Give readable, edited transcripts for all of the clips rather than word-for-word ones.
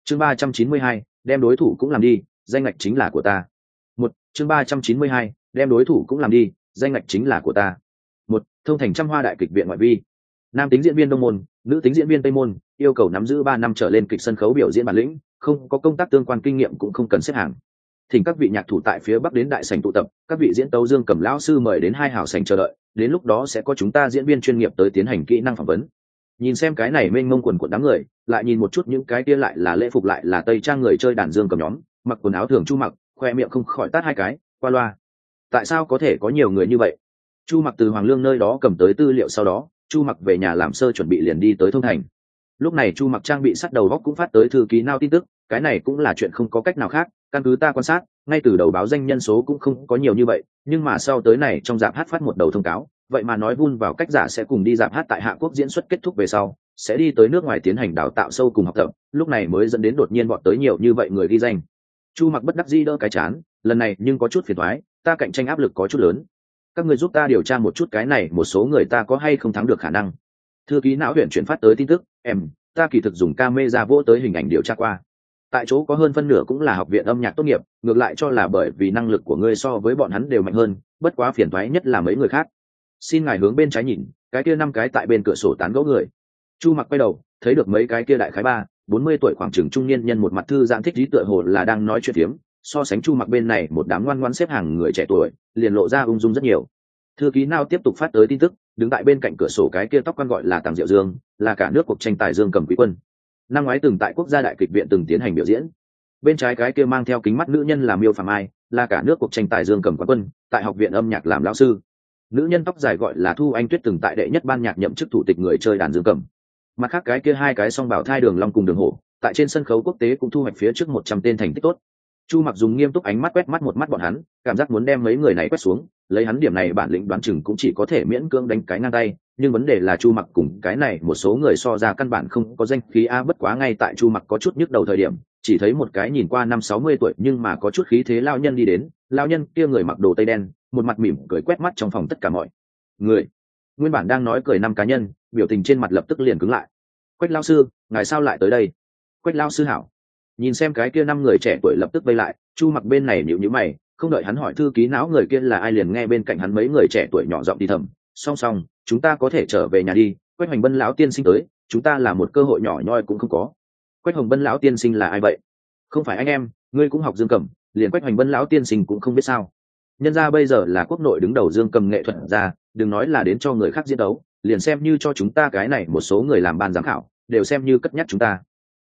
chương 392, đem đối thủ cũng làm đi, danh ngạch chính là của ta. Chương 392, đem đối thủ cũng làm đi, danh ngạch chính là của ta. Thông thành trăm hoa đại kịch viện ngoại vi. Nam tính diễn viên đông môn, nữ tính diễn viên tây môn, yêu cầu nắm giữ 3 năm trở lên kịch sân khấu biểu diễn bản lĩnh, không có công tác tương quan kinh nghiệm cũng không cần xếp hàng. Thỉnh các vị nhạc thủ tại phía bắc đến đại sảnh tụ tập, các vị diễn tấu Dương Cầm lão sư mời đến 2 hào sảnh chờ đợi, đến lúc đó sẽ có chúng ta diễn viên chuyên nghiệp tới tiến hành kỹ năng phỏng vấn. Nhìn xem cái này mênh mông quần đám người, lại nhìn một chút những cái kia lại là lễ phục lại là tây trang người chơi đàn dương cầm nhóm, mặc quần áo thường Chu Mặc, khoe miệng không khỏi tát 2 cái, qua loa. Tại sao có thể có nhiều người như vậy? Chu Mặc từ Hoàng Lương nơi đó cầm tới tư liệu sau đó, Chu Mặc về nhà làm sơ chuẩn bị liền đi tới Thông Thành. Lúc này Chu Mặc trang bị sắt đầu góc cũng phát tới thư ký nao tin tức, cái này cũng là chuyện không có cách nào khác, căn cứ ta quan sát, ngay từ đầu báo danh nhân số cũng không có nhiều như vậy, nhưng mà sau tới này trong rạp hát phát một đầu thông cáo, vậy mà nói vun vào cách giả sẽ cùng đi rạp hát tại Hạ Quốc diễn xuất kết thúc về sau, sẽ đi tới nước ngoài tiến hành đào tạo sâu cùng học tập, lúc này mới dẫn đến đột nhiên bọn tới nhiều như vậy người ghi danh. Chu Mặc bất đắc dĩ đỡ cái chán, lần này nhưng có chút phiền toái, ta cạnh tranh áp lực có chút lớn. Các người giúp ta điều tra một chút cái này một số người ta có hay không thắng được khả năng. Thư ký não huyện chuyển phát tới tin tức, ta kỳ thực dùng camera vỗ tới hình ảnh điều tra qua. Tại chỗ có hơn phân nửa cũng là học viện âm nhạc tốt nghiệp, ngược lại cho là bởi vì năng lực của ngươi so với bọn hắn đều mạnh hơn, bất quá phiền toái nhất là mấy người khác. Xin ngài hướng bên trái nhìn, cái kia 5 cái tại bên cửa sổ tán gẫu người. Chu Mặc quay đầu, thấy được mấy cái kia đại khái 40 tuổi khoảng chừng trung niên nhân một mặt thư giãn thích trí tựa hồ là đang nói chuyện tiếm, so sánh Chu Mặc bên này một đám ngoan ngoãn xếp hàng người trẻ tuổi, liền lộ ra ung dung rất nhiều. Thư ký nào tiếp tục phát tới tin tức, đứng tại bên cạnh cửa sổ cái kia tóc quan gọi là Tàng Diệu Dương, là cả nước cuộc tranh tài Dương Cầm quý quân. Năm ngoái từng tại quốc gia đại kịch viện từng tiến hành biểu diễn. Bên trái cái kia mang theo kính mắt nữ nhân là Miêu Phàm Ai, là cả nước cuộc tranh tài Dương Cầm quán quân, tại học viện âm nhạc làm lão sư. Nữ nhân tóc dài gọi là Thu Anh Tuyết, từng tại đệ nhất ban nhạc nhậm chức thủ tịch người chơi đàn Dương Cầm. Mặt khác cái kia 2 cái song bảo thai Đường Long cùng Đường Hổ, tại trên sân khấu quốc tế cũng thu hoạch phía trước 100 tên thành tích tốt. Chu Mặc dùng nghiêm túc ánh mắt quét mắt một mắt bọn hắn, cảm giác muốn đem mấy người này quét xuống, lấy hắn điểm này bản lĩnh đoán chừng cũng chỉ có thể miễn cưỡng đánh cái ngang tay, nhưng vấn đề là Chu Mặc cùng cái này một số người so ra căn bản không có danh khí a. Bất quá ngay tại Chu Mặc có chút nhức đầu thời điểm, chỉ thấy một cái nhìn qua 50-60 tuổi nhưng mà có chút khí thế lão nhân đi đến, lão nhân kia người mặc đồ tây đen, một mặt mỉm cười quét mắt trong phòng tất cả mọi người. Nguyên bản đang nói cười 5 cá nhân, biểu tình trên mặt lập tức liền cứng lại. Quách lão sư, ngài sao lại tới đây? Quách lão sư hảo. Nhìn xem cái kia 5 người trẻ tuổi lập tức vây lại, Chu Mặc bên này nhíu nhíu mày, không đợi hắn hỏi thư ký não người kia là ai liền nghe bên cạnh hắn mấy người trẻ tuổi nhỏ giọng đi thầm, song chúng ta có thể trở về nhà đi, Quách Hoành Bân lão tiên sinh tới, chúng ta là một cơ hội nhỏ nhoi cũng không có. Quách Hoành Bân lão tiên sinh là ai vậy? Không phải anh em, ngươi cũng học Dương Cầm, liền Quách Hoành Bân lão tiên sinh cũng không biết sao? Nhân ra bây giờ là quốc nội đứng đầu Dương Cầm nghệ thuật ra, đừng nói là đến cho người khác diễn đấu, liền xem như cho chúng ta cái này một số người làm ban giám khảo, đều xem như cất nhắc chúng ta.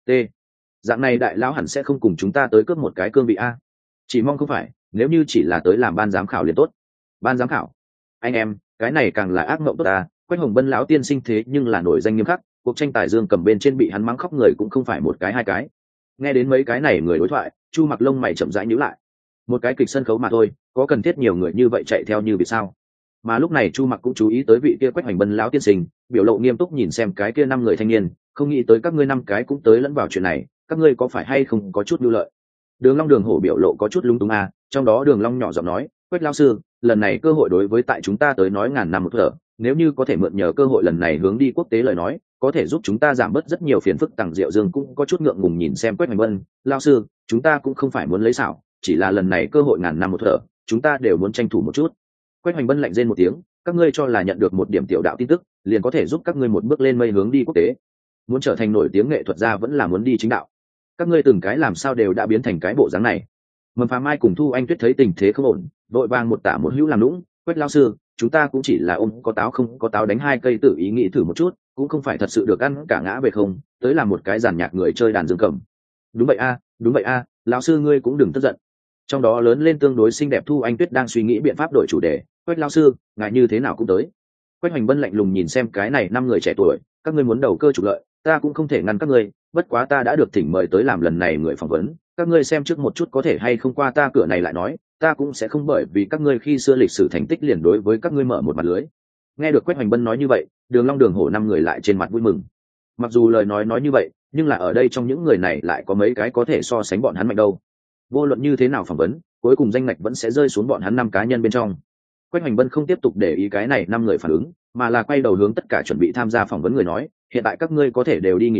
Dạng này đại lão hẳn sẽ không cùng chúng ta tới cướp một cái cương vị a. Chỉ mong không phải, nếu như chỉ là tới làm ban giám khảo liền tốt. Ban giám khảo? Anh em, cái này càng là ác mộng tốt ta. Quách Hồng Bân lão tiên sinh thế nhưng là nổi danh nghiêm khắc, cuộc tranh tài Dương Cầm bên trên bị hắn mắng khóc người cũng không phải một cái 2 cái. Nghe đến mấy cái này người đối thoại, Chu Mặc lông mày chậm rãi nhíu lại. Một cái kịch sân khấu mà thôi, có cần thiết nhiều người như vậy chạy theo như vì sao? Mà lúc này Chu Mặc cũng chú ý tới vị kia Quách Hoành Bân lão tiên sinh, biểu lộ nghiêm túc nhìn xem cái kia 5 người thanh niên, không nghĩ tới các ngươi 5 cái cũng tới lẫn vào chuyện này, các ngươi có phải hay không có chút nhu lợi? Đường Long Đường Hổ biểu lộ có chút lung túng a, trong đó Đường Long nhỏ giọng nói, Quách lão sư, lần này cơ hội đối với tại chúng ta tới nói ngàn năm một thở, nếu như có thể mượn nhờ cơ hội lần này hướng đi quốc tế lời nói, có thể giúp chúng ta giảm bớt rất nhiều phiền phức. Tằng Diệu Dương cũng có chút ngượng ngùng nhìn xem Quách Hoành Bân, lão sư, chúng ta cũng không phải muốn lấy xảo, chỉ là lần này cơ hội ngàn năm một thở, chúng ta đều muốn tranh thủ một chút. Quách Hoành Bân lạnh rên một tiếng, các ngươi cho là nhận được một điểm tiểu đạo tin tức, liền có thể giúp các ngươi một bước lên mây hướng đi quốc tế. Muốn trở thành nổi tiếng nghệ thuật gia vẫn là muốn đi chính đạo. Các ngươi từng cái làm sao đều đã biến thành cái bộ dáng này. Mầm Phàm Mai cùng Thu Anh Tuyết thấy tình thế không ổn, vội vàng một tả một hữu làm lũng, Quách lão sư, chúng ta cũng chỉ là ôm có táo không có táo đánh 2 cây tự ý nghĩ thử một chút, cũng không phải thật sự được ăn cả ngã về không, tới làm một cái giàn nhạc người chơi đàn Dương Cầm. Đúng vậy a, lão sư ngươi cũng đừng tức giận. Trong đó lớn lên tương đối xinh đẹp Thu Anh Tuyết đang suy nghĩ biện pháp đổi chủ đề, Quách lão sư, ngài như thế nào cũng tới. Quách Hoành Bân lạnh lùng nhìn xem cái này 5 người trẻ tuổi, các ngươi muốn đầu cơ trục lợi, ta cũng không thể ngăn các ngươi, bất quá ta đã được thỉnh mời tới làm lần này người phỏng vấn, các ngươi xem trước một chút có thể hay không qua ta cửa này lại nói, ta cũng sẽ không bởi vì các ngươi khi xưa lịch sử thành tích liền đối với các ngươi mở một mặt lưới. Nghe được Quách Hoành Bân nói như vậy, Đường Long Đường Hổ 5 người lại trên mặt vui mừng. Mặc dù lời nói như vậy, nhưng là ở đây trong những người này lại có mấy cái có thể so sánh bọn hắn mạnh đâu. Vô luận như thế nào phỏng vấn, cuối cùng danh ngạch vẫn sẽ rơi xuống bọn hắn 5 cá nhân bên trong. Quách Hoành Bân không tiếp tục để ý cái này 5 người phản ứng, mà là quay đầu hướng tất cả chuẩn bị tham gia phỏng vấn người nói, hiện tại các ngươi có thể đều đi nghỉ ngơi,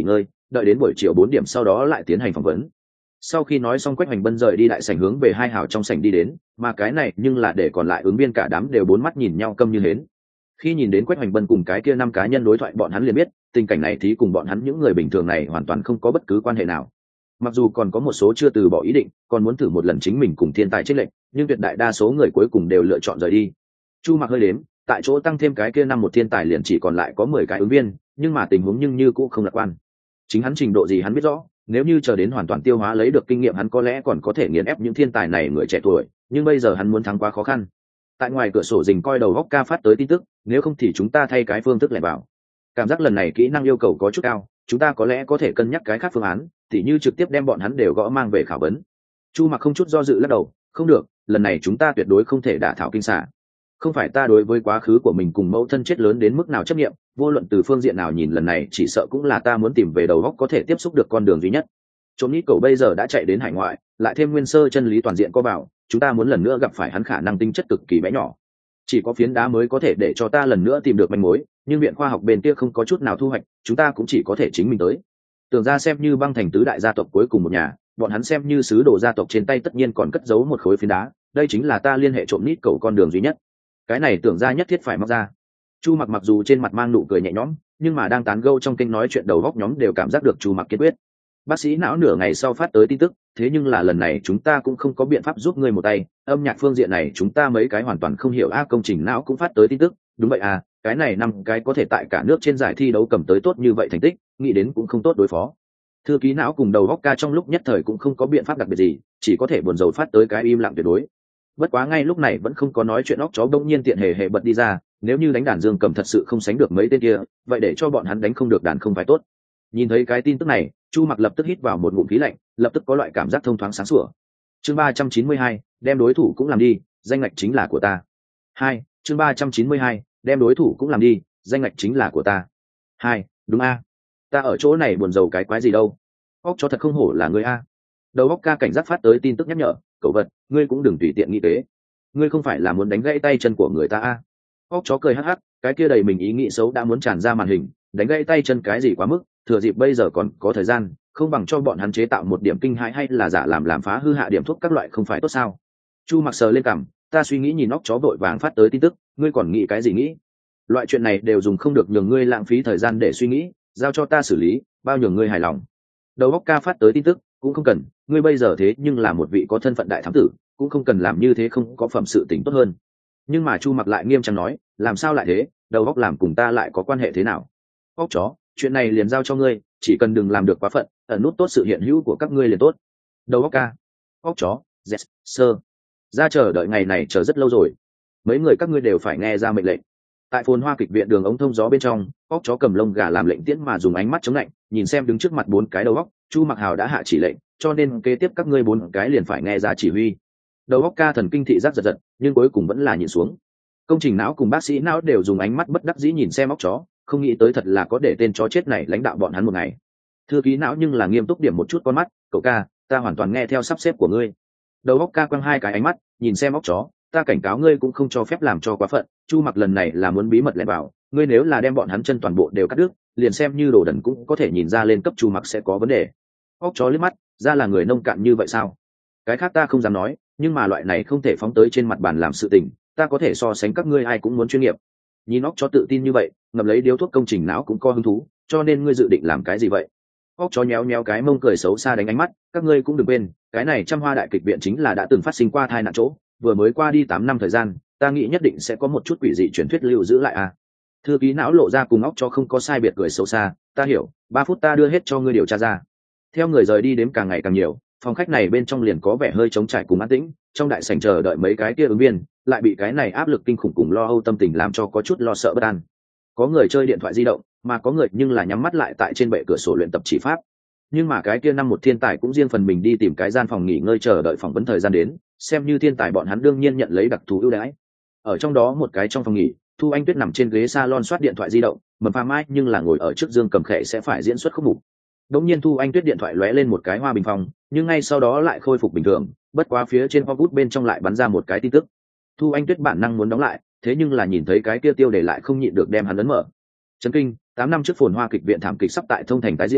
đợi đến buổi chiều 4 điểm sau đó lại tiến hành phỏng vấn. Sau khi nói xong Quách Hoành Bân rời đi đại sảnh hướng về hai hào trong sảnh đi đến, mà cái này nhưng là để còn lại ứng viên cả đám đều bốn mắt nhìn nhau câm như hến. Khi nhìn đến Quách Hoành Bân cùng cái kia 5 cá nhân đối thoại, bọn hắn liền biết tình cảnh này thì cùng bọn hắn những người bình thường này hoàn toàn không có bất cứ quan hệ nào. Mặc dù còn có một số chưa từ bỏ ý định, còn muốn thử một lần chính mình cùng thiên tài chiến lệnh, nhưng tuyệt đại đa số người cuối cùng đều lựa chọn rời đi. Chu Mặc hơi đếm, tại chỗ tăng thêm cái kia năm một thiên tài liền chỉ còn lại có 10 cái ứng viên, nhưng mà tình huống nhưng như cũng không lạc quan. Chính hắn trình độ gì hắn biết rõ, nếu như chờ đến hoàn toàn tiêu hóa lấy được kinh nghiệm hắn có lẽ còn có thể nghiền ép những thiên tài này người trẻ tuổi, nhưng bây giờ hắn muốn thắng quá khó khăn. Tại ngoài cửa sổ rình coi đầu góc ca phát tới tin tức, nếu không thì chúng ta thay cái phương thức lẻn vào. Cảm giác lần này kỹ năng yêu cầu có chút cao, chúng ta có lẽ có thể cân nhắc cái khác phương án, tỉ như trực tiếp đem bọn hắn đều gõ mang về khảo vấn. Chu Mặc không chút do dự lắc đầu, không được, lần này chúng ta tuyệt đối không thể đả thảo kinh xà. Không phải ta đối với quá khứ của mình cùng mẫu thân chết lớn đến mức nào chấp nghiệm, vô luận từ phương diện nào nhìn lần này chỉ sợ cũng là ta muốn tìm về đầu góc có thể tiếp xúc được con đường duy nhất. Trộm nít cầu bây giờ đã chạy đến hải ngoại, lại thêm nguyên sơ chân lý toàn diện có bảo, chúng ta muốn lần nữa gặp phải hắn khả năng tinh chất cực kỳ bé nhỏ. Chỉ có phiến đá mới có thể để cho ta lần nữa tìm được manh mối, nhưng viện khoa học bên kia không có chút nào thu hoạch, chúng ta cũng chỉ có thể chính mình tới. Tưởng ra xem như băng thành tứ đại gia tộc cuối cùng một nhà, bọn hắn xem như sứ đồ gia tộc trên tay tất nhiên còn cất giấu một khối phiến đá, đây chính là ta liên hệ trộm nít cầu con đường duy nhất. Cái này Tưởng ra nhất thiết phải móc ra. Chu Mặc mặc dù trên mặt mang nụ cười nhẹ nhõm, nhưng mà đang tán gẫu trong kênh nói chuyện đầu góc nhóm đều cảm giác được Chu Mặc kiên quyết. Bác sĩ não nửa ngày sau phát tới tin tức, thế nhưng là lần này chúng ta cũng không có biện pháp giúp ngươi một tay, âm nhạc phương diện này chúng ta mấy cái hoàn toàn không hiểu. Công trình não cũng phát tới tin tức, đúng vậy à, cái này 5 cái có thể tại cả nước trên giải thi đấu cầm tới tốt như vậy thành tích, nghĩ đến cũng không tốt đối phó. Thư ký não cùng đầu góc ca trong lúc nhất thời cũng không có biện pháp đặc biệt gì, chỉ có thể buồn rầu phát tới cái im lặng tuyệt đối. Bất quá ngay lúc này vẫn không có nói chuyện, óc chó bỗng nhiên tiện hề bật đi ra, nếu như đánh đàn dương cầm thật sự không sánh được mấy tên kia, vậy để cho bọn hắn đánh không được đàn không phải tốt. Nhìn thấy cái tin tức này, Chu Mặc lập tức hít vào một ngụm khí lạnh, lập tức có loại cảm giác thông thoáng sáng sủa. Chương 392, đem đối thủ cũng làm đi, danh ngạch chính là của ta. 2, chương 392, đem đối thủ cũng làm đi, danh ngạch chính là của ta. 2, đúng a. Ta ở chỗ này buồn rầu cái quái gì đâu. Óc chó thật không hổ là ngươi a. Đầu óc ca cảnh giác phát tới tin tức nhắc nhở, cậu vật, ngươi cũng đừng tùy tiện nghĩ kế. Ngươi không phải là muốn đánh gãy tay chân của người ta a. Óc chó cười hắc hắc, cái kia đầy mình ý nghĩ xấu đã muốn tràn ra màn hình, đánh gãy tay chân cái gì quá mức, thừa dịp bây giờ còn có thời gian, không bằng cho bọn hắn chế tạo một điểm kinh hãi hay là giả làm phá hư hạ điểm thuốc các loại không phải tốt sao. Chu Mặc sờ lên cằm, ta suy nghĩ nhìn óc chó vội vàng phát tới tin tức, ngươi còn nghĩ cái gì nghĩ? Loại chuyện này đều dùng không được nhường ngươi lãng phí thời gian để suy nghĩ, giao cho ta xử lý, bao nhường ngươi hài lòng. Đầu óc ca phát tới tin tức, cũng không cần, ngươi bây giờ thế nhưng là một vị có thân phận đại thám tử, cũng không cần làm như thế, không có phẩm sự tình tốt hơn. Nhưng mà Chu Mặc lại nghiêm trang nói, làm sao lại thế, đầu óc làm cùng ta lại có quan hệ thế nào? Óc chó, chuyện này liền giao cho ngươi, chỉ cần đừng làm được quá phận, ẩn nút tốt sự hiện hữu của các ngươi liền tốt. Đầu óc ca. Óc chó, yes, sir. Ra chờ đợi ngày này chờ rất lâu rồi. Mấy người các ngươi đều phải nghe ra mệnh lệnh. Tại Phồn Hoa kịch viện đường ống thông gió bên trong, óc chó cầm lông gà làm lệnh tiễn mà dùng ánh mắt chống lạnh, nhìn xem đứng trước mặt 4 cái đầu óc, Chu Mặc Hào đã hạ chỉ lệnh, cho nên kế tiếp các ngươi 4 cái liền phải nghe ra chỉ huy. Đầu óc ca thần kinh thị giác giật, nhưng cuối cùng vẫn là nhìn xuống. Công trình não cùng bác sĩ não đều dùng ánh mắt bất đắc dĩ nhìn xem óc chó, không nghĩ tới thật là có để tên chó chết này lãnh đạo bọn hắn một ngày. Thư ký não nhưng là nghiêm túc điểm một chút con mắt, cậu ca, ta hoàn toàn nghe theo sắp xếp của ngươi. Đầu óc ca quăng 2 cái ánh mắt, nhìn xem óc chó, ta cảnh cáo ngươi cũng không cho phép làm cho quá phận. Chu Mặc lần này là muốn bí mật lẻn vào, ngươi nếu là đem bọn hắn chân toàn bộ đều cắt đứt, liền xem như đồ đần cũng có thể nhìn ra lên cấp Chu Mặc sẽ có vấn đề. Óc chó liếc mắt, ra là người nông cạn như vậy sao? Cái khác ta không dám nói, nhưng mà loại này không thể phóng tới trên mặt bàn làm sự tình, ta có thể so sánh các ngươi ai cũng muốn chuyên nghiệp. Nhìn óc chó tự tin như vậy, ngậm lấy điếu thuốc công trình não cũng có hứng thú, cho nên ngươi dự định làm cái gì vậy? Óc chó nhéo nhéo cái mông cười xấu xa đánh ánh mắt, các ngươi cũng đừng quên, cái này Trăm Hoa đại kịch viện chính là đã từng phát sinh qua tai nạn chỗ, vừa mới qua đi 8 năm thời gian, ta nghĩ nhất định sẽ có một chút quỷ dị truyền thuyết lưu giữ lại à. Thư ký não lộ ra cùng óc chó không có sai biệt cười xấu xa, ta hiểu, 3 phút ta đưa hết cho ngươi điều tra ra. Theo người rời đi đếm càng ngày càng nhiều, phòng khách này bên trong liền có vẻ hơi trống trải cùng an tĩnh, trong đại sảnh chờ đợi mấy cái kia ứng viên, lại bị cái này áp lực kinh khủng cùng lo âu tâm tình làm cho có chút lo sợ bất an. Có người chơi điện thoại di động, mà có người nhưng là nhắm mắt lại tại trên bệ cửa sổ luyện tập chỉ pháp. Nhưng mà cái kia năm một thiên tài cũng riêng phần mình đi tìm cái gian phòng nghỉ ngơi chờ đợi phỏng vấn thời gian đến, xem như thiên tài bọn hắn đương nhiên nhận lấy đặc thù ưu đãi. Ở trong đó một cái trong phòng nghỉ, Thu Anh Tuyết nằm trên ghế salon soát điện thoại di động, Mầm Pha Mai nhưng là ngồi ở trước Dương Cầm Khệ sẽ phải diễn xuất khúc mục. Đống nhiên Thu Anh Tuyết điện thoại lóe lên một cái hoa bình phong, nhưng ngay sau đó lại khôi phục bình thường, bất quá phía trên pop bút bên trong lại bắn ra một cái tin tức. Thu Anh Tuyết bản năng muốn đóng lại, thế nhưng là nhìn thấy cái kia tiêu đề lại không nhịn được đem hắn ấn mở. Chấn kinh, 8 năm trước Phồn Hoa kịch viện thảm kịch sắp tại Thông Thành tái diễn,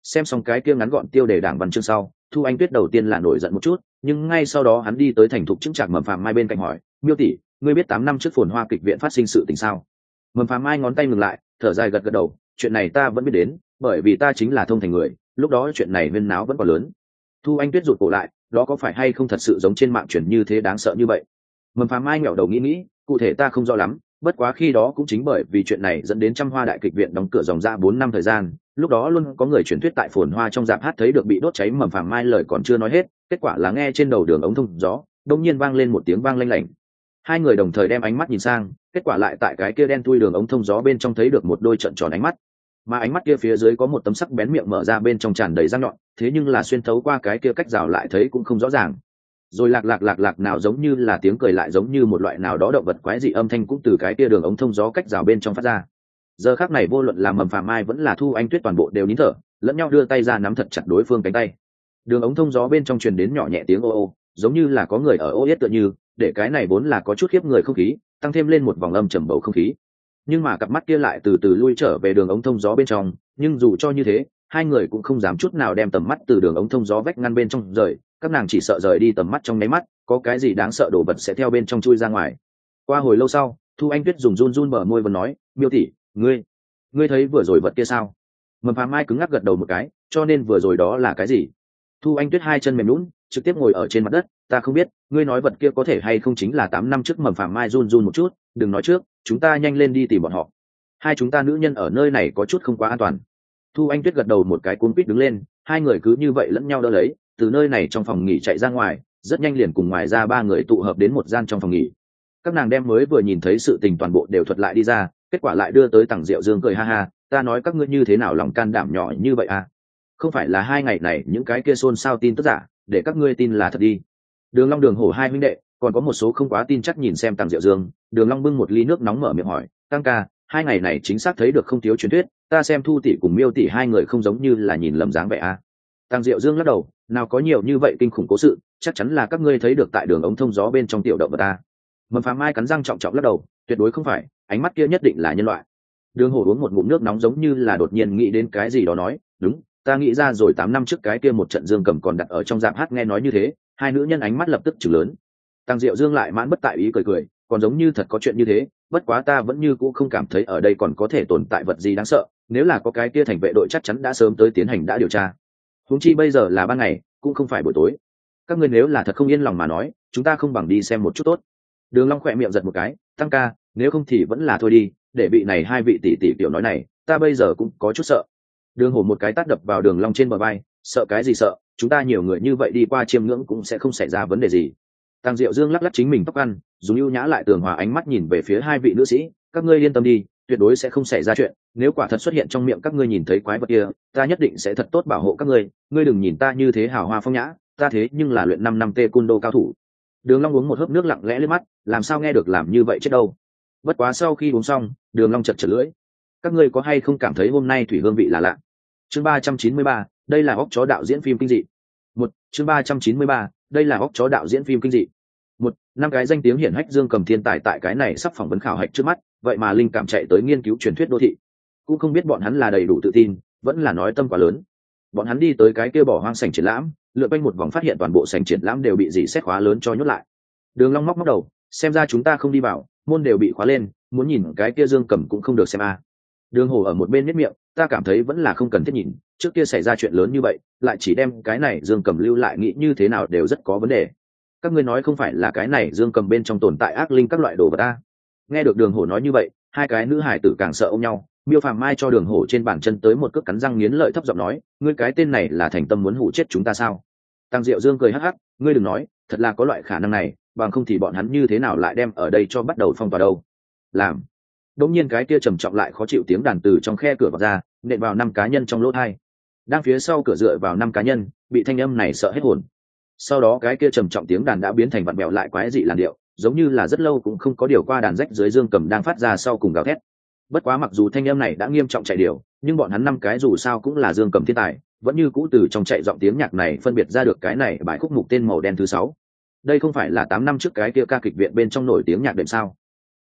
xem xong cái kia ngắn gọn tiêu đề đảng văn chương sau, Thu Anh Tuyết đầu tiên là nổi giận một chút, nhưng ngay sau đó hắn đi tới thành thục chứng trạc Mầm Phàm Mai bên cạnh hỏi, miêu tỷ, ngươi biết 8 năm trước Phồn Hoa kịch viện phát sinh sự tình sao? Mầm Phàm Mai ngón tay ngừng lại, thở dài gật gật đầu, chuyện này ta vẫn biết đến, bởi vì ta chính là thông thành người, lúc đó chuyện này huyên náo vẫn còn lớn. Thu Anh Tuyết rụt cổ lại, đó có phải hay không thật sự giống trên mạng truyền như thế đáng sợ như vậy? Mầm Phàm Mai nghẹo đầu nghĩ, cụ thể ta không rõ lắm, bất quá khi đó cũng chính bởi vì chuyện này dẫn đến Trăm Hoa đại kịch viện đóng cửa dòng ra 4 năm thời gian, lúc đó luôn có người truyền thuyết tại Phồn Hoa trong rạp hát thấy được bị đốt cháy. Mầm Phàm Mai lời còn chưa nói hết, kết quả là nghe trên đầu đường ống thông gió đột nhiên vang lên một tiếng vang lanh lảnh. Hai người đồng thời đem ánh mắt nhìn sang, kết quả lại tại cái kia đen thui đường ống thông gió bên trong thấy được một đôi trợn tròn ánh mắt, mà ánh mắt kia phía dưới có một tấm sắc bén miệng mở ra bên trong tràn đầy răng nhọn, thế nhưng là xuyên thấu qua cái kia cách rào lại thấy cũng không rõ ràng. Rồi lạc nào giống như là tiếng cười, lại giống như một loại nào đó động vật quái dị âm thanh cũng từ cái kia đường ống thông gió cách rào bên trong phát ra. Giờ khắc này vô luận là Mầm Phàm Mai vẫn là Thu Anh Tuyết toàn bộ đều nín thở, lẫn nhau đưa tay ra nắm thật chặt đối phương cánh tay. Đường ống thông gió bên trong truyền đến nhỏ nhẹ tiếng ô ô, giống như là có người ở ô yết tựa như, để cái này vốn là có chút khiếp người không khí tăng thêm lên một vòng âm trầm bầu không khí. Nhưng mà cặp mắt kia lại từ từ lui trở về đường ống thông gió bên trong, nhưng dù cho như thế, hai người cũng không dám chút nào đem tầm mắt từ đường ống thông gió vách ngăn bên trong rời, các nàng chỉ sợ rời đi tầm mắt trong nháy mắt, có cái gì đáng sợ đồ vật sẽ theo bên trong chui ra ngoài. Qua hồi lâu sau, Thu Anh Tuyết dùng run run bờ môi và nói, miêu tỷ, ngươi thấy vừa rồi vật kia sao? Mầm Phàm Mai cứng ngắc gật đầu một cái, cho nên vừa rồi đó là cái gì? Thu Anh Tuyết hai chân mềm nhũn, trực tiếp ngồi ở trên mặt đất, ta không biết, ngươi nói vật kia có thể hay không chính là 8 năm trước. Mầm Phàm Mai run run một chút, đừng nói trước, chúng ta nhanh lên đi tìm bọn họ. Hai chúng ta nữ nhân ở nơi này có chút không quá an toàn. Thu Anh Tuyết gật đầu một cái, cuống quýt đứng lên, hai người cứ như vậy lẫn nhau đỡ lấy, từ nơi này trong phòng nghỉ chạy ra ngoài, rất nhanh liền cùng ngoài ra ba người tụ hợp đến một gian trong phòng nghỉ. Các nàng đem mới vừa nhìn thấy sự tình toàn bộ đều thuật lại đi ra, kết quả lại đưa tới Tằng Diệu Dương cười ha ha, ta nói các ngươi như thế nào lòng can đảm nhỏ như vậy à? Không phải là 2 ngày này những cái kia xôn xao tin tức giả, để các ngươi tin là thật đi. Đường Long Đường Hổ hai huynh đệ, còn có một số không quá tin chắc nhìn xem Tằng Diệu Dương. Đường Long bưng một ly nước nóng mở miệng hỏi, tăng ca, 2 ngày này chính xác thấy được không thiếu truyền thuyết, ta xem Thu tỷ cùng Miêu tỷ hai người không giống như là nhìn lầm dáng vẻ à? Tằng Diệu Dương lắc đầu, nào có nhiều như vậy kinh khủng cố sự, chắc chắn là các ngươi thấy được tại đường ống thông gió bên trong tiểu động vật ta. Mầm Phàm Mai cắn răng trọng trọng lắc đầu, tuyệt đối không phải, ánh mắt kia nhất định là nhân loại. Đường Hổ uống một ngụm nước nóng giống như là đột nhiên nghĩ đến cái gì đó nói, đúng, ta nghĩ ra rồi, 8 năm trước cái kia một trận Dương Cầm còn đặt ở trong rạp hát. Nghe nói như thế, hai nữ nhân ánh mắt lập tức trừng lớn. Tằng Diệu Dương lại mãn bất tại ý cười, còn giống như thật có chuyện như thế, bất quá ta vẫn như cũ không cảm thấy ở đây còn có thể tồn tại vật gì đáng sợ, nếu là có cái kia thành vệ đội chắc chắn đã sớm tới tiến hành đã điều tra. Huống chi bây giờ là ban ngày, cũng không phải buổi tối. Các ngươi nếu là thật không yên lòng mà nói, chúng ta không bằng đi xem một chút tốt. Đường Long khẽ miệng giật một cái, tăng ca, nếu không thì vẫn là thôi đi, để bị này hai vị tỷ tỷ tiểu nói này, ta bây giờ cũng có chút sợ. Đường Hổ một cái tát đập vào Đường Long trên bờ vai, sợ cái gì sợ, chúng ta nhiều người như vậy đi qua chiêm ngưỡng cũng sẽ không xảy ra vấn đề gì. Tằng Diệu Dương lắc lắc chính mình tóc ăn, dùng ưu nhã lại tường hòa ánh mắt nhìn về phía hai vị nữ sĩ, các ngươi yên tâm đi, tuyệt đối sẽ không xảy ra chuyện, nếu quả thật xuất hiện trong miệng các ngươi nhìn thấy quái vật kia, ta nhất định sẽ thật tốt bảo hộ các ngươi, ngươi đừng nhìn ta như thế hào hoa phong nhã, ta thế nhưng là luyện 5 năm taekwondo cao thủ. Đường Long uống một hớp nước lặng lẽ liếc mắt, làm sao nghe được làm như vậy chết đâu. Bất quá sau khi uống xong, Đường Long chật lưỡi. Các ngươi có hay không cảm thấy hôm nay thủy hương vị là lạ? Chương 393, đây là óc chó đạo diễn phim kinh dị. Chương 393, đây là óc chó đạo diễn phim kinh dị. Năm cái danh tiếng hiển hách Dương Cầm thiên tài tại cái này sắp phỏng vấn khảo hạch trước mắt, vậy mà linh cảm chạy tới nghiên cứu truyền thuyết đô thị. Cũng không biết bọn hắn là đầy đủ tự tin, vẫn là nói tâm quá lớn. Bọn hắn đi tới cái kia bỏ hoang sảnh triển lãm, lượn quanh một vòng phát hiện toàn bộ sảnh triển lãm đều bị dì xét khóa lớn cho nhốt lại. Đường Long móc đầu, xem ra chúng ta không đi vào, môn đều bị khóa lên, muốn nhìn cái kia Dương Cầm cũng không được xem a. Đường Hổ ở một bên nhếch miệng, ta cảm thấy vẫn là không cần thiết nhìn, trước kia xảy ra chuyện lớn như vậy, lại chỉ đem cái này Dương Cầm lưu lại, nghĩ như thế nào đều rất có vấn đề. Các ngươi nói không phải là cái này Dương Cầm bên trong tồn tại ác linh các loại đồ vật a? Nghe được Đường Hổ nói như vậy, hai cái nữ hải tử càng sợ ôm nhau. Miêu Phàm Mai cho Đường Hổ trên bàn chân tới một cước, cắn răng nghiến lợi thấp giọng nói, ngươi cái tên này là thành tâm muốn hủ chết chúng ta sao? Tằng Diệu Dương cười hắc hắc, ngươi đừng nói, thật là có loại khả năng này, bằng không thì bọn hắn như thế nào lại đem ở đây cho bắt đầu phong tỏa đâu? Làm. Đột nhiên cái kia trầm trọng lại khó chịu tiếng đàn từ trong khe cửa vọt ra, nện vào 5 cá nhân trong lỗ tai. Đang phía sau cửa dựa vào 5 cá nhân, bị thanh âm này sợ hết hồn. Sau đó cái kia trầm trọng tiếng đàn đã biến thành vặn bẹo lại quái dị làn điệu, giống như là rất lâu cũng không có điều qua đàn rách dưới Dương Cầm đang phát ra sau cùng gào thét. Bất quá mặc dù thanh âm này đã nghiêm trọng chạy điều, nhưng bọn hắn 5 cái dù sao cũng là Dương Cầm thiên tài, vẫn như cũ từ trong chạy giọng tiếng nhạc này phân biệt ra được cái này bài khúc mục tên màu đen thứ 6. Đây không phải là 8 năm trước cái kia ca kịch viện bên trong nổi tiếng nhạc đệm sao?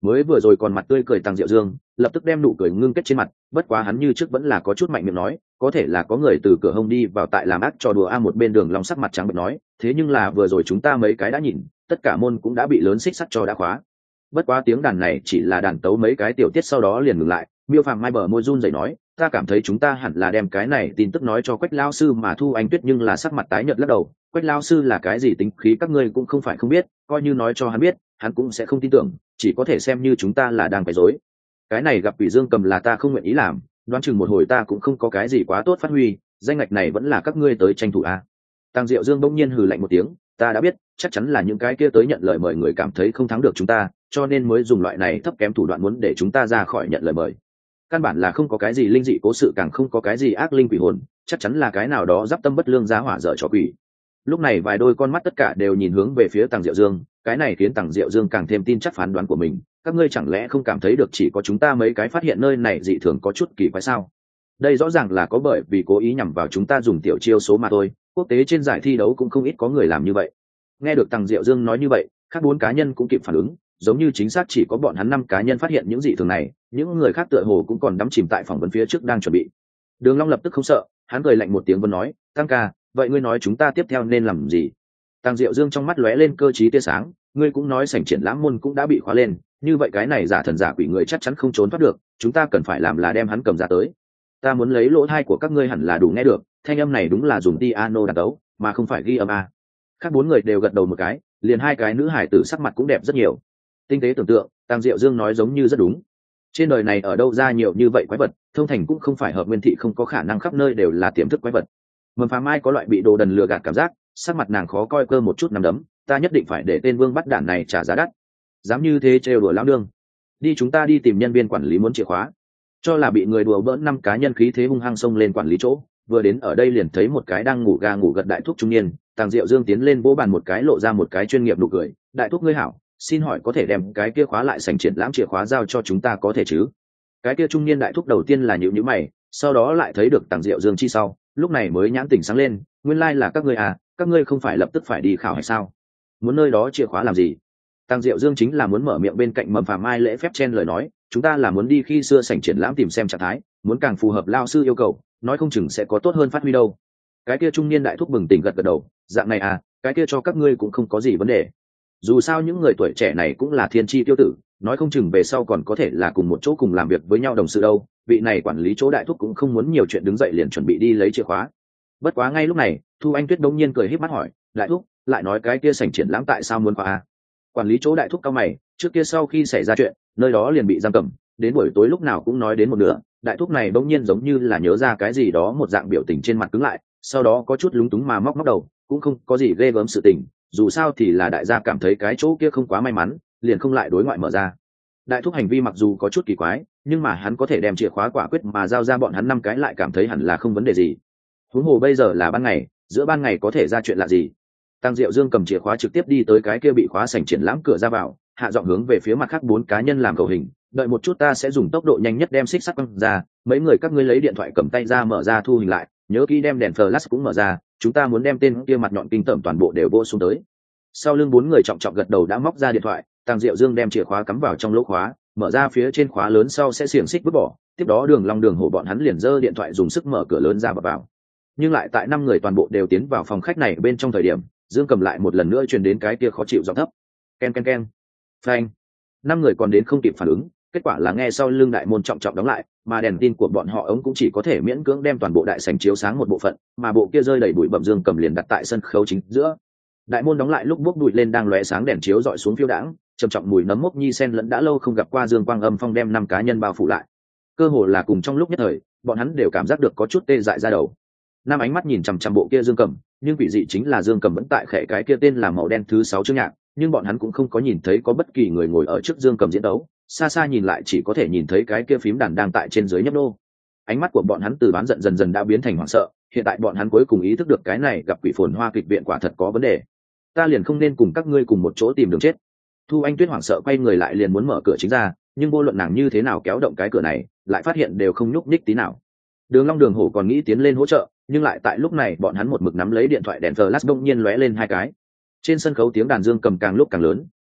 Mới vừa rồi còn mặt tươi cười Tằng Diệu Dương lập tức đem nụ cười ngưng kết trên mặt, bất quá hắn như trước vẫn là có chút mạnh miệng nói, có thể là có người từ cửa hông đi vào tại làm ác trò đùa a. Một bên Đường Long sắc mặt trắng bệch nói, thế nhưng là vừa rồi chúng ta mấy cái đã nhìn, tất cả môn cũng đã bị lớn xích sắt cho đã khóa. Bất quá tiếng đàn này chỉ là đàn tấu mấy cái tiểu tiết sau đó liền ngừng lại. Miêu Phàm mai bờ môi run rẩy nói, ta cảm thấy chúng ta hẳn là đem cái này tin tức nói cho Quách lão sư, mà Thu Anh Tuyết nhưng là sắc mặt tái nhợt lắc đầu, Quách lão sư là cái gì tính khí các ngươi cũng không phải không biết, coi như nói cho hắn biết hắn cũng sẽ không tin tưởng, chỉ có thể xem như chúng ta là đang quấy rối. Cái này gặp quỷ dương cầm là ta không nguyện ý làm, đoán chừng một hồi ta cũng không có cái gì quá tốt phát huy, danh ngạch này vẫn là các ngươi tới tranh thủ a. Tàng Diệu Dương bỗng nhiên hừ lạnh một tiếng, ta đã biết, chắc chắn là những cái kia tới nhận lời mời người cảm thấy không thắng được chúng ta, cho nên mới dùng loại này thấp kém thủ đoạn muốn để chúng ta ra khỏi nhận lời mời. Căn bản là không có cái gì linh dị cố sự, càng không có cái gì ác linh quỷ hồn, chắc chắn là cái nào đó giáp tâm bất lương giá hỏa dở trò quỷ. Lúc này vài đôi con mắt tất cả đều nhìn hướng về phía Tàng Diệu Dương, cái này khiến Tàng Diệu Dương càng thêm tin chắc phán đoán của mình. Các ngươi chẳng lẽ không cảm thấy được chỉ có chúng ta mấy cái phát hiện nơi này dị thường có chút kỳ quái sao? Đây rõ ràng là có bởi vì cố ý nhằm vào chúng ta dùng tiểu chiêu số mà thôi. Quốc tế trên giải thi đấu cũng không ít có người làm như vậy. Nghe được Tàng Diệu Dương nói như vậy, khác 4 cá nhân cũng kịp phản ứng, giống như chính xác chỉ có bọn hắn 5 cá nhân phát hiện những dị thường này, những người khác tựa hồ cũng còn đắm chìm tại phỏng vấn phía trước đang chuẩn bị. Đường Long lập tức không sợ, hắn cười lạnh một tiếng và nói, Tăng ca, vậy ngươi nói chúng ta tiếp theo nên làm gì? Tàng Diệu Dương trong mắt lóe lên cơ trí tia sáng, ngươi cũng nói sảnh triển lãm môn cũng đã bị khóa lên, như vậy cái này giả thần giả quỷ người chắc chắn không trốn thoát được, chúng ta cần phải làm là đem hắn cầm ra tới. Ta muốn lấy lỗ tai của các ngươi hẳn là đủ nghe được, thanh âm này đúng là dùng piano đàn tấu, mà không phải ghi âm a. Khác 4 người đều gật đầu một cái, liền 2 cái nữ hải tử sắc mặt cũng đẹp rất nhiều. Tinh tế tưởng tượng, Tàng Diệu Dương nói giống như rất đúng. Trên đời này ở đâu ra nhiều như vậy quái vật, thông thành cũng không phải hợp nguyên thị không có khả năng khắp nơi đều là tiềm thức quái vật. Mầm Phàm Mai có loại bị đồ đần lừa gạt cảm giác, sắc mặt nàng khó coi cơ một chút nằm đấm, ta nhất định phải để tên vương bắt đản này trả giá đắt. Dám như thế trêu đùa lão nương. Đi chúng ta đi tìm nhân viên quản lý muốn chìa khóa. Cho là bị người đùa bỡn 5 cá nhân khí thế hung hăng xông lên quản lý chỗ, vừa đến ở đây liền thấy một cái đang ngủ gà ngủ gật đại thúc trung niên. Tàng Diệu Dương tiến lên vỗ bàn một cái lộ ra một cái chuyên nghiệp nụ cười, đại thúc ngươi hảo, xin hỏi có thể đem cái kia khóa lại sảnh triển lãm chìa khóa giao cho chúng ta có thể chứ? Cái kia trung niên đại thúc đầu tiên là nhíu nhíu mày, sau đó lại thấy được Tàng Diệu Dương chi sau, lúc này mới nhãn tỉnh sáng lên, nguyên lai là các ngươi à, các ngươi không phải lập tức phải đi khảo hay sao? Muốn nơi đó chìa khóa làm gì? Tàng Diệu Dương chính là muốn mở miệng bên cạnh Mầm Phàm Mai lễ phép chen lời nói, chúng ta là muốn đi khi xưa sảnh triển lãm tìm xem trạng thái, muốn càng phù hợp lao sư yêu cầu, nói không chừng sẽ có tốt hơn phát huy đâu. Cái kia trung niên đại thúc bừng tỉnh gật gật đầu, dạng này à, cái kia cho các ngươi cũng không có gì vấn đề. Dù sao những người tuổi trẻ này cũng là thiên chi tiêu tử, nói không chừng về sau còn có thể là cùng một chỗ cùng làm việc với nhau đồng sự đâu. Vị này quản lý chỗ đại thúc cũng không muốn nhiều chuyện, đứng dậy liền chuẩn bị đi lấy chìa khóa. Bất quá ngay lúc này, Thu Anh Tuyết đống nhiên cười híp mắt hỏi, đại thúc, lại nói cái kia sảnh triển lãm tại sao muốn khóa à? Quản lý chỗ đại thúc cao mày, trước kia sau khi xảy ra chuyện, nơi đó liền bị giam cầm, đến buổi tối lúc nào cũng nói đến một nửa. Đại thúc này đống nhiên giống như là nhớ ra cái gì đó, một dạng biểu tình trên mặt cứng lại, sau đó có chút lúng túng mà móc đầu, cũng không có gì ghê gớm sự tình, dù sao thì là đại gia cảm thấy cái chỗ kia không quá may mắn, liền không lại đối ngoại mở ra. Đại thúc hành vi mặc dù có chút kỳ quái, nhưng mà hắn có thể đem chìa khóa quả quyết mà giao ra bọn hắn 5 cái lại cảm thấy hẳn là không vấn đề gì. Huống hồ bây giờ là ban ngày, giữa ban ngày có thể ra chuyện lạ gì? Tàng Diệu Dương cầm chìa khóa trực tiếp đi tới cái kia bị khóa sảnh triển lãm cửa ra vào, hạ giọng hướng về phía mặt khác 4 cá nhân làm cầu hình, đợi một chút ta sẽ dùng tốc độ nhanh nhất đem xích sắt quăng ra, mấy người các ngươi lấy điện thoại cầm tay ra mở ra thu hình lại, nhớ kỹ đem đèn flash cũng mở ra, chúng ta muốn đem tên kia mặt nhọn kinh tởm toàn bộ đều vô xuống tới. Sau lưng 4 người trọng trọng gật đầu đã móc ra điện thoại, Tàng Diệu Dương đem chìa khóa cắm vào trong lỗ khóa, mở ra phía trên khóa lớn sau sẽ xiềng xích vứt bỏ, tiếp đó Đường Long Đường Hổ bọn hắn liền giơ điện thoại dùng sức mở cửa lớn ra vào. Nhưng lại tại 5 người toàn bộ đều tiến vào phòng khách này bên trong thời điểm, Dương cầm lại một lần nữa truyền đến cái kia khó chịu giọng thấp. Ken ken ken. Phanh. 5 người còn đến không kịp phản ứng, kết quả là nghe sau lưng đại môn trọng trọng đóng lại, mà đèn tin của bọn họ ống cũng chỉ có thể miễn cưỡng đem toàn bộ đại sảnh chiếu sáng một bộ phận, mà bộ kia rơi đầy bụi bặm Dương cầm liền đặt tại sân khấu chính giữa. Đại môn đóng lại lúc bốc bụi lên đang lóe sáng đèn chiếu dọi xuống phiêu đãng, trầm trọng mùi nấm mốc nhi sen lẫn đã lâu không gặp qua dương quang âm phong đem 5 cá nhân bao phủ lại. Cơ hồ là cùng trong lúc nhất thời, bọn hắn đều cảm giác được có chút tê dại ra đầu. Nam ánh mắt nhìn chằm chằm bộ kia Dương Cầm, nhưng quỷ dị chính là Dương Cầm vẫn tại khẽ cái kia tên là màu đen thứ 6 chương nhạc, nhưng bọn hắn cũng không có nhìn thấy có bất kỳ người ngồi ở trước Dương Cầm diễn đấu, xa xa nhìn lại chỉ có thể nhìn thấy cái kia phím đàn đang tại trên dưới nhấp nô. Ánh mắt của bọn hắn từ đoán giận dần dần đã biến thành hoảng sợ, hiện tại bọn hắn cuối cùng ý thức được cái này gặp quỷ phồn hoa kịch viện quả thật có vấn đề. Ta liền không nên cùng các ngươi cùng một chỗ tìm đường chết. Thu Anh Tuyết hoảng sợ quay người lại liền muốn mở cửa chính ra, nhưng vô luận nàng như thế nào kéo động cái cửa này, lại phát hiện đều không nhúc nhích tí nào. Đường Long Đường Hổ còn nghĩ tiến lên hỗ trợ, nhưng lại tại lúc này bọn hắn một mực nắm lấy điện thoại đèn flash bỗng nhiên lóe lên 2 cái. Trên sân khấu tiếng đàn Dương Cầm càng lúc càng lớn,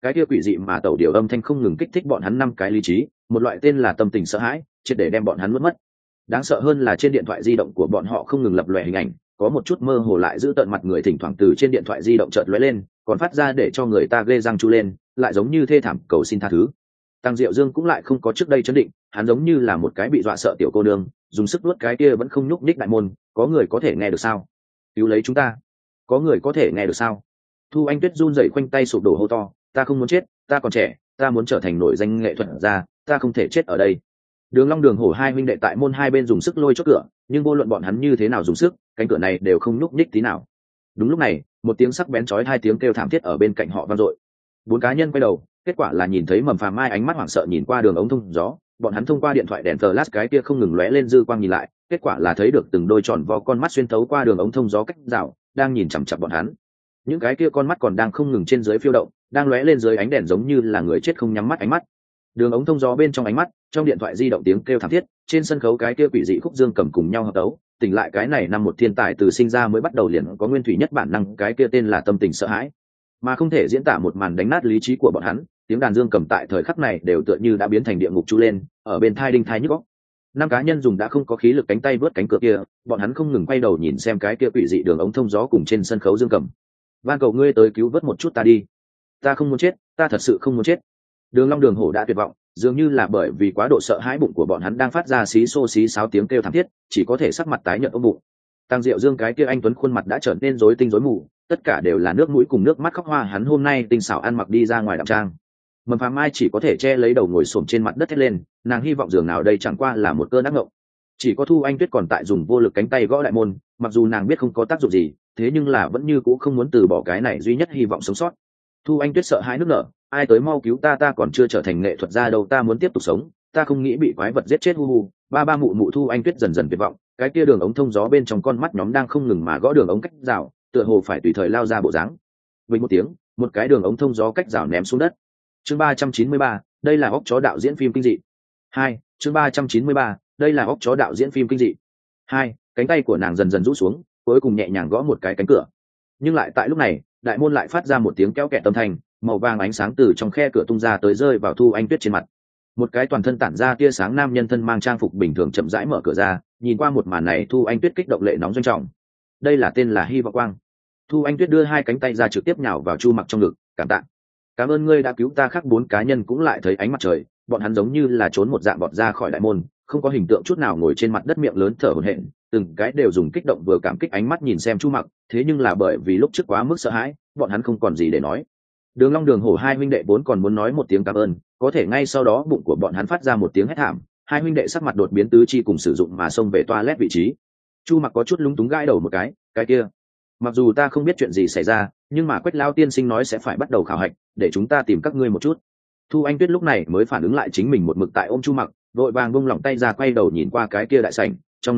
cái kia quỷ dị mà tẩu điều âm thanh không ngừng kích thích bọn hắn 5 cái lý trí, một loại tên là tâm tình sợ hãi triệt để đem bọn hắn mất. Đáng sợ hơn là trên điện thoại di động của bọn họ không ngừng lập lòe hình ảnh, có một chút mơ hồ lại giữ tợn mặt người thỉnh thoảng từ trên điện thoại di động chợt lóe lên, còn phát ra để cho người ta ghê răng chu lên, lại giống như thê thảm cầu xin tha thứ. Tăng Diệu Dương cũng lại không có trước đây chấn định, hắn giống như là một cái bị dọa sợ tiểu cô nương, dùng sức nuốt cái kia vẫn không nhúc nhích đại môn. Có người có thể nghe được sao? Cứu lấy chúng ta! Có người có thể nghe được sao? Thu Anh Tuyết run rẩy khoanh tay sụp đổ hô to, ta không muốn chết, ta còn trẻ, ta muốn trở thành nổi danh nghệ thuật gia, ta không thể chết ở đây. Đường Long Đường Hổ hai huynh đệ tại môn hai bên dùng sức lôi chốt cửa, nhưng vô luận bọn hắn như thế nào dùng sức, cánh cửa này đều không nhúc nhích tí nào. Đúng lúc này, một tiếng sắc bén chói hai tiếng kêu thảm thiết ở bên cạnh họ vang dội. 4 cá nhân quay đầu, kết quả là nhìn thấy Mầm Phàm Mai ánh mắt hoảng sợ nhìn qua đường ống thông gió, bọn hắn thông qua điện thoại đèn flash cái kia không ngừng lóe lên dư quang nhìn lại, kết quả là thấy được từng đôi tròn vo con mắt xuyên thấu qua đường ống thông gió cách rào, đang nhìn chằm chằm bọn hắn. Những cái kia con mắt còn đang không ngừng trên dưới phiêu động, đang lóe lên dưới ánh đèn giống như là người chết không nhắm mắt ánh mắt. Đường ống thông gió bên trong ánh mắt, trong điện thoại di động tiếng kêu thảm thiết, trên sân khấu cái kia quỷ dị khúc dương cầm cùng nhau hợp tấu, tỉnh lại cái này năm một thiên tài từ sinh ra mới bắt đầu liền có nguyên thủy nhất bản năng, cái kia tên là tâm tình sợ hãi, mà không thể diễn tả một màn đánh nát lý trí của bọn hắn. Tiếng đàn dương cầm tại thời khắc này đều tựa như đã biến thành địa ngục chu lên, ở bên thai đinh thai nhức óc. 5 cá nhân dùng đã không có khí lực cánh tay vớt cánh cửa kia, bọn hắn không ngừng quay đầu nhìn xem cái kia quỷ dị đường ống thông gió cùng trên sân khấu dương cầm. Van cầu ngươi tới cứu vớt một chút ta đi, ta không muốn chết, ta thật sự không muốn chết. Đường Long Đường Hổ đã tuyệt vọng, dường như là bởi vì quá độ sợ hãi, bụng của bọn hắn đang phát ra xí xô xí xáo tiếng kêu thảm thiết, chỉ có thể sắc mặt tái nhợt ôm bụng. Tăng Diệu Dương cái kia anh tuấn khuôn mặt đã trở nên rối tinh rối mù, tất cả đều là nước mũi cùng nước mắt khóc hoa. Hắn hôm nay tinh xảo ăn mặc đi ra ngoài đạm trang. Mầm Phàm Mai chỉ có thể che lấy đầu ngồi xổm trên mặt đất thét lên, nàng hy vọng giường nào đây chẳng qua là một cơn ác mộng. Chỉ có Thu Anh Tuyết còn tại dùng vô lực cánh tay gõ đại môn, mặc dù nàng biết không có tác dụng gì, thế nhưng là vẫn như cũ không muốn từ bỏ cái này duy nhất hy vọng sống sót. Thu Anh Tuyết sợ hãi nức nở, ai tới mau cứu ta, ta còn chưa trở thành nghệ thuật gia đâu, ta muốn tiếp tục sống, ta không nghĩ bị quái vật giết chết, hu hu. Ba mụ mụ. Thu Anh Tuyết dần dần tuyệt vọng, cái kia đường ống thông gió bên trong con mắt nhóm đang không ngừng mà gõ đường ống cách rào, tựa hồ phải tùy thời lao ra bộ dáng. Vang một tiếng, một cái đường ống thông gió cách rào ném xuống đất. Chương 393, đây là óc chó đạo diễn phim kinh dị. 2, chương 393, đây là óc chó đạo diễn phim kinh dị. 2, cánh tay của nàng dần dần rũ xuống, cuối cùng nhẹ nhàng gõ một cái cánh cửa. Nhưng lại tại lúc này, đại môn lại phát ra một tiếng kéo kẹt âm thanh, màu vàng ánh sáng từ trong khe cửa tung ra tới rơi vào Thu Anh Tuyết trên mặt. Một cái toàn thân tản ra tia sáng nam nhân thân mang trang phục bình thường chậm rãi mở cửa ra, nhìn qua một màn này, Thu Anh Tuyết kích động lệ nóng doanh trọng. Đây là tên là Hy Vọng Quang. Thu Anh Tuyết đưa hai cánh tay ra trực tiếp nhào vào Chu Mặc trong ngực, cảm tạ. Cảm ơn ngươi đã cứu ta. Khác 4 cá nhân cũng lại thấy ánh mặt trời, bọn hắn giống như là trốn một dạng bọt ra khỏi đại môn, không có hình tượng chút nào ngồi trên mặt đất miệng lớn thở hổn hển, từng cái đều dùng kích động vừa cảm kích ánh mắt nhìn xem Chu Mặc, thế nhưng là bởi vì lúc trước quá mức sợ hãi, bọn hắn không còn gì để nói. Đường Long Đường Hổ hai huynh đệ vốn còn muốn nói một tiếng cảm ơn, có thể ngay sau đó bụng của bọn hắn phát ra một tiếng hét thảm, hai huynh đệ sắc mặt đột biến tứ chi cùng sử dụng mà xông về toilet vị trí. Chu Mặc có chút lúng túng gãi đầu một cái kia, mặc dù ta không biết chuyện gì xảy ra, nhưng mà Quách Lao tiên sinh nói sẽ phải bắt đầu khảo hạch, để chúng ta tìm các ngươi một chút. Thu Anh Tuyết lúc này mới phản ứng lại chính mình một mực tại ôm Chu Mặc, vội vàng buông lỏng tay ra, quay đầu nhìn qua cái kia đại sảnh,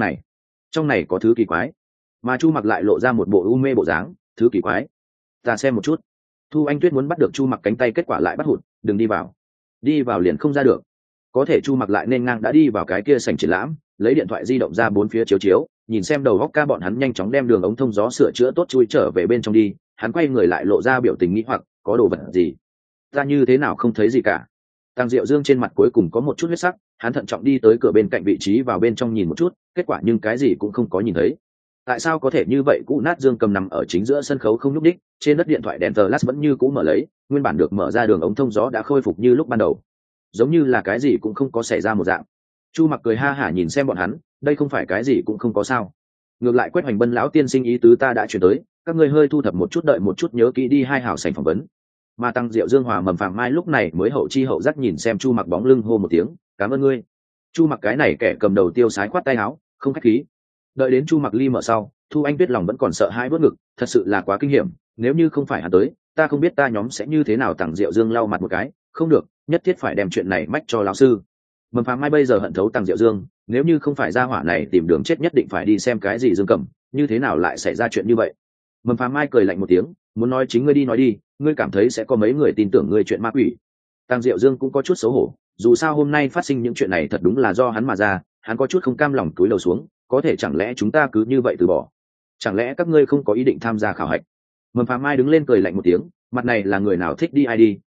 trong này có thứ kỳ quái. Mà Chu Mặc lại lộ ra một bộ u mê bộ dáng, thứ kỳ quái, ta xem một chút. Thu Anh Tuyết muốn bắt được Chu Mặc cánh tay, kết quả lại bắt hụt, đừng đi vào liền không ra được. Có thể Chu Mặc lại nên ngang đã đi vào cái kia sảnh triển lãm, lấy điện thoại di động ra bốn phía chiếu, nhìn xem đầu góc ca bọn hắn nhanh chóng đem đường ống thông gió sửa chữa tốt chui trở về bên trong đi. Hắn quay người lại lộ ra biểu tình nghĩ hoặc, có đồ vật gì? Ta như thế nào không thấy gì cả. Tăng Diệu Dương trên mặt cuối cùng có một chút huyết sắc, hắn thận trọng đi tới cửa bên cạnh vị trí vào bên trong nhìn một chút, kết quả nhưng cái gì cũng không có nhìn thấy. Tại sao có thể như vậy? Cũ nát dương cầm nằm ở chính giữa sân khấu không nhúc đích, trên đất điện thoại đèn flash vẫn như cũ mở lấy, nguyên bản được mở ra đường ống thông gió đã khôi phục như lúc ban đầu, giống như là cái gì cũng không có xảy ra một dạng. Chu Mặc cười ha hả nhìn xem bọn hắn, đây không phải cái gì cũng không có sao. Ngược lại Quách Hoành Bân lão tiên sinh ý tứ ta đã chuyển tới, các ngươi hơi thu thập một chút, đợi một chút nhớ kỹ đi hai hảo sảnh phỏng vấn. Mà Tăng Diệu Dương hòa Mầm Phàm Mai lúc này mới hậu chi hậu giác nhìn xem Chu Mặc bóng lưng hô một tiếng, cảm ơn ngươi. Chu Mặc cái này kẻ cầm đầu tiêu sái khoát tay áo, không khách khí. Đợi đến Chu Mặc ly mở sau, Thu Anh Tuyết lòng vẫn còn sợ hãi vớt ngực, thật sự là quá kinh hiểm, nếu như không phải hắn tới, ta không biết ta nhóm sẽ như thế nào. Tăng Diệu Dương lau mặt một cái, không được, nhất thiết phải đem chuyện này mách cho lão sư. Mầm Phàm Mai bây giờ hận thấu Tăng Diệu Dương, nếu như không phải gia hỏa này tìm đường chết, nhất định phải đi xem cái gì Dương Cẩm, như thế nào lại xảy ra chuyện như vậy. Mầm Phàm Mai cười lạnh một tiếng, muốn nói chính ngươi đi nói đi, ngươi cảm thấy sẽ có mấy người tin tưởng ngươi chuyện ma quỷ. Tăng Diệu Dương cũng có chút xấu hổ, dù sao hôm nay phát sinh những chuyện này thật đúng là do hắn mà ra, hắn có chút không cam lòng cúi đầu xuống, có thể chẳng lẽ chúng ta cứ như vậy từ bỏ? Chẳng lẽ các ngươi không có ý định tham gia khảo hạch? Mầm Phàm Mai đứng lên cười lạnh một tiếng, mặt này là người nào thích đi ai đi,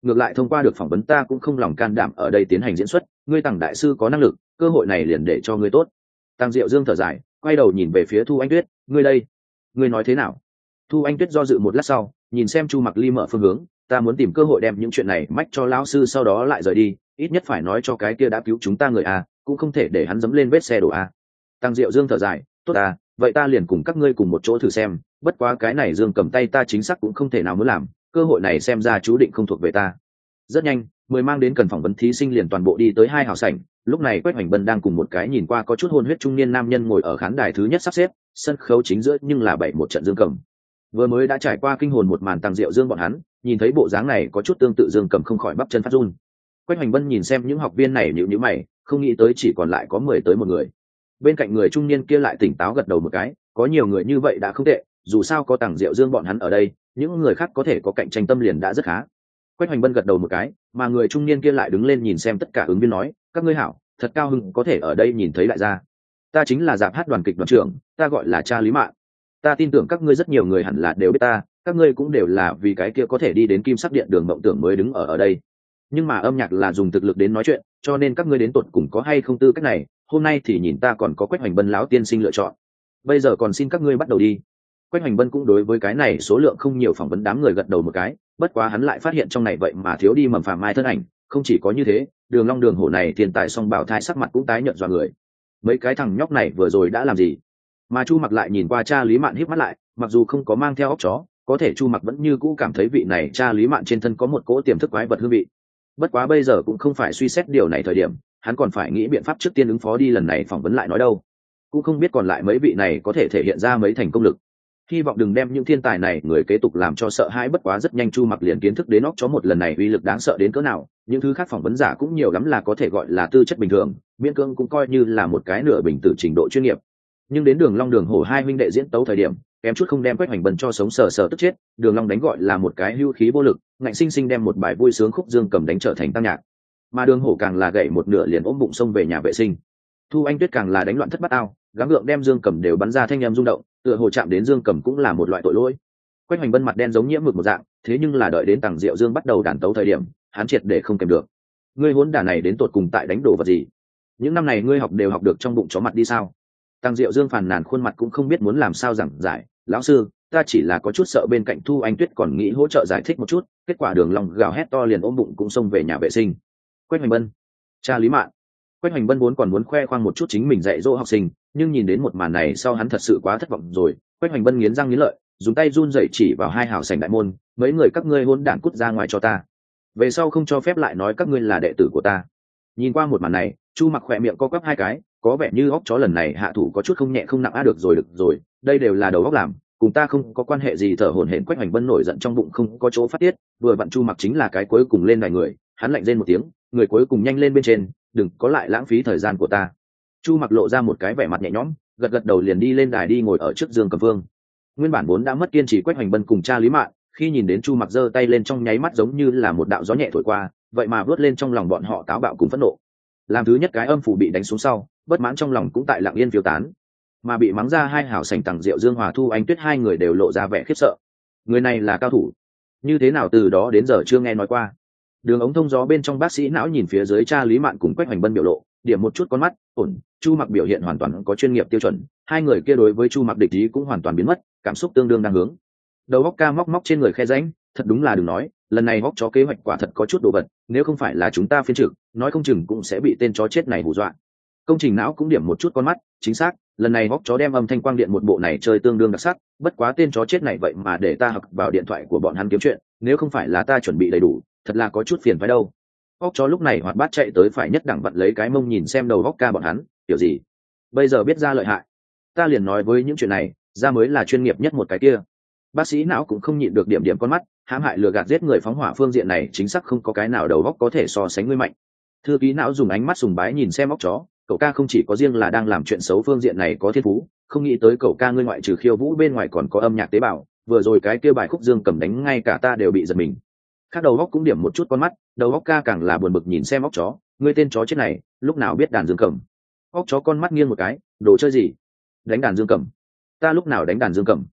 ngược lại thông qua được phỏng vấn ta cũng không lòng can đảm ở đây tiến hành diễn xuất, ngươi Tằng đại sư có năng lực, cơ hội này liền để cho ngươi tốt. Tằng Diệu Dương thở dài, quay đầu nhìn về phía Thu Anh Tuyết, ngươi đây, ngươi nói thế nào? Thu Anh Tuyết do dự một lát sau, nhìn xem Chu Mặc Ly mở phương hướng, ta muốn tìm cơ hội đem những chuyện này mách cho lão sư, sau đó lại rời đi, ít nhất phải nói cho cái kia đã cứu chúng ta người a, cũng không thể để hắn dẫm lên vết xe đổ a. Tằng Diệu Dương thở dài, tốt à, vậy ta liền cùng các ngươi cùng một chỗ thử xem, bất quá cái này Dương cầm tay ta chính xác cũng không thể nào muốn làm, cơ hội này xem ra chú định không thuộc về ta. Rất nhanh, mười mang đến cần phỏng vấn thí sinh liền toàn bộ đi tới hai hào sảnh, lúc này Quách Hoành Bân đang cùng một cái nhìn qua có chút hôn huyết trung niên nam nhân ngồi ở khán đài thứ nhất sắp xếp, sân khấu chính giữa nhưng là bảy một trận dương cầm. Vừa mới đã trải qua kinh hồn một màn Tằng Diệu Dương bọn hắn, nhìn thấy bộ dáng này có chút tương tự dương cầm không khỏi bắp chân phát run. Quách Hoành Bân nhìn xem những học viên này nhíu nhíu mày, không nghĩ tới chỉ còn lại có 10 tới một người. Bên cạnh người trung niên kia lại tỉnh táo gật đầu một cái, có nhiều người như vậy đã không tệ, dù sao có Tằng Diệu Dương bọn hắn ở đây, những người khác có thể có cạnh tranh tâm liền đã rất khá. Quách Hoành Bân gật đầu một cái, mà người trung niên kia lại đứng lên nhìn xem tất cả ứng viên nói, các ngươi hảo, thật cao hứng có thể ở đây nhìn thấy đại gia. Ta chính là dạp hát đoàn kịch đoàn trưởng, ta gọi là Cha Lý Mạn. Ta tin tưởng các ngươi rất nhiều người hẳn là đều biết ta, các ngươi cũng đều là vì cái kia có thể đi đến Kim Sắc Điện Đường mộng tưởng mới đứng ở đây. Nhưng mà âm nhạc là dùng thực lực đến nói chuyện, cho nên các ngươi đến tột cùng có hay không tư cách này, hôm nay thì nhìn ta còn có Quách Hoành Bân lão tiên sinh lựa chọn. Bây giờ còn xin các ngươi bắt đầu đi. Quách Hoành Bân cũng đối với cái này số lượng không nhiều phỏng vấn đám người gật đầu một cái, bất quá hắn lại phát hiện trong này vậy mà thiếu đi Mầm Phàm Mai thân ảnh, không chỉ có như thế, Đường Long Đường Hổ này tiền tài song bảo thai sắc mặt cũng tái nhợt dọa người. Mấy cái thằng nhóc này vừa rồi đã làm gì? Mà Chu Mặc lại nhìn qua Cha Lý Mạn híp mắt lại, mặc dù không có mang theo óc chó, có thể Chu Mặc vẫn như cũ cảm thấy vị này Cha Lý Mạn trên thân có một cỗ tiềm thức quái vật hương vị. Bất quá bây giờ cũng không phải suy xét điều này thời điểm, hắn còn phải nghĩ biện pháp trước tiên ứng phó đi lần này phỏng vấn lại nói đâu. Cũng không biết còn lại mấy vị này có thể thể hiện ra mấy thành công lực. Hy vọng đừng đem những thiên tài này người kế tục làm cho sợ hãi, bất quá rất nhanh Chu Mặc liền kiến thức đến óc chó một lần này uy lực đáng sợ đến cỡ nào, những thứ khác phỏng vấn giả cũng nhiều lắm là có thể gọi là tư chất bình thường, miễn cưỡng cũng coi như là một cái nửa bình tử trình độ chuyên nghiệp. Nhưng đến Đường Long Đường Hổ hai huynh đệ diễn tấu thời điểm, kém chút không đem Quách Hoành Bân cho sống sờ sờ tức chết, Đường Long đánh gọi là một cái hưu khí vô lực, ngạnh sinh sinh đem một bài vui sướng khúc dương cầm đánh trở thành tăng nhạc. Mà Đường Hổ càng là gãy một nửa liền ôm bụng xông về nhà vệ sinh. Thu Anh Tuyết càng là đánh loạn thất bát ao, gắng gượng đem dương cầm đều bắn ra thanh âm rung động, tựa hồ chạm đến dương cầm cũng là một loại tội lỗi. Quách Hoành Bân mặt đen giống nhiễm mực một dạng, thế nhưng là đợi đến Tằng Diệu Dương bắt đầu đàn tấu thời điểm, hắn triệt để không kèm được. Ngươi hỗn đản này đến tột cùng tại đánh đồ vật gì? Những năm này ngươi học đều học được trong bụng chó mặt đi sao? Tằng Diệu Dương phàn nàn khuôn mặt cũng không biết muốn làm sao giảng giải, lão sư, ta chỉ là có chút sợ bên cạnh Thu Anh Tuyết còn nghĩ hỗ trợ giải thích một chút, kết quả Đường Long gào hét to liền ôm bụng cũng xông về nhà vệ sinh. Quách Hoành Bân, Cha Lý Mạn. Quách Hoành Bân vốn còn muốn khoe khoang một chút chính mình dạy dỗ học sinh, nhưng nhìn đến một màn này sau hắn thật sự quá thất vọng rồi. Quách Hoành Bân nghiến răng nghiến lợi, dùng tay run rẩy chỉ vào hai hào sảnh đại môn, mấy người các ngươi hỗn đản cút ra ngoài cho ta, về sau không cho phép lại nói các ngươi là đệ tử của ta. Nhìn qua một màn này, Chu Mặc khỏe miệng co quắp hai cái, có vẻ như óc chó lần này hạ thủ có chút không nhẹ không nặng. Được rồi, đây đều là đầu óc làm, cùng ta không có quan hệ gì. Thở hổn hển Quách Hoành Bân nổi giận trong bụng không có chỗ phát tiết, vừa vặn Chu Mặc chính là cái cuối cùng lên đài người, hắn lạnh rên một tiếng, người cuối cùng nhanh lên bên trên, đừng có lại lãng phí thời gian của ta. Chu Mặc lộ ra một cái vẻ mặt nhẹ nhõm, gật đầu liền đi lên đài đi ngồi ở trước Dương Cầm Vương. Nguyên bản vốn đã mất kiên trì Quách Hoành Bân cùng Cha Lý Mạn, khi nhìn đến Chu Mặc giơ tay lên trong nháy mắt giống như là một đạo gió nhẹ thổi qua, vậy mà vớt lên trong lòng bọn họ táo bạo cùng phẫn nộ. Làm thứ nhất cái âm phủ bị đánh xuống sau, bất mãn trong lòng cũng tại lặng yên phiêu tán, mà bị mắng ra hai hảo sảnh Tằng Diệu Dương Hòa Thu Anh Tuyết hai người đều lộ ra vẻ khiếp sợ. Người này là cao thủ, như thế nào từ đó đến giờ chưa nghe nói qua. Đường ống thông gió bên trong bác sĩ não nhìn phía dưới Cha Lý Mạn cùng Quách Hoành Bân biểu lộ, điểm một chút con mắt, ổn. Chu Mặc biểu hiện hoàn toàn có chuyên nghiệp tiêu chuẩn, hai người kia đối với Chu Mặc địch ý cũng hoàn toàn biến mất, cảm xúc tương đương đang hướng. Đầu góc ca móc móc trên người khe rãnh, thật đúng là đừng nói, lần này góc chó kế hoạch quả thật có chút đồ vật, nếu không phải là chúng ta phiên trực, nói không chừng cũng sẽ bị tên chó chết này hù dọa. Công trình não cũng điểm một chút con mắt, chính xác, lần này góc chó đem âm thanh quang điện một bộ này chơi tương đương đặc sắc, bất quá tên chó chết này vậy mà để ta học vào điện thoại của bọn hắn kiếm chuyện, nếu không phải là ta chuẩn bị đầy đủ, thật là có chút phiền phải đâu. Góc chó lúc này hoạt bát chạy tới phải nhất đẳng vặn lấy cái mông nhìn xem đầu góc ca bọn hắn, kiểu gì bây giờ biết ra lợi hại, ta liền nói với những chuyện này ra mới là chuyên nghiệp nhất một cái kia. Bác sĩ não cũng không nhịn được điểm con mắt, hãm hại lừa gạt giết người phóng hỏa phương diện này chính xác không có cái nào đầu góc có thể so sánh ngươi mạnh. Thư ký não dùng ánh mắt sùng bái nhìn xem óc chó, cậu ca không chỉ có riêng là đang làm chuyện xấu phương diện này có thiên phú, không nghĩ tới cậu ca ngươi ngoại trừ khiêu vũ bên ngoài còn có âm nhạc tế bào, vừa rồi cái kia bài khúc Dương Cầm đánh ngay cả ta đều bị giật mình. Khác đầu góc cũng điểm một chút con mắt, đầu góc ca càng là buồn bực nhìn xem óc chó, ngươi tên chó chết này lúc nào biết đàn Dương Cầm. Óc chó con mắt nghiêng một cái, đồ chơi gì? Đánh đàn Dương Cầm? Ta lúc nào đánh đàn Dương Cầm?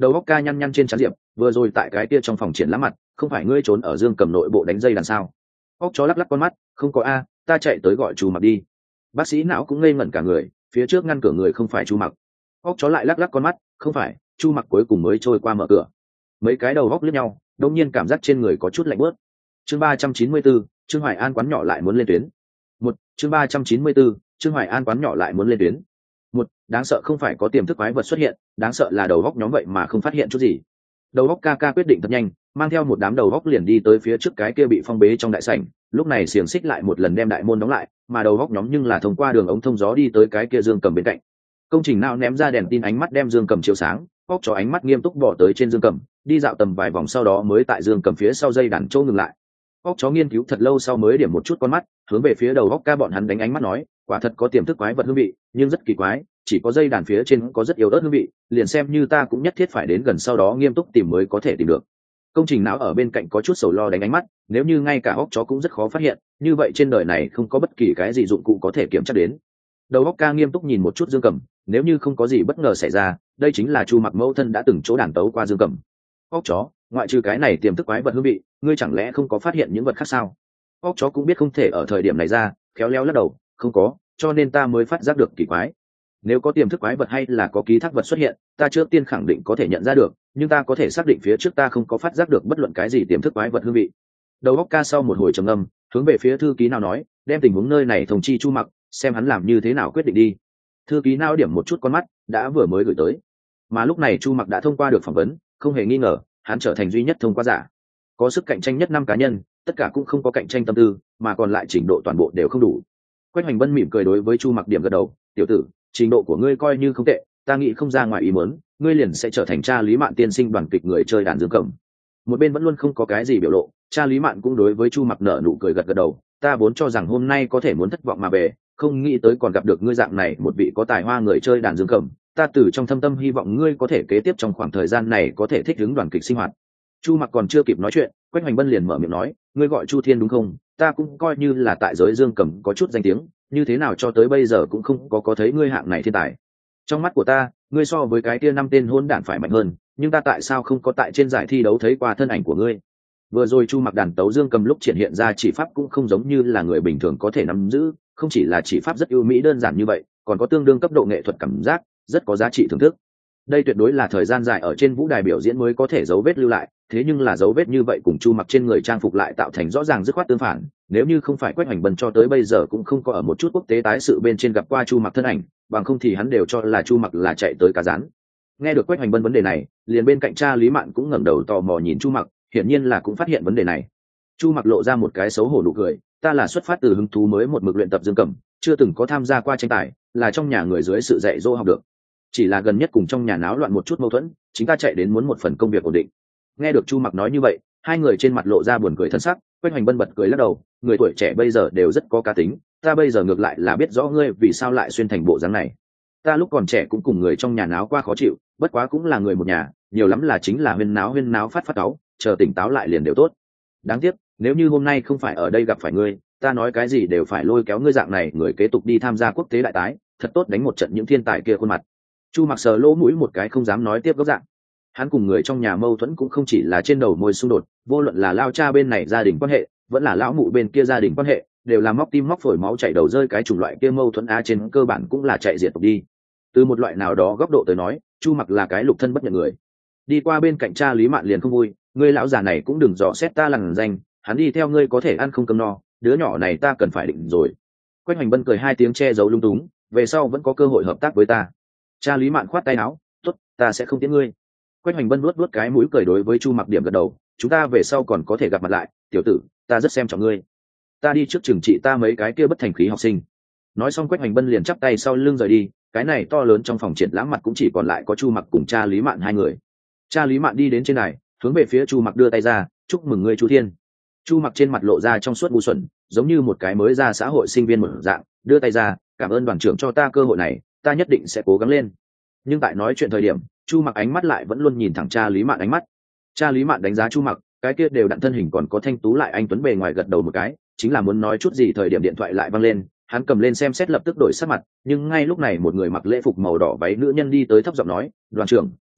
Đầu góc ca nhăn nhăn trên trán Diệp, vừa rồi tại cái kia trong phòng triển lãm mặt, không phải ngươi trốn ở Dương Cầm nội bộ đánh dây đàn sao? Óc chó lắc lắc con mắt, không có a, ta chạy tới gọi Chu Mặc đi. Bác sĩ não cũng ngây ngẩn cả người, phía trước ngăn cửa người không phải Chu Mặc. Óc chó lại lắc lắc con mắt, không phải, Chu Mặc cuối cùng mới trôi qua mở cửa. Mấy cái đầu góc liếc nhau, đột nhiên cảm giác trên người có chút lạnh buốt. Chương 394, Trương Hoài An quán nhỏ lại muốn lên tuyến. Chương 394, Trương Hoài An quán nhỏ lại muốn lên tuyến. Đáng sợ không phải có tiềm thức quái vật xuất hiện, đáng sợ là đầu góc nhóm vậy mà không phát hiện chút gì. Đầu góc ca ca quyết định thật nhanh, mang theo một đám đầu góc liền đi tới phía trước cái kia bị phong bế trong đại sảnh, lúc này xiềng xích lại một lần đem đại môn đóng lại, mà đầu góc nhóm nhưng là thông qua đường ống thông gió đi tới cái kia Dương Cầm bên cạnh. Công trình nào ném ra đèn tin ánh mắt đem Dương Cầm chiếu sáng, óc cho ánh mắt nghiêm túc bỏ tới trên Dương Cầm, đi dạo tầm vài vòng sau đó mới tại Dương Cầm phía sau dây đàn chỗ ngừng lại. Óc chó nghiên cứu thật lâu sau mới điểm một chút con mắt, hướng về phía đầu góc ca bọn hắn đánh ánh mắt nói, quả thật có tiềm thức quái vật hương vị, nhưng rất kỳ quái, chỉ có dây đàn phía trên có rất yếu ớt hương vị, liền xem như ta cũng nhất thiết phải đến gần sau đó nghiêm túc tìm mới có thể tìm được. Công trình não ở bên cạnh có chút sầu lo đánh ánh mắt, nếu như ngay cả óc chó cũng rất khó phát hiện, như vậy trên đời này không có bất kỳ cái gì dụng cụ có thể kiểm tra đến. Đầu óc ca nghiêm túc nhìn một chút Dương Cầm, nếu như không có gì bất ngờ xảy ra, đây chính là Chu Mặc mẫu thân đã từng chỗ đàn tấu qua Dương Cầm. Óc chó, ngoại trừ cái này tiềm thức quái vật hương vị, ngươi chẳng lẽ không có phát hiện những vật khác sao? Óc chó cũng biết không thể ở thời điểm này ra, khéo léo lắc đầu, không có, cho nên ta mới phát giác được kỳ quái. Nếu có tiềm thức quái vật hay là có ký thác vật xuất hiện, ta trước tiên khẳng định có thể nhận ra được, nhưng ta có thể xác định phía trước ta không có phát giác được bất luận cái gì tiềm thức quái vật hương vị. Đầu óc ca sau một hồi trầm ngâm, hướng về phía thư ký nào nói, đem tình huống nơi này thông chi Chu Mặc, xem hắn làm như thế nào quyết định đi. Thư ký nào điểm một chút con mắt, đã vừa mới gửi tới. Mà lúc này Chu Mặc đã thông qua được phỏng vấn, không hề nghi ngờ, hắn trở thành duy nhất thông qua giả. Có sức cạnh tranh nhất 5 cá nhân, tất cả cũng không có cạnh tranh tâm tư, mà còn lại trình độ toàn bộ đều không đủ. Quách Hoành Bân mỉm cười đối với Chu Mặc điểm gật đầu, "Tiểu tử, trình độ của ngươi coi như không tệ, ta nghĩ không ra ngoài ý muốn, ngươi liền sẽ trở thành cha Lý Mạn tiên sinh đoàn kịch người chơi đàn dương cầm." Một bên vẫn luôn không có cái gì biểu lộ, cha Lý Mạn cũng đối với Chu Mặc nở nụ cười gật gật đầu, "Ta vốn cho rằng hôm nay có thể muốn thất vọng mà về, không nghĩ tới còn gặp được ngươi dạng này một vị có tài hoa người chơi đàn dương cầm, ta từ trong thâm tâm hy vọng ngươi có thể kế tiếp trong khoảng thời gian này có thể thích ứng đoàn kịch sinh hoạt." Chu Mặc còn chưa kịp nói chuyện, Quách Hoành Bân liền mở miệng nói, "Ngươi gọi Chu Thiên đúng không? Ta cũng coi như là tại giới dương cầm có chút danh tiếng, như thế nào cho tới bây giờ cũng không có thấy ngươi hạng này thiên tài. Trong mắt của ta, ngươi so với cái kia 5 tên hôn đản phải mạnh hơn, nhưng ta tại sao không có tại trên giải thi đấu thấy qua thân ảnh của ngươi?" Vừa rồi Chu Mặc đàn tấu dương cầm lúc triển hiện ra chỉ pháp cũng không giống như là người bình thường có thể nắm giữ, không chỉ là chỉ pháp rất ưu mỹ đơn giản như vậy, còn có tương đương cấp độ nghệ thuật cảm giác, rất có giá trị thưởng thức. Đây tuyệt đối là thời gian dài ở trên vũ đài biểu diễn mới có thể dấu vết lưu lại, thế nhưng là dấu vết như vậy cùng Chu Mặc trên người trang phục lại tạo thành rõ ràng dứt khoát tương phản, nếu như không phải Quách Hoành Bân cho tới bây giờ cũng không có ở một chút quốc tế tái sự bên trên gặp qua Chu Mặc thân ảnh, bằng không thì hắn đều cho là Chu Mặc là chạy tới cá rán. Nghe được Quách Hoành Bân vấn đề này, liền bên cạnh cha Lý Mạn cũng ngẩng đầu tò mò nhìn Chu Mặc, hiển nhiên là cũng phát hiện vấn đề này. Chu Mặc lộ ra một cái xấu hổ nụ cười, "Ta là xuất phát từ hứng thú mới một mực luyện tập dương cầm, chưa từng có tham gia qua tranh tài, là trong nhà người dưới sự dạy dỗ học được. Chỉ là gần nhất cùng trong nhà náo loạn một chút mâu thuẫn, chính ta chạy đến muốn một phần công việc ổn định." Nghe được Chu Mặc nói như vậy, hai người trên mặt lộ ra buồn cười thân sắc. Quách Hoành Bân bật cười lắc đầu, "Người tuổi trẻ bây giờ đều rất có cá tính, ta bây giờ ngược lại là biết rõ ngươi vì sao lại xuyên thành bộ dáng này. Ta lúc còn trẻ cũng cùng người trong nhà náo qua khó chịu, bất quá cũng là người một nhà, nhiều lắm là chính là huyên náo phát cáu, chờ tỉnh táo lại liền đều tốt. Đáng tiếc, nếu như hôm nay không phải ở đây gặp phải ngươi, ta nói cái gì đều phải lôi kéo ngươi dạng này người kế tục đi tham gia quốc tế đại tái, thật tốt đánh một trận những thiên tài kia khuôn mặt." Chu Mặc sờ lỗ mũi một cái không dám nói tiếp gốc dạng. Hắn cùng người trong nhà mâu thuẫn cũng không chỉ là trên đầu môi xung đột, vô luận là lao cha bên này gia đình quan hệ, vẫn là lão mụ bên kia gia đình quan hệ, đều là móc tim móc phổi máu chảy đầu rơi, cái chủng loại kia mâu thuẫn á trên cơ bản cũng là chạy diệt tộc đi. Từ một loại nào đó góc độ tới nói, Chu Mặc là cái lục thân bất nhận người. Đi qua bên cạnh cha Lý Mạn liền không vui, "Ngươi lão già này cũng đừng dò xét ta lằn danh, hắn đi theo ngươi có thể ăn không cơm no, đứa nhỏ này ta cần phải định rồi." Quách Hoành Bân cười hai tiếng che giấu lung túng, "Về sau vẫn có cơ hội hợp tác với ta." Cha Lý Mạn khoát tay áo, "Tốt, ta sẽ không tiễn ngươi." Quách Hoành Bân luốt cái mũi cười đối với Chu Mặc điểm gật đầu, "Chúng ta về sau còn có thể gặp mặt lại, tiểu tử, ta rất xem trọng ngươi. Ta đi trước trừng trị ta mấy cái kia bất thành khí học sinh." Nói xong Quách Hoành Bân liền chắp tay sau lưng rời đi, cái này to lớn trong phòng triển lãm mặt cũng chỉ còn lại có Chu Mặc cùng cha Lý Mạn hai người. Cha Lý Mạn đi đến trên này, hướng về phía Chu Mặc đưa tay ra, "Chúc mừng ngươi Chu Thiên." Chu Mặc trên mặt lộ ra trong suốt ngu xuẩn, giống như một cái mới ra xã hội sinh viên một dạng, đưa tay ra, "Cảm ơn đoàn trưởng cho ta cơ hội này, ta nhất định sẽ cố gắng lên." Nhưng tại nói chuyện thời điểm, Chu Mặc ánh mắt lại vẫn luôn nhìn thẳng cha Lý Mạn ánh mắt. Cha Lý Mạn đánh giá Chu Mặc, cái kia đều đặn thân hình còn có thanh tú lại anh tuấn bề ngoài gật đầu một cái, chính là muốn nói chút gì thời điểm điện thoại lại vang lên, hắn cầm lên xem xét lập tức đổi sắc mặt, nhưng ngay lúc này một người mặc lễ phục màu đỏ váy nữ nhân đi tới thấp giọng nói, "Đoàn trưởng,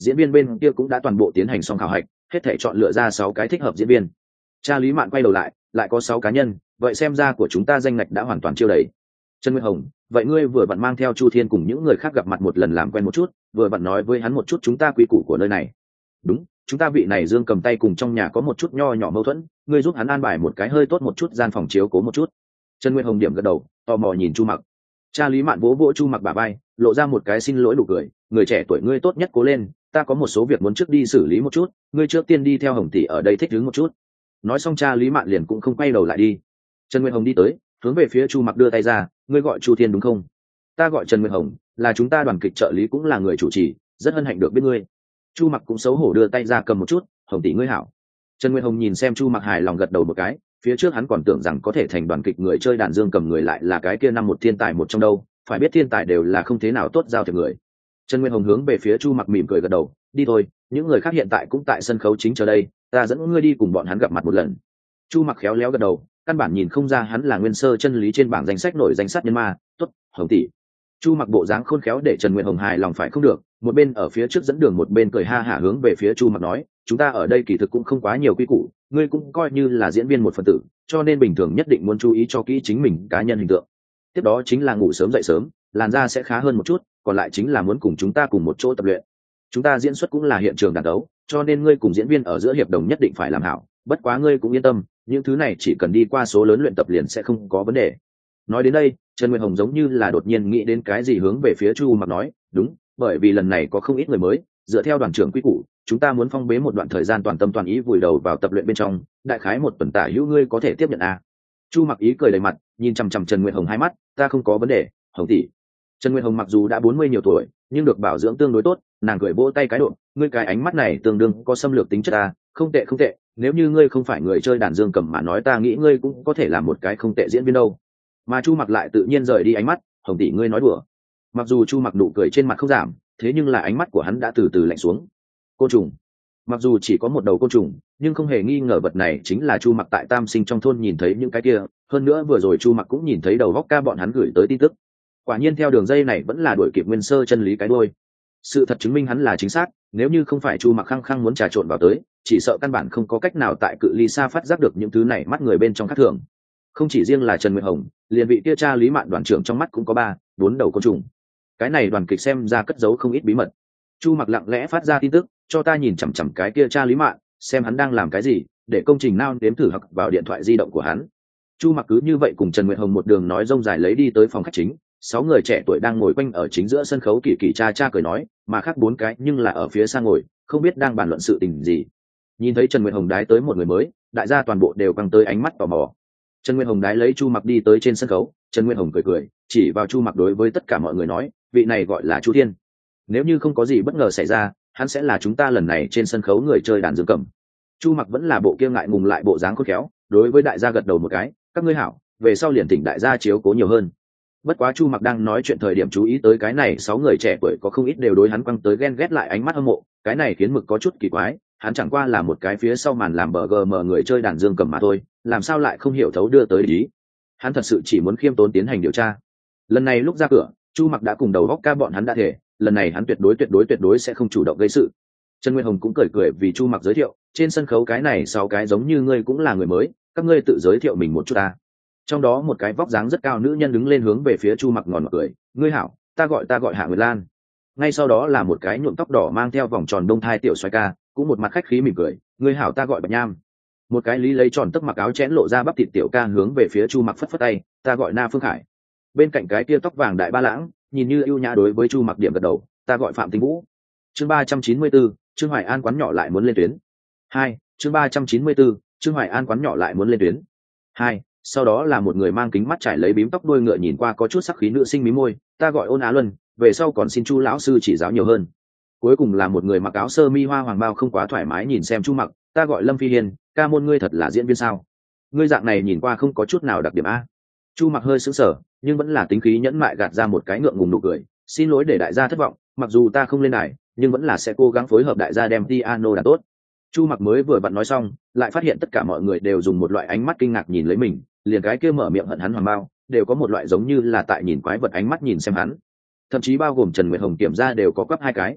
diễn viên bên kia cũng đã toàn bộ tiến hành xong khảo hạch, hết thể chọn lựa ra 6 cái thích hợp diễn viên. Cha Lý Mạn quay đầu lại có 6 cá nhân, vậy xem ra của chúng ta danh ngạch đã hoàn toàn chiêu đầy. Trần Nguyên Hồng, vậy ngươi vừa vặn mang theo Chu Thiên cùng những người khác gặp mặt một lần làm quen một chút, vừa vặn nói với hắn một chút chúng ta quy củ của nơi này. Đúng, chúng ta vị này Dương cầm tay cùng trong nhà có một chút nho nhỏ mâu thuẫn, ngươi giúp hắn an bài một cái hơi tốt một chút gian phòng chiếu cố một chút. Trần Nguyên Hồng điểm gật đầu, tò mò nhìn Chu Mặc. Cha Lý Mạn vỗ vỗ Chu Mặc bả vai, lộ ra một cái xin lỗi nụ cười, người trẻ tuổi ngươi tốt nhất cố lên, ta có một số việc muốn trước đi xử lý một chút, ngươi trước tiên đi theo Hồng tỷ ở đây thích ứng một chút. Nói xong cha Lý Mạn liền cũng không quay đầu lại đi. Trần Nguyên Hồng đi tới, hướng về phía Chu Mặc đưa tay ra, ngươi gọi Chu Thiên đúng không? Ta gọi Trần Nguyên Hồng, là chúng ta đoàn kịch trợ lý cũng là người chủ trì, rất hân hạnh được biết ngươi. Chu Mặc cũng xấu hổ đưa tay ra cầm một chút, Hồng tỷ ngươi hảo. Trần Nguyên Hồng nhìn xem Chu Mặc hài lòng gật đầu một cái, phía trước hắn còn tưởng rằng có thể thành đoàn kịch người chơi đàn dương cầm người lại là cái kia năm một thiên tài một trong đâu, phải biết thiên tài đều là không thế nào tốt giao thiệp người. Trần Nguyên Hồng hướng về phía Chu Mặc mỉm cười gật đầu, đi thôi, những người khác hiện tại cũng tại sân khấu chính chờ đây, ta dẫn ngươi đi cùng bọn hắn gặp mặt một lần. Chu Mặc khéo léo gật đầu, căn bản nhìn không ra hắn là nguyên sơ chân lý trên bảng danh sách nổi danh sát nhân ma. Tốt, Hồng tỷ. Chu Mặc bộ dáng khôn khéo để Trần Nguyên Hồng hài lòng phải không được, một bên ở phía trước dẫn đường một bên cười ha hả hướng về phía Chu Mặc nói, chúng ta ở đây kỳ thực cũng không quá nhiều quy củ, ngươi cũng coi như là diễn viên một phần tử, cho nên bình thường nhất định muốn chú ý cho kỹ chính mình cá nhân hình tượng. Tiếp đó chính là ngủ sớm dậy sớm, làn da sẽ khá hơn một chút, còn lại chính là muốn cùng chúng ta cùng một chỗ tập luyện. Chúng ta diễn xuất cũng là hiện trường đàn đấu, cho nên ngươi cùng diễn viên ở giữa hiệp đồng nhất định phải làm hảo, bất quá ngươi cũng yên tâm, những thứ này chỉ cần đi qua số lớn luyện tập liền sẽ không có vấn đề. Nói đến đây, Trần Nguyên Hồng giống như là đột nhiên nghĩ đến cái gì hướng về phía Chu Mặc nói, đúng, bởi vì lần này có không ít người mới, dựa theo đoàn trưởng quy củ, chúng ta muốn phong bế một đoạn thời gian toàn tâm toàn ý vùi đầu vào tập luyện bên trong, đại khái một tuần tả hữu ngươi có thể tiếp nhận à? Chu Mặc ý cười đầy mặt, nhìn chằm chằm Trần Nguyên Hồng hai mắt, ta không có vấn đề, Hồng tỷ. Trần Nguyên Hồng mặc dù đã 40 nhiều tuổi, nhưng được bảo dưỡng tương đối tốt, nàng cười vỗ tay cái độ, ngươi cái ánh mắt này tương đương có xâm lược tính chất à, không tệ không tệ, nếu như ngươi không phải người chơi đàn dương cầm mà nói ta nghĩ ngươi cũng có thể làm một cái không tệ diễn viên đâu. Mà Chu Mặc lại tự nhiên rời đi ánh mắt, Hồng tỷ ngươi nói đùa. Mặc dù Chu Mặc nụ cười trên mặt không giảm, thế nhưng là ánh mắt của hắn đã từ từ lạnh xuống. Côn trùng. Mặc dù chỉ có một đầu côn trùng, nhưng không hề nghi ngờ vật này chính là Chu Mặc tại Tam Sinh trong thôn nhìn thấy những cái kia, hơn nữa vừa rồi Chu Mặc cũng nhìn thấy đầu góc ca bọn hắn gửi tới tin tức. Quả nhiên theo đường dây này vẫn là đuổi kịp nguyên sơ chân lý cái đuôi. Sự thật chứng minh hắn là chính xác, nếu như không phải Chu Mặc khăng khăng muốn trà trộn vào tới, chỉ sợ căn bản không có cách nào tại cự ly xa phát giác được những thứ này mắt người bên trong khác thường. Không chỉ riêng là Trần Nguyệt Hồng, liền vị kia cha Lý Mạn đoàn trưởng trong mắt cũng có 3-4 đầu côn trùng. Cái này đoàn kịch xem ra cất giấu không ít bí mật. Chu Mặc lặng lẽ phát ra tin tức, cho ta nhìn chằm chằm cái kia cha Lý Mạn, xem hắn đang làm cái gì, để công trình nào đếm thử hoặc vào điện thoại di động của hắn. Chu Mặc cứ như vậy cùng Trần Nguyệt Hồng một đường nói rông dài lấy đi tới phòng khách chính, 6 người trẻ tuổi đang ngồi quanh ở chính giữa sân khấu kỳ kỳ cha cha cười nói, mà khác 4 cái nhưng là ở phía xa ngồi, không biết đang bàn luận sự tình gì. Nhìn thấy Trần Nguyệt Hồng đái tới một người mới, đại gia toàn bộ đều căng tới ánh mắt tò mò. Trần Nguyệt Hồng đái lấy Chu Mặc đi tới trên sân khấu, Trần Nguyệt Hồng cười cười, chỉ vào Chu Mặc đối với tất cả mọi người nói, vị này gọi là Chu Thiên. Nếu như không có gì bất ngờ xảy ra, hắn sẽ là chúng ta lần này trên sân khấu người chơi đàn dương cầm. Chu Mặc vẫn là bộ kia ngại ngùng lại bộ dáng khôn khéo, đối với đại gia gật đầu một cái, các ngươi hảo, về sau liền thỉnh đại gia chiếu cố nhiều hơn. Bất quá Chu Mặc đang nói chuyện thời điểm chú ý tới cái này 6 người trẻ tuổi có không ít đều đối hắn quăng tới ghen ghét lại ánh mắt hâm mộ, cái này khiến Mực có chút kỳ quái, hắn chẳng qua là một cái phía sau màn làm bờ gm người chơi đàn dương cầm mà thôi, làm sao lại không hiểu thấu đưa tới ý. Hắn thật sự chỉ muốn khiêm tốn tiến hành điều tra. Lần này lúc ra cửa, Chu Mặc đã cùng đầu góc ca bọn hắn đã thể, lần này hắn tuyệt đối sẽ không chủ động gây sự. Trần Nguyên Hồng cũng cười cười vì Chu Mặc giới thiệu, trên sân khấu cái này 6 cái giống như ngươi cũng là người mới, các ngươi tự giới thiệu mình một chút ta. Trong đó một cái vóc dáng rất cao nữ nhân đứng lên hướng về phía Chu Mặc ngòn cười, ngươi hảo, ta gọi Hạ Nguyệt Lan. Ngay sau đó là một cái nhuộm tóc đỏ mang theo vòng tròn đông thai tiểu xoay ca, cũng một mặt khách khí mỉm cười, ngươi hảo, ta gọi Bạch Nham. Một cái lý lấy tròn tấc mặc áo chẽn lộ ra bắp thịt tiểu ca hướng về phía Chu Mặc phất phất tay, ta gọi Na Phương Khải. Bên cạnh cái kia tóc vàng đại ba lãng, nhìn như ưu nhã đối với Chu Mặc điểm gật đầu, ta gọi Phạm Tinh Vũ. Chương 394, Trương Hoài An quán nhỏ lại muốn lên tuyến. 2, chương 394, Trương Hoài An quán nhỏ lại muốn lên tuyến. 2, sau đó là một người mang kính mắt trải lấy bím tóc đuôi ngựa nhìn qua có chút sắc khí nữ sinh mí môi, ta gọi Ôn Á Luân, về sau còn xin Chu lão sư chỉ giáo nhiều hơn. Cuối cùng là một người mặc áo sơ mi hoa hoàng bao không quá thoải mái nhìn xem Chu Mặc, ta gọi Lâm Phi Hiên, ca môn ngươi thật là diễn viên sao? Ngươi dạng này nhìn qua không có chút nào đặc điểm a. Chu Mặc hơi sững sờ, nhưng vẫn là tính khí nhẫn mại gạt ra một cái ngượng ngùng nụ cười, xin lỗi để đại gia thất vọng, mặc dù ta không lên đài, nhưng vẫn là sẽ cố gắng phối hợp đại gia đem piano đàn tốt. Chu Mặc mới vừa vặn nói xong, lại phát hiện tất cả mọi người đều dùng một loại ánh mắt kinh ngạc nhìn lấy mình, liền cái kia mở miệng hận hắn hoàng bao, đều có một loại giống như là tại nhìn quái vật ánh mắt nhìn xem hắn. Thậm chí bao gồm Trần Nguyệt Hồng kiểm ra đều có quắp 2 cái.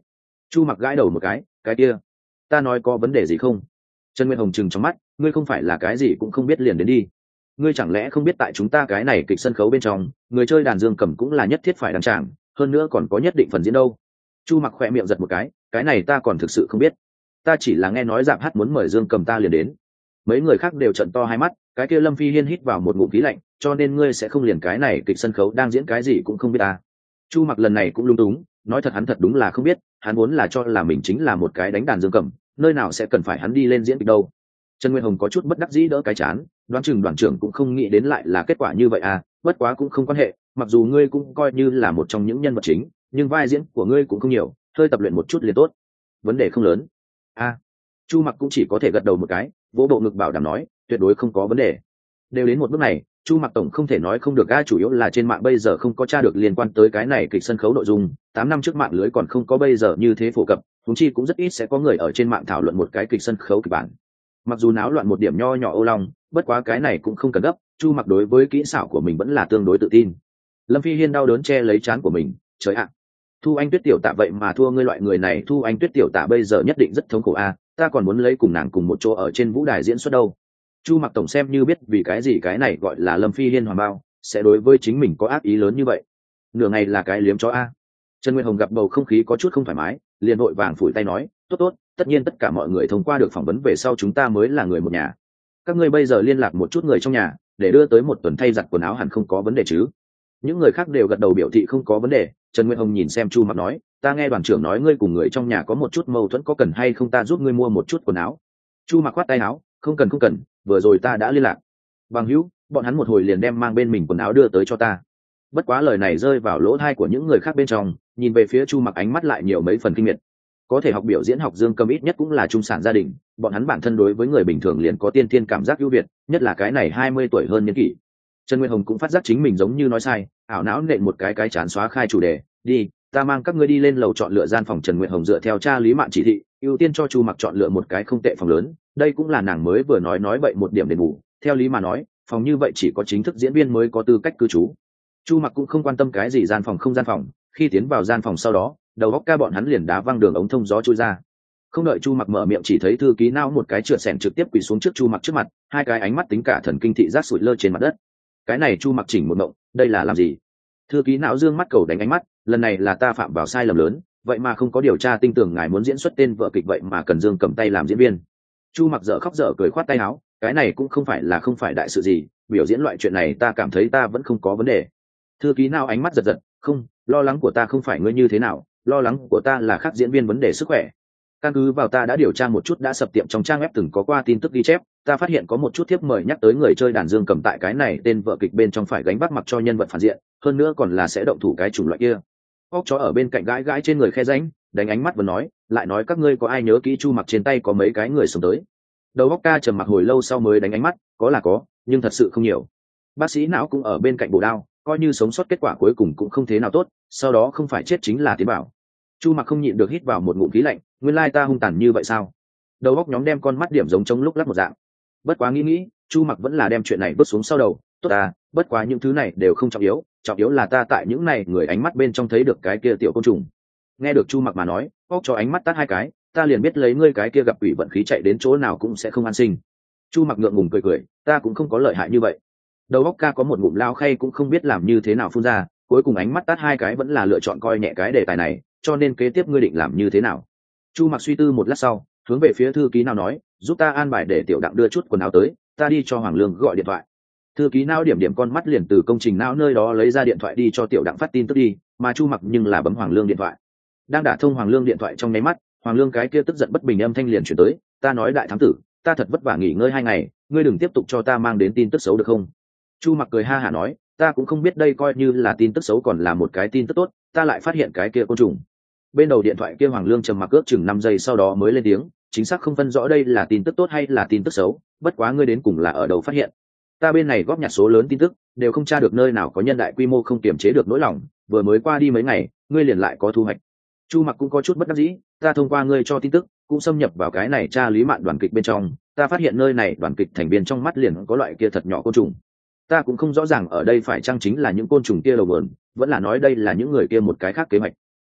Chu Mặc gãi đầu một cái kia, ta nói có vấn đề gì không? Trần Nguyên Hồng trừng trong mắt, ngươi không phải là cái gì cũng không biết liền đến đi. Ngươi chẳng lẽ không biết tại chúng ta cái này kịch sân khấu bên trong, người chơi đàn dương cầm cũng là nhất thiết phải đăng tràng, hơn nữa còn có nhất định phần diễn đâu. Chu Mặc khỏe miệng giật một cái này ta còn thực sự không biết. Ta chỉ là nghe nói dạp hát muốn mời dương cầm ta liền đến. Mấy người khác đều trợn to hai mắt, cái kia Lâm Phi Hiên hít vào một ngụm khí lạnh, cho nên ngươi sẽ không liền cái này kịch sân khấu đang diễn cái gì cũng không biết ta. Chu Mặc lần này cũng lung túng, nói thật hắn thật đúng là không biết, hắn muốn là cho là mình chính là một cái đánh đàn dương cầm, nơi nào sẽ cần phải hắn đi lên diễn kịch đâu. Trần Nguyên Hồng có chút bất đắc dĩ đỡ cái chán, đoán chừng đoàn trưởng cũng không nghĩ đến lại là kết quả như vậy à, bất quá cũng không quan hệ, mặc dù ngươi cũng coi như là một trong những nhân vật chính, nhưng vai diễn của ngươi cũng không nhiều, hơi tập luyện một chút liền tốt, vấn đề không lớn. Chu Mặc cũng chỉ có thể gật đầu một cái, vỗ bộ ngực bảo đảm nói, tuyệt đối không có vấn đề. Đều đến một bước này, Chu Mặc tổng không thể nói không được, chủ yếu là trên mạng bây giờ không có tra được liên quan tới cái này kịch sân khấu nội dung, 8 năm trước mạng lưới còn không có bây giờ như thế phổ cập, huống chi cũng rất ít sẽ có người ở trên mạng thảo luận một cái kịch sân khấu kịch bản. Mặc dù náo loạn một điểm nho nhỏ ô long, bất quá cái này cũng không cần gấp, Chu Mặc đối với kỹ xảo của mình vẫn là tương đối tự tin. Lâm Phi Hiên đau đớn che lấy trán của mình, trời ạ. Thu Anh Tuyết tiểu tạ vậy mà thua ngươi loại người này, Thu Anh Tuyết tiểu tạ bây giờ nhất định rất thống khổ a, ta còn muốn lấy cùng nàng cùng một chỗ ở trên vũ đài diễn xuất đâu. Chu Mặc tổng xem như biết vì cái gì cái này gọi là Lâm Phi Hiên hoàng bao sẽ đối với chính mình có ác ý lớn như vậy. Nửa ngày là cái liếm chó a. Trần Nguyên Hồng gặp bầu không khí có chút không thoải mái, liền vội vàng phủi tay nói, tốt, tất nhiên tất cả mọi người thông qua được phỏng vấn về sau chúng ta mới là người một nhà. Các ngươi bây giờ liên lạc một chút người trong nhà, để đưa tới một tuần thay giặt quần áo hẳn không có vấn đề chứ? Những người khác đều gật đầu biểu thị không có vấn đề. Trần Nguyên Hồng nhìn xem Chu Mặc nói, ta nghe đoàn trưởng nói ngươi cùng người trong nhà có một chút mâu thuẫn, có cần hay không ta giúp ngươi mua một chút quần áo? Chu Mặc khoát tay áo, không cần, vừa rồi ta đã liên lạc. Bằng hữu, bọn hắn một hồi liền đem mang bên mình quần áo đưa tới cho ta. Bất quá lời này rơi vào lỗ tai của những người khác bên trong, nhìn về phía Chu Mặc ánh mắt lại nhiều mấy phần kinh miệt. Có thể học biểu diễn học dương cầm ít nhất cũng là trung sản gia đình, bọn hắn bản thân đối với người bình thường liền có tiên thiên cảm giác ưu việt, nhất là cái này 20 tuổi hơn niên kỷ. Trần Nguyên Hồng cũng phát giác chính mình giống như nói sai, ảo não nện một cái chán xóa khai chủ đề, đi, ta mang các ngươi đi lên lầu chọn lựa gian phòng. Trần Nguyên Hồng dựa theo cha Lý Mạn chỉ thị, ưu tiên cho Chu Mặc chọn lựa một cái không tệ phòng lớn, đây cũng là nàng mới vừa nói vậy một điểm đền bù. Theo lý mà nói, phòng như vậy chỉ có chính thức diễn viên mới có tư cách cư trú. Chu Mặc cũng không quan tâm cái gì gian phòng không gian phòng, khi tiến vào gian phòng sau đó, đầu góc ca bọn hắn liền đá văng đường ống thông gió chui ra. Không đợi Chu Mặc mở miệng, chỉ thấy thư ký não một cái trượt xẻng trực tiếp quỳ xuống trước Chu Mặc trước mặt, hai cái ánh mắt tính cả thần kinh thị giác sụi lơ trên mặt đất. Cái này Chu Mặc chỉnh một mộng, đây là làm gì? Thư ký não dương mắt cầu đánh ánh mắt, lần này là ta phạm vào sai lầm lớn, vậy mà không có điều tra tinh tường ngài muốn diễn xuất tên vợ kịch vậy mà cần dương cầm tay làm diễn viên. Chu Mặc dở khóc dở cười khoát tay áo, cái này cũng không phải đại sự gì, biểu diễn loại chuyện này ta cảm thấy ta vẫn không có vấn đề. Thư ký não ánh mắt giật giật, không, lo lắng của ta không phải ngươi như thế nào, lo lắng của ta là khác diễn viên vấn đề sức khỏe. Căn cứ vào ta đã điều tra một chút đã sập tiệm trong trang web từng có qua tin tức ghi chép, ta phát hiện có một chút thiếp mời nhắc tới người chơi đàn dương cầm tại cái này tên vợ kịch bên trong phải gánh vác mặc cho nhân vật phản diện, hơn nữa còn là sẽ động thủ cái chủng loại kia. Óc chó ở bên cạnh gãi trên người khe rãnh, đánh ánh mắt vừa nói, lại nói các ngươi có ai nhớ kỹ Chu Mặc trên tay có mấy cái người sống tới? Đầu óc ca trầm mặc hồi lâu sau mới đánh ánh mắt, có là có, nhưng thật sự không nhiều. Bác sĩ não cũng ở bên cạnh bổ đao, coi như sống sót kết quả cuối cùng cũng không thế nào tốt, sau đó không phải chết chính là tiến bảo. Chu Mặc không nhịn được hít vào một ngụm khí lạnh, nguyên lai ta hung tàn như vậy sao? Đầu óc nhóm đem con mắt điểm giống trống lúc lắc một dạng. Bất quá nghĩ, Chu Mặc vẫn là đem chuyện này vứt xuống sau đầu, tốt à, bất quá những thứ này đều không trọng yếu là ta tại những này người ánh mắt bên trong thấy được cái kia tiểu côn trùng. Nghe được Chu Mặc mà nói, óc cho ánh mắt tát hai cái, ta liền biết lấy ngươi cái kia gặp quỷ vận khí chạy đến chỗ nào cũng sẽ không an sinh. Chu Mặc ngượng ngùng cười, ta cũng không có lợi hại như vậy. Đầu óc ca có một ngụm lao khay cũng không biết làm như thế nào phun ra, cuối cùng ánh mắt tát hai cái vẫn là lựa chọn coi nhẹ cái đề tài này, cho nên kế tiếp ngươi định làm như thế nào? Chu Mặc suy tư một lát sau, hướng về phía thư ký nào nói, giúp ta an bài để tiểu đặng đưa chút quần áo tới, ta đi cho Hoàng Lương gọi điện thoại. Thư ký não điểm con mắt liền từ công trình não nơi đó lấy ra điện thoại đi cho tiểu đặng phát tin tức đi, mà Chu Mặc nhưng là bấm Hoàng Lương điện thoại. Đang đả thông Hoàng Lương điện thoại trong nháy mắt, Hoàng Lương cái kia tức giận bất bình âm thanh liền chuyển tới, ta nói đại thám tử, ta thật vất vả nghỉ ngơi 2 ngày, ngươi đừng tiếp tục cho ta mang đến tin tức xấu được không? Chu Mặc cười ha hả nói, ta cũng không biết đây coi như là tin tức xấu còn là một cái tin tức tốt, ta lại phát hiện cái kia côn trùng. Bên đầu điện thoại kia Hoàng Lương trầm mặc ước chừng 5 giây sau đó mới lên tiếng, chính xác không phân rõ đây là tin tức tốt hay là tin tức xấu, bất quá ngươi đến cùng là ở đâu phát hiện? Ta bên này góp nhặt số lớn tin tức, đều không tra được nơi nào có nhân đại quy mô không kiềm chế được nỗi lòng, vừa mới qua đi mấy ngày, ngươi liền lại có thu hoạch. Chu Mặc cũng có chút bất đắc dĩ, ta thông qua ngươi cho tin tức, cũng xâm nhập vào cái này tra Lý Mạn đoàn kịch bên trong, ta phát hiện nơi này đoàn kịch thành viên trong mắt liền có loại kia thật nhỏ côn trùng. Ta cũng không rõ ràng ở đây phải chăng chính là những côn trùng kia đầu nguồn, vẫn là nói đây là những người kia một cái khác kế hoạch.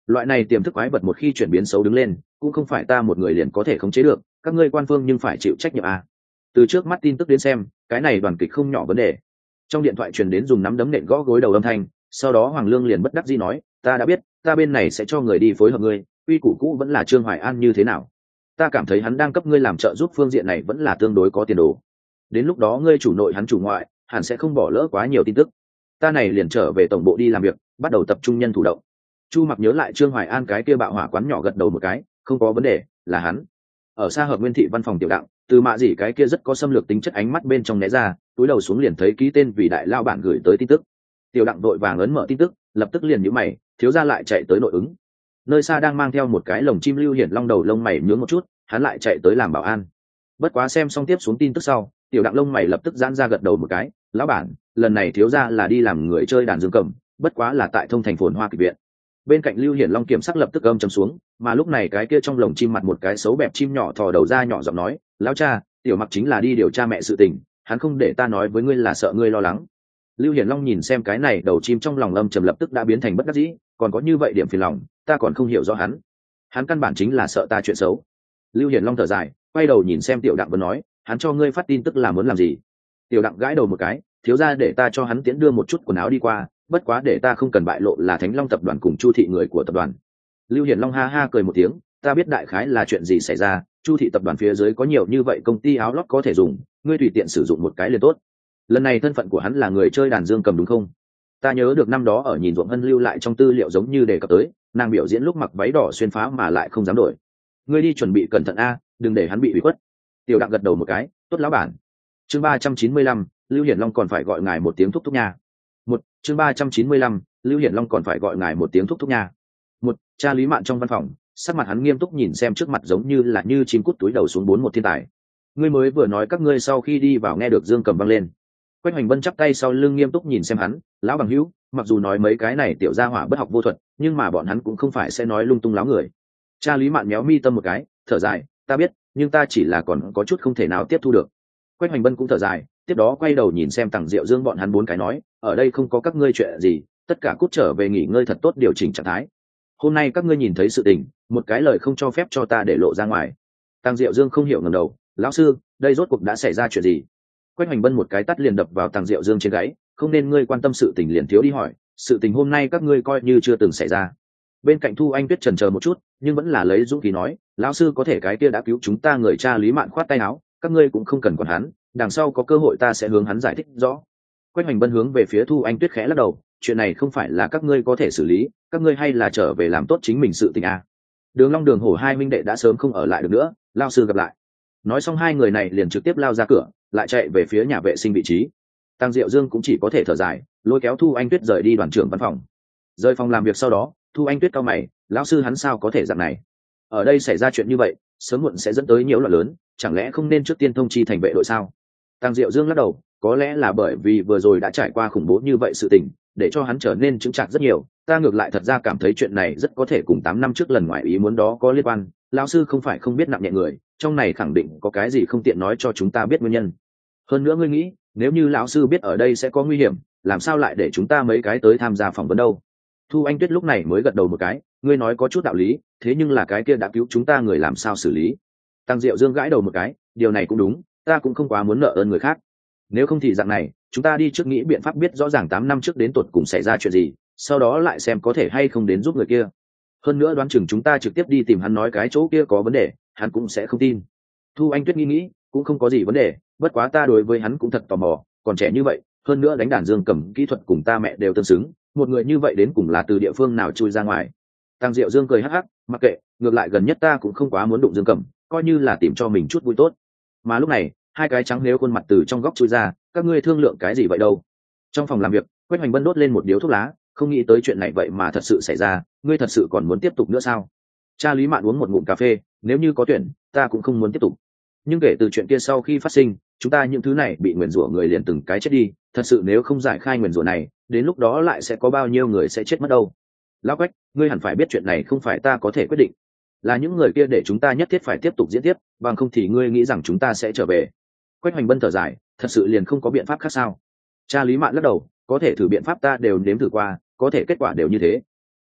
loại này tiềm thức quái vật một khi chuyển biến xấu đứng lên cũng không phải ta một người liền có thể khống chế được, các ngươi quan phương nhưng phải chịu trách nhiệm à. Từ trước mắt tin tức đến xem cái này đoàn kịch không nhỏ vấn đề. Trong điện thoại truyền đến dùng nắm đấm nện gõ gối đầu âm thanh, sau đó Hoàng Lương liền bất đắc dĩ nói, ta đã biết, ta bên này sẽ cho người đi phối hợp ngươi, quy củ cũ vẫn là Trương Hoài An như thế nào, ta cảm thấy hắn đang cấp ngươi làm trợ giúp phương diện này vẫn là tương đối có tiền đồ, đến lúc đó ngươi chủ nội hắn chủ ngoại hẳn sẽ không bỏ lỡ quá nhiều tin tức. Ta này liền trở về tổng bộ đi làm việc, bắt đầu tập trung nhân thủ động. Chu Mặc nhớ lại Trương Hoài An cái kia bạo hỏa quán nhỏ, gật đầu một cái, không có vấn đề, là hắn. Ở xa Hợp Nguyên thị văn phòng tiểu đặng, từ mạ gì cái kia rất có xâm lược tính chất ánh mắt bên trong né ra, túi đầu xuống liền thấy ký tên vì đại lao bản gửi tới tin tức. Tiểu đặng đội vàng ấn mở tin tức, lập tức liền nhíu mày, thiếu gia lại chạy tới nội ứng. Nơi xa đang mang theo một cái lồng chim Lưu Hiển Long đầu lông mày nhướng một chút, hắn lại chạy tới làm bảo an. Bất quá xem xong tiếp xuống tin tức sau, tiểu đặng lông mày lập tức giãn ra, gật đầu một cái, lão bản, lần này thiếu gia là đi làm người chơi đàn dương cầm, bất quá là tại Thông Thành Phồn Hoa kịch viện. Bên cạnh Lưu Hiển Long kiểm sắc lập tức âm trầm xuống, mà lúc này cái kia trong lồng chim mặt một cái xấu bẹp chim nhỏ thò đầu ra nhỏ giọng nói, lão cha, tiểu Mặc chính là đi điều tra mẹ sự tình, hắn không để ta nói với ngươi là sợ ngươi lo lắng. Lưu Hiển Long nhìn xem cái này đầu chim trong lòng âm trầm lập tức đã biến thành bất đắc dĩ, còn có như vậy điểm phiền lòng, ta còn không hiểu rõ hắn căn bản chính là sợ ta chuyện xấu. Lưu Hiển Long thở dài, quay đầu nhìn xem tiểu đặng vẫn nói, hắn cho ngươi phát tin tức là muốn làm gì? Tiểu đặng gãi đầu một cái, thiếu gia để ta cho hắn tiễn đưa một chút quần áo đi qua, bất quá để ta không cần bại lộ là Thánh Long tập đoàn cùng Chu thị người của tập đoàn. Lưu Hiển Long ha ha cười một tiếng, ta biết đại khái là chuyện gì xảy ra, Chu thị tập đoàn phía dưới có nhiều như vậy công ty áo lót có thể dùng, ngươi tùy tiện sử dụng một cái liền tốt. Lần này thân phận của hắn là người chơi đàn dương cầm đúng không? Ta nhớ được năm đó ở nhìn ruộng hân lưu lại trong tư liệu giống như đề cập tới, nàng biểu diễn lúc mặc váy đỏ xuyên phá mà lại không dám đổi. Ngươi đi chuẩn bị cẩn thận a, đừng để hắn bị ủy khuất. Tiểu đặng gật đầu một cái, tốt lão bản. Chương 395, Lưu Hiển Long còn phải gọi ngài một tiếng thúc thúc nha. Chương 395, Lưu Hiển Long còn phải gọi ngài một tiếng thúc thúc nha. Cha Lý Mạn trong văn phòng, sắc mặt hắn nghiêm túc nhìn xem trước mặt giống như là như chim cút túi đầu xuống bốn một thiên tài. Ngươi mới vừa nói các ngươi sau khi đi vào nghe được dương cầm vang lên. Quách Hoành Vân chắp tay sau lưng nghiêm túc nhìn xem hắn, lão bằng hữu, mặc dù nói mấy cái này tiểu gia hỏa bất học vô thuật, nhưng mà bọn hắn cũng không phải sẽ nói lung tung láo người. Cha Lý Mạn méo mi tâm một cái, thở dài, ta biết, nhưng ta chỉ là còn có chút không thể nào tiếp thu được. Quách Hoành Vân cũng thở dài, tiếp đó quay đầu nhìn xem Tằng Diệu Dương bọn hắn bốn cái nói, ở đây không có các ngươi chuyện gì, tất cả cút trở về nghỉ ngơi thật tốt, điều chỉnh trạng thái. Hôm nay các ngươi nhìn thấy sự tình, một cái lời không cho phép cho ta để lộ ra ngoài. Tằng Diệu Dương không hiểu ngẩng đầu, lão sư, đây rốt cuộc đã xảy ra chuyện gì? Quách Hoành Vân một cái tát liền đập vào Tằng Diệu Dương trên gáy, không nên ngươi quan tâm sự tình liền thiếu đi hỏi, sự tình hôm nay các ngươi coi như chưa từng xảy ra. Bên cạnh Thu Anh Tuyết chần chờ một chút, nhưng vẫn là lấy dũng khí nói, lão sư có thể cái kia đã cứu chúng ta, người cha Lý Mạn khoát tay áo, các ngươi cũng không cần quản hắn, đằng sau có cơ hội ta sẽ hướng hắn giải thích rõ. Quách Hoành Vân hướng về phía Thu Anh Tuyết khẽ lắc đầu, chuyện này không phải là các ngươi có thể xử lý, các ngươi hay là trở về làm tốt chính mình sự tình à. Đường Long Đường Hổ hai minh đệ đã sớm không ở lại được nữa, lão sư gặp lại. Nói xong hai người này liền trực tiếp lao ra cửa, lại chạy về phía nhà vệ sinh vị trí. Tăng Diệu Dương cũng chỉ có thể thở dài, lôi kéo Thu Anh Tuyết rời đi đoàn trưởng văn phòng. Rời phòng làm việc sau đó, Thu Anh Tuyết cau mày, lão sư hắn sao có thể dạng này? Ở đây xảy ra chuyện như vậy, sớm muộn sẽ dẫn tới nhiễu loạn lớn, chẳng lẽ không nên trước tiên thông chi thành vệ đội sao? Tăng Diệu Dương lắc đầu, có lẽ là bởi vì vừa rồi đã trải qua khủng bố như vậy sự tình, để cho hắn trở nên chững chạc rất nhiều. Ta ngược lại thật ra cảm thấy chuyện này rất có thể cùng 8 năm trước lần ngoại ý muốn đó có liên quan. Lão sư không phải không biết nặng nhẹ người, trong này khẳng định có cái gì không tiện nói cho chúng ta biết nguyên nhân. Hơn nữa ngươi nghĩ, nếu như lão sư biết ở đây sẽ có nguy hiểm, làm sao lại để chúng ta mấy cái tới tham gia phỏng vấn đâu? Thu Anh Tuyết lúc này mới gật đầu một cái, ngươi nói có chút đạo lý, thế nhưng là cái kia đã cứu chúng ta người làm sao xử lý? Tăng Diệu Dương gãi đầu một cái, điều này cũng đúng, ta cũng không quá muốn nợ ơn người khác. Nếu không thì dạng này, chúng ta đi trước nghĩ biện pháp biết rõ ràng 8 năm trước đến tột cùng xảy ra chuyện gì, sau đó lại xem có thể hay không đến giúp người kia. Hơn nữa đoán chừng chúng ta trực tiếp đi tìm hắn nói cái chỗ kia có vấn đề, hắn cũng sẽ không tin. Thu Anh Tuyết nghĩ, cũng không có gì vấn đề, bất quá ta đối với hắn cũng thật tò mò, còn trẻ như vậy, hơn nữa đánh đàn dương cầm kỹ thuật cùng ta mẹ đều tương xứng, một người như vậy đến cùng là từ địa phương nào chui ra ngoài. Tăng Diệu Dương cười hắc hắc, mặc kệ, ngược lại gần nhất ta cũng không quá muốn đụng dương cầm, coi như là tìm cho mình chút vui tốt. Mà lúc này, hai cái trắng nếu khuôn mặt từ trong góc chui ra, các ngươi thương lượng cái gì vậy đâu? Trong phòng làm việc, Quách Hoành Vân đốt lên một điếu thuốc lá, không nghĩ tới chuyện này vậy mà thật sự xảy ra, ngươi thật sự còn muốn tiếp tục nữa sao? Cha Lý Mạn uống một ngụm cà phê, nếu như có tuyển, ta cũng không muốn tiếp tục. Nhưng kể từ chuyện kia sau khi phát sinh, chúng ta những thứ này bị nguyền rủa người liền từng cái chết đi, thật sự nếu không giải khai nguyền rủa này, đến lúc đó lại sẽ có bao nhiêu người sẽ chết mất đâu? Lão Quách, ngươi hẳn phải biết chuyện này không phải ta có thể quyết định, là những người kia để chúng ta nhất thiết phải tiếp tục diễn tiếp, bằng không thì ngươi nghĩ rằng chúng ta sẽ trở về? Quách Hoành Vân thở dài, thật sự liền không có biện pháp khác sao? Cha Lý Mạn lắc đầu, có thể thử biện pháp ta đều nếm thử qua, có thể kết quả đều như thế.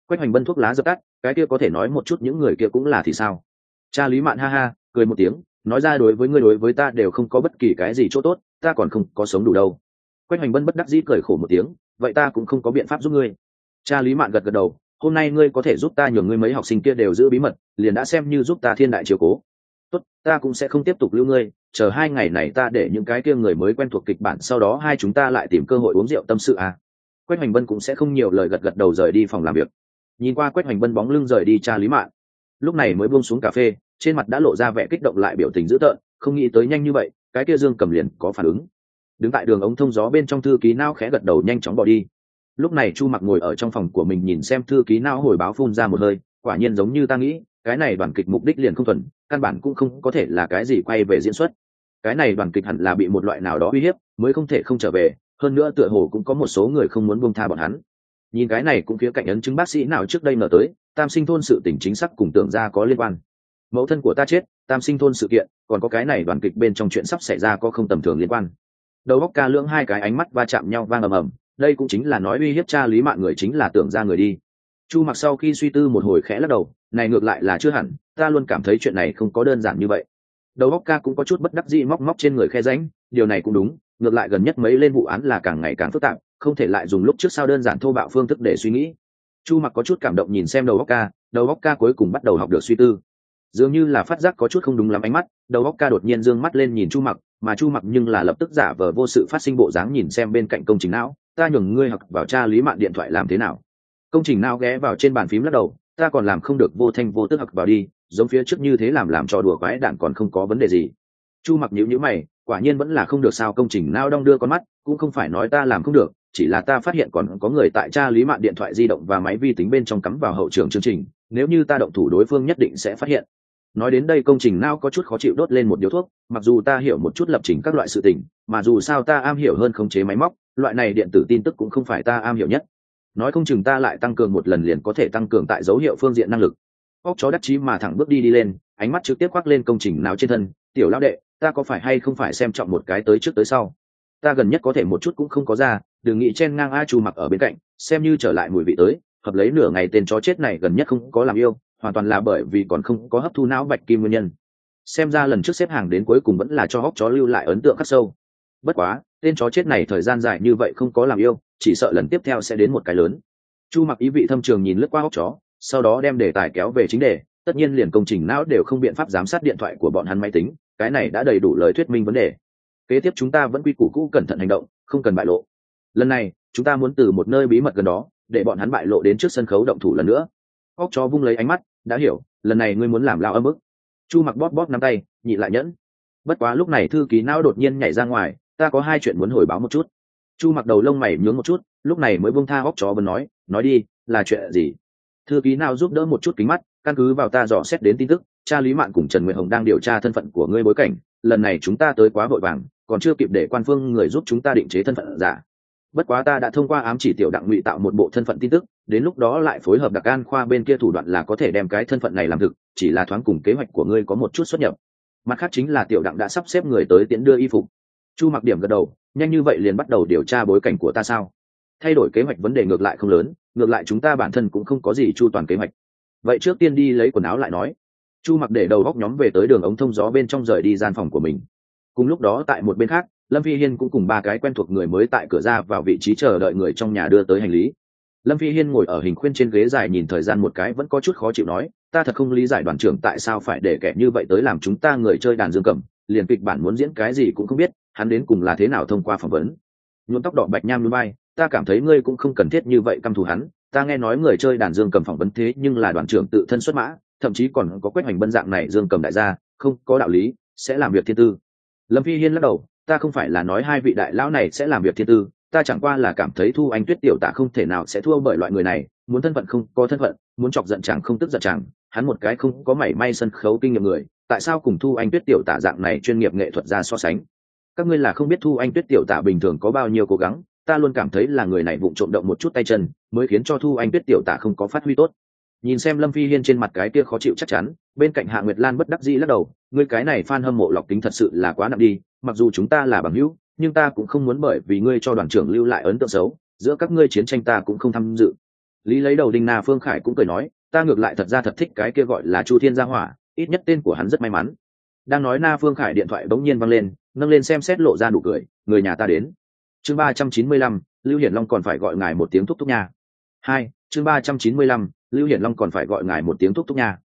Quách Hoành Bân thuốc lá dập tắt, cái kia có thể nói một chút những người kia cũng là thì sao? Cha Lý Mạn ha ha cười một tiếng, nói ra đối với ngươi đối với ta đều không có bất kỳ cái gì chỗ tốt, ta còn không có sống đủ đâu. Quách Hoành Bân bất đắc dĩ cười khổ một tiếng, vậy ta cũng không có biện pháp giúp ngươi. Cha Lý Mạn gật gật đầu, hôm nay ngươi có thể giúp ta nhường ngươi mấy học sinh kia đều giữ bí mật, liền đã xem như giúp ta thiên đại chiếu cố. Tốt, ta cũng sẽ không tiếp tục lưu ngươi, chờ 2 ngày này ta để những cái kia người mới quen thuộc kịch bản, sau đó hai chúng ta lại tìm cơ hội uống rượu tâm sự à. Quách Hoành Bân cũng sẽ không nhiều lời, gật gật đầu rời đi phòng làm việc. Nhìn qua Quách Hoành Bân bóng lưng rời đi, Cha Lý Mạn lúc này mới buông xuống cà phê, trên mặt đã lộ ra vẻ kích động lại biểu tình dữ tợn, không nghĩ tới nhanh như vậy cái kia Dương Cầm liền có phản ứng. Đứng tại đường ống thông gió bên trong, thư ký Nao khẽ gật đầu nhanh chóng bỏ đi. Lúc này Chu Mặc ngồi ở trong phòng của mình nhìn xem thư ký Nao hồi báo, phun ra một hơi, quả nhiên giống như ta nghĩ, cái này đoàn kịch mục đích liền không thuần, căn bản cũng không có thể là cái gì quay về diễn xuất. Cái này đoàn kịch hẳn là bị một loại nào đó uy hiếp mới không thể không trở về, hơn nữa tựa hồ cũng có một số người không muốn buông tha bọn hắn. Nhìn cái này cũng phía cạnh ấn chứng bác sĩ nào trước đây ngờ tới Tam Sinh thôn sự tình chính xác cùng tưởng ra có liên quan. Mẫu thân của ta chết, Tam Sinh thôn sự kiện, còn có cái này đoàn kịch bên trong chuyện sắp xảy ra có không tầm thường liên quan. Đầu óc ca lưỡng hai cái ánh mắt va chạm nhau vang ầm ầm, đây cũng chính là nói uy hiếp Cha Lý Mạn người chính là tưởng ra người đi. Chu Mặc sau khi suy tư một hồi khẽ lắc đầu, này ngược lại là chưa hẳn, ta luôn cảm thấy chuyện này không có đơn giản như vậy. Đầu óc ca cũng có chút bất đắc dĩ móc móc trên người khe rãnh, điều này cũng đúng, ngược lại gần nhất mấy lên vụ án là càng ngày càng phức tạp, không thể lại dùng lúc trước sao đơn giản thô bạo phương thức để suy nghĩ. Chu Mặc có chút cảm động nhìn xem đầu óc ca cuối cùng bắt đầu học được suy tư. Dường như là phát giác có chút không đúng lắm ánh mắt, đầu óc ca đột nhiên dương mắt lên nhìn Chu Mặc, mà Chu Mặc nhưng là lập tức giả vờ vô sự phát sinh bộ dáng nhìn xem bên cạnh công trình não, ta nhường ngươi học vào Cha Lý Mạn điện thoại làm thế nào? Công trình não ghé vào trên bàn phím lắc đầu, ta còn làm không được, vô thanh vô tức học vào đi, giống phía trước như thế làm trò đùa quái đản còn không có vấn đề gì. Chu Mặc nhíu nhíu mày, quả nhiên vẫn là không được sao. Công trình não đong đưa con mắt, cũng không phải nói ta làm không được, chỉ là ta phát hiện còn có người tại Cha Lý Mạn điện thoại di động và máy vi tính bên trong cắm vào hậu trường chương trình, nếu như ta động thủ đối phương nhất định sẽ phát hiện. Nói đến đây công trình não có chút khó chịu đốt lên một điếu thuốc, mặc dù ta hiểu một chút lập trình các loại sự tình, mà dù sao ta am hiểu hơn khống chế máy móc, loại này điện tử tin tức cũng không phải ta am hiểu nhất. Nói không chừng ta lại tăng cường một lần liền có thể tăng cường tại dấu hiệu phương diện năng lực. Óc chó đắc chí mà thẳng bước đi lên, ánh mắt trực tiếp quắc lên công trình não trên thân, tiểu lão đệ, ta có phải hay không phải xem trọng một cái tới trước tới sau? Ta gần nhất có thể một chút cũng không có ra, đừng nghĩ chen ngang A. Chu Mặc ở bên cạnh, xem như trở lại mùi vị tới, hợp lấy nửa ngày tên chó chết này gần nhất không có làm yêu, hoàn toàn là bởi vì còn không có hấp thu não bạch kim nguyên nhân. Xem ra lần trước xếp hàng đến cuối cùng vẫn là cho óc chó lưu lại ấn tượng khắc sâu. Bất quá tên chó chết này thời gian dài như vậy không có làm yêu, chỉ sợ lần tiếp theo sẽ đến một cái lớn. Chu Mặc ý vị thâm trường nhìn lướt qua óc chó, sau đó đem đề tài kéo về chính đề, tất nhiên liền công trình não đều không biện pháp giám sát điện thoại của bọn hắn máy tính, cái này đã đầy đủ lời thuyết minh vấn đề. Kế tiếp chúng ta vẫn quy củ cũ cẩn thận hành động, không cần bại lộ. Lần này chúng ta muốn từ một nơi bí mật gần đó để bọn hắn bại lộ đến trước sân khấu động thủ lần nữa. Óc chó vung lấy ánh mắt, đã hiểu, lần này ngươi muốn làm lao âm ức. Chu Mặc bóp bóp nắm tay, nhịn lại nhẫn. Bất quá lúc này thư ký não đột nhiên nhảy ra ngoài, ta có 2 chuyện muốn hồi báo một chút. Chu Mặc đầu lông mày nhướng một chút, lúc này mới buông tha óc chó vẫn nói đi, là chuyện gì? Thư ký nào giúp đỡ một chút kính mắt, căn cứ vào ta dò xét đến tin tức, Cha Lý Mạn cùng Trần Nguyệt Hồng đang điều tra thân phận của ngươi bối cảnh, lần này chúng ta tới quá vội vàng, còn chưa kịp để quan phương người giúp chúng ta định chế thân phận giả. Bất quá ta đã thông qua ám chỉ tiểu Đặng ngụy tạo một bộ thân phận tin tức, đến lúc đó lại phối hợp Đặc An khoa bên kia thủ đoạn là có thể đem cái thân phận này làm thực, chỉ là thoáng cùng kế hoạch của ngươi có một chút xuất nhập. Mặt khác chính là tiểu Đặng đã sắp xếp người tới tiễn đưa y phục. Chu Mặc điểm gật đầu, nhanh như vậy liền bắt đầu điều tra bối cảnh của ta sao? Thay đổi kế hoạch vấn đề ngược lại không lớn, ngược lại chúng ta bản thân cũng không có gì chu toàn kế hoạch. Vậy trước tiên đi lấy quần áo lại nói. Chu Mặc để đầu góc nhóm về tới đường ống thông gió bên trong, rời đi gian phòng của mình. Cùng lúc đó tại một bên khác, Lâm Phi Hiên cũng cùng 3 cái quen thuộc người mới tại cửa ra vào vị trí chờ đợi người trong nhà đưa tới hành lý. Lâm Phi Hiên ngồi ở hình khuyên trên ghế dài nhìn thời gian một cái vẫn có chút khó chịu, nói ta thật không lý giải đoàn trưởng tại sao phải để kẻ như vậy tới làm chúng ta người chơi đàn dương cầm, liền kịch bản muốn diễn cái gì cũng không biết, hắn đến cùng là thế nào thông qua phỏng vấn. Nhuộm tóc đỏ bạch nham núi bay, ta cảm thấy ngươi cũng không cần thiết như vậy căm thù hắn, ta nghe nói người chơi đàn dương cầm phỏng vấn thế nhưng là đoàn trưởng tự thân xuất mã, thậm chí còn có Quách Hoành Bân dạng này dương cầm đại gia, không có đạo lý sẽ làm việc thiên tư. Lâm Phi Hiên lắc đầu, ta không phải là nói 2 vị đại lão này sẽ làm việc thiên tư, ta chẳng qua là cảm thấy Thu Anh Tuyết tiểu tạ không thể nào sẽ thua bởi loại người này, muốn thân phận không có thân phận, muốn chọc giận chẳng không tức giận chẳng, hắn một cái không có mảy may sân khấu kinh nghiệm người, tại sao cùng Thu Anh Tuyết tiểu tạ dạng này chuyên nghiệp nghệ thuật ra so sánh. Các ngươi là không biết Thu Anh Tuyết tiểu tạ bình thường có bao nhiêu cố gắng, ta luôn cảm thấy là người này vụng trộm động một chút tay chân mới khiến cho Thu Anh Tuyết tiểu tạ không có phát huy tốt. Nhìn xem Lâm Phi Hiên trên mặt cái kia khó chịu chắc chắn, bên cạnh Hạ Nguyệt Lan bất đắc dĩ lắc đầu, ngươi cái này fan hâm mộ lọc tính thật sự là quá nặng đi, mặc dù chúng ta là bằng hữu, nhưng ta cũng không muốn bởi vì ngươi cho đoàn trưởng lưu lại ấn tượng xấu, giữa các ngươi chiến tranh ta cũng không tham dự. Lý lấy đầu đinh Na Phương Khải cũng cười nói, ta ngược lại thật ra thật thích cái kia gọi là Chu Thiên Gia Hỏa, ít nhất tên của hắn rất may mắn. Đang nói Na Phương Khải điện thoại bỗng nhiên vang lên, nâng lên xem xét lộ ra nụ cười, người nhà ta đến. Chương 395, Lưu Hiển Long còn phải gọi ngài một tiếng thúc thúc nha. Chương 395, Lưu Hiển Long còn phải gọi ngài một tiếng thúc thúc nha.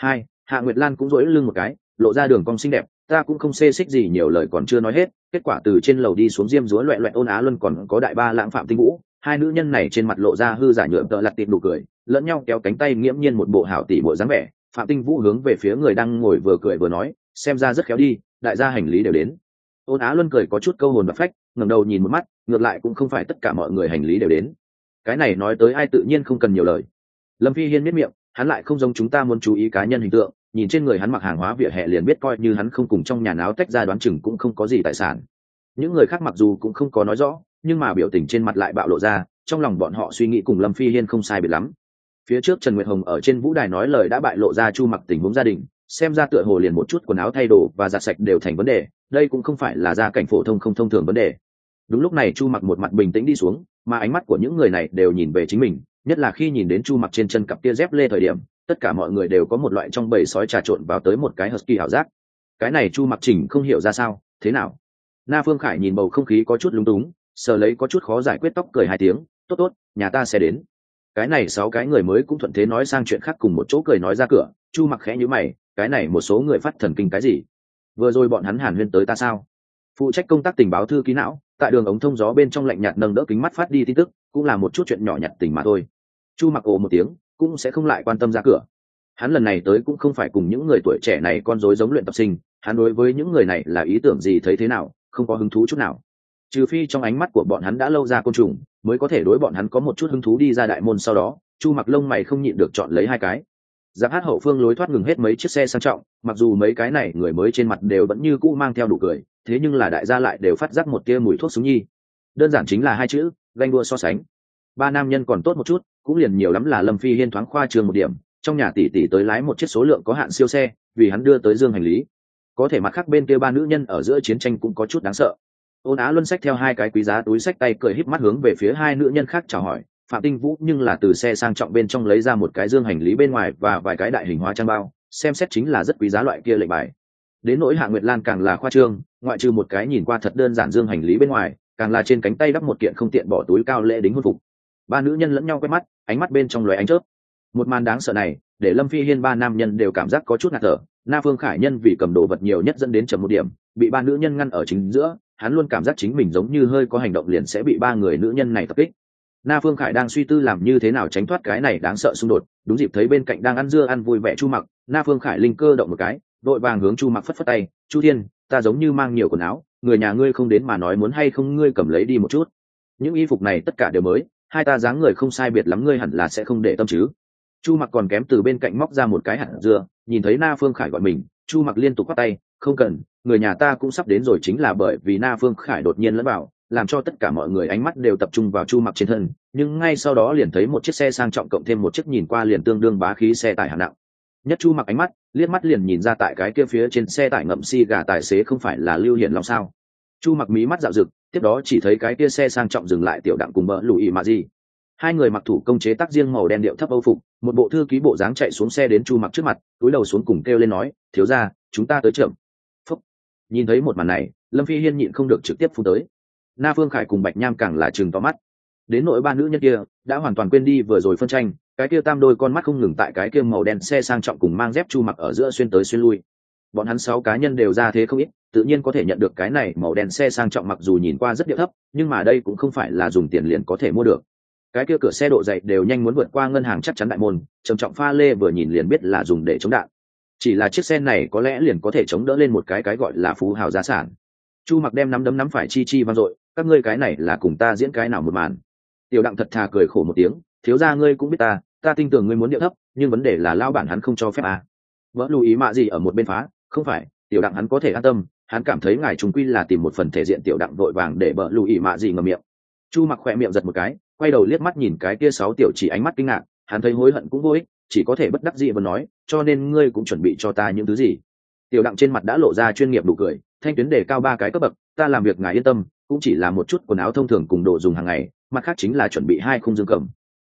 Hạ Nguyệt Lan cũng duỗi lưng một cái, lộ ra đường cong xinh đẹp, ta cũng không xê xích gì nhiều lời còn chưa nói hết, kết quả từ trên lầu đi xuống diêm dúa loẹt loẹt Ôn Á Luân còn có đại ba Lãng Phạm Tinh Vũ, hai nữ nhân này trên mặt lộ ra hư giả nhợm tợ lặt tịt nụ cười, lẫn nhau kéo cánh tay nghiễm nhiên một bộ hảo tỷ bộ dáng vẻ. Phạm Tinh Vũ hướng về phía người đang ngồi vừa cười vừa nói, xem ra rất khéo đi, đại gia hành lý đều đến. Ôn Á Luân cười có chút câu hồn và phách, ngẩng đầu nhìn một mắt, ngược lại cũng không phải tất cả mọi người hành lý đều đến. Cái này nói tới ai tự nhiên không cần nhiều lời. Lâm Phi Hiên miết miệng, hắn lại không giống chúng ta muốn chú ý cá nhân hình tượng, nhìn trên người hắn mặc hàng hóa vỉa hè liền biết coi như hắn không cùng trong nhà áo tách ra đoán chừng cũng không có gì tài sản. Những người khác mặc dù cũng không có nói rõ, nhưng mà biểu tình trên mặt lại bạo lộ ra, trong lòng bọn họ suy nghĩ cùng Lâm Phi Hiên không sai biệt lắm. Phía trước Trần Nguyệt Hồng ở trên vũ đài nói lời đã bại lộ ra Chu Mặc tình huống gia đình, xem ra tựa hồ liền một chút quần áo thay đồ và giặt sạch đều thành vấn đề, đây cũng không phải là gia cảnh phổ thông không thông thường vấn đề. Đúng lúc này Chu Mặc một mặt bình tĩnh đi xuống, mà ánh mắt của những người này đều nhìn về chính mình, nhất là khi nhìn đến Chu Mặc trên chân cặp kia dép lê thời điểm, tất cả mọi người đều có một loại trong bầy sói trà trộn vào tới một cái husky ảo giác. Cái này Chu Mặc chỉnh không hiểu ra sao, thế nào? Na Phương Khải nhìn bầu không khí có chút lúng túng, sờ lấy có chút khó giải quyết tóc cười hai tiếng, tốt tốt, nhà ta sẽ đến. Cái này 6 cái người mới cũng thuận thế nói sang chuyện khác cùng một chỗ cười nói ra cửa. Chu Mặc khẽ nhíu mày, cái này một số người phát thần kinh cái gì? Vừa rồi bọn hắn hàn huyên tới ta sao? Phụ trách công tác tình báo thư ký não, tại đường ống thông gió bên trong lạnh nhạt nâng đỡ kính mắt phát đi tin tức, cũng là một chút chuyện nhỏ nhặt tình mà thôi. Chu Mặc ồ một tiếng, cũng sẽ không lại quan tâm ra cửa. Hắn lần này tới cũng không phải cùng những người tuổi trẻ này con rối giống luyện tập sinh, hắn đối với những người này là ý tưởng gì thấy thế nào, không có hứng thú chút nào. Trừ phi trong ánh mắt của bọn hắn đã lâu ra côn trùng, mới có thể đối bọn hắn có một chút hứng thú đi ra đại môn. Sau đó, Chu Mặc lông mày không nhịn được chọn lấy 2 cái. Giáp hát hậu phương lối thoát ngừng hết mấy chiếc xe sang trọng, mặc dù mấy cái này người mới trên mặt đều vẫn như cũ mang theo đủ cười, thế nhưng là đại gia lại đều phát giác một tia mùi thuốc súng nhi. Đơn giản chính là 2 chữ, ganh đua so sánh. 3 nam nhân còn tốt một chút, cũng liền nhiều lắm là Lâm Phi Hiên thoáng khoa trương một điểm, trong nhà tỷ tỷ tới lái một chiếc số lượng có hạn siêu xe, vì hắn đưa tới dương hành lý. Có thể mặt khác bên kia 3 nữ nhân ở giữa chiến tranh cũng có chút đáng sợ. Ôn Á Luân xách theo 2 cái quý giá túi xách tay cười híp mắt hướng về phía 2 nữ nhân khác chào hỏi. Phạm Tinh Vũ nhưng là từ xe sang trọng bên trong lấy ra một cái dương hành lý bên ngoài và vài cái đại hình hóa trang bao, xem xét chính là rất quý giá loại kia lệnh bài. Đến nỗi Hạ Nguyệt Lan càng là khoa trương, ngoại trừ một cái nhìn qua thật đơn giản dương hành lý bên ngoài, càng là trên cánh tay đắp một kiện không tiện bỏ túi cao lễ đính hôn phục. 3 nữ nhân lẫn nhau quét mắt, ánh mắt bên trong lóe ánh chớp. Một màn đáng sợ này, để Lâm Phi Hiên 3 nam nhân đều cảm giác có chút ngạt thở. Na Phương Khải nhân vì cầm đồ vật nhiều nhất dẫn đến chậm một điểm, bị 3 nữ nhân ngăn ở chính giữa, hắn luôn cảm giác chính mình giống như hơi có hành động liền sẽ bị 3 người nữ nhân này tập kích. Na Phương Khải đang suy tư làm như thế nào tránh thoát cái này đáng sợ xung đột, đúng dịp thấy bên cạnh đang ăn dưa ăn vui vẻ Chu Mặc. Na Phương Khải linh cơ động một cái, đội vàng hướng Chu Mặc phất phất tay, Chu Thiên, ta giống như mang nhiều quần áo, người nhà ngươi không đến mà nói muốn hay không ngươi cầm lấy đi một chút. Những y phục này tất cả đều mới, hai ta dáng người không sai biệt lắm ngươi hẳn là sẽ không để tâm chứ. Chu Mặc còn kém từ bên cạnh móc ra một cái hạt dưa, nhìn thấy Na Phương Khải gọi mình, Chu Mặc liên tục quát tay, không cần, người nhà ta cũng sắp đến rồi. Chính là bởi vì Na Phương Khải đột nhiên lẫn vào, làm cho tất cả mọi người ánh mắt đều tập trung vào Chu Mặc trên thân, nhưng ngay sau đó liền thấy một chiếc xe sang trọng cộng thêm một chiếc nhìn qua liền tương đương bá khí xe tải hạng nặng. Nhất Chu Mặc ánh mắt liếc mắt liền nhìn ra tại cái kia phía trên xe tải ngậm xi gà tài xế không phải là Lưu Hiển Long sao. Chu Mặc mí mắt dạo rực, tiếp đó chỉ thấy cái kia xe sang trọng dừng lại, Tiểu Đặng cùng Bỡ Lùi mà gì. Hai người mặc thủ công chế tác riêng màu đen điệu thấp Âu phục, một bộ thư ký bộ dáng chạy xuống xe đến Chu Mặc trước mặt, cúi đầu xuống cùng kêu lên nói, thiếu gia, chúng ta tới chậm. Phúc. Nhìn thấy một màn này, Lâm Phi Hiên nhịn không được trực tiếp phun tới. Na Phương Khải cùng Bạch Nham càng là trừng to mắt. Đến nỗi 3 nữ nhân kia đã hoàn toàn quên đi vừa rồi phân tranh, cái kia tam đôi con mắt không ngừng tại cái kia màu đen xe sang trọng cùng mang dép Chu Mặc ở giữa xuyên tới xuyên lui. Bọn hắn 6 cá nhân đều ra thế không ít, tự nhiên có thể nhận được cái này màu đen xe sang trọng mặc dù nhìn qua rất điệu thấp, nhưng mà đây cũng không phải là dùng tiền liền có thể mua được. Cái kia cửa xe độ dày đều nhanh muốn vượt qua ngân hàng chắc chắn đại môn, trầm trọng pha lê vừa nhìn liền biết là dùng để chống đạn. Chỉ là chiếc xe này có lẽ liền có thể chống đỡ lên một cái gọi là phú hào gia sản. Chu Mặc đem nắm đấm nắm phải chi chi vang dội, các ngươi cái này là cùng ta diễn cái nào một màn. Tiểu Đặng thật thà cười khổ một tiếng, thiếu gia ngươi cũng biết ta tin tưởng ngươi muốn điệu thấp, nhưng vấn đề là lao bản hắn không cho phép à. Vỡ lưu ý mạ gì ở một bên phá, không phải, Tiểu Đặng hắn có thể an tâm, hắn cảm thấy ngài chúng quy là tìm một phần thể diện. Tiểu Đặng vội vàng để bỡ lưu ý mạ gì ngậm miệng. Chu Mặc khỏe miệng giật một cái, quay đầu liếc mắt nhìn cái kia 6 tiểu chỉ ánh mắt kinh ngạc, hắn thấy hối hận cũng vô ích, chỉ có thể bất đắc dĩ và nói, cho nên ngươi cũng chuẩn bị cho ta những thứ gì. Tiểu Đặng trên mặt đã lộ ra chuyên nghiệp nụ cười, thanh tuyến đề cao 3 cái cấp bậc, ta làm việc ngài yên tâm, cũng chỉ là một chút quần áo thông thường cùng đồ dùng hàng ngày, mặt khác chính là chuẩn bị 2 khung dương cầm.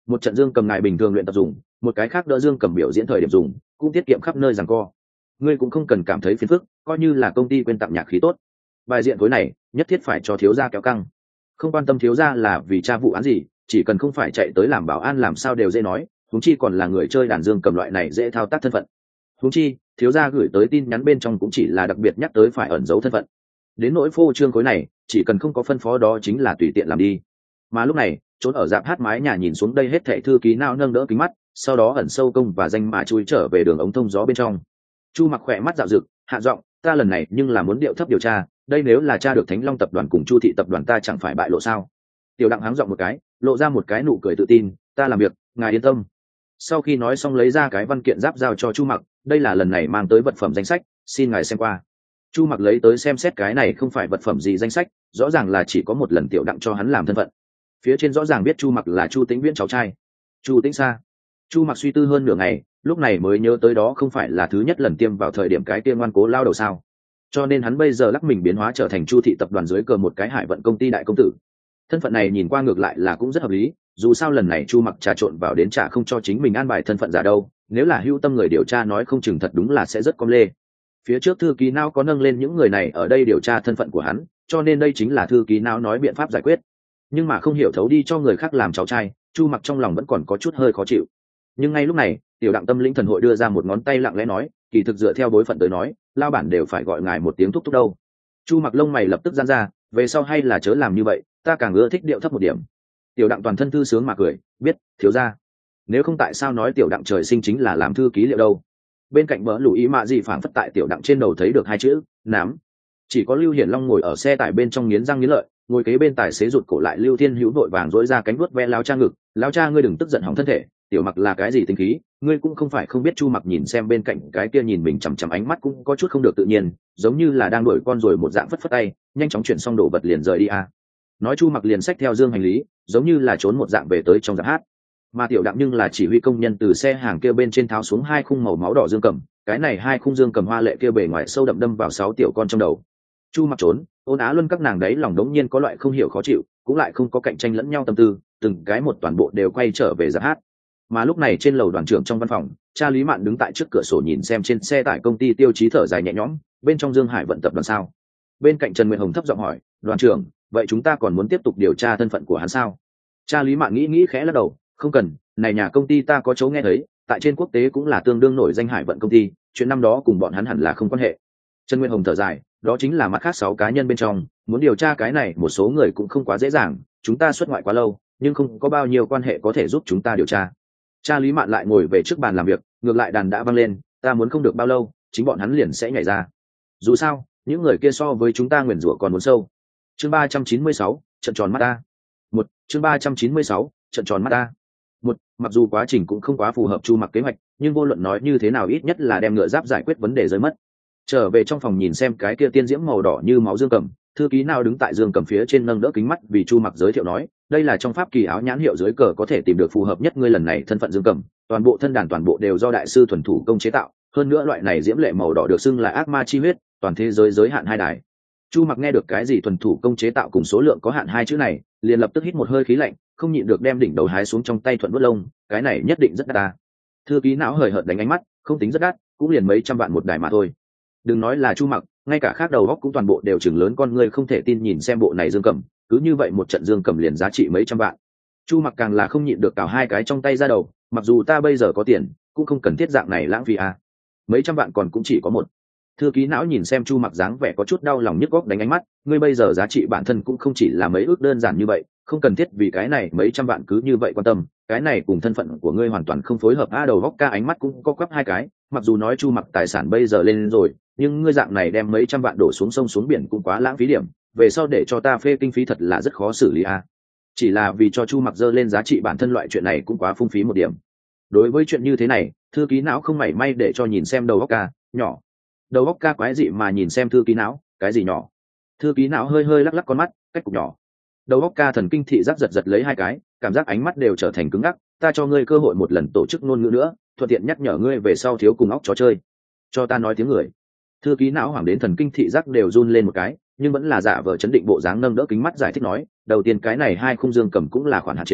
một trận dương cầm ngài bình thường luyện tập dùng, một cái khác đỡ dương cầm biểu diễn thời điểm dùng, cũng tiết kiệm khắp nơi giằng co. Ngươi cũng không cần cảm thấy phiền phức, coi như là công ty quên tặng nhạc khí tốt. Bài diện khối này nhất thiết phải cho thiếu gia kéo căng. Không quan tâm thiếu gia là vì tra vụ án gì, chỉ cần không phải chạy tới làm bảo an làm sao đều dễ nói, huống chi còn là người chơi đàn dương cầm loại này dễ thao tác thân phận. Huống chi thiếu gia gửi tới tin nhắn bên trong cũng chỉ là đặc biệt nhắc tới phải ẩn giấu thân phận. Đến nỗi phô trương khối này chỉ cần không có phân phó đó chính là tùy tiện làm đi. Mà lúc này trốn ở dạp hát mái nhà nhìn xuống đây hết thảy thư ký não nâng đỡ kính mắt, sau đó ẩn sâu công và danh mà chui trở về đường ống thông gió bên trong. Chu Mặc khỏe mắt dạo rực, hạ giọng, ta lần này nhưng là muốn điệu thấp điều tra, đây nếu là tra được Thánh Long tập đoàn cùng Chu thị tập đoàn ta chẳng phải bại lộ sao? Tiểu Đặng háng giọng một cái, lộ ra một cái nụ cười tự tin, ta làm việc, ngài yên tâm. Sau khi nói xong lấy ra cái văn kiện giáp giao cho Chu Mặc, đây là lần này mang tới vật phẩm danh sách, xin ngài xem qua. Chu Mặc lấy tới xem xét, cái này không phải vật phẩm gì danh sách, rõ ràng là chỉ có một lần Tiểu Đặng cho hắn làm thân phận. Phía trên rõ ràng biết Chu Mặc là Chu Tĩnh Viễn cháu trai. Chu Tĩnh Sa. Chu Mặc suy tư hơn nửa ngày, lúc này mới nhớ tới đó không phải là thứ nhất lần tiêm vào thời điểm cái kia ngoan cố lao đầu sao? Cho nên hắn bây giờ lắc mình biến hóa trở thành Chu thị tập đoàn dưới cờ một cái hải vận công ty đại công tử. Thân phận này nhìn qua ngược lại là cũng rất hợp lý, dù sao lần này Chu Mặc trà trộn vào đến chả không cho chính mình an bài thân phận giả đâu, nếu là hữu tâm người điều tra nói không chừng thật đúng là sẽ rất com lê. Phía trước thư ký não có nâng lên những người này ở đây điều tra thân phận của hắn, cho nên đây chính là thư ký não nói biện pháp giải quyết. Nhưng mà không hiểu thấu đi cho người khác làm cháu trai, Chu Mặc trong lòng vẫn còn có chút hơi khó chịu. Nhưng ngay lúc này Tiểu Đặng tâm linh thần hội đưa ra một ngón tay lặng lẽ nói, kỳ thực dựa theo bối phận tới nói lao bản đều phải gọi ngài một tiếng thúc thúc đâu. Chu Mặc lông mày lập tức giãn ra, về sau hay là chớ làm như vậy, ta càng ưa thích điệu thấp một điểm. Tiểu Đặng toàn thân thư sướng mà cười, biết thiếu gia, nếu không tại sao nói Tiểu Đặng trời sinh chính là làm thư ký liệu đâu. Bên cạnh bỡ lũ ý mạ gì phảng phất tại Tiểu Đặng trên đầu thấy được hai chữ nám. Chỉ có Lưu Hiển Long ngồi ở xe tải bên trong nghiến răng nghiến lợi, ngồi kế bên tài xế rụt cổ lại. Lưu Thiên Hữu vội vàng dỗi ra cánh vuốt ve lao cha ngực, lao cha ngươi đừng tức giận hỏng thân thể, Tiểu Mặc là cái gì tính khí, ngươi cũng không phải không biết. Chu Mặc nhìn xem bên cạnh cái kia nhìn mình chằm chằm ánh mắt cũng có chút không được tự nhiên, giống như là đang đuổi con rồi một dạng, phất phất tay nhanh chóng chuyển xong đồ vật liền rời đi a. Nói Chu Mặc liền xách theo dương hành lý, giống như là trốn một dạng về tới trong dạp hát. Mà Tiểu Đặng nhưng là chỉ huy công nhân từ xe hàng kia bên trên tháo xuống hai khung màu máu đỏ dương cầm, cái này hai khung dương cầm hoa lệ kia bề ngoài sâu đậm đâm vào 6 tiểu con trong đầu. Chu Mặc trốn, Ôn Á Luân các nàng đấy lòng đống nhiên có loại không hiểu khó chịu, cũng lại không có cạnh tranh lẫn nhau tâm tư, từng cái một toàn bộ đều quay trở về dạp hát. Mà lúc này trên lầu đoàn trưởng trong văn phòng, cha Lý Mạn đứng tại trước cửa sổ nhìn xem trên xe tải công ty Tiêu Chí thở dài nhẹ nhõm, bên trong Dương Hải vận tập đoàn sao? Bên cạnh Trần Nguyệt Hồng thấp giọng hỏi, đoàn trưởng, vậy chúng ta còn muốn tiếp tục điều tra thân phận của hắn sao? Cha Lý Mạn nghĩ nghĩ khẽ lắc đầu, không cần, này nhà công ty ta có chỗ nghe thấy, tại trên quốc tế cũng là tương đương nổi danh hải vận công ty, chuyện năm đó cùng bọn hắn hẳn là không quan hệ. Trần Nguyệt Hồng thở dài, đó chính là mặt khác 6 cá nhân bên trong, muốn điều tra cái này một số người cũng không quá dễ dàng, chúng ta xuất ngoại quá lâu, nhưng không có bao nhiêu quan hệ có thể giúp chúng ta điều tra. Cha Lý Mạn lại ngồi về trước bàn làm việc, ngược lại đàn đã văng lên, ta muốn không được bao lâu chính bọn hắn liền sẽ nhảy ra. Dù sao những người kia so với chúng ta nguyền rủa còn muốn sâu. Chương 396, trận tròn mắt ta. Chương 396, trận tròn mắt ta. Mặc dù quá trình cũng không quá phù hợp Chu Mặc kế hoạch, nhưng vô luận nói như thế nào ít nhất là đem ngựa giáp giải quyết vấn đề rơi mất. Trở về trong phòng nhìn xem cái kia tiên diễm màu đỏ như máu dương cầm, thư ký nào đứng tại dương cầm phía trên nâng đỡ kính mắt vì Chu Mặc giới thiệu nói, đây là trong pháp kỳ áo nhãn hiệu dưới cờ có thể tìm được phù hợp nhất ngươi lần này thân phận dương cầm, toàn bộ thân đàn toàn bộ đều do đại sư thuần thủ công chế tạo, hơn nữa loại này diễm lệ màu đỏ được xưng là ác ma chi huyết, toàn thế giới giới hạn 2 đài. Chu Mặc nghe được cái gì thuần thủ công chế tạo cùng số lượng có hạn 2 chữ này, liền lập tức hít một hơi khí lạnh, không nhịn được đem đỉnh đầu hái xuống trong tay thuận vuốt lông, cái này nhất định rất đắt ta. Thư ký não hời hợt đánh ánh mắt, không tính rất đắt, cũng liền mấy trăm vạn một đài mà thôi. Đừng nói là Chu Mặc, ngay cả khác đầu góc cũng toàn bộ đều chừng lớn con ngươi không thể tin nhìn xem bộ này dương cầm, cứ như vậy một trận dương cầm liền giá trị mấy trăm vạn. Chu Mặc càng là không nhịn được cào 2 cái trong tay ra đầu, mặc dù ta bây giờ có tiền cũng không cần thiết dạng này lãng phí à. Mấy trăm vạn còn cũng chỉ có một. Thư ký não nhìn xem Chu Mặc dáng vẻ có chút đau lòng nhức góc đánh ánh mắt, ngươi bây giờ giá trị bản thân cũng không chỉ là mấy ước đơn giản như vậy, không cần thiết vì cái này mấy trăm vạn cứ như vậy quan tâm, cái này cùng thân phận của ngươi hoàn toàn không phối hợp. Đầu góc ca ánh mắt cũng có quắp 2 cái, mặc dù nói Chu Mặc tài sản bây giờ lên rồi, nhưng ngươi dạng này đem mấy trăm vạn đổ xuống sông xuống biển cũng quá lãng phí điểm, về sau để cho ta phê kinh phí thật là rất khó xử lý à. Chỉ là vì cho Chu Mặc dơ lên giá trị bản thân loại chuyện này cũng quá phung phí một điểm. Đối với chuyện như thế này, thư ký não không mảy may để cho nhìn xem đầu góc ca nhỏ. Đầu góc ca quái dị mà nhìn xem thư ký não, cái gì nhỏ? Thư ký não hơi hơi lắc lắc con mắt, cách cục nhỏ. Đầu góc ca thần kinh thị giác giật giật lấy 2 cái, cảm giác ánh mắt đều trở thành cứng ngắc, ta cho ngươi cơ hội một lần tổ chức ngôn ngữ nữa, thuận tiện nhắc nhở ngươi về sau thiếu cùng óc chó chơi. Cho ta nói tiếng người. Thư ký não hoảng đến thần kinh thị giác đều run lên một cái, nhưng vẫn là giả vờ chấn định bộ dáng nâng đỡ kính mắt giải thích nói, đầu tiên cái này 2 khung dương cầm cũng là khoản hạn chế,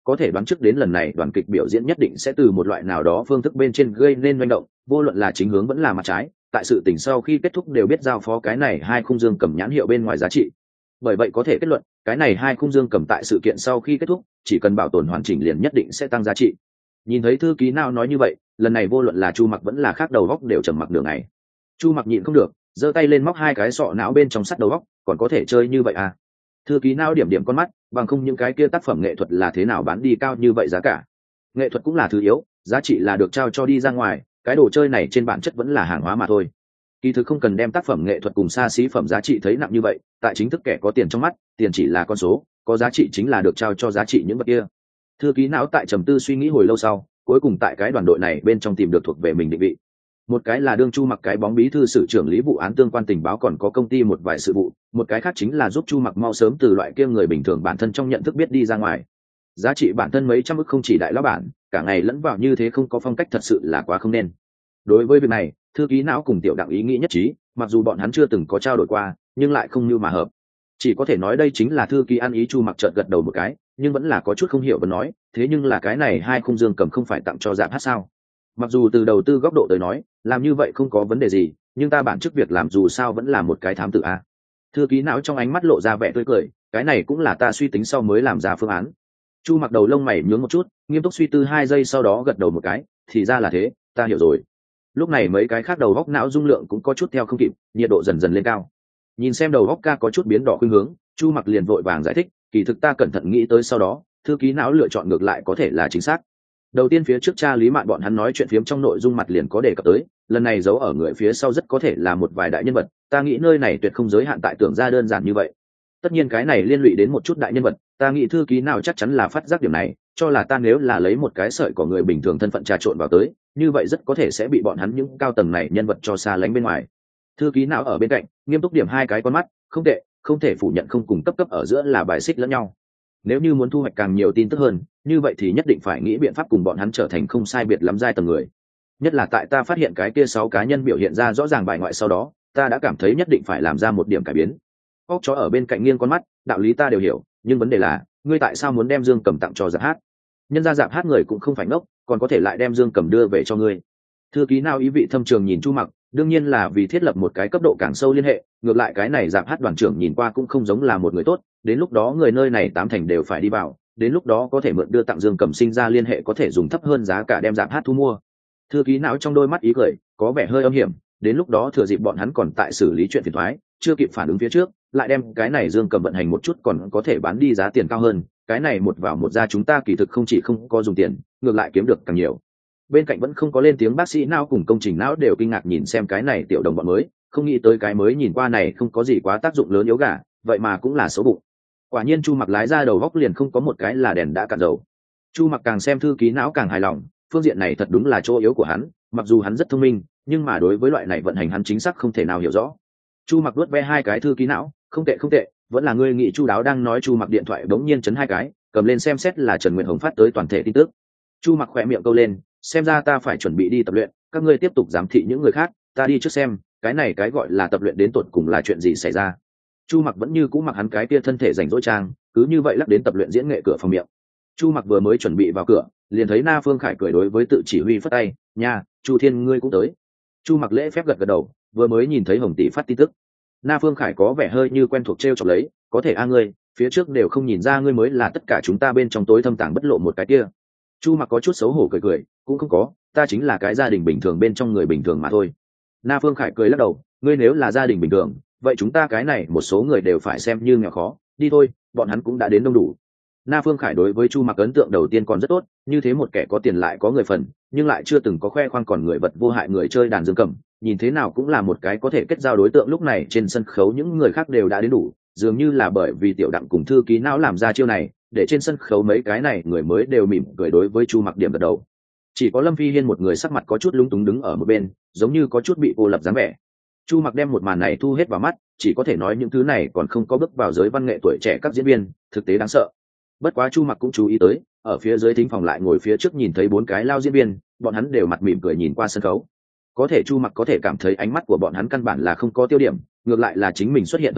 có thể đoán trước đến lần này đoàn kịch biểu diễn nhất định sẽ từ một loại nào đó phương thức bên trên gây nên manh động, vô luận là chính hướng vẫn là mặt trái, tại sự tình sau khi kết thúc đều biết giao phó cái này hai khung dương cầm nhãn hiệu bên ngoài giá trị. Bởi vậy có thể kết luận, cái này hai khung dương cầm tại sự kiện sau khi kết thúc, chỉ cần bảo tồn hoàn chỉnh liền nhất định sẽ tăng giá trị. Nhìn thấy thư ký nào nói như vậy, lần này vô luận là Chu Mặc vẫn là khác đầu góc đều trầm mặc đường này. Chu Mặc nhịn không được, giơ tay lên móc hai cái sọ não bên trong sắt đầu góc, còn có thể chơi như vậy à? Thư ký não điểm điểm con mắt, bằng không những cái kia tác phẩm nghệ thuật là thế nào bán đi cao như vậy giá cả? Nghệ thuật cũng là thứ yếu, giá trị là được trao cho đi ra ngoài, cái đồ chơi này trên bản chất vẫn là hàng hóa mà thôi. Kỳ thực không cần đem tác phẩm nghệ thuật cùng xa xí phẩm giá trị thấy nặng như vậy, tại chính thức kẻ có tiền trong mắt, tiền chỉ là con số, có giá trị chính là được trao cho giá trị những vật kia. Thư ký não tại trầm tư suy nghĩ hồi lâu sau, cuối cùng tại cái đoàn đội này bên trong tìm được thuộc về mình định vị. Một cái là đương Chu Mặc cái bóng bí thư sử trưởng lý vụ án tương quan tình báo còn có công ty một vài sự vụ, một cái khác chính là giúp Chu Mặc mau sớm từ loại kia người bình thường bản thân trong nhận thức biết đi ra ngoài. Giá trị bản thân mấy trăm ức không chỉ đại lão bản, cả ngày lẫn vào như thế không có phong cách thật sự là quá không nên. Đối với việc này, thư ký não cùng tiểu đặng ý nghĩ nhất trí, mặc dù bọn hắn chưa từng có trao đổi qua, nhưng lại không như mà hợp. Chỉ có thể nói đây chính là thư ký ăn ý. Chu Mặc chợt gật đầu một cái, nhưng vẫn là có chút không hiểu và nói, thế nhưng là cái này hai khung dương cầm không phải tặng cho Giáp Hát sao? Mặc dù từ đầu tư góc độ tới nói, làm như vậy không có vấn đề gì, nhưng ta bản chức việc làm dù sao vẫn là một cái thám tử a. Thư ký não trong ánh mắt lộ ra vẻ tươi cười, cái này cũng là ta suy tính sau mới làm ra phương án. Chu Mặc đầu lông mày nhướng một chút, nghiêm túc suy tư 2 giây sau đó gật đầu một cái, thì ra là thế, ta hiểu rồi. Lúc này mấy cái khác đầu góc não dung lượng cũng có chút theo không kịp, nhiệt độ dần dần lên cao. Nhìn xem đầu góc ca có chút biến đỏ khuynh hướng, Chu Mặc liền vội vàng giải thích, kỳ thực ta cẩn thận nghĩ tới sau đó, thư ký não lựa chọn ngược lại có thể là chính xác. Đầu tiên phía trước cha Lý Mạn bọn hắn nói chuyện phiếm trong nội dung mặt liền có đề cập tới, lần này giấu ở người phía sau rất có thể là một vài đại nhân vật, ta nghĩ nơi này tuyệt không giới hạn tại tưởng ra đơn giản như vậy. Tất nhiên cái này liên lụy đến một chút đại nhân vật, ta nghĩ thư ký nào chắc chắn là phát giác điểm này, cho là ta nếu là lấy một cái sợi của người bình thường thân phận trà trộn vào tới, như vậy rất có thể sẽ bị bọn hắn những cao tầng này nhân vật cho xa lánh bên ngoài. Thư ký não ở bên cạnh, nghiêm túc điểm 2 cái con mắt, không tệ, không thể phủ nhận không cùng cấp ở giữa là bài xích lẫn nhau. Nếu như muốn thu hoạch càng nhiều tin tức hơn, như vậy thì nhất định phải nghĩ biện pháp cùng bọn hắn trở thành không sai biệt lắm giai tầng người. Nhất là tại ta phát hiện cái kia 6 cá nhân biểu hiện ra rõ ràng bài ngoại sau đó, ta đã cảm thấy nhất định phải làm ra một điểm cải biến. Ốc chó ở bên cạnh nghiêng con mắt, đạo lý ta đều hiểu, nhưng vấn đề là, ngươi tại sao muốn đem Dương Cầm tặng cho Giáp Hát? Nhân ra Giáp Hát người cũng không phải ngốc, còn có thể lại đem Dương Cầm đưa về cho ngươi. Thư ký nào ý vị thâm trường nhìn Chu Mặc, đương nhiên là vì thiết lập một cái cấp độ càng sâu liên hệ, ngược lại cái này Giáp Hát đoàn trưởng nhìn qua cũng không giống là một người tốt, đến lúc đó người nơi này 8 thành đều phải đi vào, đến lúc đó có thể mượn đưa tặng Dương Cầm sinh ra liên hệ có thể dùng thấp hơn giá cả đem Giáp Hát thu mua. Thư ký não trong đôi mắt ý cười, có vẻ hơi âm hiểm, đến lúc đó thừa dịp bọn hắn còn tại xử lý chuyện phiền toái, chưa kịp phản ứng phía trước, lại đem cái này Dương Cầm vận hành một chút còn có thể bán đi giá tiền cao hơn, cái này một vào một ra chúng ta kỳ thực không chỉ không có dùng tiền, ngược lại kiếm được càng nhiều. Bên cạnh vẫn không có lên tiếng bác sĩ não cùng công trình não đều kinh ngạc nhìn xem cái này tiểu đồng bọn mới, không nghĩ tới cái mới nhìn qua này không có gì quá tác dụng lớn yếu gà, vậy mà cũng là xấu bụng. Quả nhiên Chu Mặc lái ra đầu góc liền không có một cái là đèn đã cạn dầu. Chu Mặc càng xem thư ký não càng hài lòng, phương diện này thật đúng là chỗ yếu của hắn, mặc dù hắn rất thông minh, nhưng mà đối với loại này vận hành hắn chính xác không thể nào hiểu rõ. Chu Mặc vuốt ve 2 cái thư ký não, không tệ không tệ, vẫn là ngươi nghĩ chu đáo. Đang nói Chu Mặc điện thoại bỗng nhiên chấn 2 cái, cầm lên xem xét là Trần Nguyệt Hồng phát tới toàn thể tin tức. Chu Mặc khỏe miệng câu lên, xem ra ta phải chuẩn bị đi tập luyện, các ngươi tiếp tục giám thị những người khác, ta đi trước xem cái này cái gọi là tập luyện đến tột cùng là chuyện gì xảy ra. Chu Mặc vẫn như cũ mặc hắn cái kia thân thể rảnh rỗi trang, cứ như vậy lắc đến tập luyện diễn nghệ cửa phòng miệng. Chu Mặc vừa mới chuẩn bị vào cửa, liền thấy Na Phương Khải cười đối với tự chỉ huy phất tay, nha, Chu Thiên ngươi cũng tới. Chu Mặc lễ phép gật gật đầu, vừa mới nhìn thấy Hồng tỷ phát tin tức. Na Phương Khải có vẻ hơi như quen thuộc trêu chọc lấy, có thể ngươi, phía trước đều không nhìn ra ngươi mới là tất cả chúng ta bên trong tối thâm tàng bất lộ một cái kia. Chu Mặc có chút xấu hổ cười cười, cũng không có, ta chính là cái gia đình bình thường bên trong người bình thường mà thôi. Na Phương Khải cười lắc đầu, ngươi nếu là gia đình bình thường, vậy chúng ta cái này một số người đều phải xem như nghèo khó, đi thôi, bọn hắn cũng đã đến đông đủ. Na Phương Khải đối với Chu Mặc ấn tượng đầu tiên còn rất tốt, như thế một kẻ có tiền lại có người phần, nhưng lại chưa từng có khoe khoang còn người vật vô hại người chơi đàn dương cầm, nhìn thế nào cũng là một cái có thể kết giao đối tượng. Lúc này trên sân khấu những người khác đều đã đến đủ, dường như là bởi vì tiểu đặng cùng thư ký não làm ra chiêu này, để trên sân khấu mấy cái này người mới đều mỉm cười đối với Chu Mặc điểm gật đầu. Chỉ có Lâm Phi Hiên một người sắc mặt có chút lúng túng đứng ở một bên, giống như có chút bị cô lập dáng vẻ. Chu Mặc đem một màn này thu hết vào mắt, chỉ có thể nói những thứ này còn không có bước vào giới văn nghệ tuổi trẻ các diễn viên, thực tế đáng sợ. Bất quá Chu Mặc cũng chú ý tới, ở phía dưới thính phòng lại ngồi phía trước nhìn thấy 4 cái lao diễn viên, bọn hắn đều mặt mỉm cười nhìn qua sân khấu. Có thể Chu Mặc có thể cảm thấy ánh mắt của bọn hắn căn bản là không có tiêu điểm, ngược lại là chính mình xuất hiện thời điểm,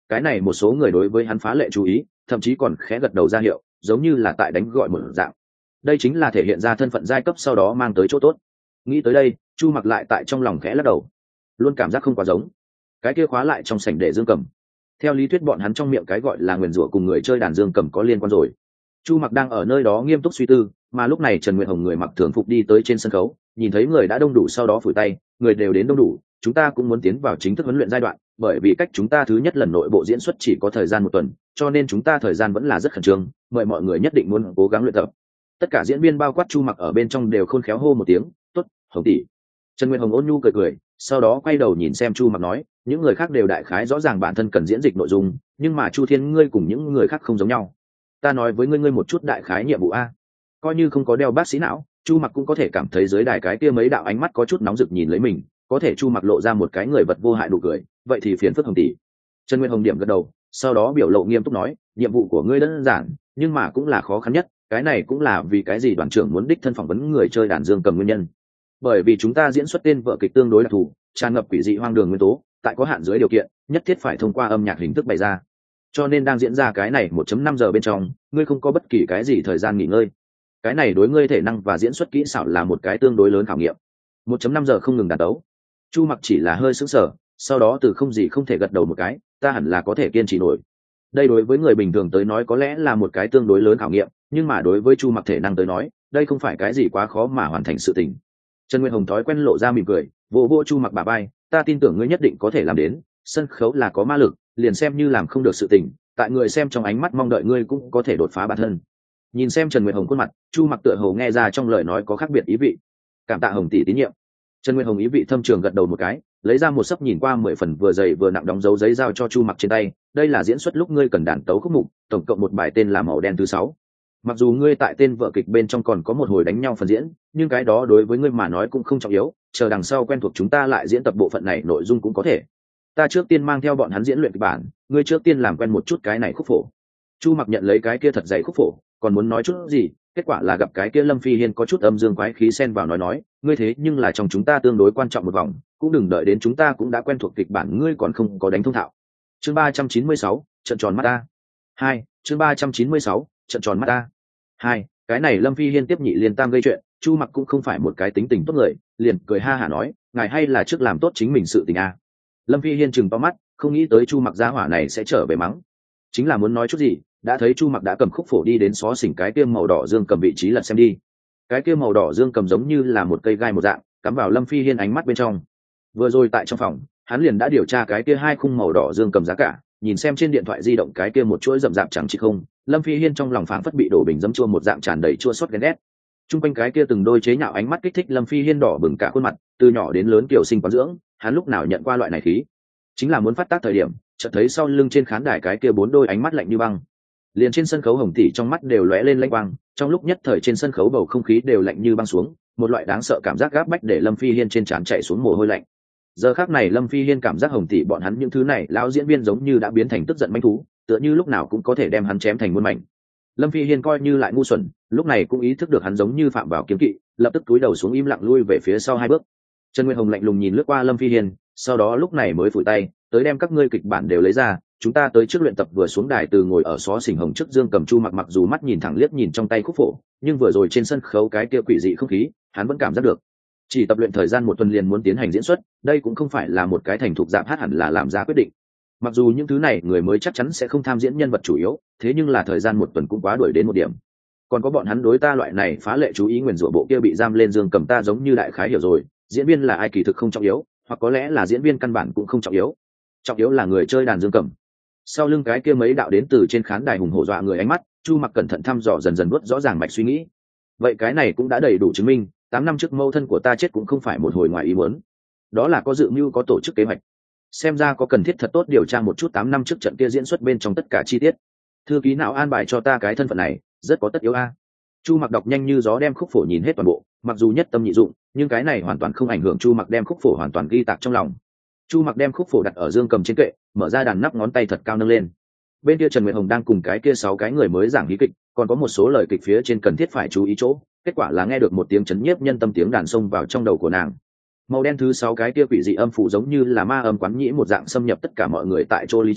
cái này một số người đối với hắn phá lệ chú ý, thậm chí còn khẽ gật đầu ra hiệu, giống như là tại đánh gọi một dạng. Đây chính là thể hiện ra thân phận giai cấp sau đó mang tới chỗ tốt. Nghĩ tới đây, Chu Mặc lại tại trong lòng khẽ lắc đầu, luôn cảm giác không quá giống. Cái kia khóa lại trong sảnh để dương cầm, theo lý thuyết bọn hắn trong miệng cái gọi là nguyền rủa cùng người chơi đàn dương cầm có liên quan rồi. Chu Mặc đang ở nơi đó nghiêm túc suy tư, mà lúc này Trần Nguyệt Hồng người mặc thường phục đi tới trên sân khấu, nhìn thấy người đã đông đủ sau đó phủi tay, người đều đến đông đủ, chúng ta cũng muốn tiến vào chính thức huấn luyện giai đoạn, bởi vì cách chúng ta thứ nhất lần nội bộ diễn xuất chỉ có thời gian 1 tuần, cho nên chúng ta thời gian vẫn là rất khẩn trương, mời mọi người nhất định muốn cố gắng luyện tập. Tất cả diễn viên bao quát Chu Mặc ở bên trong đều khôn khéo hô một tiếng, "Tốt, Hồng tỷ." Trần Nguyệt Hồng ôn nhu cười cười, sau đó quay đầu nhìn xem Chu Mặc nói, những người khác đều đại khái rõ ràng bản thân cần diễn dịch nội dung, nhưng mà Chu Thiên ngươi cùng những người khác không giống nhau. Ta nói với ngươi một chút đại khái nhiệm vụ a. Coi như không có đeo bác sĩ não, Chu Mặc cũng có thể cảm thấy dưới đài cái kia mấy đạo ánh mắt có chút nóng rực nhìn lấy mình, có thể Chu Mặc lộ ra một cái người vật vô hại nụ cười, vậy thì phiền phức Hồng tỷ. Trần Nguyên Hồng điểm gật đầu, sau đó biểu lộ nghiêm túc nói, nhiệm vụ của ngươi đơn giản, nhưng mà cũng là khó khăn nhất, cái này cũng là vì cái gì đoàn trưởng muốn đích thân phỏng vấn người chơi đàn dương cầm nguyên nhân. Bởi vì chúng ta diễn xuất tên vở kịch tương đối đặc thù, tràn ngập quỷ dị hoang đường nguyên tố, tại có hạn dưới điều kiện, nhất thiết phải thông qua âm nhạc hình thức bày ra. Cho nên đang diễn ra cái này 1.5 giờ bên trong, ngươi không có bất kỳ cái gì thời gian nghỉ ngơi. Cái này đối ngươi thể năng và diễn xuất kỹ xảo là một cái tương đối lớn khảo nghiệm. 1.5 giờ không ngừng đàn tấu. Chu Mặc chỉ là hơi sững sờ, sau đó từ không gì không thể gật đầu một cái, ta hẳn là có thể kiên trì nổi. Đây đối với người bình thường tới nói có lẽ là một cái tương đối lớn khảo nghiệm, nhưng mà đối với Chu Mặc thể năng tới nói, đây không phải cái gì quá khó mà hoàn thành sự tình. Trần Nguyên Hồng thói quen lộ ra mỉm cười, vỗ vỗ Chu Mặc bả vai, ta tin tưởng ngươi nhất định có thể làm đến, sân khấu là có ma lực, liền xem như làm không được sự tình, tại người xem trong ánh mắt mong đợi ngươi cũng có thể đột phá bản thân. Nhìn xem Trần Nguyệt Hồng khuôn mặt, Chu Mặc tựa hồ nghe ra trong lời nói có khác biệt ý vị. Cảm tạ Hồng tỷ tín nhiệm. Trần Nguyệt Hồng ý vị thâm trường gật đầu một cái, lấy ra một sấp nhìn qua 10 phần vừa dày vừa nặng đóng dấu giấy giao cho Chu Mặc trên tay, đây là diễn xuất lúc ngươi cần đàn tấu khúc mục, tổng cộng một bài tên là Màu đen thứ 6. Mặc dù ngươi tại tên vở kịch bên trong còn có một hồi đánh nhau phần diễn, nhưng cái đó đối với ngươi mà nói cũng không trọng yếu, chờ đằng sau quen thuộc chúng ta lại diễn tập bộ phận này nội dung cũng có thể. Ta trước tiên mang theo bọn hắn diễn luyện kịch bản, ngươi trước tiên làm quen một chút cái này khúc phổ. Chu Mặc nhận lấy cái kia thật dày khúc phổ, còn muốn nói chút gì, kết quả là gặp cái kia Lâm Phi Hiên có chút âm dương quái khí xen vào nói, ngươi thế nhưng là trong chúng ta tương đối quan trọng một vòng, cũng đừng đợi đến chúng ta cũng đã quen thuộc kịch bản ngươi còn không có đánh thông thạo. Chương 396, trận tròn mắt ta. 2, chương 396, trận tròn mắt ta. 2, cái này Lâm Phi Hiên tiếp nhị liên tam gây chuyện, Chu Mặc cũng không phải một cái tính tình tốt người, liền cười ha hả nói, ngài hay là trước làm tốt chính mình sự tình a. Lâm Phi Hiên trừng to mắt, không nghĩ tới Chu Mặc gia hỏa này sẽ trở về mắng. Chính là muốn nói chút gì, đã thấy Chu Mặc đã cầm khúc phổ đi đến xó xỉnh cái kia màu đỏ dương cầm vị trí lật xem đi. Cái kia màu đỏ dương cầm giống như là một cây gai một dạng, cắm vào Lâm Phi Hiên ánh mắt bên trong. Vừa rồi tại trong phòng, hắn liền đã điều tra cái kia hai khung màu đỏ dương cầm giá cả, nhìn xem trên điện thoại di động cái kia một chuỗi rậm rạp chẳng chỉ không, Lâm Phi Hiên trong lòng phảng phất bị đổ bình dấm chua một dạng tràn đầy chua xót ghen ghét. Trung quanh cái kia từng đôi chế nhạo ánh mắt kích thích Lâm Phi Hiên đỏ bừng cả khuôn mặt, từ nhỏ đến lớn kiểu sinh quán dưỡng, hắn lúc nào nhận qua loại này khí, chính là muốn phát tác thời điểm, chợt thấy sau lưng trên khán đài cái kia bốn đôi ánh mắt lạnh như băng. Liền trên sân khấu Hồng tỷ trong mắt đều lóe lên lanh quang, trong lúc nhất thời trên sân khấu bầu không khí đều lạnh như băng xuống, một loại đáng sợ cảm giác gáp bách để Lâm Phi Hiên trên trán chạy xuống mồ hôi lạnh. Giờ khắc này Lâm Phi Hiên cảm giác Hồng tỷ bọn hắn những thứ này lão diễn viên giống như đã biến thành tức giận manh thú, tựa như lúc nào cũng có thể đem hắn chém thành muôn mảnh. Lâm Phi Hiên coi như lại ngu xuẩn, lúc này cũng ý thức được hắn giống như phạm vào kiếm kỵ, lập tức cúi đầu xuống im lặng lui về phía sau 2 bước. Trần Nguyên Hồng lạnh lùng nhìn lướt qua Lâm Phi Hiên, sau đó lúc này mới phủi tay, tới đem các ngươi kịch bản đều lấy ra, chúng ta tới trước luyện tập. Vừa xuống đài từ ngồi ở xó xỉnh Hồng trước dương cầm Chu Mặc mặc dù mắt nhìn thẳng liếc nhìn trong tay khúc phổ, nhưng vừa rồi trên sân khấu cái kia quỷ dị không khí, hắn vẫn cảm giác được. Chỉ tập luyện thời gian 1 tuần liền muốn tiến hành diễn xuất, đây cũng không phải là một cái thành thục dạng hát hẳn là làm ra quyết định. Mặc dù những thứ này người mới chắc chắn sẽ không tham diễn nhân vật chủ yếu, thế nhưng là thời gian 1 tuần cũng quá đuổi đến một điểm. Còn có bọn hắn đối ta loại này phá lệ chú ý nguyền rủa bộ kia bị giam lên dương cầm ta giống như đại khái hiểu rồi, diễn viên là ai kỳ thực không trọng yếu, hoặc có lẽ là diễn viên căn bản cũng không trọng yếu. Trọng yếu là người chơi đàn dương cầm. Sau lưng cái kia mấy đạo đến từ trên khán đài hùng hổ dọa người ánh mắt, Chu Mặc cẩn thận thăm dò dần dần bước rõ ràng mạch suy nghĩ. Vậy cái này cũng đã đầy đủ chứng minh, 8 năm trước mâu thân của ta chết cũng không phải một hồi ngoài ý muốn. Đó là có dự mưu có tổ chức kế hoạch. Xem ra có cần thiết thật tốt điều tra một chút 8 năm trước trận kia diễn xuất bên trong tất cả chi tiết. Thư ký nào an bài cho ta cái thân phận này, rất có tất yếu a. Chu Mặc đọc nhanh như gió đem khúc phổ nhìn hết toàn bộ, mặc dù nhất tâm nhị dụng, nhưng cái này hoàn toàn không ảnh hưởng Chu Mặc đem khúc phổ hoàn toàn ghi tạc trong lòng. Chu Mặc đem khúc phổ đặt ở dương cầm trên kệ, mở ra đàn nắp ngón tay thật cao nâng lên. Bên kia Trần Nguyệt Hồng đang cùng cái kia 6 cái người mới giảng hí kịch, còn có một số lời kịch phía trên cần thiết phải chú ý chỗ, kết quả là nghe được một tiếng chấn nhiếp nhân tâm tiếng đàn xông vào trong đầu của nàng. Màu đen thứ 6 cái kia quỷ dị âm phủ giống như là ma âm quán nhĩ một dạng xâm nhập tất cả mọi người tại chỗ lý trí,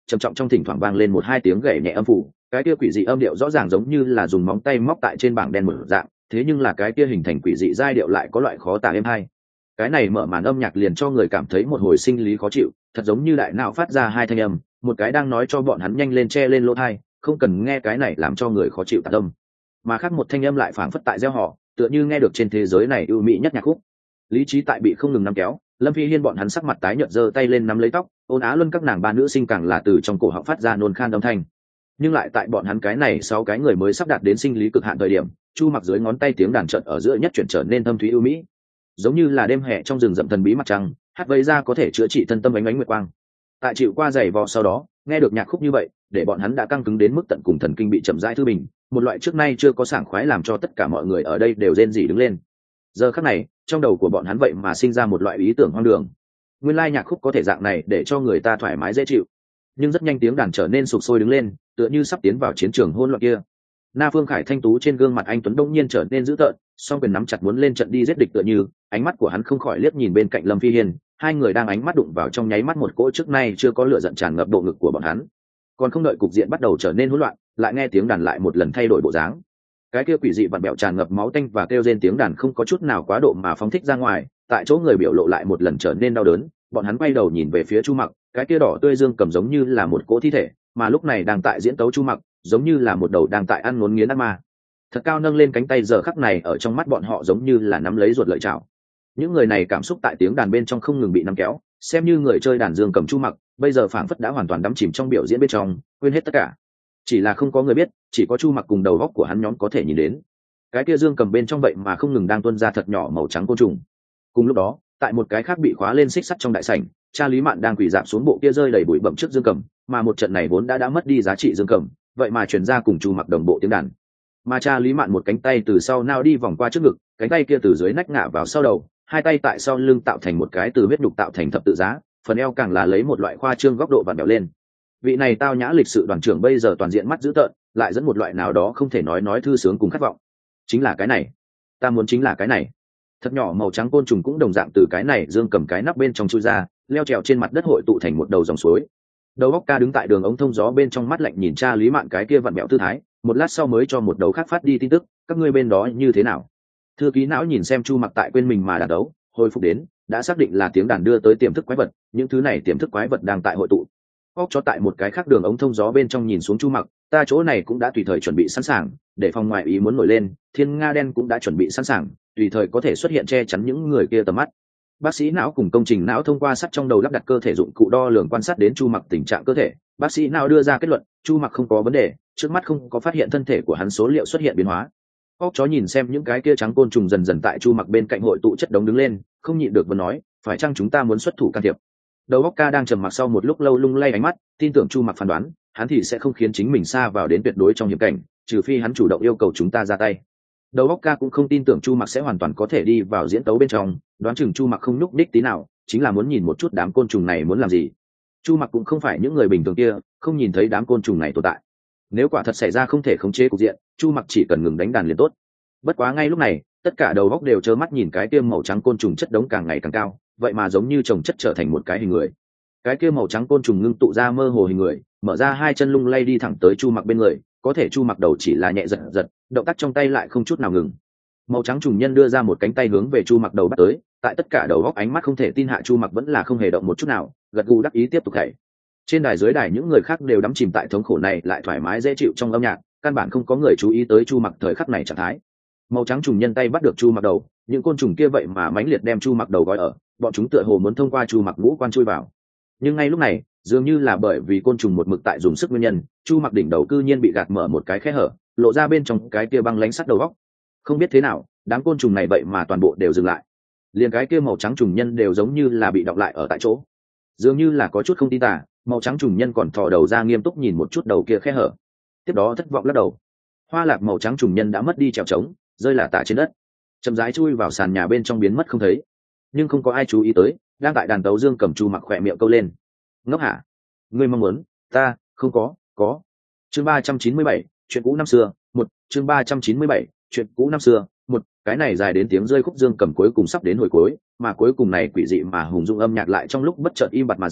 trầm trọng trong thỉnh thoảng vang lên một hai tiếng gảy nhẹ âm phủ. Cái kia quỷ dị âm điệu rõ ràng giống như là dùng móng tay móc tại trên bảng đen mở dạng, thế nhưng là cái kia hình thành quỷ dị giai điệu lại có loại khó tả êm hay. Cái này mở màn âm nhạc liền cho người cảm thấy một hồi sinh lý khó chịu, thật giống như đại não phát ra hai thanh âm, một cái đang nói cho bọn hắn nhanh lên che lên lỗ tai, không cần nghe cái này làm cho người khó chịu tạc tâm, mà khác một thanh âm lại phảng phất tại gieo họ, tựa như nghe được trên thế giới này ưu mỹ nhất nhạc khúc. Lý trí tại bị không ngừng nắm kéo, Lâm Phi Hiên bọn hắn sắc mặt tái nhợt giơ tay lên nắm lấy tóc, Ôn Á Luân các nàng ba nữ sinh càng là từ trong cổ họng phát ra nôn khan âm thanh. Nhưng lại tại bọn hắn cái này sáu cái người mới sắp đạt đến sinh lý cực hạn thời điểm, Chu Mặc dưới ngón tay tiếng đàn trận ở giữa nhất chuyển trở nên thâm thúy ưu mỹ, giống như là đêm hè trong rừng rậm thần bí mặt trăng, hát vây ra có thể chữa trị thân tâm ánh nguyệt quang. Tại chịu qua giày vò sau đó, nghe được nhạc khúc như vậy, để bọn hắn đã căng cứng đến mức tận cùng thần kinh bị chậm rãi thư bình, một loại trước nay chưa có sảng khoái làm cho tất cả mọi người ở đây đều rên rỉ đứng lên. Giờ khắc này, trong đầu của bọn hắn vậy mà sinh ra một loại ý tưởng hoang đường. Nguyên lai nhạc khúc có thể dạng này để cho người ta thoải mái dễ chịu. Nhưng rất nhanh tiếng đàn trở nên sục sôi đứng lên, tựa như sắp tiến vào chiến trường hỗn loạn kia. Na Phương Khải thanh tú trên gương mặt anh tuấn đông nhiên trở nên dữ tợn, song quyền nắm chặt muốn lên trận đi giết địch tựa như, ánh mắt của hắn không khỏi liếc nhìn bên cạnh Lâm Phi Hiên, hai người đang ánh mắt đụng vào trong nháy mắt một cỗ trước nay chưa có lửa giận tràn ngập bộ ngực của bọn hắn. Còn không đợi cục diện bắt đầu trở nên hỗn loạn, lại nghe tiếng đàn lại một lần thay đổi bộ dáng. Cái kia quỷ dị vặn bẹo tràn ngập máu tanh và kêu rên tiếng đàn không có chút nào quá độ mà phóng thích ra ngoài, tại chỗ người biểu lộ lại một lần trở nên đau đớn, bọn hắn quay đầu nhìn về phía Chu Mặc, cái kia đỏ tươi dương cầm giống như là một cỗ thi thể, mà lúc này đang tại diễn tấu Chu Mặc, giống như là một đầu đang tại ăn ngốn nghiến ác ma. Thật cao nâng lên cánh tay giờ khắc này ở trong mắt bọn họ giống như là nắm lấy ruột lợi chảo. Những người này cảm xúc tại tiếng đàn bên trong không ngừng bị nắm kéo, xem như người chơi đàn dương cầm Chu Mặc, bây giờ phảng phất đã hoàn toàn đắm chìm trong biểu diễn bên trong, quên hết tất cả. Chỉ là không có người biết, chỉ có Chu Mặc cùng đầu óc của hắn nhóm có thể nhìn đến. Cái kia dương cầm bên trong vậy mà không ngừng đang tuôn ra thật nhỏ màu trắng côn trùng. Cùng lúc đó, tại một cái khác bị khóa lên xích sắt trong đại sảnh, cha Lý Mạn đang quỳ rạp xuống bộ kia rơi đầy bụi bặm trước dương cầm, mà một trận này vốn đã mất đi giá trị dương cầm, vậy mà truyền ra cùng Chu Mặc đồng bộ tiếng đàn. Mà cha Lý Mạn một cánh tay từ sau nao đi vòng qua trước ngực, cánh tay kia từ dưới nách ngả vào sau đầu, hai tay tại sau lưng tạo thành một cái từ huyết nhục tạo thành thập tự giá, phần eo càng là lấy một loại khoa trương góc độ vặn vẹo lên. Vị này tao nhã lịch sự đoàn trưởng bây giờ toàn diện mắt dữ tợn, lại dẫn một loại nào đó không thể nói thư sướng cùng khát vọng. Chính là cái này, ta muốn chính là cái này. Thật nhỏ màu trắng côn trùng cũng đồng dạng từ cái này dương cầm cái nắp bên trong chui ra, leo trèo trên mặt đất hội tụ thành một đầu dòng suối. Đầu óc ca đứng tại đường ống thông gió bên trong mắt lạnh nhìn cha Lý Mạn cái kia vặn vẹo tư thái, một lát sau mới cho một đầu khác phát đi tin tức, các ngươi bên đó như thế nào? Thư ký não nhìn xem Chu Mặc tại quên mình mà đàn đấu, hồi phục đến, đã xác định là tiếng đàn đưa tới tiềm thức quái vật, những thứ này tiềm thức quái vật đang tại hội tụ. Óc cho tại một cái khác đường ống thông gió bên trong nhìn xuống Chu Mặc, ta chỗ này cũng đã tùy thời chuẩn bị sẵn sàng, để phòng ngoại ý muốn nổi lên, Thiên Nga đen cũng đã chuẩn bị sẵn sàng, tùy thời có thể xuất hiện che chắn những người kia tầm mắt. Bác sĩ não cùng công trình não thông qua sắt trong đầu lắp đặt cơ thể dụng cụ đo lường quan sát đến Chu Mặc tình trạng cơ thể, bác sĩ não đưa ra kết luận, Chu Mặc không có vấn đề, trước mắt không có phát hiện thân thể của hắn số liệu xuất hiện biến hóa. Óc chó nhìn xem những cái kia trắng côn trùng dần dần tại Chu Mặc bên cạnh hội tụ chất đống đứng lên, không nhịn được vừa nói, phải chăng chúng ta muốn xuất thủ can thiệp? Đầu óc ca đang trầm mặc sau một lúc lâu lung lay ánh mắt, tin tưởng Chu Mặc phán đoán, hắn thì sẽ không khiến chính mình sa vào đến tuyệt đối trong hiểm cảnh, trừ phi hắn chủ động yêu cầu chúng ta ra tay. Đầu óc ca cũng không tin tưởng Chu Mặc sẽ hoàn toàn có thể đi vào diễn tấu bên trong, đoán chừng Chu Mặc không nhúc nhích tí nào, chính là muốn nhìn một chút đám côn trùng này muốn làm gì. Chu Mặc cũng không phải những người bình thường kia, không nhìn thấy đám côn trùng này tồn tại. Nếu quả thật xảy ra không thể khống chế cục diện, Chu Mặc chỉ cần ngừng đánh đàn liền tốt. Bất quá ngay lúc này, tất cả đầu óc đều trơ mắt nhìn cái kia màu trắng côn trùng chất đống càng ngày càng cao, vậy mà giống như chồng chất trở thành một cái hình người. Cái kia màu trắng côn trùng ngưng tụ ra mơ hồ hình người, mở ra hai chân lung lay đi thẳng tới Chu Mặc bên người, có thể Chu Mặc đầu chỉ là nhẹ giật giật, động tác trong tay lại không chút nào ngừng. Màu trắng trùng nhân đưa ra một cánh tay hướng về Chu Mặc đầu bắt tới, tại tất cả đầu góc ánh mắt không thể tin hạ Chu Mặc vẫn là không hề động một chút nào, gật gù đắc ý tiếp tục thảy. Trên đài dưới đài những người khác đều đắm chìm tại thống khổ này lại thoải mái dễ chịu trong âm nhạc, căn bản không có người chú ý tới Chu Mặc thời khắc này trạng thái. Màu trắng trùng nhân tay bắt được Chu Mặc đầu, những côn trùng kia vậy mà mãnh liệt đem Chu Mặc đầu gói ở, bọn chúng tựa hồ muốn thông qua Chu Mặc ngũ quan chui vào. Nhưng ngay lúc này, dường như là bởi vì côn trùng một mực tại dùng sức nguyên nhân, Chu Mặc đỉnh đầu cư nhiên bị gạt mở một cái khe hở, lộ ra bên trong cái kia băng lánh sắt đầu góc. Không biết thế nào, đám côn trùng này vậy mà toàn bộ đều dừng lại, liền cái kia màu trắng trùng nhân đều giống như là bị đọng lại ở tại chỗ, dường như là có chút không tin tả. Màu trắng trùng nhân còn thò đầu ra nghiêm túc nhìn một chút đầu kia khe hở, tiếp đó thất vọng lắc đầu. Hoa lạc màu trắng trùng nhân đã mất đi trèo trống, rơi lả tả trên đất, chậm rãi chui vào sàn nhà bên trong biến mất không thấy. Nhưng không có ai chú ý tới, đang tại đàn tấu dương cầm Chu Mặc khỏe miệng câu lên, ngốc hả, ngươi mong muốn ta không có. Chương 397, chuyện cũ năm xưa một. Chương 397, chuyện cũ năm xưa một. Cái này dài đến tiếng rơi khúc dương cầm cuối cùng sắp đến hồi cuối, mà cuối cùng này quỷ dị mà hùng dung âm nhạc lại trong lúc bất chợt im bặt mà dừng,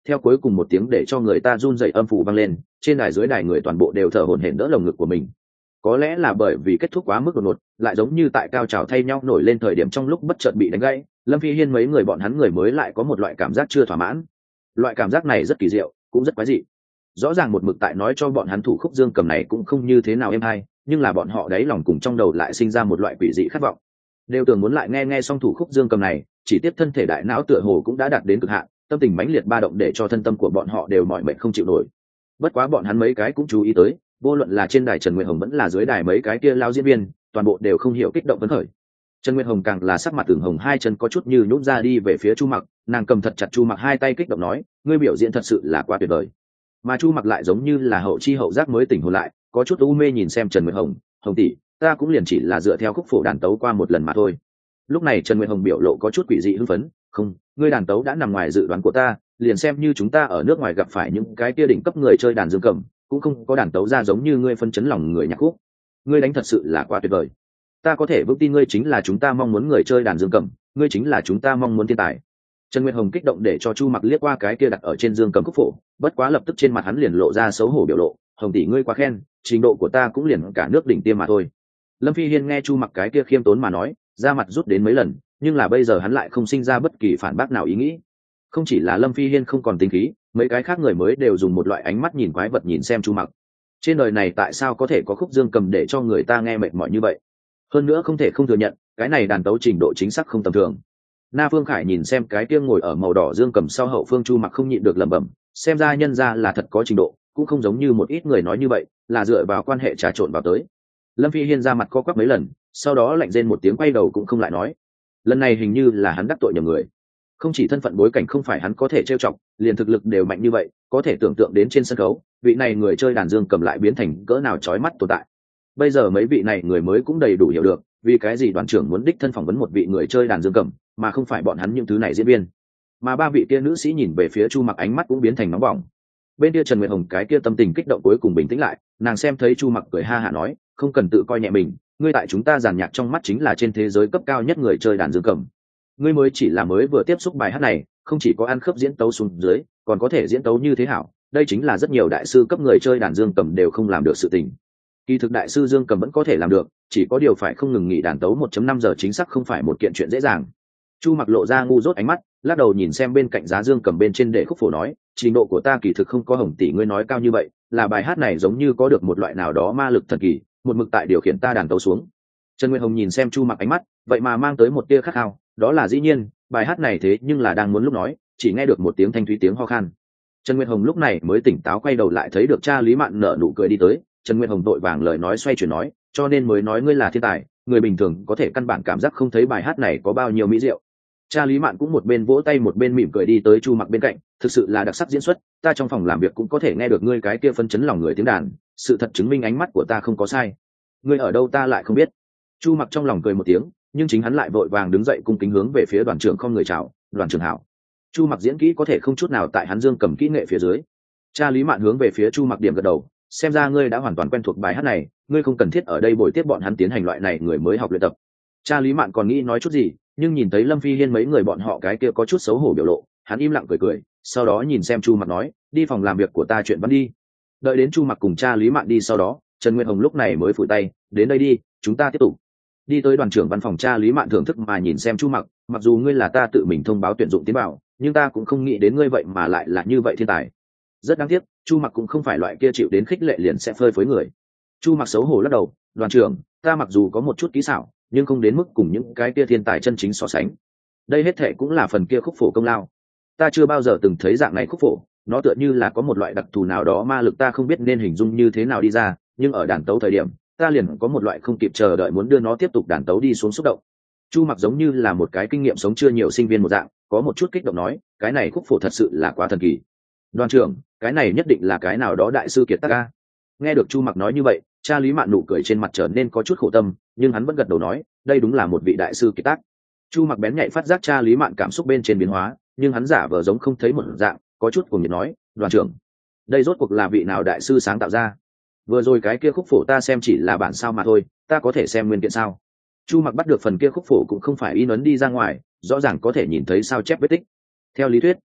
theo cuối cùng một tiếng để cho người ta run rẩy âm phủ vang lên, trên đài dưới đài người toàn bộ đều thở hổn hển đỡ lồng ngực của mình. Có lẽ là bởi vì kết thúc quá mức đột ngột, lại giống như tại cao trào thay nhau nổi lên thời điểm trong lúc bất chợt bị đánh gãy, Lâm Phi Hiên mấy người bọn hắn người mới lại có một loại cảm giác chưa thỏa mãn. Loại cảm giác này rất kỳ diệu, cũng rất quái dị. Rõ ràng một mực tại nói cho bọn hắn thủ khúc dương cầm này cũng không như thế nào êm hay, nhưng là bọn họ đáy lòng cùng trong đầu lại sinh ra một loại quỷ dị khát vọng, đều tưởng muốn lại nghe xong thủ khúc dương cầm này, chỉ tiếp thân thể đại não tựa hồ cũng đã đạt đến cực hạn, tâm tình mãnh liệt ba động để cho thân tâm của bọn họ đều mỏi mệt không chịu nổi. Bất quá bọn hắn mấy cái cũng chú ý tới, vô luận là trên đài Trần Nguyệt Hồng vẫn là dưới đài mấy cái kia lao diễn viên, toàn bộ đều không hiểu kích động phấn khởi. Trần Nguyệt Hồng càng là sắc mặt ửng hồng, hai chân có chút như nhũn ra đi về phía Chu Mặc, nàng cầm thật chặt Chu Mặc hai tay kích động nói, ngươi biểu diễn thật sự là quá tuyệt vời. Mà Chu Mặc lại giống như là hậu chi hậu giác mới tỉnh hồn lại, có chút u mê nhìn xem Trần Nguyệt Hồng, Hồng tỷ, ta cũng liền chỉ là dựa theo khúc phổ đàn tấu qua một lần mà thôi. Lúc này Trần Nguyệt Hồng biểu lộ có chút quỷ dị hưng phấn, không, ngươi đàn tấu đã nằm ngoài dự đoán của ta, liền xem như chúng ta ở nước ngoài gặp phải những cái kia đỉnh cấp người chơi đàn dương cầm, cũng không có đàn tấu ra giống như ngươi phân chấn lòng người nhạc khúc. Ngươi đánh thật sự là quá tuyệt vời. Ta có thể vững tin ngươi chính là chúng ta mong muốn người chơi đàn dương cầm, ngươi chính là chúng ta mong muốn thiên tài. Trần Nguyệt Hồng kích động để cho Chu Mặc liếc qua cái kia đặt ở trên dương cầm khúc phổ, bất quá lập tức trên mặt hắn liền lộ ra xấu hổ biểu lộ, Hồng tỷ ngươi quá khen, trình độ của ta cũng liền cả nước đỉnh tiêm mà thôi. Lâm Phi Hiên nghe Chu Mặc cái kia khiêm tốn mà nói, ra mặt rút đến mấy lần, nhưng là bây giờ hắn lại không sinh ra bất kỳ phản bác nào ý nghĩ. Không chỉ là Lâm Phi Hiên không còn tính khí, mấy cái khác người mới đều dùng một loại ánh mắt nhìn quái vật nhìn xem Chu Mặc. Trên đời này tại sao có thể có khúc dương cầm để cho người ta nghe mệt mỏi như vậy? Hơn nữa không thể không thừa nhận, cái này đàn tấu trình độ chính xác không tầm thường. Na Phương Khải nhìn xem cái kia ngồi ở màu đỏ dương cầm sau hậu phương Chu Mặc không nhịn được lẩm bẩm, xem ra nhân ra là thật có trình độ, cũng không giống như một ít người nói như vậy, là dựa vào quan hệ trà trộn vào tới. Lâm Phi Hiên ra mặt co quắp mấy lần, sau đó lạnh rên một tiếng quay đầu cũng không lại nói. Lần này hình như là hắn đắc tội nhầm người. Không chỉ thân phận bối cảnh không phải hắn có thể trêu chọc, liền thực lực đều mạnh như vậy, có thể tưởng tượng đến trên sân khấu, vị này người chơi đàn dương cầm lại biến thành cỡ nào chói mắt tồn tại. Bây giờ mấy vị này người mới cũng đầy đủ hiểu được, vì cái gì đoàn trưởng muốn đích thân phỏng vấn một vị người chơi đàn dương cầm, mà không phải bọn hắn những thứ này diễn viên. Mà ba vị kia nữ sĩ nhìn về phía Chu Mặc ánh mắt cũng biến thành nóng bỏng. Bên kia Trần Nguyệt Hồng cái kia tâm tình kích động cuối cùng bình tĩnh lại, nàng xem thấy Chu Mặc cười ha hả nói, không cần tự coi nhẹ mình, ngươi tại chúng ta giàn nhạc trong mắt chính là trên thế giới cấp cao nhất người chơi đàn dương cầm. Ngươi mới chỉ là mới vừa tiếp xúc bài hát này, không chỉ có ăn khớp diễn tấu xuống dưới, còn có thể diễn tấu như thế hảo, đây chính là rất nhiều đại sư cấp người chơi đàn dương cầm đều không làm được sự tình. Kỳ thực đại sư dương cầm vẫn có thể làm được, chỉ có điều phải không ngừng nghỉ đàn tấu 1.5 giờ chính xác không phải một kiện chuyện dễ dàng. Chu Mặc lộ ra ngu dốt ánh mắt, lắc đầu nhìn xem bên cạnh giá dương cầm bên trên để khúc phổ nói, trình độ của ta kỳ thực không có Hồng tỷ ngươi nói cao như vậy, là bài hát này giống như có được một loại nào đó ma lực thần kỳ, một mực tại điều khiển ta đàn tấu xuống. Trần Nguyên Hồng nhìn xem Chu Mặc ánh mắt, vậy mà mang tới một tia khát khao, đó là dĩ nhiên, bài hát này thế nhưng là đang muốn lúc nói, chỉ nghe được một tiếng thanh thúy tiếng ho khan. Trần Nguyên Hồng lúc này mới tỉnh táo quay đầu lại thấy được cha Lý Mạn nở nụ cười đi tới, Trần Nguyên Hồng vội vàng lời nói xoay chuyển nói, cho nên mới nói ngươi là thiên tài, người bình thường có thể căn bản cảm giác không thấy bài hát này có bao nhiêu mỹ diệu. Cha Lý Mạn cũng một bên vỗ tay một bên mỉm cười đi tới Chu Mặc bên cạnh, thực sự là đặc sắc diễn xuất, ta trong phòng làm việc cũng có thể nghe được ngươi cái kia phân chấn lòng người tiếng đàn, sự thật chứng minh ánh mắt của ta không có sai. Ngươi ở đâu ta lại không biết. Chu Mặc trong lòng cười một tiếng, nhưng chính hắn lại vội vàng đứng dậy cung kính hướng về phía đoàn trưởng không người chào, đoàn trưởng hảo. Chu Mặc diễn kỹ có thể không chút nào tại hắn dương cầm kỹ nghệ phía dưới. Cha Lý Mạn hướng về phía Chu Mặc điểm gật đầu, xem ra ngươi đã hoàn toàn quen thuộc bài hát này, ngươi không cần thiết ở đây bồi tiếp bọn hắn tiến hành loại này người mới học luyện tập. Cha Lý Mạn còn nghĩ nói chút gì, nhưng nhìn thấy Lâm Phi Hiên mấy người bọn họ cái kia có chút xấu hổ biểu lộ, hắn im lặng cười cười, sau đó nhìn xem Chu Mặc nói, đi phòng làm việc của ta chuyện văn đi. Đợi đến Chu Mặc cùng cha Lý Mạn đi sau đó, Trần Nguyên Hồng lúc này mới phủi tay, đến đây đi, chúng ta tiếp tục. Đi tới đoàn trưởng văn phòng, cha Lý Mạn thưởng thức mà nhìn xem Chu Mặc, mặc dù ngươi là ta tự mình thông báo tuyển dụng tiến vào, nhưng ta cũng không nghĩ đến ngươi vậy mà lại là như vậy thiên tài. Rất đáng tiếc, Chu Mặc cũng không phải loại kia chịu đến khích lệ liền sẽ phơi phới người. Chu Mặc xấu hổ lắc đầu, đoàn trưởng, ta mặc dù có một chút kỹ xảo, nhưng không đến mức cùng những cái kia thiên tài chân chính so sánh. Đây hết thệ cũng là phần kia khúc phổ công lao. Ta chưa bao giờ từng thấy dạng này khúc phổ, nó tựa như là có một loại đặc thù nào đó ma lực ta không biết nên hình dung như thế nào đi ra, nhưng ở đàn tấu thời điểm, ta liền có một loại không kịp chờ đợi muốn đưa nó tiếp tục đàn tấu đi xuống xúc động. Chu Mặc giống như là một cái kinh nghiệm sống chưa nhiều sinh viên một dạng, có một chút kích động nói, cái này khúc phổ thật sự là quá thần kỳ. Đoàn trưởng, cái này nhất định là cái nào đó đại sư kiệt tác ca. Nghe được Chu Mặc nói như vậy, cha Lý Mạn nụ cười trên mặt trở nên có chút khổ tâm, nhưng hắn vẫn gật đầu nói, đây đúng là một vị đại sư kiệt tác. Chu Mặc bén nhạy phát giác cha Lý Mạn cảm xúc bên trên biến hóa, nhưng hắn giả vờ giống không thấy một dạng, có chút cuồng nhiệt nói, đoàn trưởng, đây rốt cuộc là vị nào đại sư sáng tạo ra? Vừa rồi cái kia khúc phổ ta xem chỉ là bản sao mà thôi, ta có thể xem nguyên kiện sao? Chu Mặc bắt được phần kia khúc phổ cũng không phải in ấn đi ra ngoài, rõ ràng có thể nhìn thấy sao chép vết tích. Theo lý thuyết,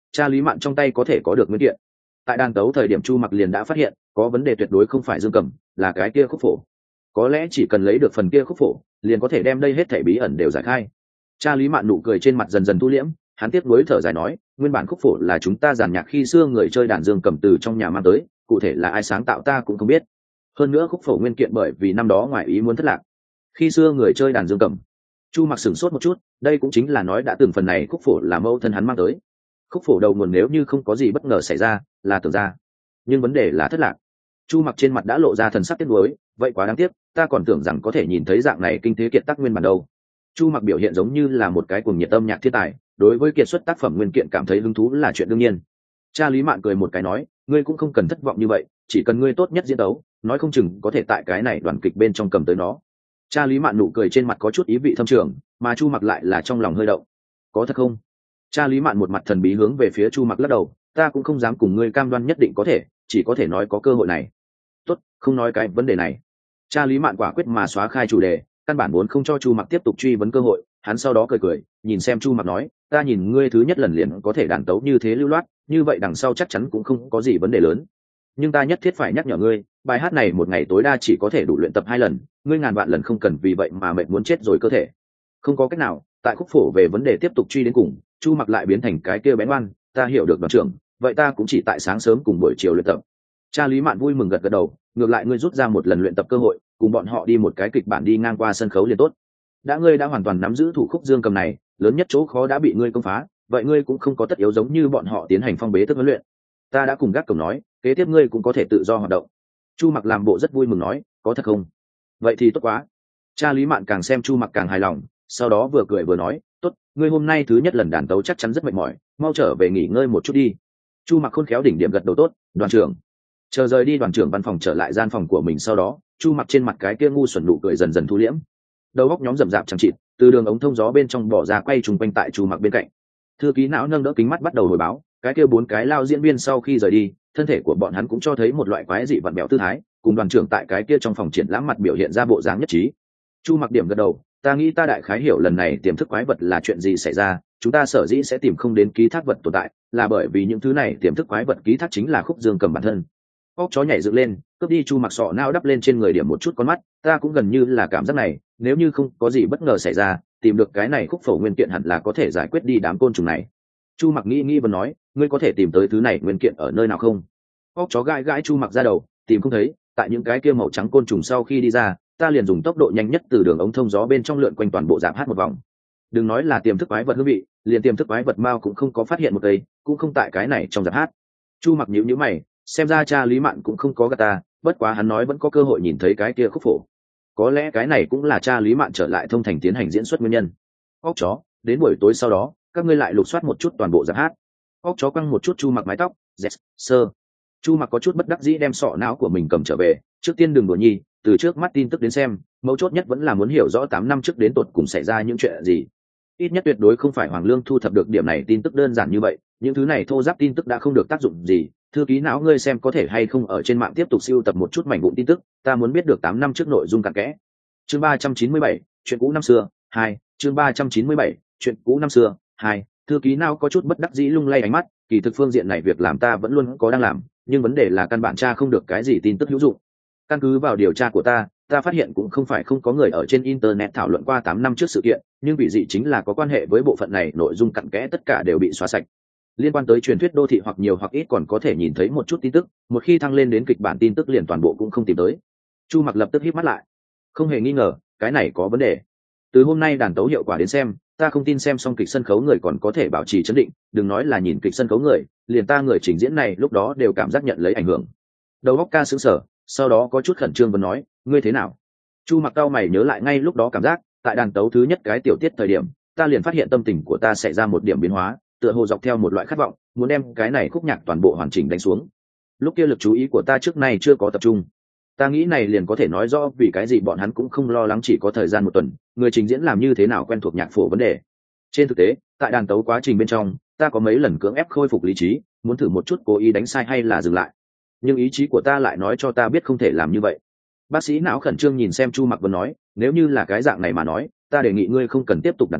cha Lý Mạn trong tay có thể có được nguyên kiện. Tại đàn tấu thời điểm Chu Mặc liền đã phát hiện có vấn đề tuyệt đối không phải dương cầm, là cái kia khúc phổ. Có lẽ chỉ cần lấy được phần kia khúc phổ liền có thể đem đây hết thảy bí ẩn đều giải khai. Cha Lý Mạn nụ cười trên mặt dần dần thu liễm, hắn tiếp nối thở dài nói, nguyên bản khúc phổ là chúng ta giàn nhạc khi xưa người chơi đàn dương cầm từ trong nhà mang tới, cụ thể là ai sáng tạo ta cũng không biết. Hơn nữa khúc phổ nguyên kiện bởi vì năm đó ngoài ý muốn thất lạc. Khi xưa người chơi đàn dương cầm. Chu Mặc sửng sốt một chút, đây cũng chính là nói đã từng phần này khúc phổ là mẫu thân hắn mang tới. Khúc phổ đầu nguồn nếu như không có gì bất ngờ xảy ra là tưởng ra, nhưng vấn đề là thất lạc. Chu Mặc trên mặt đã lộ ra thần sắc tiếc nuối, vậy quá đáng tiếc, ta còn tưởng rằng có thể nhìn thấy dạng này kinh thế kiệt tác nguyên bản đâu. Chu Mặc biểu hiện giống như là một cái cuồng nhiệt âm nhạc thiên tài, đối với kiệt xuất tác phẩm nguyên kiện cảm thấy hứng thú là chuyện đương nhiên. Cha Lý Mạn cười một cái nói, ngươi cũng không cần thất vọng như vậy, chỉ cần ngươi tốt nhất diễn đấu, nói không chừng có thể tại cái này đoàn kịch bên trong cầm tới nó. Cha Lý Mạn nụ cười trên mặt có chút ý vị thâm trường, mà Chu Mặc lại là trong lòng hơi động. Có thật không? Cha Lý Mạn một mặt thần bí hướng về phía Chu Mặc lắc đầu, ta cũng không dám cùng ngươi cam đoan nhất định có thể, chỉ có thể nói có cơ hội này. Tốt, không nói cái vấn đề này. Cha Lý Mạn quả quyết mà xóa khai chủ đề, căn bản muốn không cho Chu Mặc tiếp tục truy vấn cơ hội. Hắn sau đó cười cười, nhìn xem Chu Mặc nói, ta nhìn ngươi thứ nhất lần liền có thể đàn tấu như thế lưu loát, như vậy đằng sau chắc chắn cũng không có gì vấn đề lớn. Nhưng ta nhất thiết phải nhắc nhở ngươi, bài hát này một ngày tối đa chỉ có thể đủ luyện tập 2 lần, ngươi ngàn vạn lần không cần vì vậy mà mệt muốn chết rồi cơ thể. Không có cách nào, tại khúc phổ về vấn đề tiếp tục truy đến cùng, Chu Mặc lại biến thành cái kia bén ngoan, ta hiểu được đoàn trưởng, vậy ta cũng chỉ tại sáng sớm cùng buổi chiều luyện tập. Cha Lý Mạn vui mừng gật gật đầu, ngược lại ngươi rút ra một lần luyện tập cơ hội, cùng bọn họ đi một cái kịch bản đi ngang qua sân khấu liền tốt. Ngươi đã hoàn toàn nắm giữ thủ khúc dương cầm này, lớn nhất chỗ khó đã bị ngươi công phá, vậy ngươi cũng không có tất yếu giống như bọn họ tiến hành phong bế thức huấn luyện. Ta đã cùng gác cổng nói, kế tiếp ngươi cũng có thể tự do hoạt động. Chu Mặc làm bộ rất vui mừng nói, có thật không? Vậy thì tốt quá. Cha Lý Mạn càng xem Chu Mặc càng hài lòng, sau đó vừa cười vừa nói, tốt, ngươi hôm nay thứ nhất lần đàn tấu chắc chắn rất mệt mỏi, mau trở về nghỉ ngơi một chút đi. Chu Mặc khôn khéo đỉnh điểm gật đầu tốt, đoàn trưởng. Chờ rời đi đoàn trưởng văn phòng trở lại gian phòng của mình sau đó, Chu Mặc trên mặt cái kia ngu xuẩn nụ cười dần dần thu liễm. Đầu góc nhóm rậm rạp chẳng chịt, từ đường ống thông gió bên trong bỏ ra quay trùng quanh tại Chu Mặc bên cạnh. Thư ký não nâng đỡ kính mắt bắt đầu hồi báo, cái kia 4 cái lao diễn viên sau khi rời đi, thân thể của bọn hắn cũng cho thấy một loại quái dị vặn bẹo tư thái, cùng đoàn trưởng tại cái kia trong phòng triển lãm mặt biểu hiện ra bộ dáng nhất trí. Chu Mặc điểm gật đầu, ta nghĩ ta đại khái hiểu lần này tiềm thức quái vật là chuyện gì xảy ra, chúng ta sở dĩ sẽ tìm không đến ký thác vật tồn tại, là bởi vì những thứ này tiềm thức quái vật ký thác chính là khúc dương cầm bản thân. Óc chó nhảy dựng lên, cướp đi Chu Mặc sọ não đắp lên trên người điểm một chút con mắt, ta cũng gần như là cảm giác này, nếu như không có gì bất ngờ xảy ra, tìm được cái này khúc phổ nguyên kiện hẳn là có thể giải quyết đi đám côn trùng này. Chu Mặc nghĩ và nói, ngươi có thể tìm tới thứ này nguyên kiện ở nơi nào không? Óc chó gãi gãi Chu Mặc ra đầu, tìm không thấy, tại những cái kia màu trắng côn trùng sau khi đi ra, ta liền dùng tốc độ nhanh nhất từ đường ống thông gió bên trong lượn quanh toàn bộ giáp hát một vòng. Đừng nói là tiềm thức quái vật hương vị, liền tiềm thức quái vật mao cũng không có phát hiện một cây, cũng không tại cái này trong giáp hát. Chu Mặc nhíu mày, xem ra cha Lý Mạn cũng không có gạt ta, bất quá hắn nói vẫn có cơ hội nhìn thấy cái kia khúc phổ. Có lẽ cái này cũng là cha Lý Mạn trở lại thông thành tiến hành diễn xuất nguyên nhân. Óc chó, đến buổi tối sau đó, các ngươi lại lục soát một chút toàn bộ giáp hát. Óc chó quăng một chút Chu Mặc mái tóc, yes, sơ. Chu Mặc có chút bất đắc dĩ đem sọ não của mình cầm trở về, trước tiên đừng đùa nhi, từ trước mắt tin tức đến xem, mấu chốt nhất vẫn là muốn hiểu rõ 8 năm trước đến tột cùng xảy ra những chuyện gì. Ít nhất tuyệt đối không phải Hoàng Lương thu thập được điểm này tin tức đơn giản như vậy, những thứ này thô ráp tin tức đã không được tác dụng gì. Thư ký não ngươi xem có thể hay không ở trên mạng tiếp tục sưu tập một chút mảnh vụn tin tức, ta muốn biết được 8 năm trước nội dung cặn kẽ. Chương 397, chuyện cũ năm xưa 2, chương 397, chuyện cũ năm xưa 2. Thư ký não có chút bất đắc dĩ lung lay ánh mắt, kỳ thực phương diện này việc làm ta vẫn luôn có đang làm, nhưng vấn đề là căn bản tra không được cái gì tin tức hữu dụng. Căn cứ vào điều tra của ta phát hiện cũng không phải không có người ở trên internet thảo luận qua 8 năm trước sự kiện, nhưng vị dị chính là có quan hệ với bộ phận này nội dung cặn kẽ tất cả đều bị xóa sạch. Liên quan tới truyền thuyết đô thị hoặc nhiều hoặc ít còn có thể nhìn thấy một chút tin tức, một khi thăng lên đến kịch bản tin tức liền toàn bộ cũng không tìm tới. Chu Mặc lập tức híp mắt lại, không hề nghi ngờ cái này có vấn đề. Từ hôm nay đàn tấu hiệu quả đến xem, ta không tin xem xong kịch sân khấu người còn có thể bảo trì trấn định, đừng nói là nhìn kịch sân khấu người, liền ta người trình diễn này lúc đó đều cảm giác nhận lấy ảnh hưởng. Đầu óc ca sững sờ, sau đó có chút khẩn trương và nói, ngươi thế nào? Chu Mặc cau mày nhớ lại ngay lúc đó cảm giác, tại đàn tấu thứ nhất cái tiểu tiết thời điểm, ta liền phát hiện tâm tình của ta xảy ra một điểm biến hóa, tựa hồ dọc theo một loại khát vọng, muốn đem cái này khúc nhạc toàn bộ hoàn chỉnh đánh xuống. Lúc kia lực chú ý của ta trước nay chưa có tập trung. Ta nghĩ này liền có thể nói rõ vì cái gì bọn hắn cũng không lo lắng chỉ có thời gian 1 tuần, người trình diễn làm như thế nào quen thuộc nhạc phổ vấn đề. Trên thực tế, tại đàn tấu quá trình bên trong, ta có mấy lần cưỡng ép khôi phục lý trí, muốn thử một chút cố ý đánh sai hay là dừng lại. Nhưng ý chí của ta lại nói cho ta biết không thể làm như vậy. Bác sĩ não khẩn trương nhìn xem Chu Mặc Vân nói, nếu như là cái dạng này mà nói, ta đề nghị ngươi không cần tiếp tục đàn tấu,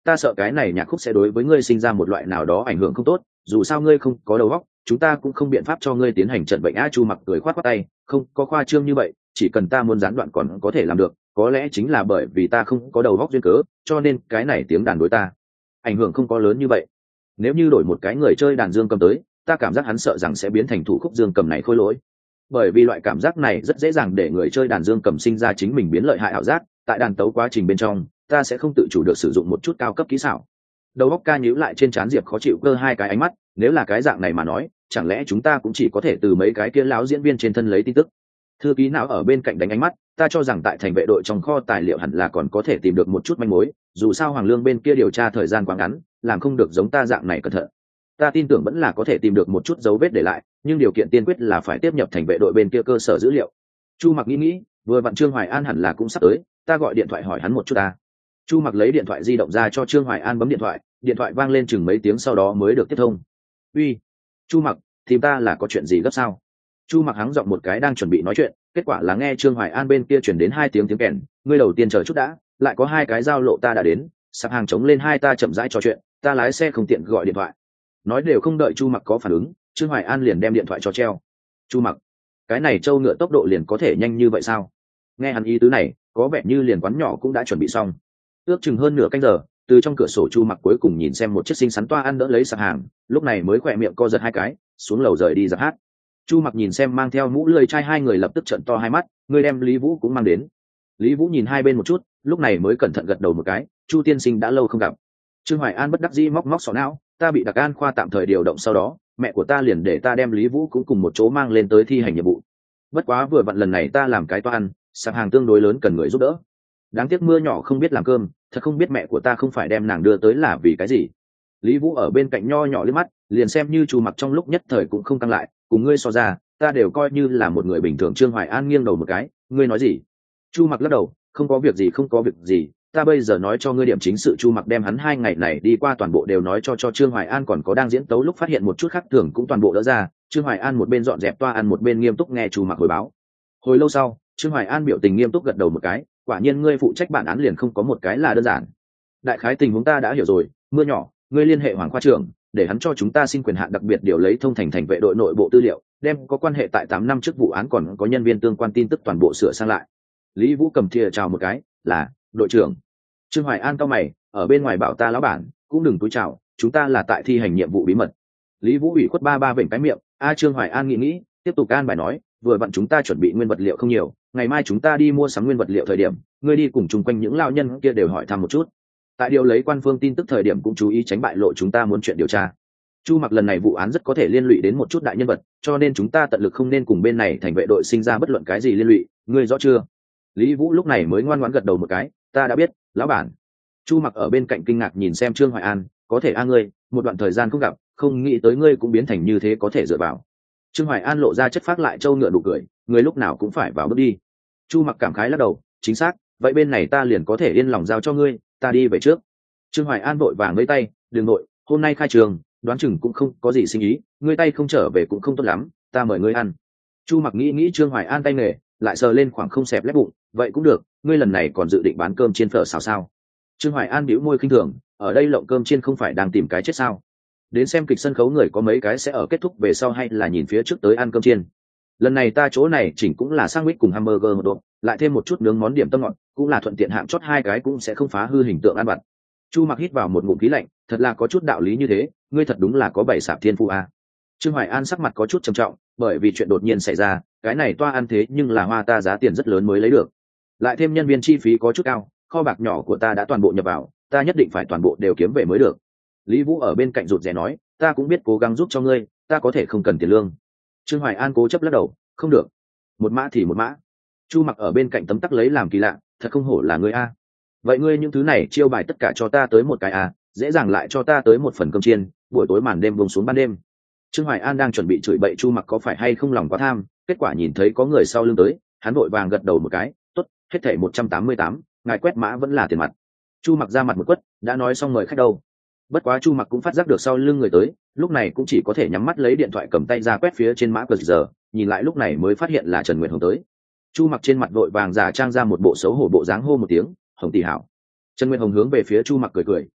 ta sợ cái này nhạc khúc sẽ đối với ngươi sinh ra một loại nào đó ảnh hưởng không tốt, dù sao ngươi không có đầu óc, chúng ta cũng không biện pháp cho ngươi tiến hành trận bệnh. Chu Mặc cười khoát khoát tay, không có khoa trương như vậy, chỉ cần ta muốn gián đoạn còn có thể làm được, có lẽ chính là bởi vì ta không có đầu óc duyên cớ, cho nên cái này tiếng đàn đối ta ảnh hưởng không có lớn như vậy. Nếu như đổi một cái người chơi đàn dương cầm tới, ta cảm giác hắn sợ rằng sẽ biến thành thủ khúc dương cầm này khôi lỗi, bởi vì loại cảm giác này rất dễ dàng để người chơi đàn dương cầm sinh ra chính mình biến lợi hại ảo giác. Tại đàn tấu quá trình bên trong, ta sẽ không tự chủ được sử dụng một chút cao cấp kỹ xảo. Đầu óc ca nhíu lại trên trán Diệp khó chịu cơ hai cái ánh mắt, nếu là cái dạng này mà nói, chẳng lẽ chúng ta cũng chỉ có thể từ mấy cái kia láo diễn viên trên thân lấy tin tức. Thư ký não ở bên cạnh đánh ánh mắt, ta cho rằng tại thành vệ đội trong kho tài liệu hẳn là còn có thể tìm được một chút manh mối, dù sao Hoàng Lương bên kia điều tra thời gian quá ngắn, làm không được giống ta dạng này cẩn thận. Ta tin tưởng vẫn là có thể tìm được một chút dấu vết để lại, nhưng điều kiện tiên quyết là phải tiếp nhập thành vệ đội bên kia cơ sở dữ liệu. Chu Mặc nghĩ, vừa vặn Trương Hoài An hẳn là cũng sắp tới, ta gọi điện thoại hỏi hắn một chút ta. Chu Mặc lấy điện thoại di động ra cho Trương Hoài An bấm điện thoại vang lên chừng mấy tiếng sau đó mới được tiếp thông. Uy, Chu Mặc, tìm ta là có chuyện gì gấp sao? Chu Mặc hắng giọng một cái đang chuẩn bị nói chuyện, kết quả là nghe Trương Hoài An bên kia chuyển đến 2 tiếng kèn, ngươi đầu tiên chờ chút đã, lại có 2 cái giao lộ ta đã đến, sạp hàng chống lên hai ta chậm rãi trò chuyện, ta lái xe không tiện gọi điện thoại. Nói đều không đợi Chu Mặc có phản ứng, Trương Hoài An liền đem điện thoại cho treo. Chu Mặc, cái này trâu ngựa tốc độ liền có thể nhanh như vậy sao? Nghe hắn ý tứ này, có vẻ như liền quán nhỏ cũng đã chuẩn bị xong. Ước chừng hơn nửa canh giờ, từ trong cửa sổ Chu Mặc cuối cùng nhìn xem một chiếc xinh xắn toa ăn đỡ lấy sạp hàng, lúc này mới khỏe miệng co giật 2 cái, xuống lầu rời đi giáp hát. Chu Mặc nhìn xem mang theo mũ lưỡi chai 2 người lập tức trợn to 2 mắt, người đem Lý Vũ cũng mang đến. Lý Vũ nhìn 2 bên một chút, lúc này mới cẩn thận gật đầu một cái, Chu tiên sinh đã lâu không gặp. Trương Hoài An bất đắc dĩ móc sọ não, ta bị đặc an khoa tạm thời điều động sau đó, mẹ của ta liền để ta đem Lý Vũ cũng cùng một chỗ mang lên tới thi hành nhiệm vụ. Bất quá vừa vặn lần này ta làm cái toa ăn, sạp hàng tương đối lớn cần người giúp đỡ. Đáng tiếc mưa nhỏ không biết làm cơm, thật không biết mẹ của ta không phải đem nàng đưa tới là vì cái gì. Lý Vũ ở bên cạnh nho nhỏ liếc mắt, liền xem như Chu Mặc trong lúc nhất thời cũng không căng lại, cùng ngươi so ra, ta đều coi như là một người bình thường. Trương Hoài An nghiêng đầu một cái, ngươi nói gì? Chu Mặc lắc đầu, không có việc gì, ta bây giờ nói cho ngươi điểm chính sự. Chu Mặc đem hắn 2 ngày này đi qua toàn bộ đều nói cho Trương Hoài An, còn có đang diễn tấu lúc phát hiện một chút khác thường cũng toàn bộ đỡ ra. Trương Hoài An một bên dọn dẹp toa ăn một bên nghiêm túc nghe Chu Mặc hồi báo. Hồi lâu sau, Trương Hoài An biểu tình nghiêm túc gật đầu một cái, quả nhiên ngươi phụ trách bản án liền không có một cái là đơn giản. Đại khái tình huống ta đã hiểu rồi, mưa nhỏ, ngươi liên hệ Hoàng khoa trưởng, để hắn cho chúng ta xin quyền hạn đặc biệt điều lấy thông thành vệ đội nội bộ tư liệu, đem có quan hệ tại 8 năm trước vụ án còn có nhân viên tương quan tin tức toàn bộ sửa sang lại. Lý Vũ cầm thìa chào một cái, là đội trưởng. Trương Hoài An cau mày, ở bên ngoài bảo ta lão bản cũng đừng túi chào, chúng ta là tại thi hành nhiệm vụ bí mật. Lý Vũ ủy khuất ba vểnh cái miệng, Trương Hoài An nghĩ, tiếp tục an bài nói, vừa vặn chúng ta chuẩn bị nguyên vật liệu không nhiều, ngày mai chúng ta đi mua sắm nguyên vật liệu thời điểm, ngươi đi cùng chung quanh những lão nhân kia đều hỏi thăm một chút. Tại điều lấy quan phương tin tức thời điểm cũng chú ý tránh bại lộ chúng ta muốn chuyện điều tra. Chu Mặc lần này vụ án rất có thể liên lụy đến một chút đại nhân vật, cho nên chúng ta tận lực không nên cùng bên này thành vệ đội sinh ra bất luận cái gì liên lụy, ngươi rõ chưa? Lý Vũ lúc này mới ngoan ngoãn gật đầu một cái, ta đã biết, lão bản. Chu Mặc ở bên cạnh kinh ngạc nhìn xem Trương Hoài An, có thể ngươi, một đoạn thời gian không gặp, không nghĩ tới ngươi cũng biến thành như thế có thể dựa vào. Trương Hoài An lộ ra chất phác lại trâu ngựa nụ cười, người lúc nào cũng phải vào bước đi. Chu Mặc cảm khái lắc đầu, chính xác, vậy bên này ta liền có thể yên lòng giao cho ngươi, ta đi về trước. Trương Hoài An vội vàng lấy tay, đừng nội, hôm nay khai trường, đoán chừng cũng không có gì sinh ý, ngươi tay không trở về cũng không tốt lắm, ta mời ngươi ăn. Chu Mặc nghĩ Trương Hoài An tay nghề, lại sờ lên khoảng không xẹp lép bụng, vậy cũng được, ngươi lần này còn dự định bán cơm chiên phở xào sao? Trương Hoài An bĩu môi khinh thường, ở đây lộng cơm chiên không phải đang tìm cái chết sao? Đến xem kịch sân khấu người có mấy cái sẽ ở kết thúc về sau hay là nhìn phía trước tới ăn cơm chiên. Lần này ta chỗ này chỉnh cũng là sandwich cùng hamburger một độ, lại thêm một chút nướng món điểm tâm ngọt, cũng là thuận tiện hạng chót 2 cái cũng sẽ không phá hư hình tượng ăn vặt. Chu Mặc hít vào một ngụm khí lạnh, thật là có chút đạo lý như thế, ngươi thật đúng là có bảy sạp thiên phu a. Trương Hoài An sắc mặt có chút trầm trọng, bởi vì chuyện đột nhiên xảy ra, cái này toa ăn thế nhưng là hoa ta giá tiền rất lớn mới lấy được, lại thêm nhân viên chi phí có chút cao, kho bạc nhỏ của ta đã toàn bộ nhập vào, ta nhất định phải toàn bộ đều kiếm về mới được. Lý Vũ ở bên cạnh rụt rè nói, ta cũng biết cố gắng giúp cho ngươi, ta có thể không cần tiền lương. Trương Hoài An cố chấp lắc đầu, không được, một mã thì một mã. Chu Mặc ở bên cạnh tấm tắc lấy làm kỳ lạ, thật không hổ là ngươi a. Vậy ngươi những thứ này chiêu bài tất cả cho ta tới một cái a, dễ dàng lại cho ta tới một phần cơm chiên, buổi tối màn đêm buông xuống ban đêm. Trương Hoài An đang chuẩn bị chửi bậy Chu Mặc có phải hay không lòng quá tham, kết quả nhìn thấy có người sau lưng tới, hắn vội vàng gật đầu một cái, tốt, hết thảy 188, ngài quét mã vẫn là tiền mặt. Chu Mặc ra mặt một quất, đã nói xong mời khách đâu. Bất quá Chu Mặc cũng phát giác được sau lưng người tới, lúc này cũng chỉ có thể nhắm mắt lấy điện thoại cầm tay ra quét phía trên mã QR, nhìn lại lúc này mới phát hiện là Trần Nguyệt Hồng tới. Chu Mặc trên mặt vội vàng giả trang ra một bộ xấu hổ bộ dáng hô một tiếng, Hồng tỷ hảo. Trần Nguyệt Hồng hướng về phía Chu Mặc cười cười,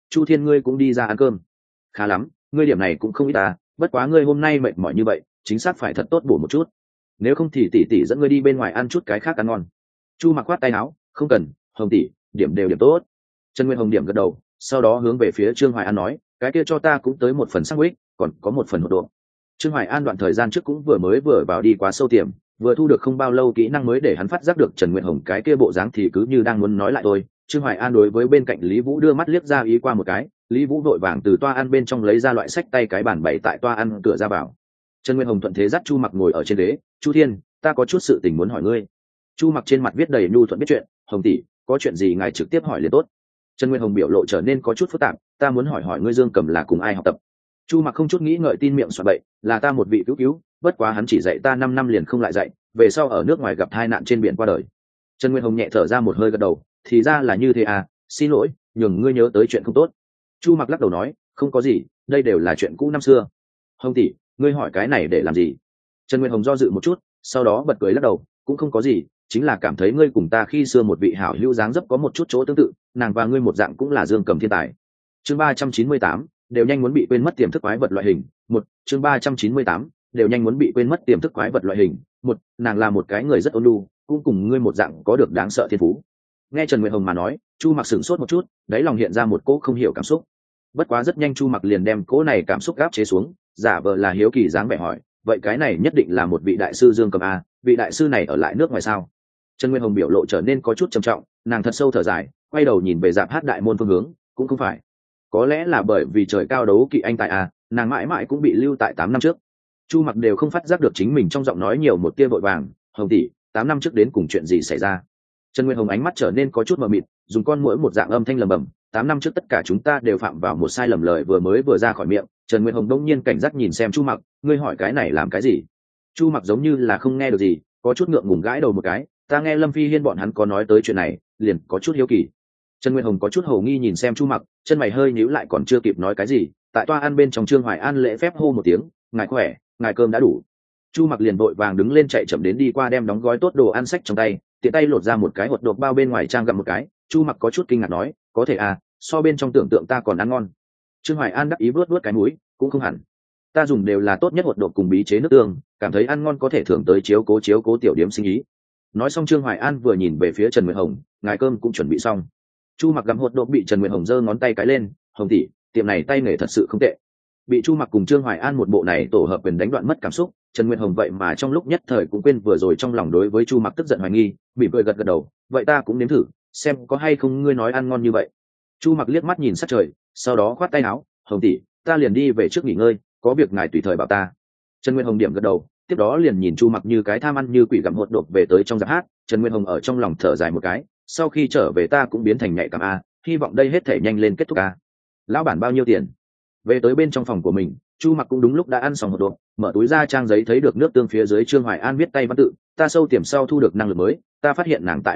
Chu Thiên ngươi cũng đi ra ăn cơm. Khá lắm, ngươi điểm này cũng không ít ta, bất quá ngươi hôm nay mệt mỏi như vậy, chính xác phải thật tốt bổ một chút. Nếu không thì tỷ tỷ dẫn ngươi đi bên ngoài ăn chút cái khác ăn ngon. Chu Mặc khoát tay áo, không cần, Hồng tỷ, điểm đều điểm tốt. Trần Nguyên Hồng điểm gật đầu, sau đó hướng về phía Trương Hoài An nói, cái kia cho ta cũng tới một phần sandwich, còn có một phần hột độn. Trương Hoài An đoạn thời gian trước cũng vừa vào đi quá sâu tiềm, vừa thu được không bao lâu kỹ năng mới để hắn phát giác được Trần Nguyệt Hồng cái kia bộ dáng thì cứ như đang muốn nói lại thôi. Trương Hoài An đối với bên cạnh Lý Vũ đưa mắt liếc ra ý qua một cái, Lý Vũ vội vàng từ toa ăn bên trong lấy ra loại sách tay cái bàn bày tại toa ăn cửa ra vào. Trần Nguyệt Hồng thuận thế dắt Chu Mặc ngồi ở trên ghế, "Chu Thiên, ta có chút sự tình muốn hỏi ngươi." Chu Mặc trên mặt viết đầy nhu thuận biết chuyện, "Hồng tỷ, có chuyện gì ngài trực tiếp hỏi liền tốt." Trần Nguyệt Hồng biểu lộ trở nên có chút phức tạp, "Ta muốn hỏi ngươi Dương Cầm là cùng ai học tập?" Chu Mặc không chút nghĩ ngợi tin miệng xoa bậy, "Là ta một vị cứu, bất quá hắn chỉ dạy ta 5 năm liền không lại dạy, về sau ở nước ngoài gặp tai nạn trên biển qua đời." Trần Nguyên Hồng nhẹ thở ra một hơi gật đầu, "Thì ra là như thế à, xin lỗi, nhường ngươi nhớ tới chuyện không tốt." Chu Mặc lắc đầu nói, "Không có gì, đây đều là chuyện cũ năm xưa." "Hồng tỷ, ngươi hỏi cái này để làm gì?" Trần Nguyên Hồng do dự một chút, sau đó bật cười lắc đầu, "Cũng không có gì, chính là cảm thấy ngươi cùng ta khi xưa một vị hảo hữu dáng dấp có một chút chỗ tương tự, nàng và ngươi một dạng cũng là Dương Cầm thiên tài." Chương 398, đều nhanh muốn bị quên mất tiềm thức quái vật loại hình. Chương 398, đều nhanh muốn bị quên mất tiềm thức quái vật loại hình. Nàng là một cái người rất ôn nhu, cũng cùng ngươi một dạng có được đáng sợ thiên phú. Nghe Trần Nguyệt Hồng mà nói, Chu Mặc sửng sốt một chút, đáy lòng hiện ra một cỗ không hiểu cảm xúc. Bất quá rất nhanh Chu Mặc liền đem cỗ này cảm xúc gáp chế xuống, giả vờ là hiếu kỳ dáng vẻ hỏi, "Vậy cái này nhất định là một vị đại sư Dương Cầm a, vị đại sư này ở lại nước ngoài sao?" Trần Nguyệt Hồng biểu lộ trở nên có chút trầm trọng, nàng thật sâu thở dài, quay đầu nhìn về dạp hát đại môn phương hướng, "Cũng không phải. Có lẽ là bởi vì trời cao đấu kỵ anh tại a, nàng mãi mãi cũng bị lưu tại 8 năm trước." Chu Mặc đều không phát giác được chính mình trong giọng nói nhiều một tia vội vàng, "Hồng tỷ, 8 năm trước đến cùng chuyện gì xảy ra?" Trần Nguyên Hồng ánh mắt trở nên có chút mờ mịt, dùng con muỗi một dạng âm thanh lẩm bẩm, "8 năm trước tất cả chúng ta đều phạm vào một sai lầm." Lời vừa ra khỏi miệng, Trần Nguyên Hồng đông nhiên cảnh giác nhìn xem Chu Mặc, "Ngươi hỏi cái này làm cái gì?" Chu Mặc giống như là không nghe được gì, có chút ngượng ngùng gãi đầu một cái, "Ta nghe Lâm Phi Hiên bọn hắn có nói tới chuyện này, liền có chút hiếu kỳ." Trần Nguyên Hồng có chút hồ nghi nhìn xem Chu Mặc, chân mày hơi nhíu lại còn chưa kịp nói cái gì, tại toa ăn bên trong Trương Hoài An lễ phép hô một tiếng, "Ngài khỏe, ngài cơm đã đủ." Chu Mặc liền vội vàng đứng lên chạy chậm đến đi qua đem đóng gói tốt đồ ăn sách trong tay, tiện tay lột ra một cái hột độp bao bên ngoài trang gặm một cái. Chu Mặc có chút kinh ngạc nói, "Có thể à, so bên trong tưởng tượng ta còn ăn ngon." Trương Hoài An đắc ý vuốt vuốt cái mũi, "Cũng không hẳn, ta dùng đều là tốt nhất hột độp cùng bí chế nước tương, cảm thấy ăn ngon có thể thưởng tới chiếu cố tiểu điểm sinh ý." Nói xong Trương Hoài An vừa nhìn về phía Trần Nguyệt Hồng, "Ngài cơm cũng chuẩn bị xong." Chu Mặc gặm hột độp bị Trần Nguyệt Hồng giơ ngón tay cái lên, "Hồng tỷ, tiệm này tay nghề thật sự không tệ." Bị Chu Mặc cùng Trương Hoài An một bộ này tổ hợp quyền đánh đoạn mất cảm xúc, Trần Nguyệt Hồng vậy mà trong lúc nhất thời cũng quên vừa rồi trong lòng đối với Chu Mặc tức giận hoài nghi, mỉm cười gật gật đầu, "Vậy ta cũng nếm thử, xem có hay không ngươi nói ăn ngon như vậy." Chu Mặc liếc mắt nhìn sát trời, sau đó khoát tay áo, "Hồng tỷ, ta liền đi về trước nghỉ ngơi, có việc ngài tùy thời bảo ta." Trần Nguyệt Hồng điểm gật đầu, tiếp đó liền nhìn Chu Mặc như cái tham ăn như quỷ gặm hột độp về tới trong dạp hát. Trần Nguyệt Hồng ở trong lòng thở dài một cái, sau khi trở về ta cũng biến thành nhạy cảm a, hy vọng đây hết thể nhanh lên kết thúc a. Lão bản bao nhiêu tiền? Về tới bên trong phòng của mình, Chu Mặc cũng đúng lúc đã ăn xong hột độp, mở túi ra trang giấy thấy được nước tương phía dưới Trương Hoài An viết tay văn tự, "Ta sâu tiềm sau thu được năng lực mới, ta phát hiện nàng tại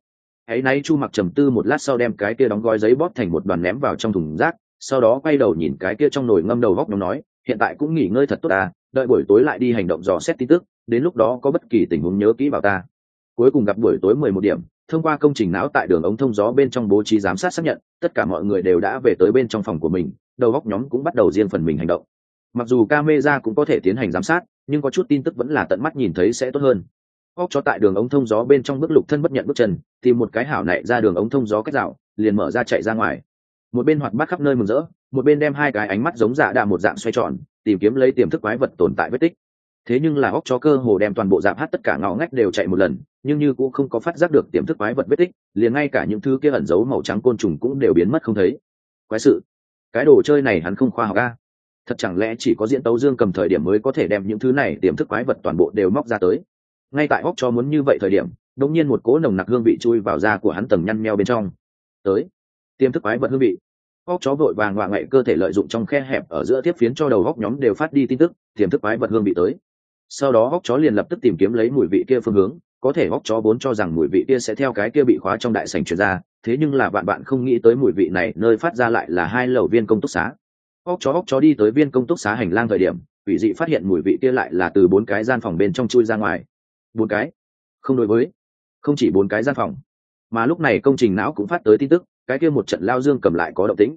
ấy nấy." Chu Mặc trầm tư một lát sau đem cái kia đóng gói giấy bóp thành một đoàn ném vào trong thùng rác, sau đó quay đầu nhìn cái kia trong nồi ngâm đầu góc nó nói, "Hiện tại cũng nghỉ ngơi thật tốt ta, đợi buổi tối lại đi hành động dò xét tin tức, đến lúc đó có bất kỳ tình huống nhớ kỹ bảo ta." Cuối cùng gặp buổi tối 11 điểm, thông qua công trình não tại đường ống thông gió bên trong bố trí giám sát xác nhận, tất cả mọi người đều đã về tới bên trong phòng của mình, đầu góc nhóm cũng bắt đầu riêng phần mình hành động. Mặc dù camera cũng có thể tiến hành giám sát, nhưng có chút tin tức vẫn là tận mắt nhìn thấy sẽ tốt hơn. Óc chó tại đường ống thông gió bên trong bước lục thân bất nhận bước chân, tìm một cái hảo nại ra đường ống thông gió cách dạo, liền mở ra chạy ra ngoài. Một bên hoạt bát khắp nơi mừng rỡ, một bên đem hai cái ánh mắt giống dạ đà một dạng xoay tròn, tìm kiếm lấy tiềm thức quái vật tồn tại vết tích. Thế nhưng là óc chó cơ hồ đem toàn bộ dạp hát tất cả ngõ ngách đều chạy một lần, nhưng như cũng không có phát giác được tiềm thức quái vật vết tích, liền ngay cả những thứ kia ẩn giấu màu trắng côn trùng cũng đều biến mất không thấy. Quái sự, cái đồ chơi này hắn không khoa học a. Thật chẳng lẽ chỉ có diễn tấu Dương Cầm thời điểm mới có thể đem những thứ này tiềm thức quái vật toàn bộ đều móc ra tới? Ngay tại óc chó muốn như vậy thời điểm, đột nhiên một cỗ nồng nặc hương vị chui vào da của hắn tầng nhăn nheo bên trong. Tới, tiềm thức quái vật hương vị. Óc chó vội vàng ngoạ ngậy cơ thể lợi dụng trong khe hẹp ở giữa tiếp phiến cho đầu óc nhóm đều phát đi tin tức, tiềm thức quái vật hương vị tới. Sau đó óc chó liền lập tức tìm kiếm lấy mùi vị kia phương hướng, có thể óc chó vốn cho rằng mùi vị kia sẽ theo cái kia bị khóa trong đại sảnh truyền ra, thế nhưng là bạn không nghĩ tới mùi vị này nơi phát ra lại là 2 lầu viên công túc xá. Óc chó đi tới viên công túc xá hành lang thời điểm, quỷ dị phát hiện mùi vị kia lại là từ 4 cái gian phòng bên trong chui ra ngoài. 4 cái? Không đối với, không chỉ 4 cái gian phòng, mà lúc này công trình não cũng phát tới tin tức, cái kia một trận lao Dương Cầm lại có động tĩnh.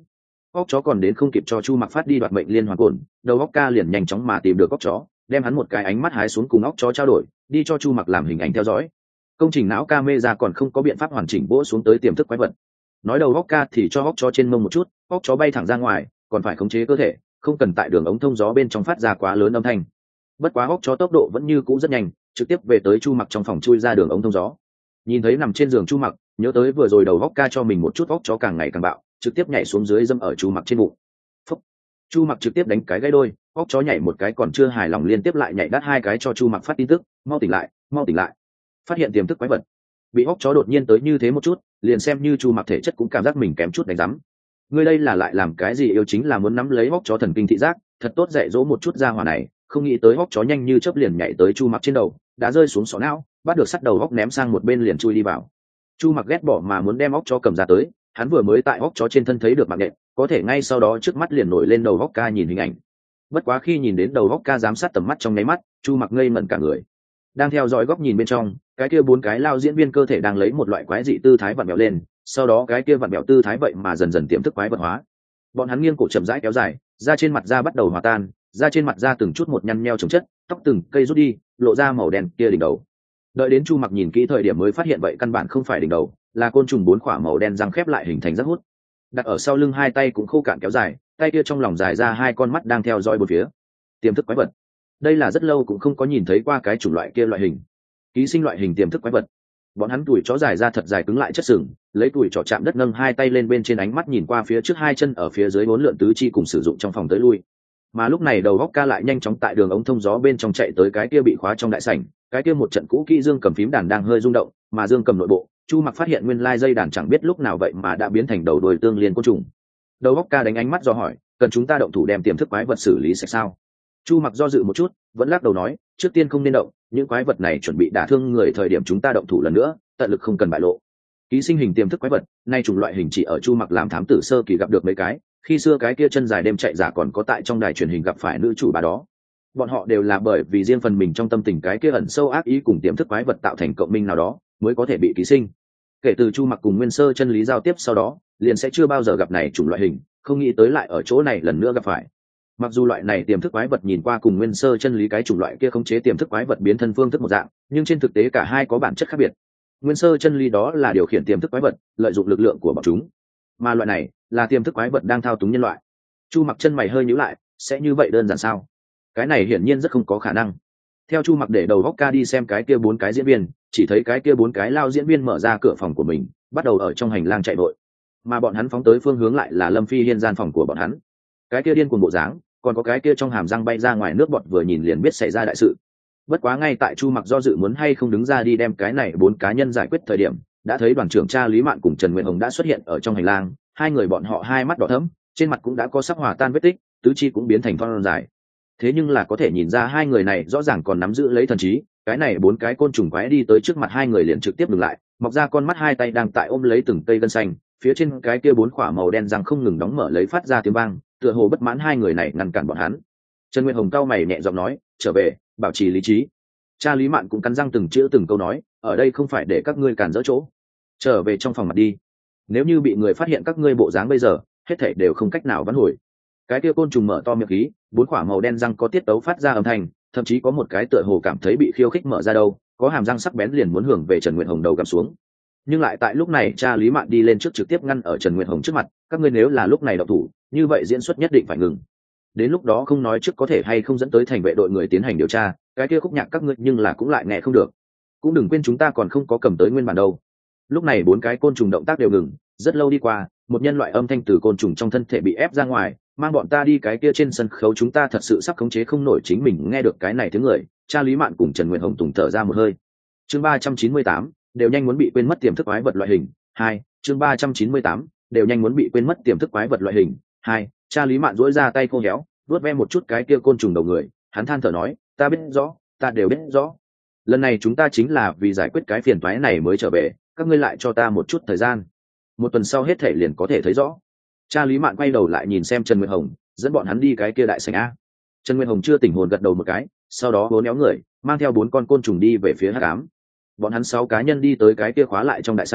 óc chó còn đến không kịp cho Chu Mặc phát đi đoạt mệnh liên hoàn cồn, đầu óc ca liền nhanh chóng mà tìm được óc chó, đem hắn một cái ánh mắt hái xuống cùng óc chó trao đổi, đi cho Chu Mặc làm hình ảnh theo dõi. Công trình não camera còn không có biện pháp hoàn chỉnh vỗ xuống tới tiềm thức quái vật. Nói đầu óc ca thì cho óc chó trên mông một chút, óc chó bay thẳng ra ngoài, còn phải khống chế cơ thể, không cần tại đường ống thông gió bên trong phát ra quá lớn âm thanh. Bất quá óc chó tốc độ vẫn như cũ rất nhanh, trực tiếp về tới Chu Mặc trong phòng chui ra đường ống thông gió. Nhìn thấy nằm trên giường Chu Mặc, nhớ tới vừa rồi đầu óc ca cho mình một chút, óc chó càng ngày càng bạo, trực tiếp nhảy xuống dưới dâm ở Chu Mặc trên bụng. Phúc. Chu Mặc trực tiếp đánh cái gãy đôi, óc chó nhảy một cái còn chưa hài lòng liên tiếp lại nhảy đắt hai cái cho Chu Mặc phát tin tức, mau tỉnh lại, mau tỉnh lại. Phát hiện tiềm thức quái vật. Bị óc chó đột nhiên tới như thế một chút, liền xem như Chu Mặc thể chất cũng cảm giác mình kém chút đánh rắm. Ngươi đây là lại làm cái gì, yêu chính là muốn nắm lấy óc chó thần kinh thị giác, thật tốt dạy dỗ một chút ra hỏa này, không nghĩ tới óc chó nhanh như chớp liền nhảy tới Chu Mặc trên đầu, đã rơi xuống sọ não, bắt được sắt đầu óc ném sang một bên liền chui đi vào. Chu Mặc ghét bỏ mà muốn đem óc chó cầm ra tới, hắn vừa mới tại óc chó trên thân thấy được mạng nhện, có thể ngay sau đó trước mắt liền nổi lên đầu óc ca nhìn hình ảnh. Bất quá khi nhìn đến đầu óc ca giám sát tầm mắt trong nháy mắt, Chu Mặc ngây ngẩn cả người. Đang theo dõi góc nhìn bên trong, cái kia bốn cái lao diễn viên cơ thể đang lấy một loại quái dị tư thái vặn vẹo lên, sau đó cái kia vặn vẹo tư thái vậy mà dần dần tiềm thức quái vật hóa. Bọn hắn nghiêng cổ chậm rãi kéo dài, da trên mặt da bắt đầu hòa tan, da trên mặt da từng chút một nhăn nheo chồng chất, tóc từng cây rút đi, lộ ra màu đen kia đỉnh đầu. Đợi đến Chu Mặc nhìn kỹ thời điểm mới phát hiện vậy căn bản không phải đỉnh đầu, là côn trùng bốn khỏa màu đen răng khép lại hình thành rác hút. Đặt ở sau lưng hai tay cũng khô cạn kéo dài, tay kia trong lòng dài ra hai con mắt đang theo dõi bốn phía. Tiềm thức quái vật. Đây là rất lâu cũng không có nhìn thấy qua cái chủng loại kia loại hình. Ký sinh loại hình tiềm thức quái vật. Bọn hắn tuổi chó dài ra thật dài cứng lại chất sừng, lấy tuổi chó chạm đất nâng hai tay lên bên trên, ánh mắt nhìn qua phía trước, hai chân ở phía dưới bốn lượn tứ chi cùng sử dụng trong phòng tới lui. Mà lúc này đầu góc ca lại nhanh chóng tại đường ống thông gió bên trong chạy tới cái kia bị khóa trong đại sảnh, cái kia một trận cũ kỹ dương cầm phím đàn đang hơi rung động, mà dương cầm nội bộ, Chu Mặc phát hiện nguyên lai dây đàn chẳng biết lúc nào vậy mà đã biến thành đầu đuôi tương liên côn trùng. Đầu góc ca đánh ánh mắt do hỏi, cần chúng ta động thủ đem tiềm thức quái vật xử lý sạch sao? Chu Mặc do dự một chút, vẫn lắc đầu nói, trước tiên không nên động, những quái vật này chuẩn bị đả thương người thời điểm chúng ta động thủ lần nữa, tận lực không cần bại lộ. Ký sinh hình tiềm thức quái vật, nay chủng loại hình chỉ ở Chu Mặc làm thám tử sơ kỳ gặp được mấy cái, khi xưa cái kia chân dài đêm chạy giả còn có tại trong đài truyền hình gặp phải nữ chủ bà đó. Bọn họ đều là bởi vì riêng phần mình trong tâm tình cái kia ẩn sâu ác ý cùng tiềm thức quái vật tạo thành cộng minh nào đó, mới có thể bị ký sinh. Kể từ Chu Mặc cùng Nguyên Sơ chân lý giao tiếp sau đó, liền sẽ chưa bao giờ gặp này chủng loại hình, không nghĩ tới lại ở chỗ này lần nữa gặp phải. Mặc dù loại này tiềm thức quái vật nhìn qua cùng Nguyên Sơ chân lý cái chủng loại kia khống chế tiềm thức quái vật biến thân phương thức một dạng, nhưng trên thực tế cả hai có bản chất khác biệt. Nguyên Sơ chân lý đó là điều khiển tiềm thức quái vật, lợi dụng lực lượng của bọn chúng, mà loại này là tiềm thức quái vật đang thao túng nhân loại. Chu Mặc chân mày hơi nhíu lại, sẽ như vậy đơn giản sao? Cái này hiển nhiên rất không có khả năng. Theo Chu Mặc để đầu góc ca đi xem cái kia bốn cái diễn viên, chỉ thấy cái kia bốn cái lao diễn viên mở ra cửa phòng của mình, bắt đầu ở trong hành lang chạy vội, mà bọn hắn phóng tới phương hướng lại là Lâm Phi Hiên gian phòng của bọn hắn. Cái kia điên cuồng bộ dáng, còn có cái kia trong hàm răng bay ra ngoài nước bọt, vừa nhìn liền biết xảy ra đại sự. Bất quá ngay tại Chu Mặc do dự muốn hay không đứng ra đi đem cái này bốn cá nhân giải quyết thời điểm, đã thấy đoàn trưởng Cha Lý Mạn cùng Trần Nguyệt Hồng đã xuất hiện ở trong hành lang. Hai người bọn họ hai mắt đỏ thẫm, trên mặt cũng đã có sắc hòa tan vết tích, tứ chi cũng biến thành thon dài. Thế nhưng là có thể nhìn ra hai người này rõ ràng còn nắm giữ lấy thần trí. Cái này bốn cái côn trùng quái đi tới trước mặt hai người liền trực tiếp dừng lại, mọc ra con mắt, hai tay đang tại ôm lấy từng cây gân xanh, phía trên cái kia bốn khỏa màu đen răng không ngừng đóng mở lấy phát ra tiếng vang, tựa hồ bất mãn hai người này ngăn cản bọn hắn. Trần Nguyệt Hồng cau mày nhẹ giọng nói, trở về, bảo trì lý trí. Cha Lý Mạn cũng cắn răng từng chữ từng câu nói, ở đây không phải để các ngươi cản rỡ chỗ, trở về trong phòng mặt đi. Nếu như bị người phát hiện các ngươi bộ dáng bây giờ, hết thảy đều không cách nào vãn hồi. Cái kia côn trùng mở to miệng khí, bốn quả màu đen răng có tiết tấu phát ra âm thanh, thậm chí có một cái tựa hồ cảm thấy bị khiêu khích mở ra đâu, có hàm răng sắc bén liền muốn hưởng về Trần Nguyệt Hồng đầu gặm xuống. Nhưng lại tại lúc này Cha Lý Mạn đi lên trước trực tiếp ngăn ở Trần Nguyệt Hồng trước mặt, các ngươi nếu là lúc này động thủ, như vậy diễn xuất nhất định phải ngừng. Đến lúc đó không nói trước có thể hay không dẫn tới thành vệ đội người tiến hành điều tra, cái kia khúc nhạc các ngươi nhưng là cũng lại nghe không được. Cũng đừng quên chúng ta còn không có cầm tới nguyên bản đâu. Lúc này bốn cái côn trùng động tác đều ngừng, rất lâu đi qua, một nhân loại âm thanh từ côn trùng trong thân thể bị ép ra ngoài, mang bọn ta đi cái kia trên sân khấu, chúng ta thật sự sắp khống chế không nổi chính mình. Nghe được cái này tiếng người, Cha Lý Mạn cùng Trần Nguyệt Hồng tùng thở ra một hơi. Chương 398, đều nhanh muốn bị quên mất tiềm thức quái vật loại hình 2. Chương 398, đều nhanh muốn bị quên mất tiềm thức quái vật loại hình 2. Cha Lý Mạn duỗi ra tay khô héo, vuốt ve một chút cái kia côn trùng đầu người, hắn than thở nói, ta biết rõ, ta đều biết rõ. Lần này chúng ta chính là vì giải quyết cái phiền toái này mới trở về, các ngươi lại cho ta một chút thời gian, một tuần sau hết thể liền có thể thấy rõ. Cha Lý Mạn quay đầu lại nhìn xem Trần Nguyệt Hồng, dẫn bọn hắn đi cái kia đại sảnh a. Trần Nguyệt Hồng chưa tỉnh hồn gật đầu một cái, sau đó bốn néo người, mang theo bốn con côn trùng đi về phía hắc ám. Bọn hắn 6 cá nhân đi tới cái kia khóa lại trong đại sảnh,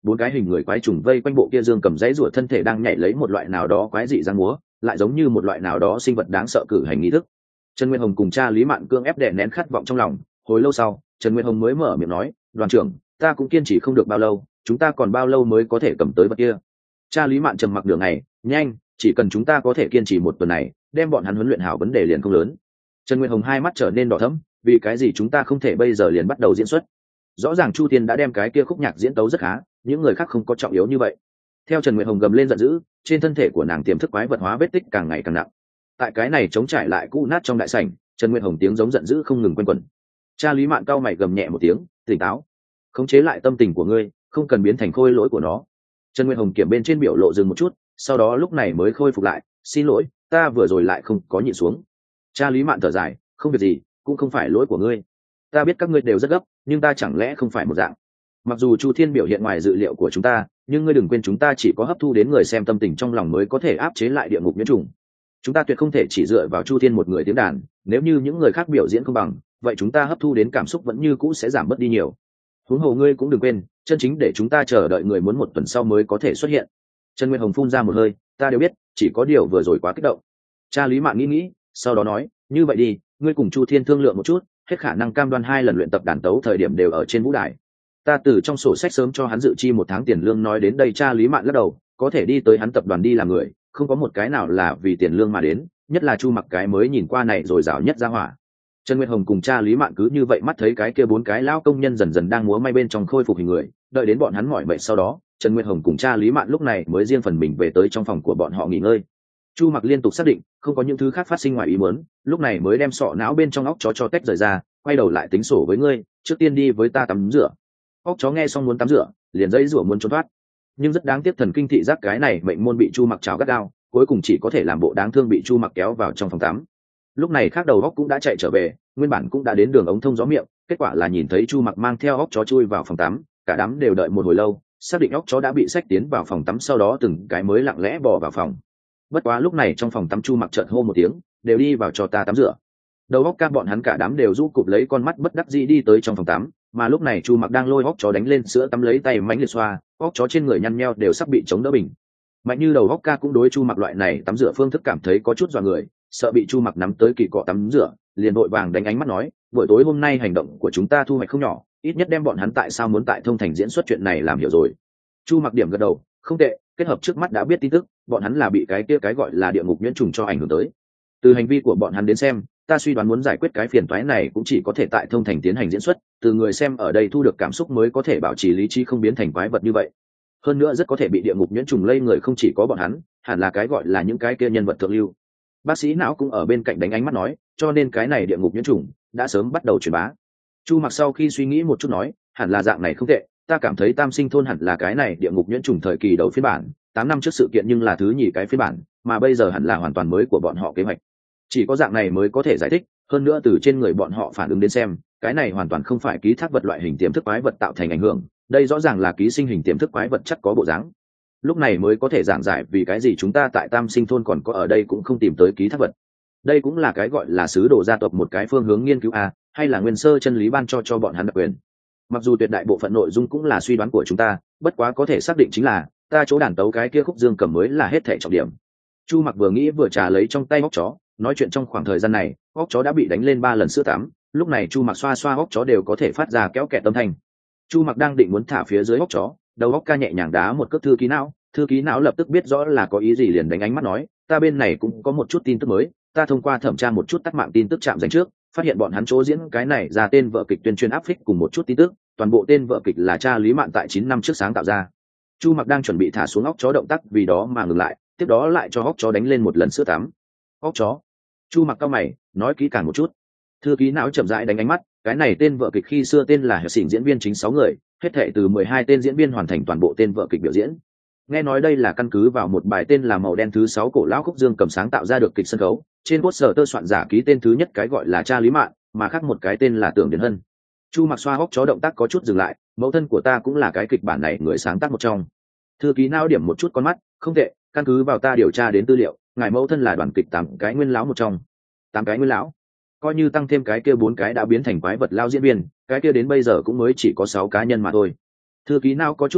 bốn cái hình người quái trùng vây quanh bộ kia dương cầm dãy rủa thân thể đang nhảy lấy một loại nào đó quái dị giang múa, lại giống như một loại nào đó sinh vật đáng sợ cử hành nghi thức. Trần Nguyên Hồng cùng cha Lý Mạn Cương ép đè nén khát vọng trong lòng, hồi lâu sau Trần Nguyên Hồng mới mở miệng nói, đoàn trưởng, ta cũng kiên trì không được bao lâu, chúng ta còn bao lâu mới có thể cầm tới vật kia? Cha Lý Mạn trầm mặc đường này, nhanh, chỉ cần chúng ta có thể kiên trì một tuần này, đem bọn hắn huấn luyện hảo vấn đề liền không lớn. Trần Nguyên Hồng hai mắt trở nên đỏ thẫm, vì cái gì chúng ta không thể bây giờ liền bắt đầu diễn xuất? Rõ ràng Chu Thiên đã đem cái kia khúc nhạc diễn tấu rất khá, những người khác không có trọng yếu như vậy. Theo Trần Nguyệt Hồng gầm lên giận dữ, trên thân thể của nàng tiềm thức quái vật hóa vết tích càng ngày càng nặng. Tại cái này chống trải lại cũ nát trong đại sảnh, Trần Nguyệt Hồng tiếng giống giận dữ không ngừng quanh quẩn. Cha Lý Mạn cao mày gầm nhẹ một tiếng, tỉnh táo, khống chế lại tâm tình của ngươi, không cần biến thành khôi lỗi của nó. Trần Nguyệt Hồng kiểm bên trên biểu lộ dừng một chút, sau đó lúc này mới khôi phục lại, xin lỗi, ta vừa rồi lại không có nhịn xuống. Cha Lý Mạn thở dài, không việc gì, cũng không phải lỗi của ngươi. Ta biết các ngươi đều rất gấp, nhưng ta chẳng lẽ không phải một dạng? Mặc dù Chu Thiên biểu hiện ngoài dự liệu của chúng ta, nhưng ngươi đừng quên chúng ta chỉ có hấp thu đến người xem tâm tình trong lòng mới có thể áp chế lại địa ngục nhiễm trùng. Chúng ta tuyệt không thể chỉ dựa vào Chu Thiên một người tiếng đàn, nếu như những người khác biểu diễn không bằng, vậy chúng ta hấp thu đến cảm xúc vẫn như cũ sẽ giảm bớt đi nhiều. Huống hồ ngươi cũng đừng quên, chân chính để chúng ta chờ đợi người muốn một tuần sau mới có thể xuất hiện. Trần Nguyên Hồng phun ra một hơi, ta đều biết, chỉ có điều vừa rồi quá kích động. Cha Lý Mạn nghĩ, sau đó nói, như vậy đi, ngươi cùng Chu Thiên thương lượng một chút, hết khả năng cam đoan 2 lần luyện tập đàn tấu thời điểm đều ở trên vũ đài. Ta từ trong sổ sách sớm cho hắn dự chi 1 tháng tiền lương, nói đến đây cha Lý Mạn lắc đầu, có thể đi tới hắn tập đoàn đi làm người, không có một cái nào là vì tiền lương mà đến, nhất là Chu Mặc cái mới nhìn qua này rồi rào nhất ra hỏa. Trần Nguyên Hồng cùng cha Lý Mạn cứ như vậy mắt thấy cái kia 4 cái lão công nhân dần dần đang múa may bên trong khôi phục hình người, đợi đến bọn hắn mỏi mệt sau đó, Trần Nguyên Hồng cùng cha Lý Mạn lúc này mới riêng phần mình về tới trong phòng của bọn họ nghỉ ngơi. Chu Mặc liên tục xác định không có những thứ khác phát sinh ngoài ý muốn, lúc này mới đem sọ não bên trong óc chó cho tách rời ra, quay đầu lại tính sổ với ngươi, trước tiên đi với ta tắm rửa. Óc chó nghe xong muốn tắm rửa, liền dãy rủa muốn trốn thoát, nhưng rất đáng tiếc thần kinh thị giác cái này mệnh môn bị Chu Mặc cháo gắt gao, cuối cùng chỉ có thể làm bộ đáng thương bị Chu Mặc kéo vào trong phòng tắm. Lúc này khác đầu óc cũng đã chạy trở về, nguyên bản cũng đã đến đường ống thông gió miệng, kết quả là nhìn thấy Chu Mặc mang theo óc chó chui vào phòng tắm, cả đám đều đợi một hồi lâu, xác định óc chó đã bị xách tiến vào phòng tắm, sau đó từng cái mới lặng lẽ bò vào phòng. Bất quá lúc này trong phòng tắm Chu Mặc chợt hô một tiếng, đều đi vào cho ta tắm rửa. Đầu óc các bọn hắn cả đám đều rũ cụp lấy con mắt bất đắc dĩ đi tới trong phòng tắm, mà lúc này Chu Mặc đang lôi óc chó đánh lên sữa tắm, lấy tay mánh liệt xoa, óc chó trên người nhăn nheo đều sắp bị chống đỡ bình. Mạnh như đầu óc ca cũng đối Chu Mặc loại này tắm rửa phương thức cảm thấy có chút dọa người, sợ bị Chu Mặc nắm tới kỳ cọ tắm rửa, liền vội vàng đánh ánh mắt nói, buổi tối hôm nay hành động của chúng ta thu hoạch không nhỏ, ít nhất đem bọn hắn tại sao muốn tại Thông Thành diễn xuất chuyện này làm hiểu rồi. Chu Mặc điểm gật đầu, không tệ, kết hợp trước mắt đã biết tin tức, bọn hắn là bị cái kia cái gọi là địa ngục nhuyễn trùng cho ảnh hưởng tới. Từ hành vi của bọn hắn đến xem, ta suy đoán muốn giải quyết cái phiền toái này cũng chỉ có thể tại Thông Thành tiến hành diễn xuất, từ người xem ở đây thu được cảm xúc mới có thể bảo trì lý trí không biến thành quái vật như vậy. Hơn nữa rất có thể bị địa ngục nhuyễn trùng lây người không chỉ có bọn hắn, hẳn là cái gọi là những cái kia nhân vật thượng lưu. Bác sĩ não cũng ở bên cạnh đánh ánh mắt nói, cho nên cái này địa ngục nhuyễn trùng đã sớm bắt đầu truyền bá. Chu Mặc sau khi suy nghĩ một chút nói, hẳn là dạng này không tệ, ta cảm thấy Tam Sinh thôn hẳn là cái này địa ngục nhuyễn trùng thời kỳ đầu phiên bản, 8 năm trước sự kiện nhưng là thứ nhì cái phiên bản, mà bây giờ hẳn là hoàn toàn mới của bọn họ kế hoạch. Chỉ có dạng này mới có thể giải thích, hơn nữa từ trên người bọn họ phản ứng đến xem, cái này hoàn toàn không phải ký thác vật loại hình tiềm thức quái vật tạo thành ảnh hưởng, đây rõ ràng là ký sinh hình tiềm thức quái vật chắc có bộ dáng. Lúc này mới có thể giảng giải vì cái gì chúng ta tại Tam Sinh thôn còn có ở đây cũng không tìm tới ký thác vật. Đây cũng là cái gọi là sứ đồ gia tộc một cái phương hướng nghiên cứu a, hay là nguyên sơ chân lý ban cho bọn hắn đặc quyền. Mặc dù tuyệt đại bộ phận nội dung cũng là suy đoán của chúng ta, bất quá có thể xác định chính là ta chỗ đàn tấu cái kia khúc dương cầm mới là hết thảy trọng điểm. Chu Mặc vừa nghĩ vừa trà lấy trong tay óc chó, nói chuyện trong khoảng thời gian này, óc chó đã bị đánh lên 3 lần sữa tắm, lúc này Chu Mặc xoa xoa óc chó đều có thể phát ra kéo kẹt âm thanh. Chu Mặc đang định muốn thả phía dưới óc chó, đầu óc ca nhẹ nhàng đá một cước thư ký não lập tức biết rõ là có ý gì, liền đánh ánh mắt nói, ta bên này cũng có một chút tin tức mới, ta thông qua thẩm tra một chút tắt mạng tin tức chạm dành trước, phát hiện bọn hắn chỗ diễn cái này ra tên vợ kịch tuyên truyền áp phích cùng một chút tin tức, toàn bộ tên vợ kịch là cha Lý Mạn tại 9 năm trước sáng tạo ra. Chu Mặc đang chuẩn bị thả xuống óc chó động tác vì đó mà ngừng lại, tiếp đó lại cho óc chó đánh lên một lần sữa tắm. Óc chó. Chu Mặc cau mày, nói kỹ càng một chút. Thư ký não chậm rãi đánh ánh mắt, cái này tên vợ kịch khi xưa tên là Hiệp Sỉnh diễn viên chính 6 người, hết thảy từ 12 tên diễn viên hoàn thành toàn bộ tên vợ kịch biểu diễn. Nghe nói đây là căn cứ vào một bài tên là Màu đen thứ 6 cổ lão khúc dương cầm sáng tạo ra được kịch sân khấu, trên poster soạn giả ký tên thứ nhất cái gọi là cha Lý Mạn, mà khác một cái tên là Tưởng Điền Hân. Chu Mặc xoa óc chó động tác có chút dừng lại, mẫu thân của ta cũng là cái kịch bản này người sáng tác một trong. Thư ký não điểm một chút con mắt, không tệ, căn cứ vào ta điều tra đến tư liệu, ngài mẫu thân là đoàn kịch 8 cái nguyên lão một trong. 8 cái nguyên lão, coi như tăng thêm cái kia 4 cái đã biến thành quái vật lao diễn viên, cái kia đến bây giờ cũng mới chỉ có 6 cá nhân mà thôi. Thư ký não có chút nghiêm túc,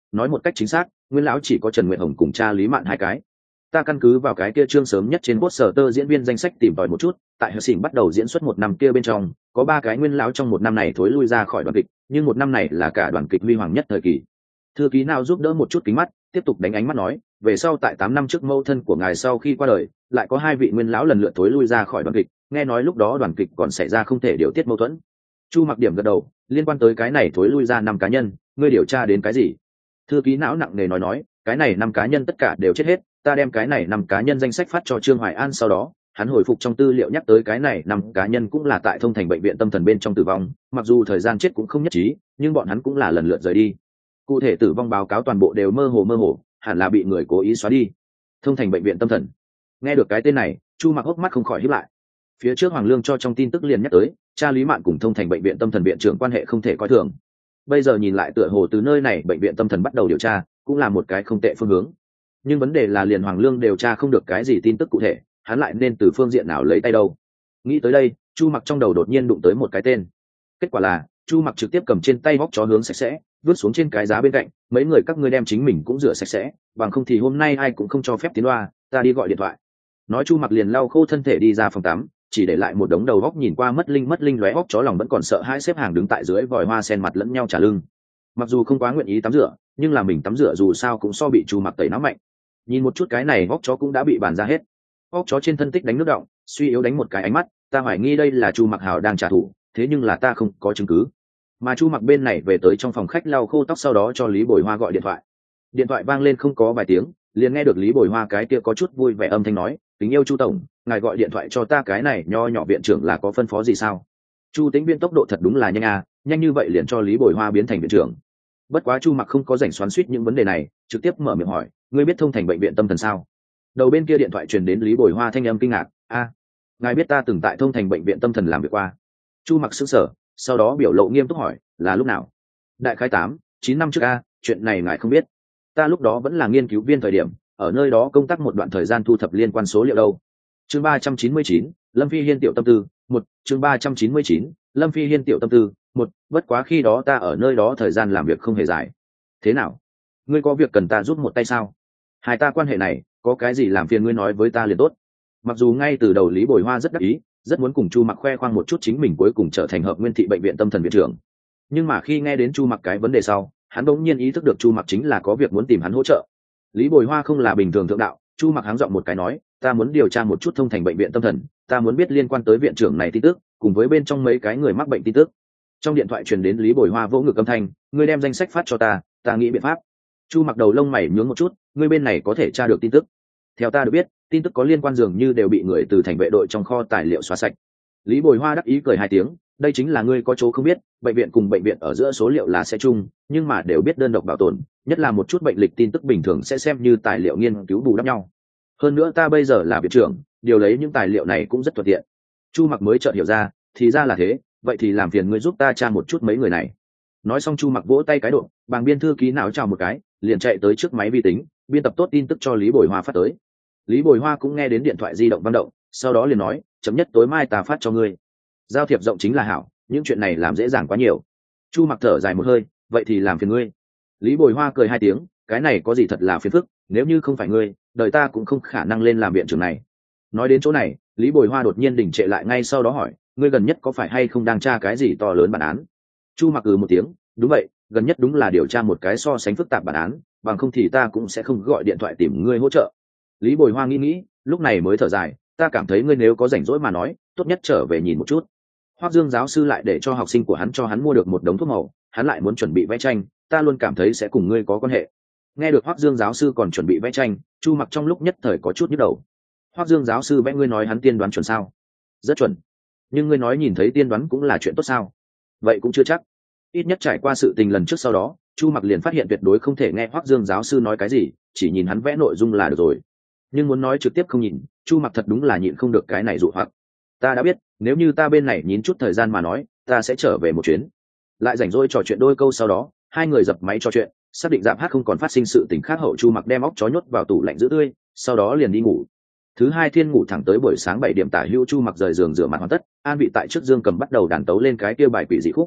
nói một cách chính xác nguyên lão chỉ có Trần Nguyệt Hồng cùng cha Lý Mạn hai cái. Ta căn cứ vào cái kia chương sớm nhất trên poster diễn viên danh sách tìm tòi một chút, tại Hở Xỉn bắt đầu diễn xuất một năm kia bên trong, có 3 cái nguyên lão trong một năm này thối lui ra khỏi đoàn kịch, nhưng một năm này là cả đoàn kịch huy hoàng nhất thời kỳ. Thư ký nào giúp đỡ một chút kính mắt, tiếp tục đánh ánh mắt nói, về sau tại 8 năm trước mẫu thân của ngài sau khi qua đời, lại có 2 vị nguyên lão lần lượt thối lui ra khỏi đoàn kịch, nghe nói lúc đó đoàn kịch còn xảy ra không thể điều tiết mâu thuẫn. Chu Mặc điểm gật đầu, liên quan tới cái này thối lui ra 5 cá nhân, ngươi điều tra đến cái gì? Thư ký não nặng nề nói, cái này 5 cá nhân tất cả đều chết hết, ta đem cái này 5 cá nhân danh sách phát cho Trương Hoài An, sau đó hắn hồi phục trong tư liệu nhắc tới cái này 5 cá nhân cũng là tại Thông Thành bệnh viện tâm thần bên trong tử vong, mặc dù thời gian chết cũng không nhất trí, nhưng bọn hắn cũng là lần lượt rời đi. Cụ thể tử vong báo cáo toàn bộ đều mơ hồ, hẳn là bị người cố ý xóa đi. Thông Thành bệnh viện tâm thần. Nghe được cái tên này, Chu Mặc hốc mắt không khỏi híp lại. Phía trước Hoàng Lương cho trong tin tức liền nhắc tới, cha Lý Mạn cùng Thông Thành bệnh viện tâm thần viện trưởng quan hệ không thể coi thường. Bây giờ nhìn lại tựa hồ từ nơi này bệnh viện tâm thần bắt đầu điều tra, cũng là một cái không tệ phương hướng. Nhưng vấn đề là liền Hoàng Lương điều tra không được cái gì tin tức cụ thể, hắn lại nên từ phương diện nào lấy tay đâu. Nghĩ tới đây, Chu Mặc trong đầu đột nhiên đụng tới một cái tên. Kết quả là Chu Mặc trực tiếp cầm trên tay móc chó hướng sạch sẽ, vứt xuống trên cái giá bên cạnh, mấy người các ngươi đem chính mình cũng rửa sạch sẽ, bằng không thì hôm nay ai cũng không cho phép tiến loa, ta đi gọi điện thoại. Nói Chu Mặc liền lau khô thân thể đi ra phòng tắm, chỉ để lại một đống đầu góc nhìn qua mất linh lóe góc chó lòng vẫn còn sợ hãi xếp hàng đứng tại dưới vòi hoa sen mặt lẫn nhau trả lưng. Mặc dù không quá nguyện ý tắm rửa, nhưng là mình tắm rửa dù sao cũng so bị Chu Mặc tẩy não mạnh. Nhìn một chút cái này góc chó cũng đã bị bàn ra hết. Góc chó trên thân tích đánh nước động, suy yếu đánh một cái ánh mắt, ta hoài nghi đây là Chu Mặc Hào đang trả thù, thế nhưng là ta không có chứng cứ. Mà Chu Mặc bên này về tới trong phòng khách lau khô tóc, sau đó cho Lý Bồi Hoa gọi điện thoại. Điện thoại vang lên không có vài tiếng, liền nghe được Lý Bồi Hoa cái kia có chút vui vẻ âm thanh nói, kính yêu Chu tổng, ngài gọi điện thoại cho ta cái này nho nhỏ viện trưởng là có phân phó gì sao? Chu Tĩnh Viên tốc độ thật đúng là nhanh à, nhanh như vậy liền cho Lý Bồi Hoa biến thành viện trưởng. Bất quá Chu Mặc không có rảnh xoắn xuýt những vấn đề này, trực tiếp mở miệng hỏi, ngươi biết Thông Thành bệnh viện tâm thần sao? Đầu bên kia điện thoại truyền đến Lý Bồi Hoa thanh âm kinh ngạc, ngài biết ta từng tại Thông Thành bệnh viện tâm thần làm việc qua? Chu Mặc sững sờ, sau đó biểu lộ nghiêm túc hỏi, là lúc nào? Đại khái 8-9 năm trước chuyện này ngài không biết. Ta lúc đó vẫn là nghiên cứu viên thời điểm, ở nơi đó công tác một đoạn thời gian thu thập liên quan số liệu đâu. Chương 399, Lâm Phi Hiên tiểu tâm tư, 1, chương 399, Lâm Phi Hiên tiểu tâm tư, 1, bất quá khi đó ta ở nơi đó thời gian làm việc không hề dài. Thế nào? Ngươi có việc cần ta giúp một tay sao? Hai ta quan hệ này, có cái gì làm phiền ngươi nói với ta liền tốt. Mặc dù ngay từ đầu Lý Bồi Hoa rất đắc ý, rất muốn cùng Chu Mặc khoe khoang một chút chính mình cuối cùng trở thành Hợp Nguyên thị bệnh viện tâm thần viện trưởng. Nhưng mà khi nghe đến Chu Mặc cái vấn đề sau, hắn đột nhiên ý thức được Chu Mặc chính là có việc muốn tìm hắn hỗ trợ. Lý Bồi Hoa không là bình thường thượng đạo, Chu Mặc háng giọng một cái nói, ta muốn điều tra một chút Thông Thành bệnh viện tâm thần, ta muốn biết liên quan tới viện trưởng này tin tức, cùng với bên trong mấy cái người mắc bệnh tin tức. Trong điện thoại truyền đến Lý Bồi Hoa vỗ ngực âm thanh, ngươi đem danh sách phát cho ta nghĩ biện pháp. Chu Mặc đầu lông mày nhướng một chút, ngươi bên này có thể tra được tin tức? Theo ta được biết, tin tức có liên quan dường như đều bị người từ thành vệ đội trong kho tài liệu xóa sạch. Lý Bồi Hoa đắc ý cười 2 tiếng, đây chính là ngươi có chỗ không biết, bệnh viện cùng bệnh viện ở giữa số liệu là sẽ chung, nhưng mà đều biết đơn độc bảo tồn, nhất là một chút bệnh lịch tin tức bình thường sẽ xem như tài liệu nghiên cứu bù đắp nhau. Hơn nữa ta bây giờ là viện trưởng, điều lấy những tài liệu này cũng rất thuận tiện. Chu Mặc mới chợt hiểu ra, thì ra là thế, vậy thì làm phiền ngươi giúp ta tra một chút mấy người này. Nói xong Chu Mặc vỗ tay cái độ, bàng biên thư ký não chào một cái, liền chạy tới trước máy vi tính, biên tập tốt tin tức cho Lý Bồi Hoa phát tới. Lý Bồi Hoa cũng nghe đến điện thoại di động vang động, sau đó liền nói, chấm nhất tối mai ta phát cho ngươi. Giao thiệp rộng chính là hảo, những chuyện này làm dễ dàng quá nhiều. Chu Mặc thở dài một hơi, vậy thì làm phiền ngươi. Lý Bồi Hoa cười 2 tiếng, cái này có gì thật là phiền phức, nếu như không phải ngươi, đời ta cũng không khả năng lên làm viện trưởng này. Nói đến chỗ này, Lý Bồi Hoa đột nhiên đình trệ lại, ngay sau đó hỏi, ngươi gần nhất có phải hay không đang tra cái gì to lớn bản án? Chu Mặc một tiếng, đúng vậy, gần nhất đúng là điều tra một cái so sánh phức tạp bản án, bằng không thì ta cũng sẽ không gọi điện thoại tìm ngươi hỗ trợ. Lý Bồi Hoa nghĩ, lúc này mới thở dài, ta cảm thấy ngươi nếu có rảnh rỗi mà nói, tốt nhất trở về nhìn một chút. Hoắc Dương giáo sư lại để cho học sinh của hắn cho hắn mua được một đống thuốc màu, hắn lại muốn chuẩn bị vẽ tranh, ta luôn cảm thấy sẽ cùng ngươi có quan hệ. Nghe được Hoắc Dương giáo sư còn chuẩn bị vẽ tranh, Chu Mặc trong lúc nhất thời có chút nhức đầu. Hoắc Dương giáo sư vẽ, ngươi nói hắn tiên đoán chuẩn sao? Rất chuẩn. Nhưng ngươi nói nhìn thấy tiên đoán cũng là chuyện tốt sao? Vậy cũng chưa chắc. Ít nhất trải qua sự tình lần trước sau đó, Chu Mặc liền phát hiện tuyệt đối không thể nghe Hoắc Dương giáo sư nói cái gì, chỉ nhìn hắn vẽ nội dung là được rồi. Nhưng muốn nói trực tiếp không nhìn, Chu Mặc thật đúng là nhịn không được cái này dụ hoặc. Ta đã biết, nếu như ta bên này nhín chút thời gian mà nói, ta sẽ trở về một chuyến. Lại rảnh rỗi trò chuyện đôi câu, sau đó hai người dập máy trò chuyện, xác định Dạp Hát không còn phát sinh sự tình khác hậu, Chu Mặc đem óc chó nhốt vào tủ lạnh giữ tươi, sau đó liền đi ngủ. Thứ hai thiên ngủ thẳng tới buổi sáng 7 điểm tả hữu, Chu Mặc rời giường rửa mặt hoàn tất, an vị tại trước dương cầm bắt đầu đàn tấu lên cái kia bài quỷ dị khúc.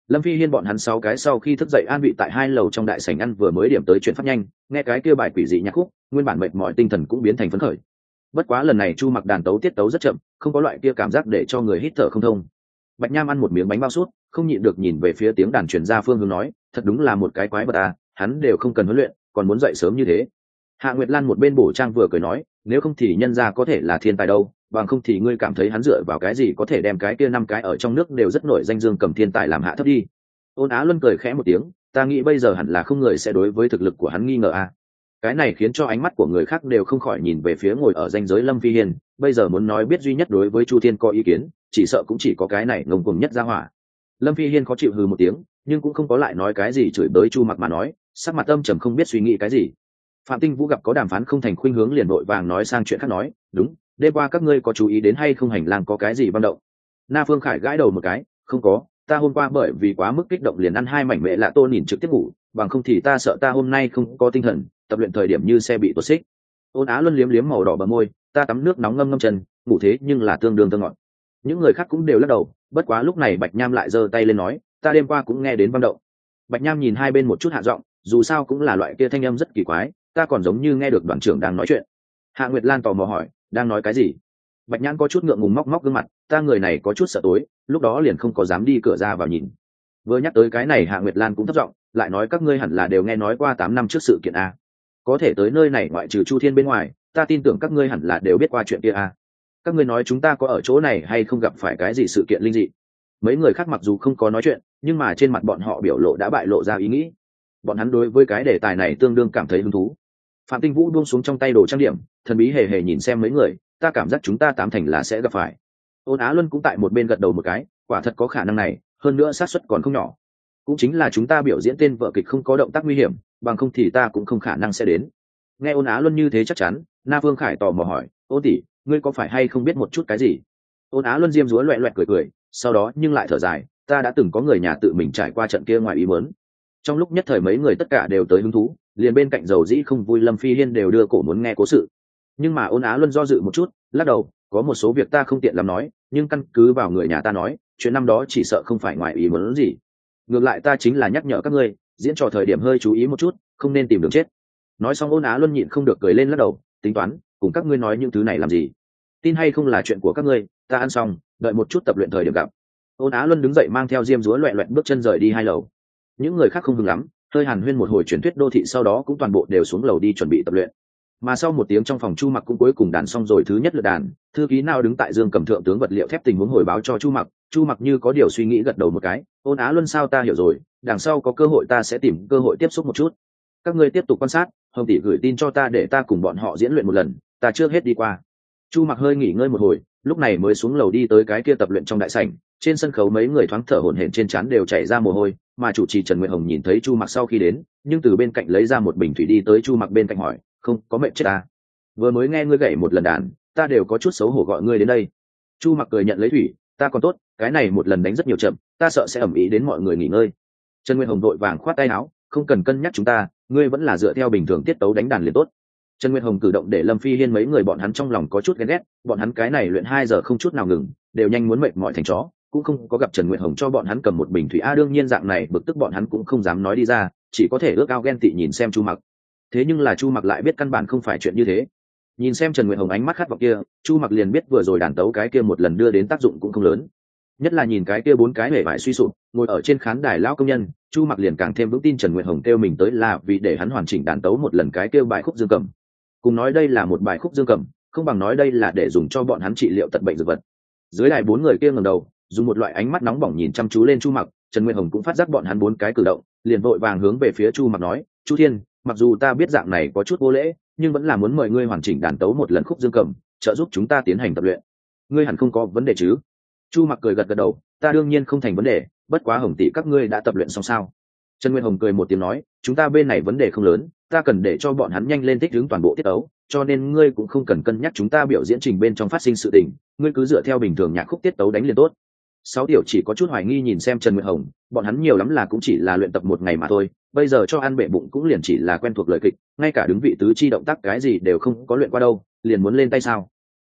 Lâm Phi Hiên bọn hắn 6 cái sau khi thức dậy an vị tại 2 lầu trong đại sảnh ăn vừa mới điểm tới chuyện phát nhanh, nghe cái kia bài quỷ dị nhạc khúc, nguyên bản mệt mỏi tinh thần cũng biến thành phấn khởi. Bất quá lần này Chu Mặc đàn tấu tiết tấu rất chậm, không có loại kia cảm giác để cho người hít thở không thông. Bạch Nham ăn một miếng bánh bao sút, không nhịn được nhìn về phía tiếng đàn truyền ra phương hướng nói, thật đúng là một cái quái vật à, hắn đều không cần huấn luyện, còn muốn dậy sớm như thế. Hạ Nguyệt Lan một bên bổ trang vừa cười nói, nếu không thì nhân gia có thể là thiên tài đâu, bằng không thì ngươi cảm thấy hắn dựa vào cái gì có thể đem cái kia 5 cái ở trong nước đều rất nổi danh Dương Cầm thiên tài làm hạ thấp đi. Ôn Á Luân cười khẽ một tiếng, ta nghĩ bây giờ hẳn là không người sẽ đối với thực lực của hắn nghi ngờ à. Cái này khiến cho ánh mắt của người khác đều không khỏi nhìn về phía ngồi ở ranh giới Lâm Phi Hiên, bây giờ muốn nói biết duy nhất đối với Chu Thiên có ý kiến, chỉ sợ cũng chỉ có cái này ngông cuồng nhất ra hỏa. Lâm Phi Hiên khó chịu hừ một tiếng, nhưng cũng không có lại nói cái gì chửi bới Chu Mặc mà nói, sắc mặt âm trầm không biết suy nghĩ cái gì. Phạm Tinh Vũ gặp có đàm phán không thành khuynh hướng liền vội vàng nói sang chuyện khác nói, đúng, đêm qua các ngươi có chú ý đến hay không hành lang có cái gì băng động? Na Phương Khải gãi đầu một cái, không có, ta hôm qua bởi vì quá mức kích động liền ăn 2 mảnh mẹ lạ tô nhìn trực tiếp ngủ, bằng không thì ta sợ ta hôm nay không có tinh thần, tập luyện thời điểm như xe bị tuột xích. Ôn Á Luân liếm liếm màu đỏ bờ môi, ta tắm nước nóng ngâm ngâm chân, ngủ thế nhưng là tương đương thơ ngọt. Những người khác cũng đều lắc đầu, bất quá lúc này Bạch Nham lại giơ tay lên nói, ta đêm qua cũng nghe đến băng động. Bạch Nham nhìn hai bên một chút hạ giọng, dù sao cũng là loại kia thanh âm rất kỳ quái, ta còn giống như nghe được đoàn trưởng đang nói chuyện. Hạ Nguyệt Lan tò mò hỏi, đang nói cái gì? Bạch Nham có chút ngượng ngùng móc móc gương mặt, ta người này có chút sợ tối, lúc đó liền không có dám đi cửa ra vào nhìn. Vừa nhắc tới cái này Hạ Nguyệt Lan cũng thấp giọng, lại nói các ngươi hẳn là đều nghe nói qua 8 năm trước sự kiện a. Có thể tới nơi này ngoại trừ Chu Thiên bên ngoài, ta tin tưởng các ngươi hẳn là đều biết qua chuyện kia a. Các ngươi nói chúng ta có ở chỗ này hay không gặp phải cái gì sự kiện linh dị? Mấy người khác mặc dù không có nói chuyện, nhưng mà trên mặt bọn họ biểu lộ đã bại lộ ra ý nghĩ. Bọn hắn đối với cái đề tài này tương đương cảm thấy hứng thú. Phạm Tinh Vũ buông xuống trong tay đồ trang điểm, thần bí hề hề nhìn xem mấy người, ta cảm giác chúng ta 8 thành là sẽ gặp phải. Ôn Á Luân cũng tại một bên gật đầu một cái, quả thật có khả năng này, hơn nữa xác suất còn không nhỏ. Cũng chính là chúng ta biểu diễn tên vợ kịch không có động tác nguy hiểm, bằng không thì ta cũng không khả năng sẽ đến. Nghe Ôn Á Luân như thế chắc chắn, Na Vương Khải tò mò hỏi, Ôn tỷ, ngươi có phải hay không biết một chút cái gì? Ôn Á Luân diêm dúa loẹt loẹt cười cười, sau đó nhưng lại thở dài, ta đã từng có người nhà tự mình trải qua trận kia ngoài ý muốn. Trong lúc nhất thời mấy người tất cả đều tới hứng thú, liền bên cạnh dầu dĩ không vui Lâm Phi Hiên đều đưa cổ muốn nghe cố sự. Nhưng mà Ôn Á Luân do dự một chút, lắc đầu, có một số việc ta không tiện làm nói, nhưng căn cứ vào người nhà ta nói, chuyện năm đó chỉ sợ không phải ngoài ý muốn gì. Ngược lại ta chính là nhắc nhở các ngươi, diễn trò thời điểm hơi chú ý một chút, không nên tìm đường chết. Nói xong Ôn Á Luân nhịn không được cười lên lắc đầu, tính toán, cùng các ngươi nói những thứ này làm gì? Tin hay không là chuyện của các ngươi, ta ăn xong, đợi một chút tập luyện thời điểm gặp. Ôn Á Luân đứng dậy mang theo diêm dúa loẹt loẹt bước chân rời đi 2 lầu. Những người khác không hứng lắm, hơi hàn huyên một hồi truyền thuyết đô thị sau đó cũng toàn bộ đều xuống lầu đi chuẩn bị tập luyện. Mà sau 1 tiếng trong phòng Chu Mặc cũng cuối cùng đàn xong rồi thứ nhất lượt đàn, thư ký nào đứng tại Dương Cầm thượng tướng vật liệu thép tình huống hồi báo cho Chu Mặc như có điều suy nghĩ gật đầu một cái, Ôn Á Luân sao ta hiểu rồi, đằng sau có cơ hội ta sẽ tìm cơ hội tiếp xúc một chút. Các ngươi tiếp tục quan sát, Hồng tỷ gửi tin cho ta để ta cùng bọn họ diễn luyện một lần, ta trước hết đi qua. Chu Mặc hơi nghỉ ngơi một hồi, lúc này mới xuống lầu đi tới cái kia tập luyện trong đại sảnh, trên sân khấu mấy người thoáng thở hổn hển trên trán đều chảy ra mồ hôi, mà chủ trì Trần Nguyệt Hồng nhìn thấy Chu Mặc sau khi đến, nhưng từ bên cạnh lấy ra một bình thủy đi tới Chu Mặc bên cạnh hỏi, không có mệt chết à? Vừa mới nghe ngươi gảy một lần đàn, ta đều có chút xấu hổ gọi ngươi đến đây. Chu Mặc cười nhận lấy thủy, ta còn tốt, cái này một lần đánh rất nhiều chậm, ta sợ sẽ ẩm ý đến mọi người nghỉ ngơi. Trần Nguyệt Hồng đội vàng khoát tay áo, không cần cân nhắc chúng ta, ngươi vẫn là dựa theo bình thường tiết tấu đánh đàn liền tốt. Trần Nguyệt Hồng cử động để Lâm Phi Hiên mấy người bọn hắn trong lòng có chút ghen ghét, bọn hắn cái này luyện 2 giờ không chút nào ngừng, đều nhanh muốn mệt mỏi thành chó, cũng không có gặp Trần Nguyệt Hồng cho bọn hắn cầm một bình thủy a, đương nhiên dạng này bực tức bọn hắn cũng không dám nói đi ra, chỉ có thể ước ao ghen tị nhìn xem Chu Mặc. Thế nhưng là Chu Mặc lại biết căn bản không phải chuyện như thế. Nhìn xem Trần Nguyệt Hồng ánh mắt khát vọng kia, Chu Mặc liền biết vừa rồi đàn tấu cái kia một lần đưa đến tác dụng cũng không lớn. Nhất là nhìn cái kia 4 cái hề vải suy sụp, ngồi ở trên khán đài lão công nhân, Chu Mặc liền càng thêm vững tin Trần Nguyệt Hồng kêu mình tới là vì để hắn hoàn chỉnh đàn tấu một lần cái kêu bài khúc Dương Cầm. Cùng nói đây là một bài khúc Dương Cầm, không bằng nói đây là để dùng cho bọn hắn trị liệu tật bệnh dược vật. Dưới đài 4 người kia ngẩng đầu, dùng một loại ánh mắt nóng bỏng nhìn chăm chú lên Chu Mặc, Trần Nguyệt Hồng cũng phát giác bọn hắn 4 cái cử động, liền vội vàng hướng về phía Chu Mặc nói, Chu Thiên, mặc dù ta biết dạng này có chút vô lễ, nhưng vẫn là muốn mời ngươi hoàn chỉnh đàn tấu một lần khúc Dương Cầm, trợ giúp chúng ta tiến hành tập luyện. Ngươi hẳn không có vấn đề chứ? Chu Mặc cười gật gật đầu, ta đương nhiên không thành vấn đề, bất quá Hồng tỷ các ngươi đã tập luyện xong sao? Trần Nguyên Hồng cười một tiếng nói, chúng ta bên này vấn đề không lớn, ta cần để cho bọn hắn nhanh lên thích ứng toàn bộ tiết tấu, cho nên ngươi cũng không cần cân nhắc chúng ta biểu diễn trình bên trong phát sinh sự tình, ngươi cứ dựa theo bình thường nhạc khúc tiết tấu đánh liền tốt. 6 tiểu chỉ có chút hoài nghi nhìn xem Trần Nguyệt Hồng, bọn hắn nhiều lắm là cũng chỉ là luyện tập một ngày mà thôi, bây giờ cho ăn bệ bụng cũng liền chỉ là quen thuộc lời kịch, ngay cả đứng vị tứ chi động tác cái gì đều không có luyện qua đâu, liền muốn lên tay sao?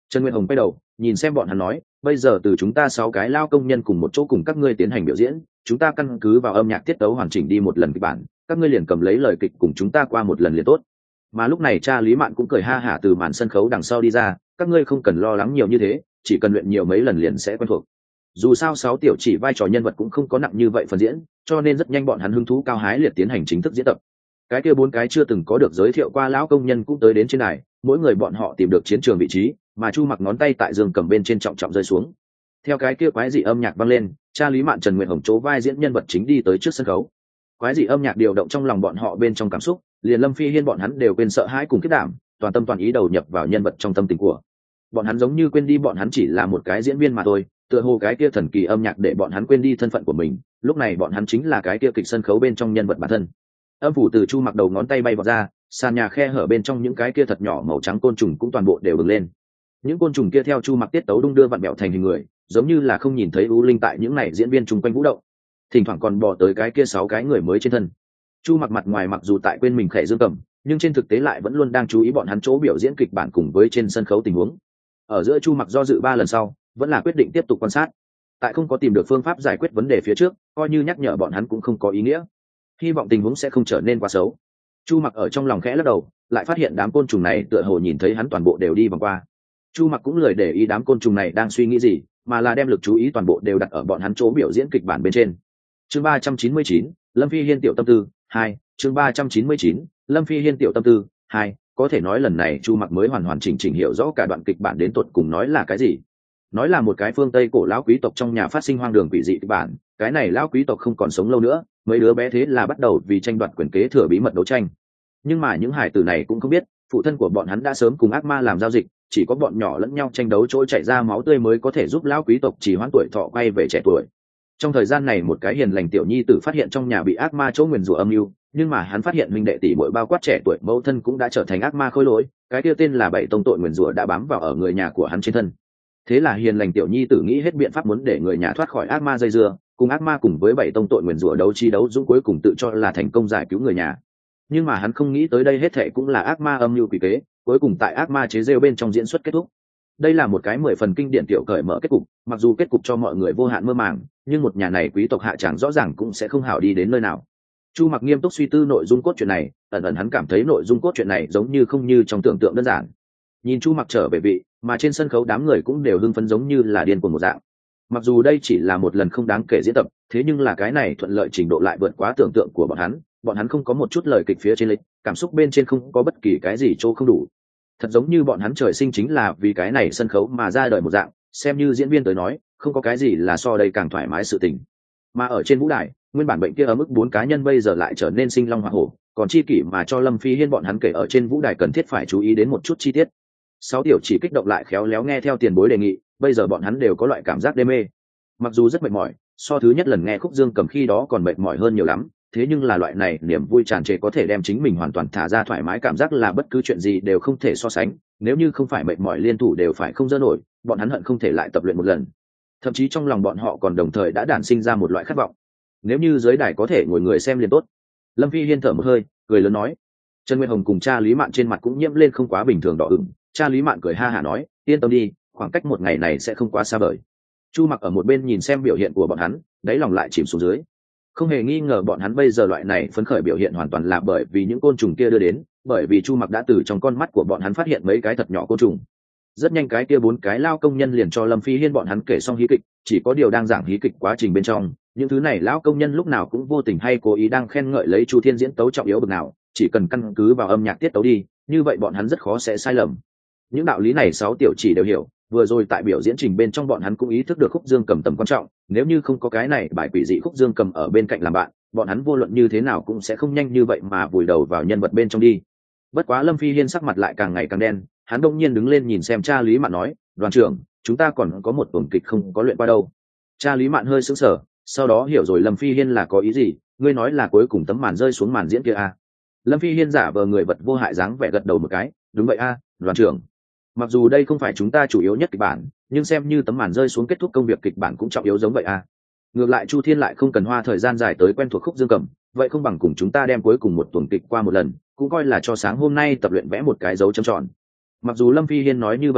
Trần Nguyệt Hồng quay đầu nhìn xem bọn hắn nói, bây giờ từ chúng ta 6 cái lao công nhân cùng một chỗ cùng các ngươi tiến hành biểu diễn, chúng ta căn cứ vào âm nhạc tiết tấu hoàn chỉnh đi một lần kịch bản, các ngươi liền cầm lấy lời kịch cùng chúng ta qua một lần liền tốt. Mà lúc này cha Lý Mạn cũng cười ha hả từ màn sân khấu đằng sau đi ra, các ngươi không cần lo lắng nhiều như thế, chỉ cần luyện nhiều mấy lần liền sẽ quen thuộc. Dù sao 6 tiểu chỉ vai trò nhân vật cũng không có nặng như vậy phần diễn, cho nên rất nhanh bọn hắn hứng thú cao hái liệt tiến hành chính thức diễn tập. Cái kia 4 cái chưa từng có được giới thiệu qua lão công nhân cũng tới đến trên đài, mỗi người bọn họ tìm được chiến trường vị trí, mà Chu Mặc ngón tay tại giường cầm bên trên trọng trọng rơi xuống. Theo cái kia quái dị âm nhạc vang lên, cha Lý Mạn Trần Nguyệt Hồng chỗ vai diễn nhân vật chính đi tới trước sân khấu. Quái dị âm nhạc điều động trong lòng bọn họ bên trong cảm xúc, liền Lâm Phi Hiên bọn hắn đều quên sợ hãi cùng kết đảm, toàn tâm toàn ý đầu nhập vào nhân vật trong tâm tình của bọn hắn, giống như quên đi bọn hắn chỉ là một cái diễn viên mà thôi. Tựa hồ cái kia thần kỳ âm nhạc để bọn hắn quên đi thân phận của mình, lúc này bọn hắn chính là cái kia kịch sân khấu bên trong nhân vật bản thân. Âm phủ từ Chu Mặc đầu ngón tay bay vào ra, sàn nhà khe hở bên trong những cái kia thật nhỏ màu trắng côn trùng cũng toàn bộ đều bừng lên. Những côn trùng kia theo Chu Mặc tiết tấu đung đưa vặn vẹo thành hình người, giống như là không nhìn thấy u linh tại những này diễn viên chung quanh vũ động, thỉnh thoảng còn bò tới cái kia 6 cái người mới trên thân. Chu Mặc mặt ngoài mặc dù tại quên mình khẽ dương cầm, nhưng trên thực tế lại vẫn luôn đang chú ý bọn hắn chỗ biểu diễn kịch bản cùng với trên sân khấu tình huống. Ở giữa Chu Mặc do dự 3 lần sau, vẫn là quyết định tiếp tục quan sát. Tại không có tìm được phương pháp giải quyết vấn đề phía trước, coi như nhắc nhở bọn hắn cũng không có ý nghĩa. Hy vọng tình huống sẽ không trở nên quá xấu. Chu Mặc ở trong lòng khẽ lắc đầu, lại phát hiện đám côn trùng này tựa hồ nhìn thấy hắn toàn bộ đều đi vòng qua. Chu Mặc cũng lười để ý đám côn trùng này đang suy nghĩ gì, mà là đem lực chú ý toàn bộ đều đặt ở bọn hắn chỗ biểu diễn kịch bản bên trên. Chương 399, Lâm Phi Hiên tiểu tâm tư 2, chương 399, Lâm Phi Hiên tiểu tâm tư 2, có thể nói lần này Chu Mặc mới hoàn chỉnh hiểu rõ cả đoạn kịch bản đến tột cùng nói là cái gì. Nói là một cái phương Tây cổ lão quý tộc trong nhà phát sinh hoang đường quỷ dị kịch bản, cái này lão quý tộc không còn sống lâu nữa, mấy đứa bé thế là bắt đầu vì tranh đoạt quyền kế thừa bí mật đấu tranh. Nhưng mà những hải tử này cũng không biết, phụ thân của bọn hắn đã sớm cùng ác ma làm giao dịch, chỉ có bọn nhỏ lẫn nhau tranh đấu trôi chảy ra máu tươi mới có thể giúp lão quý tộc trì hoãn tuổi thọ quay về trẻ tuổi. Trong thời gian này một cái hiền lành tiểu nhi tử phát hiện trong nhà bị ác ma chỗ nguyền rủa âm mưu, nhưng mà hắn phát hiện huynh đệ tỷ muội bao quát trẻ tuổi mẫu thân cũng đã trở thành ác ma khôi lỗi, cái kia tên là bảy tông tội nguyền rủa đã bám vào ở người nhà của hắn trên thân. Thế là hiền lành tiểu nhi tử nghĩ hết biện pháp muốn để người nhà thoát khỏi ác ma dây dưa, cùng ác ma cùng với bảy tông tội nguyền rủa đấu chi đấu dũng, cuối cùng tự cho là thành công giải cứu người nhà. Nhưng mà hắn không nghĩ tới đây hết thệ cũng là ác ma âm mưu quỷ kế, cuối cùng tại ác ma chế rêu bên trong diễn xuất kết thúc. Đây là một cái 10 phần kinh điển tiểu cởi mở kết cục, mặc dù kết cục cho mọi người vô hạn mơ màng, nhưng một nhà này quý tộc hạ tràng rõ ràng cũng sẽ không hảo đi đến nơi nào. Chu Mặc nghiêm túc suy tư nội dung cốt truyện này, ẩn ẩn hắn cảm thấy nội dung cốt truyện này giống như không như trong tưởng tượng đơn giản. Nhìn Chu Mặc trở về vị, mà trên sân khấu đám người cũng đều hưng phấn giống như là điên cuồng một dạng. Mặc dù đây chỉ là một lần không đáng kể diễn tập, thế nhưng là cái này thuận lợi trình độ lại vượt quá tưởng tượng của bọn hắn không có một chút lời kịch phía trên lịch, cảm xúc bên trên không có bất kỳ cái gì chỗ không đủ. Thật giống như bọn hắn trời sinh chính là vì cái này sân khấu mà ra đời một dạng, xem như diễn viên tới nói, không có cái gì là so đây càng thoải mái sự tình. Mà ở trên vũ đài, nguyên bản bệnh kia ở mức 4 cá nhân bây giờ lại trở nên sinh long hỏa hổ, còn chi kỷ mà cho Lâm Phi Hiên bọn hắn kể ở trên vũ đài cần thiết phải chú ý đến một chút chi tiết. 6 tiểu chỉ kích động lại khéo léo nghe theo tiền bối đề nghị, bây giờ bọn hắn đều có loại cảm giác đê mê. Mặc dù rất mệt mỏi, so thứ nhất lần nghe khúc dương cầm khi đó còn mệt mỏi hơn nhiều lắm, thế nhưng là loại này niềm vui tràn trề có thể đem chính mình hoàn toàn thả ra thoải mái cảm giác là bất cứ chuyện gì đều không thể so sánh. Nếu như không phải mệt mỏi liên thủ đều phải không dỡ nổi, bọn hắn hận không thể lại tập luyện một lần. Thậm chí trong lòng bọn họ còn đồng thời đã đản sinh ra một loại khát vọng. Nếu như dưới đài có thể ngồi người xem liền tốt. Lâm Phi Hiên thở một hơi, cười lớn nói. Trần Nguyên Hồng cùng cha Lý Mạn trên mặt cũng nhiễm lên không quá bình thường đỏ ửng. Cha Lý Mạn cười ha hả nói, yên tâm đi, khoảng cách một ngày này sẽ không quá xa vời. Chu Mặc ở một bên nhìn xem biểu hiện của bọn hắn, đáy lòng lại chìm xuống dưới. Không hề nghi ngờ bọn hắn bây giờ loại này phấn khởi biểu hiện hoàn toàn là bởi vì những côn trùng kia đưa đến, bởi vì Chu Mặc đã từ trong con mắt của bọn hắn phát hiện mấy cái thật nhỏ côn trùng. Rất nhanh cái kia 4 cái lao công nhân liền cho Lâm Phi Hiên bọn hắn kể xong hí kịch, chỉ có điều đang giảng hí kịch quá trình bên trong, những thứ này lão công nhân lúc nào cũng vô tình hay cố ý đang khen ngợi lấy Chu Thiên diễn tấu trọng yếu bậc nào, chỉ cần căn cứ vào âm nhạc tiết tấu đi, như vậy bọn hắn rất khó sẽ sai lầm. Những đạo lý này 6 tiểu chỉ đều hiểu, vừa rồi tại biểu diễn trình bên trong bọn hắn cũng ý thức được khúc dương cầm tầm quan trọng, nếu như không có cái này bài quỷ dị khúc dương cầm ở bên cạnh làm bạn, bọn hắn vô luận như thế nào cũng sẽ không nhanh như vậy mà vùi đầu vào nhân vật bên trong đi. Bất quá Lâm Phi Hiên sắc mặt lại càng ngày càng đen, hắn đông nhiên đứng lên nhìn xem cha Lý Mạn nói, đoàn trưởng, chúng ta còn có một tuần kịch không có luyện qua đâu. Cha Lý Mạn hơi sững sờ, sau đó hiểu rồi Lâm Phi Hiên là có ý gì, ngươi nói là cuối cùng tấm màn rơi xuống màn diễn kia à. Lâm Phi Hiên giả vờ người vật vô hại dáng vẻ gật đầu một cái, đúng vậy a, đoàn trưởng. Mặc dù đây không phải chúng ta chủ yếu nhất kịch bản, nhưng xem như tấm màn rơi xuống kết thúc công việc kịch bản cũng trọng yếu giống vậy a. Ngược lại Chu Thiên lại không cần hoa thời gian dài tới quen thuộc khúc dương cầm, vậy không bằng cùng chúng ta đem cuối cùng một tuần kịch qua một lần, cũng coi là cho sáng hôm nay tập luyện vẽ một cái dấu chấm tròn. Mặc dù Lâm Phi Hiên nói như vậy lấy,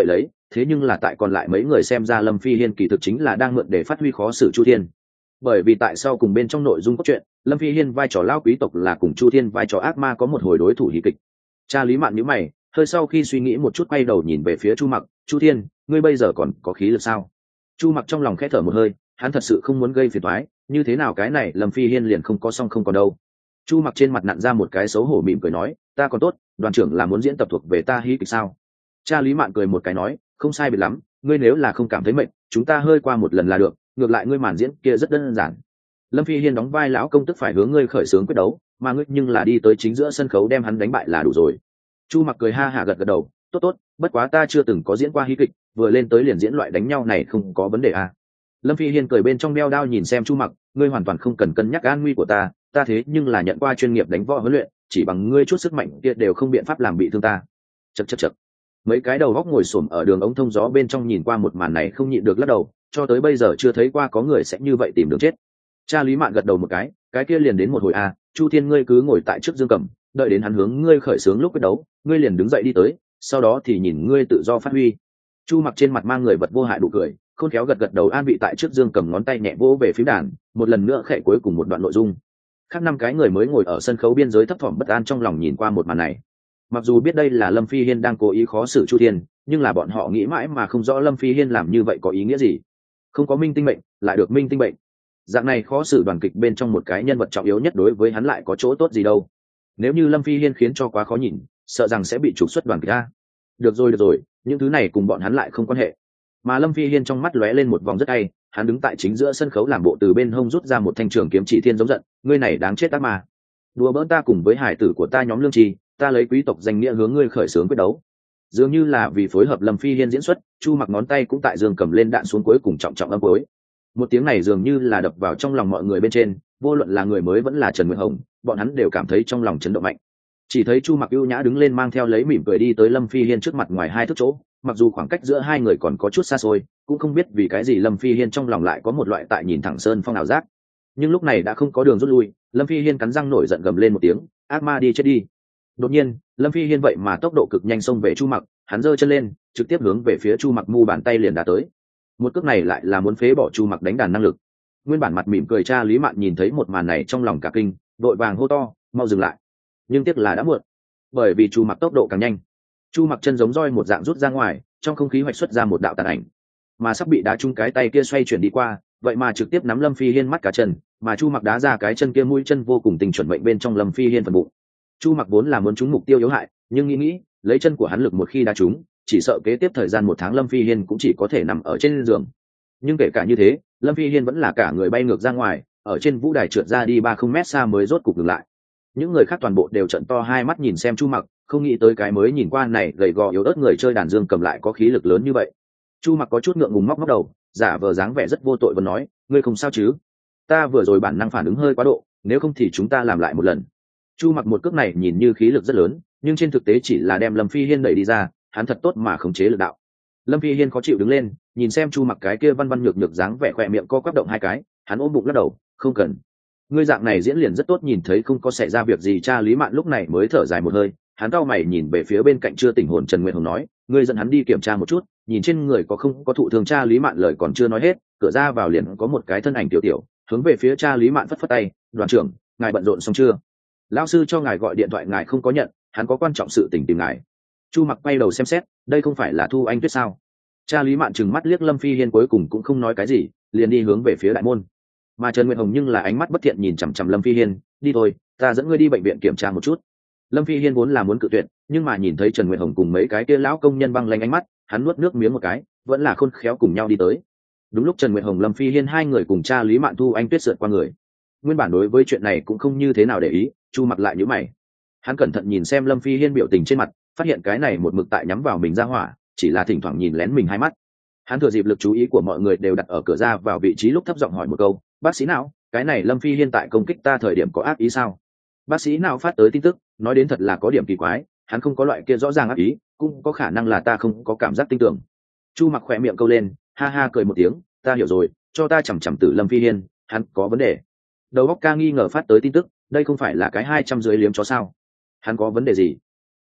thế nhưng là tại còn lại mấy người xem ra Lâm Phi Hiên kỳ thực chính là đang mượn để phát huy khó xử Chu Thiên. Bởi vì tại sau cùng bên trong nội dung cốt truyện, Lâm Phi Hiên vai trò lão quý tộc là cùng Chu Thiên vai trò ác ma có một hồi đối thủ hí kịch. Cha Lý Mạn nhíu mày, hơi sau khi suy nghĩ một chút quay đầu nhìn về phía Chu Mặc, "Chu Thiên, ngươi bây giờ còn có khí lực sao?" Chu Mặc trong lòng khẽ thở một hơi, hắn thật sự không muốn gây phiền toái, như thế nào cái này Lâm Phi Hiên liền không có xong không còn đâu. Chu Mặc trên mặt nặn ra một cái xấu hổ mỉm cười nói, "Ta còn tốt, đoàn trưởng là muốn diễn tập thuộc về ta hí kịch sao?" Cha Lý Mạn cười một cái nói, "Không sai biệt lắm, ngươi nếu là không cảm thấy mệt, chúng ta hơi qua một lần là được, ngược lại ngươi màn diễn kia rất đơn giản." Lâm Phi Hiên đóng vai lão công tức phải hướng ngươi khởi xướng quyết đấu, mà ngươi nhưng là đi tới chính giữa sân khấu đem hắn đánh bại là đủ rồi. Chu Mặc cười ha hả gật gật đầu, "Tốt tốt, bất quá ta chưa từng có diễn qua hí kịch, vừa lên tới liền diễn loại đánh nhau này không có vấn đề à?" Lâm Phi Hiên cười bên trong đeo đao nhìn xem Chu Mặc, "Ngươi hoàn toàn không cần cân nhắc an nguy của ta, ta thế nhưng là nhận qua chuyên nghiệp đánh võ huấn luyện, chỉ bằng ngươi chút sức mạnh kia đều không biện pháp làm bị thương ta." Chậc chậc chậc. Mấy cái đầu góc ngồi xổm ở đường ống thông gió bên trong nhìn qua một màn này không nhịn được lắc đầu, cho tới bây giờ chưa thấy qua có người sẽ như vậy tìm đường chết. Cha Lý Mạn gật đầu một cái kia liền đến một hồi à, Chu Thiên ngươi cứ ngồi tại trước Dương Cầm, đợi đến hắn hướng ngươi khởi xướng lúc quyết đấu, ngươi liền đứng dậy đi tới, sau đó thì nhìn ngươi tự do phát huy. Chu Mặc trên mặt mang người vật vô hại đủ cười, khôn khéo gật gật đầu an vị tại trước Dương Cầm, ngón tay nhẹ vỗ về phím đàn, một lần nữa khẽ cuối cùng một đoạn nội dung. Khác năm cái người mới ngồi ở sân khấu biên giới thấp thỏm bất an trong lòng nhìn qua một màn này. Mặc dù biết đây là Lâm Phi Hiên đang cố ý khó xử Chu Thiên, nhưng là bọn họ nghĩ mãi mà không rõ Lâm Phi Hiên làm như vậy có ý nghĩa gì. Không có minh tinh mệnh, lại được minh tinh mệnh. Dạng này khó xử đoàn kịch bên trong một cái nhân vật trọng yếu nhất đối với hắn lại có chỗ tốt gì đâu. Nếu như Lâm Phi Hiên khiến cho quá khó nhìn, sợ rằng sẽ bị trục xuất đoàn kịch. Được rồi, những thứ này cùng bọn hắn lại không quan hệ. Mà Lâm Phi Hiên trong mắt lóe lên một vòng rất hay, hắn đứng tại chính giữa sân khấu làm bộ từ bên hông rút ra một thanh trường kiếm chỉ thiên giống giận, "Ngươi này đáng chết ác ma. Đùa bỡn ta cùng với hải tử của ta nhóm lương trì, ta lấy quý tộc danh nghĩa hướng ngươi khởi xướng quyết đấu." Dường như là vì phối hợp Lâm Phi Hiên diễn xuất, Chu Mặc ngón tay cũng tại Dương Cầm lên đạn xuống cuối cùng trọng trọng âm cuối. Một tiếng này dường như là đập vào trong lòng mọi người bên trên, vô luận là người mới vẫn là Trần Nguyệt Hồng, bọn hắn đều cảm thấy trong lòng chấn động mạnh. Chỉ thấy Chu Mặc ưu nhã đứng lên mang theo lấy mỉm cười đi tới Lâm Phi Hiên trước mặt ngoài hai thước chỗ, mặc dù khoảng cách giữa hai người còn có chút xa xôi, cũng không biết vì cái gì Lâm Phi Hiên trong lòng lại có một loại tại nhìn thẳng sơn phong ảo giác. Nhưng lúc này đã không có đường rút lui, Lâm Phi Hiên cắn răng nổi giận gầm lên một tiếng, "Ác ma đi chết đi." Đột nhiên, Lâm Phi Hiên vậy mà tốc độ cực nhanh xông về Chu Mặc, hắn giơ chân lên, trực tiếp hướng về phía Chu Mặc mu bàn tay liền đá tới. Một cước này lại là muốn phế bỏ Chu Mặc đánh đàn năng lực. Nguyên bản mặt mỉm cười cha Lý Mạn nhìn thấy một màn này trong lòng cả kinh, vội vàng hô to, "Mau dừng lại." Nhưng tiếc là đã muộn, bởi vì Chu Mặc tốc độ càng nhanh. Chu Mặc chân giống roi một dạng rút ra ngoài, trong không khí hoạch xuất ra một đạo tàn ảnh, mà sắp bị đá trúng cái tay kia xoay chuyển đi qua, vậy mà trực tiếp nắm Lâm Phi Hiên mắt cả chân, mà Chu Mặc đá ra cái chân kia mũi chân vô cùng tình chuẩn mệnh bên trong Lâm Phi Hiên phần bụng. Chu Mặc vốn là muốn trúng mục tiêu yếu hại, nhưng nghĩ lấy chân của hắn lực một khi đá trúng, chỉ sợ kế tiếp thời gian một tháng Lâm Phi Hiên cũng chỉ có thể nằm ở trên giường. Nhưng kể cả như thế, Lâm Phi Hiên vẫn là cả người bay ngược ra ngoài, ở trên vũ đài trượt ra đi 30 mét xa mới rốt cục dừng lại. Những người khác toàn bộ đều trợn to hai mắt nhìn xem Chu Mặc, không nghĩ tới cái mới nhìn qua này gầy gò yếu ớt người chơi đàn dương cầm lại có khí lực lớn như vậy. Chu Mặc có chút ngượng ngùng móc đầu, giả vờ dáng vẻ rất vô tội và nói, "Ngươi không sao chứ? Ta vừa rồi bản năng phản ứng hơi quá độ, nếu không thì chúng ta làm lại một lần." Chu Mặc một cước này nhìn như khí lực rất lớn, nhưng trên thực tế chỉ là đem Lâm Phi Hiên đẩy đi ra, hắn thật tốt mà khống chế lực đạo. Lâm Phi Hiên khó chịu đứng lên, nhìn xem Chu Mặc cái kia văn văn nhược nhược dáng vẻ khỏe miệng co quắp động hai cái, hắn ôm bụng lắc đầu, "Không cần. Ngươi dạng này diễn liền rất tốt." Nhìn thấy không có xảy ra việc gì, cha Lý Mạn lúc này mới thở dài một hơi, hắn cau mày nhìn về phía bên cạnh chưa tỉnh hồn Trần Nguyệt Hồng nói, "Ngươi dẫn hắn đi kiểm tra một chút, nhìn trên người có không có thụ thương." Cha Lý Mạn lời còn chưa nói hết, cửa ra vào liền có một cái thân ảnh tiểu tiểu hướng về phía cha Lý Mạn phất phất tay, "Đoàn trưởng, ngài bận rộn xong chưa? Lão sư cho ngài gọi điện thoại ngài không có nhận, hắn có quan trọng sự tình tìm ngài." Chu Mặc quay đầu xem xét, đây không phải là Thu Anh Tuyết sao? Cha Lý Mạn trừng mắt liếc Lâm Phi Hiên, cuối cùng cũng không nói cái gì, liền đi hướng về phía đại môn. Mà Trần Nguyệt Hồng nhưng là ánh mắt bất thiện nhìn chằm chằm Lâm Phi Hiên, "Đi thôi, ta dẫn ngươi đi bệnh viện kiểm tra một chút." Lâm Phi Hiên vốn là muốn cự tuyệt, nhưng mà nhìn thấy Trần Nguyệt Hồng cùng mấy cái kia lão công nhân băng lanh ánh mắt, hắn nuốt nước miếng một cái, vẫn là khôn khéo cùng nhau đi tới. Đúng lúc Trần Nguyệt Hồng Lâm Phi Hiên hai người cùng cha Lý Mạn Thu Anh Tuyết sượt qua người. Nguyên bản đối với chuyện này cũng không như thế nào để ý, Chu Mặc lại nhíu mày. Hắn cẩn thận nhìn xem Lâm Phi Hiên biểu tình trên mặt, phát hiện cái này một mực tại nhắm vào mình ra hỏa, chỉ là thỉnh thoảng nhìn lén mình hai mắt. Hắn thừa dịp lực chú ý của mọi người đều đặt ở cửa ra vào vị trí lúc thấp giọng hỏi một câu, "Bác sĩ nào, cái này Lâm Phi Hiên tại công kích ta thời điểm có ác ý sao?" Bác sĩ nào phát tới tin tức, nói đến thật là có điểm kỳ quái, hắn không có loại kia rõ ràng ác ý, cũng có khả năng là ta không có cảm giác tin tưởng. Chu Mặc khỏe miệng câu lên, ha ha cười một tiếng, "Ta hiểu rồi, cho ta chằm chằm tử Lâm Phi Hiên, hắn có vấn đề." Đầu óc ca nghi ngờ phát tới tin tức, đây không phải là cái 200 dưới liếm chó sao? Hắn có vấn đề gì?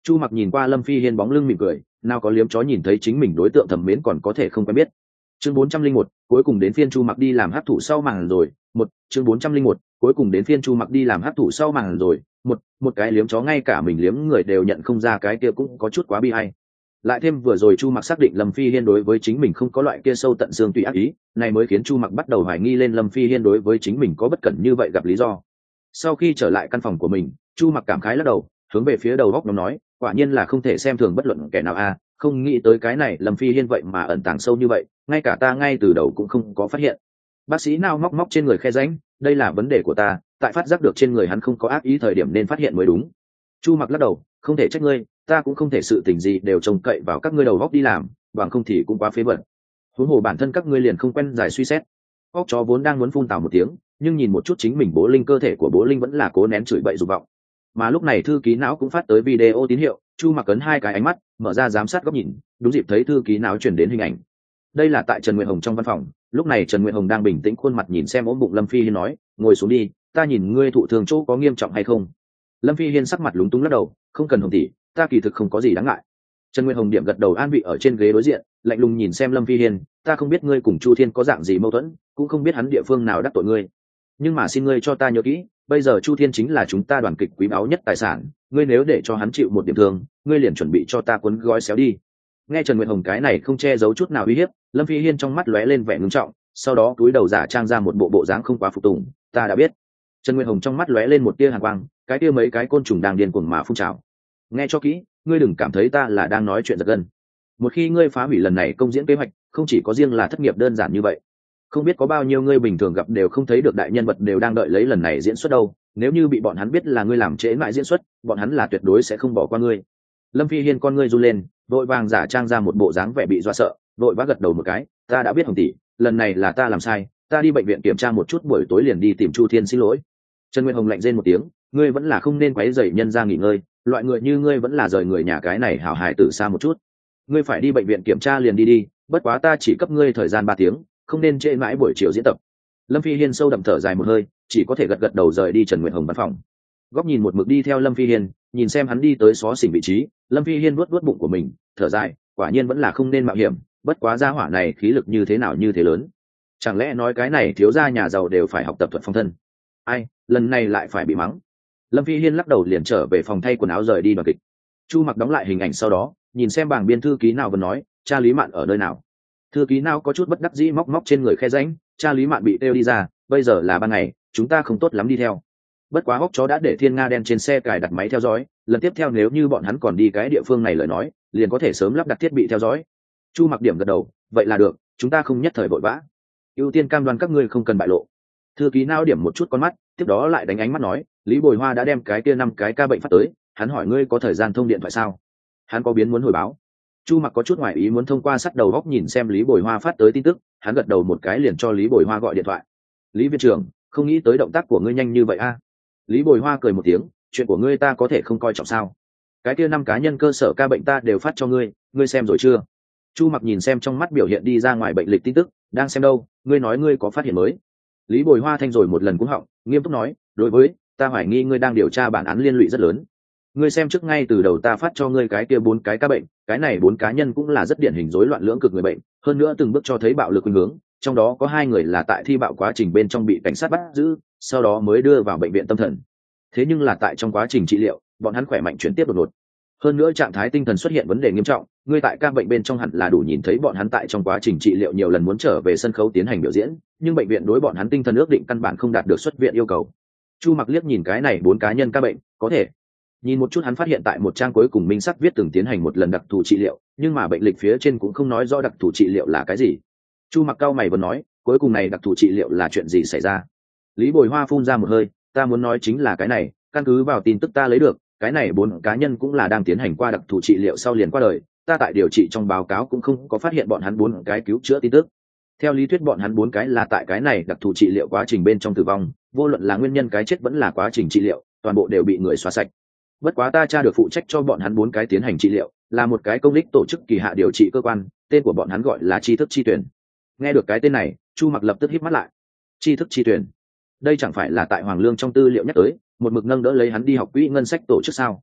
Chu Mặc nhìn qua Lâm Phi Hiên bóng lưng mỉm cười, nào có liếm chó nhìn thấy chính mình đối tượng thẩm mến còn có thể không quen biết. Chương 401, cuối cùng đến phiên Chu Mặc đi làm hắc thủ sau màn rồi. Chương 401, cuối cùng đến phiên Chu Mặc đi làm hắc thủ sau màn rồi. Một cái liếm chó ngay cả mình liếm người đều nhận không ra, cái kia cũng có chút quá bi ai. Lại thêm vừa rồi Chu Mặc xác định Lâm Phi Hiên đối với chính mình không có loại kia sâu tận xương tùy ác ý, này mới khiến Chu Mặc bắt đầu hoài nghi lên Lâm Phi Hiên đối với chính mình có bất cẩn như vậy gặp lý do. Sau khi trở lại căn phòng của mình, Chu Mặc cảm khái lắc đầu, hướng về phía đầu góc nó nói, quả nhiên là không thể xem thường bất luận kẻ nào a, không nghĩ tới cái này Lâm Phi Hiên vậy mà ẩn tàng sâu như vậy, ngay cả ta ngay từ đầu cũng không có phát hiện. Bác sĩ nào móc móc trên người khe rãnh, đây là vấn đề của ta, tại phát giác được trên người hắn không có ác ý thời điểm nên phát hiện mới đúng. Chu Mặc lắc đầu, không thể trách ngươi, ta cũng không thể sự tình gì đều trông cậy vào các ngươi đầu góc đi làm, bằng không thì cũng quá phế vật. Huống hồ bản thân các ngươi liền không quen giải suy xét. Óc chó vốn đang muốn phun tào một tiếng, nhưng nhìn một chút chính mình Bố Linh, cơ thể của Bố Linh vẫn là cố nén chửi bậy dục vọng. Mà lúc này thư ký não cũng phát tới video tín hiệu, Chu Mặc ấn hai cái ánh mắt, mở ra giám sát góc nhìn, đúng dịp thấy thư ký não truyền đến hình ảnh. Đây là tại Trần Nguyệt Hồng trong văn phòng, lúc này Trần Nguyệt Hồng đang bình tĩnh khuôn mặt nhìn xem ốm bụng Lâm Phi Hiên nói, ngồi xuống đi, ta nhìn ngươi thụ thường chỗ có nghiêm trọng hay không. Lâm Phi Hiên sắc mặt lúng túng lắc đầu, không cần Hồng tỷ, ta kỳ thực không có gì đáng ngại. Trần Nguyệt Hồng điểm gật đầu an vị ở trên ghế đối diện, lạnh lùng nhìn xem Lâm Phi Hiên, ta không biết ngươi cùng Chu Thiên có dạng gì mâu thuẫn, cũng không biết hắn địa phương nào đắc tội ngươi, nhưng mà xin ngươi cho ta nhớ kỹ, bây giờ Chu Thiên chính là chúng ta đoàn kịch quý báu nhất tài sản, ngươi nếu để cho hắn chịu một điểm thương, ngươi liền chuẩn bị cho ta cuốn gói xéo đi. Nghe Trần Nguyệt Hồng cái này không che giấu chút nào uy hiếp, Lâm Phi Hiên trong mắt lóe lên vẻ ngưng trọng, sau đó túi đầu giả trang ra một bộ dáng không quá phục tùng, ta đã biết. Trần Nguyệt Hồng trong mắt lóe lên một tia hàn quang, cái tia mấy cái côn trùng đang điên cuồng mà phun trào. Nghe cho kỹ, ngươi đừng cảm thấy ta là đang nói chuyện giật gân. Một khi ngươi phá hủy lần này công diễn kế hoạch, không chỉ có riêng là thất nghiệp đơn giản như vậy, không biết có bao nhiêu ngươi bình thường gặp đều không thấy được đại nhân vật đều đang đợi lấy lần này diễn xuất đâu, nếu như bị bọn hắn biết là ngươi làm trễ mãi diễn xuất, bọn hắn là tuyệt đối sẽ không bỏ qua ngươi. Lâm Phi Hiên con ngươi run lên, vội vàng giả trang ra một bộ dáng vẻ bị dọa sợ, vội vã gật đầu một cái, ta đã biết Hồng tỷ, lần này là ta làm sai, ta đi bệnh viện kiểm tra một chút, buổi tối liền đi tìm Chu Thiên xin lỗi. Trần Nguyên Hồng lạnh rên một tiếng, ngươi vẫn là không nên quấy rầy nhân ra nghỉ ngơi, loại người như ngươi vẫn là rời người nhà cái này hảo hài tử xa một chút. Ngươi phải đi bệnh viện kiểm tra liền đi đi, bất quá ta chỉ cấp ngươi thời gian 3 tiếng, không nên trễ mãi buổi chiều diễn tập. Lâm Phi Hiên sâu đậm thở dài một hơi, chỉ có thể gật gật đầu rời đi Trần Nguyệt Hồng văn phòng. Góc nhìn một mực đi theo Lâm Phi Hiên, nhìn xem hắn đi tới xó xỉnh vị trí, Lâm Phi Hiên vuốt bụng của mình, thở dài, quả nhiên vẫn là không nên mạo hiểm, bất quá gia hỏa này khí lực như thế nào như thế lớn. Chẳng lẽ nói cái này thiếu gia nhà giàu đều phải học tập thuật phong thân? Ai, lần này lại phải bị mắng. Lâm Phi Hiên lắc đầu liền trở về phòng thay quần áo rời đi đoàn kịch. Chu Mặc đóng lại hình ảnh sau đó, nhìn xem bảng biên thư ký nào vẫn nói, cha Lý Mạn ở nơi nào? Thư ký nào có chút bất đắc dĩ móc móc trên người khe rãnh, cha Lý Mạn bị kêu đi ra, bây giờ là ban ngày, chúng ta không tốt lắm đi theo. Bất quá hốc chó đã để Thiên Nga đen trên xe cài đặt máy theo dõi, lần tiếp theo nếu như bọn hắn còn đi cái địa phương này lời nói, liền có thể sớm lắp đặt thiết bị theo dõi. Chu Mặc điểm gật đầu, vậy là được, chúng ta không nhất thời vội vã, ưu tiên cam đoan các ngươi không cần bại lộ. Thư ký nào điểm một chút con mắt, tiếp đó lại đánh ánh mắt nói, Lý Bồi Hoa đã đem cái kia 5 cái ca bệnh phát tới, hắn hỏi ngươi có thời gian thông điện thoại sao? Hắn có biến muốn hồi báo. Chu Mặc có chút ngoài ý muốn thông qua sắt đầu góc nhìn xem Lý Bồi Hoa phát tới tin tức, hắn gật đầu một cái liền cho Lý Bồi Hoa gọi điện thoại. Lý viện trưởng, không nghĩ tới động tác của ngươi nhanh như vậy a. Lý Bồi Hoa cười một tiếng, chuyện của ngươi ta có thể không coi trọng sao? Cái kia 5 cá nhân cơ sở ca bệnh ta đều phát cho ngươi, ngươi xem rồi chưa? Chu Mặc nhìn xem trong mắt biểu hiện đi ra ngoài bệnh lịch tin tức, đang xem đâu, ngươi nói ngươi có phát hiện mới. Lý Bồi Hoa thanh rồi một lần cũng họng, nghiêm túc nói, đối với, ta hoài nghi ngươi đang điều tra bản án liên lụy rất lớn. Ngươi xem trước ngay từ đầu ta phát cho ngươi cái kia 4 cái ca bệnh, cái này 4 cá nhân cũng là rất điển hình rối loạn lưỡng cực người bệnh, hơn nữa từng bước cho thấy bạo lực khuynh hướng, trong đó có 2 người là tại thi bạo quá trình bên trong bị cảnh sát bắt giữ, sau đó mới đưa vào bệnh viện tâm thần. Thế nhưng là tại trong quá trình trị liệu, bọn hắn khỏe mạnh chuyển tiếp đột ngột. Hơn nữa trạng thái tinh thần xuất hiện vấn đề nghiêm trọng, ngươi tại ca bệnh bên trong hẳn là đủ nhìn thấy bọn hắn tại trong quá trình trị liệu nhiều lần muốn trở về sân khấu tiến hành biểu diễn, nhưng bệnh viện đối bọn hắn tinh thần ước định căn bản không đạt được xuất viện yêu cầu. Chu Mặc liếc nhìn cái này 4 cá nhân ca bệnh, có thể nhìn một chút hắn phát hiện tại một trang cuối cùng minh sắc viết từng tiến hành một lần đặc thù trị liệu, nhưng mà bệnh lịch phía trên cũng không nói rõ đặc thù trị liệu là cái gì. Chu Mặc cau mày vẫn nói, cuối cùng này đặc thù trị liệu là chuyện gì xảy ra? Lý Bồi Hoa phun ra một hơi, ta muốn nói chính là cái này, căn cứ vào tin tức ta lấy được, cái này 4 cá nhân cũng là đang tiến hành qua đặc thù trị liệu sau liền qua đời, ta tại điều trị trong báo cáo cũng không có phát hiện bọn hắn 4 cái cứu chữa tin tức. Theo lý thuyết bọn hắn 4 cái là tại cái này đặc thù trị liệu quá trình bên trong tử vong, vô luận là nguyên nhân cái chết vẫn là quá trình trị liệu, toàn bộ đều bị người xóa sạch. Bất quá ta tra được phụ trách cho bọn hắn 4 cái tiến hành trị liệu, là một cái công đích tổ chức kỳ hạ điều trị cơ quan, tên của bọn hắn gọi là Tri thức chi tuyển. Nghe được cái tên này, Chu Mặc lập tức híp mắt lại. Tri thức chi tuyển, đây chẳng phải là tại Hoàng Lương trong tư liệu nhắc tới, một mực nâng đỡ lấy hắn đi học quỹ ngân sách tổ chức sao?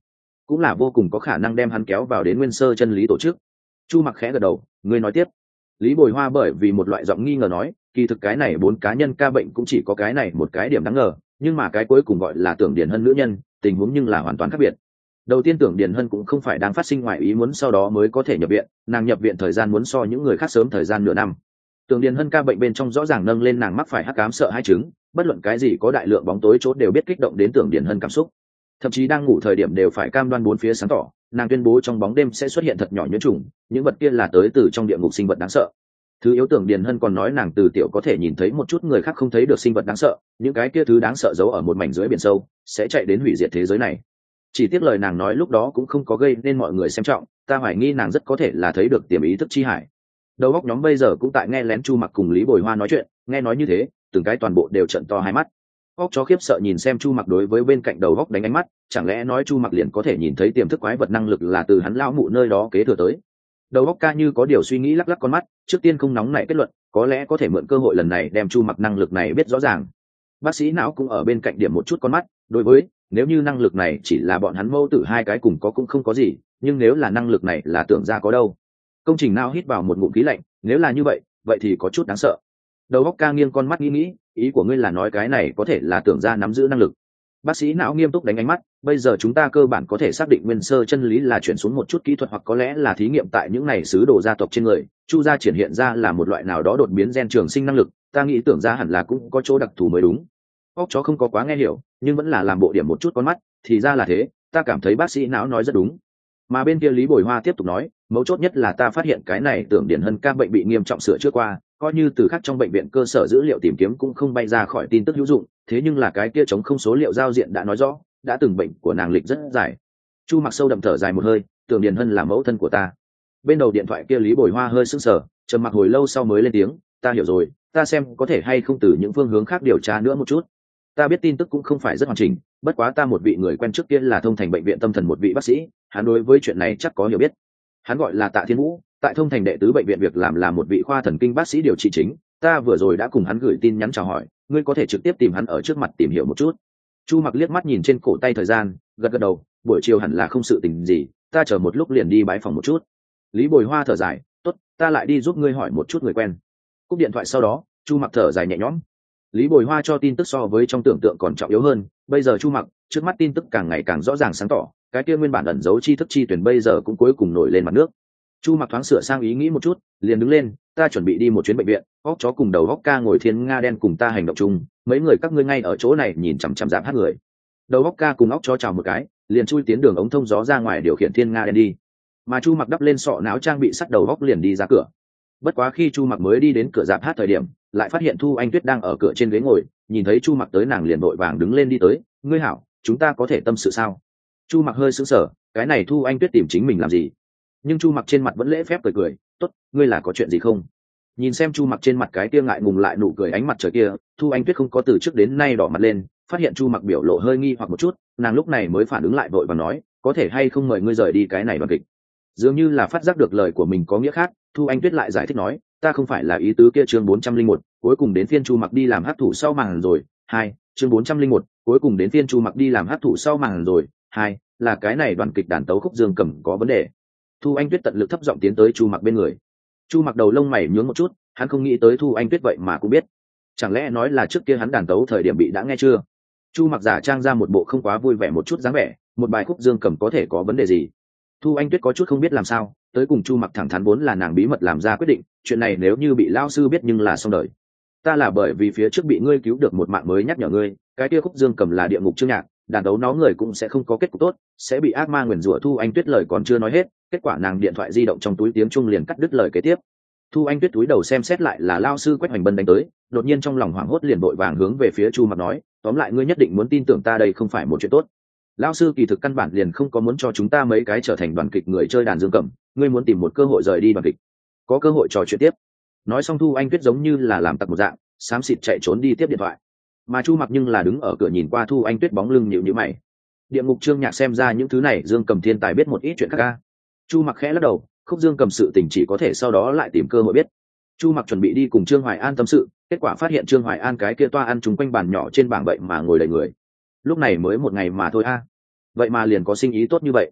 cũng là vô cùng có khả năng đem hắn kéo vào đến nguyên sơ chân lý tổ chức. Chu Mặc khẽ gật đầu, ngươi nói tiếp. Lý Bồi Hoa bởi vì một loại giọng nghi ngờ nói, kỳ thực cái này 4 cá nhân ca bệnh cũng chỉ có cái này một cái điểm đáng ngờ, nhưng mà cái cuối cùng gọi là Tưởng Điền Hân nữ nhân, tình huống nhưng là hoàn toàn khác biệt. Đầu tiên Tưởng Điền Hân cũng không phải đang phát sinh ngoại ý muốn sau đó mới có thể nhập viện, nàng nhập viện thời gian muốn so những người khác sớm thời gian nửa năm. Tưởng Điền Hân ca bệnh bên trong rõ ràng nâng lên nàng mắc phải hắc ám sợ hai chứng, bất luận cái gì có đại lượng bóng tối chốt đều biết kích động đến Tưởng Điền Hân cảm xúc. Thậm chí đang ngủ thời điểm đều phải cam đoan bốn phía sáng tỏ, nàng tuyên bố trong bóng đêm sẽ xuất hiện thật nhỏ nhiễm trùng, những vật kia là tới từ trong địa ngục sinh vật đáng sợ. Thứ yếu Tưởng Điền Hân còn nói nàng từ tiểu có thể nhìn thấy một chút người khác không thấy được sinh vật đáng sợ, những cái kia thứ đáng sợ giấu ở một mảnh dưới biển sâu, sẽ chạy đến hủy diệt thế giới này. Chỉ tiếc lời nàng nói lúc đó cũng không có gây nên mọi người xem trọng, ta hoài nghi nàng rất có thể là thấy được tiềm ý thức chi hải. Đầu óc nhóm bây giờ cũng tại nghe lén Chu Mặc cùng Lý Bồi Hoa nói chuyện, nghe nói như thế, từng cái toàn bộ đều trợn to hai mắt. Óc chó khiếp sợ nhìn xem Chu Mặc đối với bên cạnh đầu óc đánh ánh mắt, chẳng lẽ nói Chu Mặc liền có thể nhìn thấy tiềm thức quái vật năng lực là từ hắn lão mụ nơi đó kế thừa tới. Đầu óc ca như có điều suy nghĩ lắc lắc con mắt, trước tiên không nóng nảy kết luận, có lẽ có thể mượn cơ hội lần này đem Chu Mặc năng lực này biết rõ ràng. Bác sĩ não cũng ở bên cạnh điểm một chút con mắt, đối với nếu như năng lực này chỉ là bọn hắn mâu tử hai cái cùng có cũng không có gì, nhưng nếu là năng lực này là tưởng ra có đâu. Công trình não hít vào một ngụm khí lạnh, nếu là như vậy vậy thì có chút đáng sợ. Đầu óc ca nghiêng con mắt nghĩ, ý của ngươi là nói cái này có thể là tưởng ra nắm giữ năng lực. Bác sĩ não nghiêm túc đánh ánh mắt, bây giờ chúng ta cơ bản có thể xác định nguyên sơ chân lý là chuyển xuống một chút kỹ thuật hoặc có lẽ là thí nghiệm tại những này sứ đồ gia tộc trên người, Chu gia triển hiện ra là một loại nào đó đột biến gen trường sinh năng lực, ta nghĩ tưởng ra hẳn là cũng có chỗ đặc thù mới đúng. Óc chó không có quá nghe hiểu, nhưng vẫn là làm bộ điểm một chút con mắt, thì ra là thế, ta cảm thấy bác sĩ não nói rất đúng. Mà bên kia Lý Bồi Hoa tiếp tục nói, mấu chốt nhất là ta phát hiện cái này Tưởng Điền Hân ca bệnh bị nghiêm trọng sửa chữa qua, coi như từ khác trong bệnh viện cơ sở dữ liệu tìm kiếm cũng không bay ra khỏi tin tức hữu dụng, thế nhưng là cái kia chống không số liệu giao diện đã nói rõ, đã từng bệnh của nàng lịch rất dài. Chu Mặc sâu đậm thở dài một hơi, Tưởng Điền Hân là mẫu thân của ta. Bên đầu điện thoại kia Lý Bồi Hoa hơi sững sờ, trầm mặc hồi lâu sau mới lên tiếng, ta hiểu rồi, ta xem có thể hay không từ những phương hướng khác điều tra nữa một chút. Ta biết tin tức cũng không phải rất hoàn chỉnh, bất quá ta một vị người quen trước kia là Thông Thành bệnh viện tâm thần một vị bác sĩ, hắn đối với chuyện này chắc có hiểu biết. Hắn gọi là Tạ Thiên Vũ, tại Thông Thành đệ tứ bệnh viện việc làm là một vị khoa thần kinh bác sĩ điều trị chính, ta vừa rồi đã cùng hắn gửi tin nhắn chào hỏi, ngươi có thể trực tiếp tìm hắn ở trước mặt tìm hiểu một chút. Chu Mặc liếc mắt nhìn trên cổ tay thời gian, gật gật đầu, buổi chiều hẳn là không sự tình gì, ta chờ một lúc liền đi bái phòng một chút. Lý Bồi Hoa thở dài, tốt, ta lại đi giúp ngươi hỏi một chút người quen. Cúp điện thoại sau đó, Chu Mặc thở dài nhẹ nhõm. Lý Bồi Hoa cho tin tức so với trong tưởng tượng còn trọng yếu hơn, bây giờ Chu Mặc trước mắt tin tức càng ngày càng rõ ràng sáng tỏ, cái kia nguyên bản ẩn giấu tri thức chi tuyển bây giờ cũng cuối cùng nổi lên mặt nước. Chu Mặc thoáng sửa sang ý nghĩ một chút, liền đứng lên, ta chuẩn bị đi một chuyến bệnh viện, óc chó cùng đầu óc ca ngồi thiên nga đen cùng ta hành động chung, mấy người các ngươi ngay ở chỗ này nhìn chằm chằm dạp hát người. Đầu óc ca cùng óc chó chào một cái, liền chui tiến đường ống thông gió ra ngoài điều khiển thiên nga đen đi. Mà Chu Mặc đắp lên sọ não trang bị sắt đầu óc liền đi ra cửa. Bất quá khi Chu Mặc mới đi đến cửa dạp hát thời điểm, lại phát hiện Thu Anh Tuyết đang ở cửa trên ghế ngồi, nhìn thấy Chu Mặc tới nàng liền vội vàng đứng lên đi tới, ngươi hảo, chúng ta có thể tâm sự sao? Chu Mặc hơi sững sờ, cái này Thu Anh Tuyết tìm chính mình làm gì? Nhưng Chu Mặc trên mặt vẫn lễ phép cười cười, tốt, ngươi là có chuyện gì không? Nhìn xem Chu Mặc trên mặt cái kia ngại ngùng lại nụ cười ánh mặt trời kia, Thu Anh Tuyết không có từ trước đến nay đỏ mặt lên, phát hiện Chu Mặc biểu lộ hơi nghi hoặc một chút, nàng lúc này mới phản ứng lại vội và nói, có thể hay không mời ngươi rời đi cái này đoàn kịch? Dường như là phát giác được lời của mình có nghĩa khác, Thu Anh Tuyết lại giải thích nói, ta không phải là ý tứ kia chương 401, cuối cùng đến phiên Chu Mặc đi làm hắc thủ sau màn rồi. Hai, chương 401, cuối cùng đến phiên Chu Mặc đi làm hắc thủ sau màn rồi. Hai, là cái này đoàn kịch đàn tấu khúc dương cầm có vấn đề. Thu Anh Tuyết tận lực thấp giọng tiến tới Chu Mặc bên người. Chu Mặc đầu lông mày nhướng một chút, hắn không nghĩ tới Thu Anh Tuyết vậy mà cũng biết. Chẳng lẽ nói là trước kia hắn đàn tấu thời điểm bị đã nghe chưa? Chu Mặc giả trang ra một bộ không quá vui vẻ một chút dáng vẻ, một bài khúc dương cầm có thể có vấn đề gì? Thu Anh Tuyết có chút không biết làm sao, tới cùng Chu Mặc thẳng thắn vốn là nàng bí mật làm ra quyết định, chuyện này nếu như bị lao sư biết nhưng là xong đời. Ta là bởi vì phía trước bị ngươi cứu được một mạng mới nhắc nhở ngươi, cái kia khúc dương cầm là địa ngục chương nhạc, đàn đấu nó người cũng sẽ không có kết cục tốt, sẽ bị ác ma nguyền rủa. Thu Anh Tuyết lời còn chưa nói hết, kết quả nàng điện thoại di động trong túi tiếng Trung liền cắt đứt lời kế tiếp. Thu Anh Tuyết túi đầu xem xét lại là lao sư Quách Hoành Bân đánh tới, đột nhiên trong lòng hoảng hốt liền vội vàng hướng về phía Chu Mặc nói, tóm lại ngươi nhất định muốn tin tưởng ta, đây không phải một chuyện tốt. Lao sư kỳ thực căn bản liền không có muốn cho chúng ta mấy cái trở thành đoàn kịch người chơi đàn dương cầm, ngươi muốn tìm một cơ hội rời đi đoàn kịch, có cơ hội trò chuyện tiếp. Nói xong Thu Anh Tuyết giống như là làm tặc một dạng, xám xịt chạy trốn đi tiếp điện thoại. Mà Chu Mặc nhưng là đứng ở cửa nhìn qua Thu Anh Tuyết bóng lưng nhịu nhịu mày. Địa ngục chương nhạc xem ra những thứ này dương cầm thiên tài biết một ít chuyện khác ca. Chu Mặc khẽ lắc đầu, khúc dương cầm sự tình chỉ có thể sau đó lại tìm cơ hội biết. Chu Mặc chuẩn bị đi cùng Trương Hoài An tâm sự, kết quả phát hiện Trương Hoài An cái kia toa ăn chúng quanh bàn nhỏ trên bảng vậy mà ngồi đầy người. Lúc này mới một ngày mà thôi a, vậy mà liền có sinh ý tốt như vậy.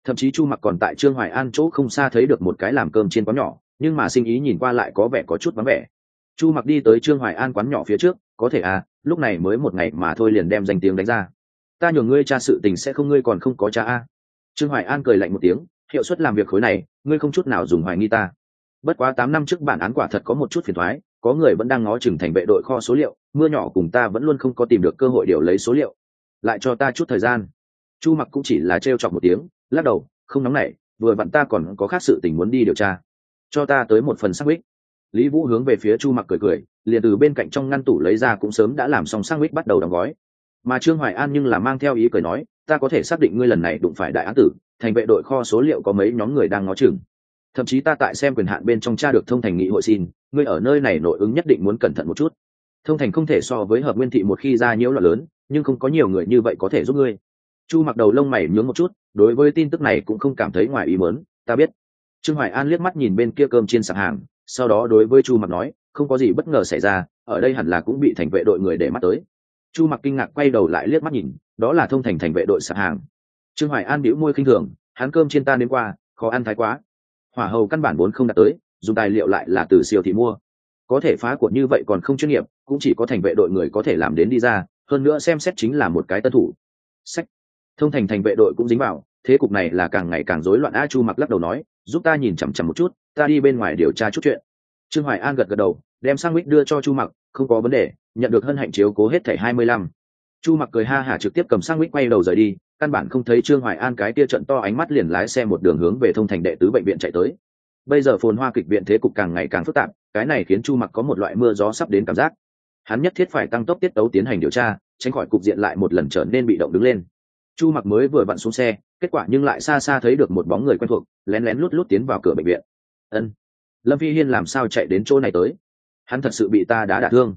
Thậm chí Chu Mặc còn tại Trương Hoài An chỗ không xa thấy được một cái làm cơm trên quán nhỏ, nhưng mà sinh ý nhìn qua lại có vẻ có chút vắng vẻ. Chu Mặc đi tới Trương Hoài An quán nhỏ phía trước, có thể à, lúc này mới một ngày mà thôi liền đem danh tiếng đánh ra. Ta nhường ngươi tra sự tình sẽ không, ngươi còn không có tra a. Trương Hoài An cười lạnh một tiếng, hiệu suất làm việc khối này, ngươi không chút nào dùng hoài nghi ta. Bất quá 8 năm trước bản án quả thật có một chút phiền toái, có người vẫn đang ngó chừng thành vệ đội kho số liệu, mưa nhỏ cùng ta vẫn luôn không có tìm được cơ hội điều lấy số liệu. Lại cho ta chút thời gian. Chu Mặc cũng chỉ là trêu chọc một tiếng, lắc đầu, không nóng nảy, vừa vặn ta còn có khác sự tình muốn đi điều tra. Cho ta tới một phần sandwich. Lý Vũ hướng về phía Chu Mặc cười cười, liền từ bên cạnh trong ngăn tủ lấy ra cũng sớm đã làm xong sandwich bắt đầu đóng gói. Mà Trương Hoài An nhưng là mang theo ý cười nói, ta có thể xác định ngươi lần này đụng phải đại án tử, thành vệ đội kho số liệu có mấy nhóm người đang ngó chừng. Thậm chí ta tại xem quyền hạn bên trong tra được thông thành nghị hội xin, ngươi ở nơi này nội ứng nhất định muốn cẩn thận một chút. Thông thành không thể so với hợp nguyên thị một khi ra nhiễu loạn lớn, nhưng không có nhiều người như vậy có thể giúp ngươi. Chu Mặc đầu lông mày nhướng một chút, đối với tin tức này cũng không cảm thấy ngoài ý muốn, ta biết. Trương Hoài An liếc mắt nhìn bên kia cơm chiên sạp hàng, sau đó đối với Chu Mặc nói, không có gì bất ngờ xảy ra, ở đây hẳn là cũng bị thành vệ đội người để mắt tới. Chu Mặc kinh ngạc quay đầu lại liếc mắt nhìn, đó là thông thành vệ đội sạp hàng. Trương Hoài An bĩu môi khinh thường, hắn cơm chiên ta đến qua, khó ăn thái quá. Hỏa hầu căn bản vốn không đạt tới, dùng tài liệu lại là từ siêu thị mua, có thể phá của như vậy còn không chuyên nghiệp, cũng chỉ có thành vệ đội người có thể làm đến đi ra, hơn nữa xem xét chính là một cái tân thủ. Sách, thông thành thành vệ đội cũng dính vào, thế cục này là càng ngày càng rối loạn. A Chu Mặc lắc đầu nói, giúp ta nhìn chằm chằm một chút, ta đi bên ngoài điều tra chút chuyện. Trương Hoài An gật gật đầu, đem sandwich đưa cho Chu Mặc, không có vấn đề, nhận được hân hạnh chiếu cố hết thảy 25. Chu Mặc cười ha hả trực tiếp cầm sandwich quay đầu rời đi, căn bản không thấy Trương Hoài An cái kia trận to ánh mắt, liền lái xe một đường hướng về thông thành đệ tứ bệnh viện chạy tới. Bây giờ phồn hoa kịch viện thế cục càng ngày càng phức tạp, cái này khiến Chu Mặc có một loại mưa gió sắp đến cảm giác. Hắn nhất thiết phải tăng tốc tiết tấu tiến hành điều tra, tránh khỏi cục diện lại một lần trở nên bị động đứng lên. Chu Mặc mới vừa vặn xuống xe, kết quả nhưng lại xa xa thấy được một bóng người quen thuộc, lén lén lút lút tiến vào cửa bệnh viện. Ân, Lâm Phi Hiên làm sao chạy đến chỗ này tới? Hắn thật sự bị ta đả thương.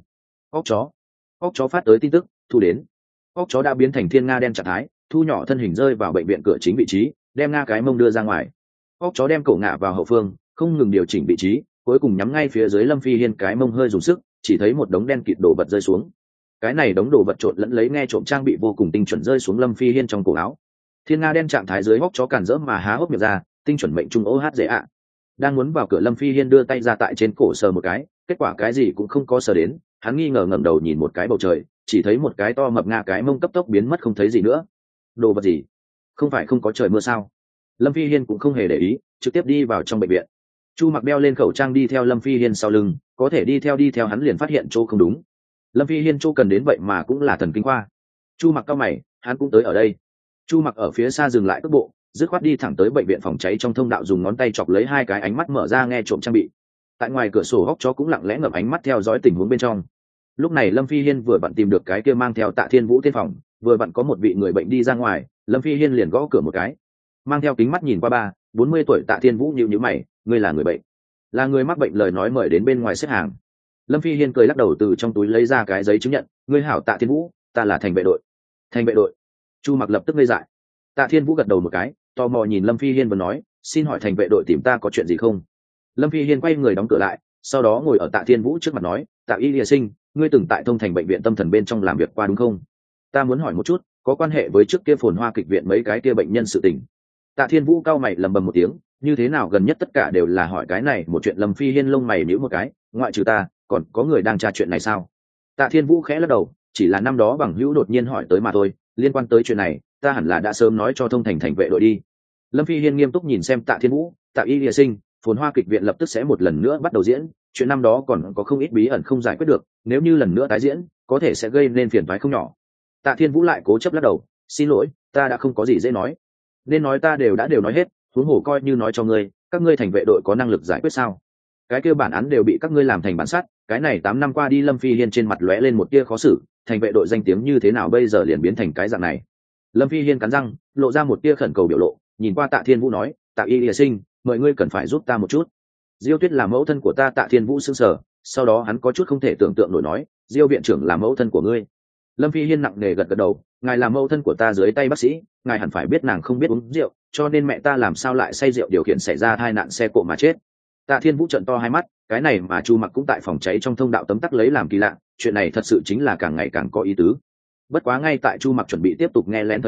Óc chó phát tới tin tức, thu đến. Óc chó đã biến thành thiên nga đen trạng thái, thu nhỏ thân hình rơi vào bệnh viện cửa chính vị trí, đem nga cái mông đưa ra ngoài. Óc chó đem cổ ngã vào hậu phương, không ngừng điều chỉnh vị trí, cuối cùng nhắm ngay phía dưới Lâm Phi Hiên cái mông hơi dùng sức, chỉ thấy một đống đen kịt đồ vật rơi xuống. Cái này đống đồ vật trộn lẫn lấy nghe trộm trang bị vô cùng tinh chuẩn rơi xuống Lâm Phi Hiên trong cổ áo. Thiên nga đen trạng thái dưới hốc chó càn rỡ mà há hốc miệng ra, tinh chuẩn mệnh trung dễ ạ. Đang muốn vào cửa, Lâm Phi Hiên đưa tay ra tại trên cổ sờ một cái, kết quả cái gì cũng không có sờ đến, hắn nghi ngờ ngẩng đầu nhìn một cái bầu trời, chỉ thấy một cái to mập nga cái mông cấp tốc biến mất không thấy gì nữa. Đồ vật gì? Không phải không có trời mưa sao? Lâm Phi Hiên cũng không hề để ý, trực tiếp đi vào trong bệnh viện. Chu Mặc đeo lên khẩu trang đi theo Lâm Phi Hiên sau lưng, có thể đi theo hắn liền phát hiện chỗ không đúng. Lâm Phi Hiên chỗ cần đến vậy mà cũng là thần kinh khoa. Chu Mặc cau mày, hắn cũng tới ở đây. Chu Mặc ở phía xa dừng lại cước bộ, dứt khoát đi thẳng tới bệnh viện phòng cháy trong thông đạo, dùng ngón tay chọc lấy hai cái ánh mắt mở ra nghe trộm trang bị. Tại ngoài cửa sổ hốc chó cũng lặng lẽ ngậm ánh mắt theo dõi tình huống bên trong. Lúc này Lâm Phi Hiên vừa vặn tìm được cái kia mang theo Tạ Thiên Vũ tiên phòng, vừa vặn có một vị người bệnh đi ra ngoài, Lâm Phi Hiên liền gõ cửa một cái. Mang theo kính mắt nhìn qua 40 tuổi Tạ Thiên Vũ nhíu mày, ngươi là người bệnh? Là người mắc bệnh lời nói mời đến bên ngoài xếp hàng. Lâm Phi Hiên cười lắc đầu, từ trong túi lấy ra cái giấy chứng nhận, ngươi hảo Tạ Thiên Vũ, ta là thành vệ đội. Thành vệ đội? Chu Mặc lập tức ngây dại. Tạ Thiên Vũ gật đầu một cái, tò mò nhìn Lâm Phi Hiên và nói, xin hỏi thành vệ đội tìm ta có chuyện gì không? Lâm Phi Hiên quay người đóng cửa lại, sau đó ngồi ở Tạ Thiên Vũ trước mặt nói, Tạ Y Lìa Sinh, ngươi từng tại thông thành bệnh viện tâm thần bên trong làm việc qua đúng không? Ta muốn hỏi một chút, có quan hệ với trước kia phồn hoa kịch viện mấy cái kia bệnh nhân sự tình. Tạ Thiên Vũ cau mày lầm bầm một tiếng, như thế nào gần nhất tất cả đều là hỏi cái này một chuyện. Lâm Phi Hiên lông mày nhíu một cái, ngoại trừ ta, còn có người đang tra chuyện này sao? Tạ Thiên Vũ khẽ lắc đầu, chỉ là năm đó bằng hữu đột nhiên hỏi tới mà thôi, liên quan tới chuyện này, ta hẳn là đã sớm nói cho thông thành thành vệ đội đi. Lâm Phi Hiên nghiêm túc nhìn xem Tạ Thiên Vũ, Tạ Y Lìa Sinh, phồn hoa kịch viện lập tức sẽ một lần nữa bắt đầu diễn, chuyện năm đó còn có không ít bí ẩn không giải quyết được, nếu như lần nữa tái diễn, có thể sẽ gây nên phiền toái không nhỏ. Tạ Thiên Vũ lại cố chấp lắc đầu, xin lỗi, ta đã không có gì dễ nói, nên nói ta đều nói hết, huống hồ coi như nói cho ngươi, các ngươi thành vệ đội có năng lực giải quyết sao? Cái kia bản án đều bị các ngươi làm thành bản sát, cái này 8 năm qua đi. Lâm Phi Hiên trên mặt lóe lên một tia khó xử, thành vệ đội danh tiếng như thế nào bây giờ liền biến thành cái dạng này? Lâm Phi Hiên cắn răng, lộ ra một tia khẩn cầu biểu lộ, nhìn qua Tạ Thiên Vũ nói, Tạ Y Lìa Sinh, mời ngươi cần phải giúp ta một chút. Diêu Tuyết là mẫu thân của ta. Tạ Thiên Vũ sững sờ, sau đó hắn có chút không thể tưởng tượng nổi nói, Diêu viện trưởng là mẫu thân của ngươi? Lâm Phi Hiên nặng nề gật gật đầu, ngài là mẫu thân của ta dưới tay bác sĩ, ngài hẳn phải biết nàng không biết uống rượu, cho nên mẹ ta làm sao lại say rượu điều khiển xảy ra tai nạn xe cộ mà chết. Tạ Thiên Vũ trợn to hai mắt, cái này mà Chu Mặc cũng tại phòng cháy trong thông đạo tấm tắc lấy làm kỳ lạ, chuyện này thật sự chính là càng ngày càng có ý tứ. Bất quá ngay tại Chu Mặc chuẩn bị tiếp tục nghe lén thời điểm,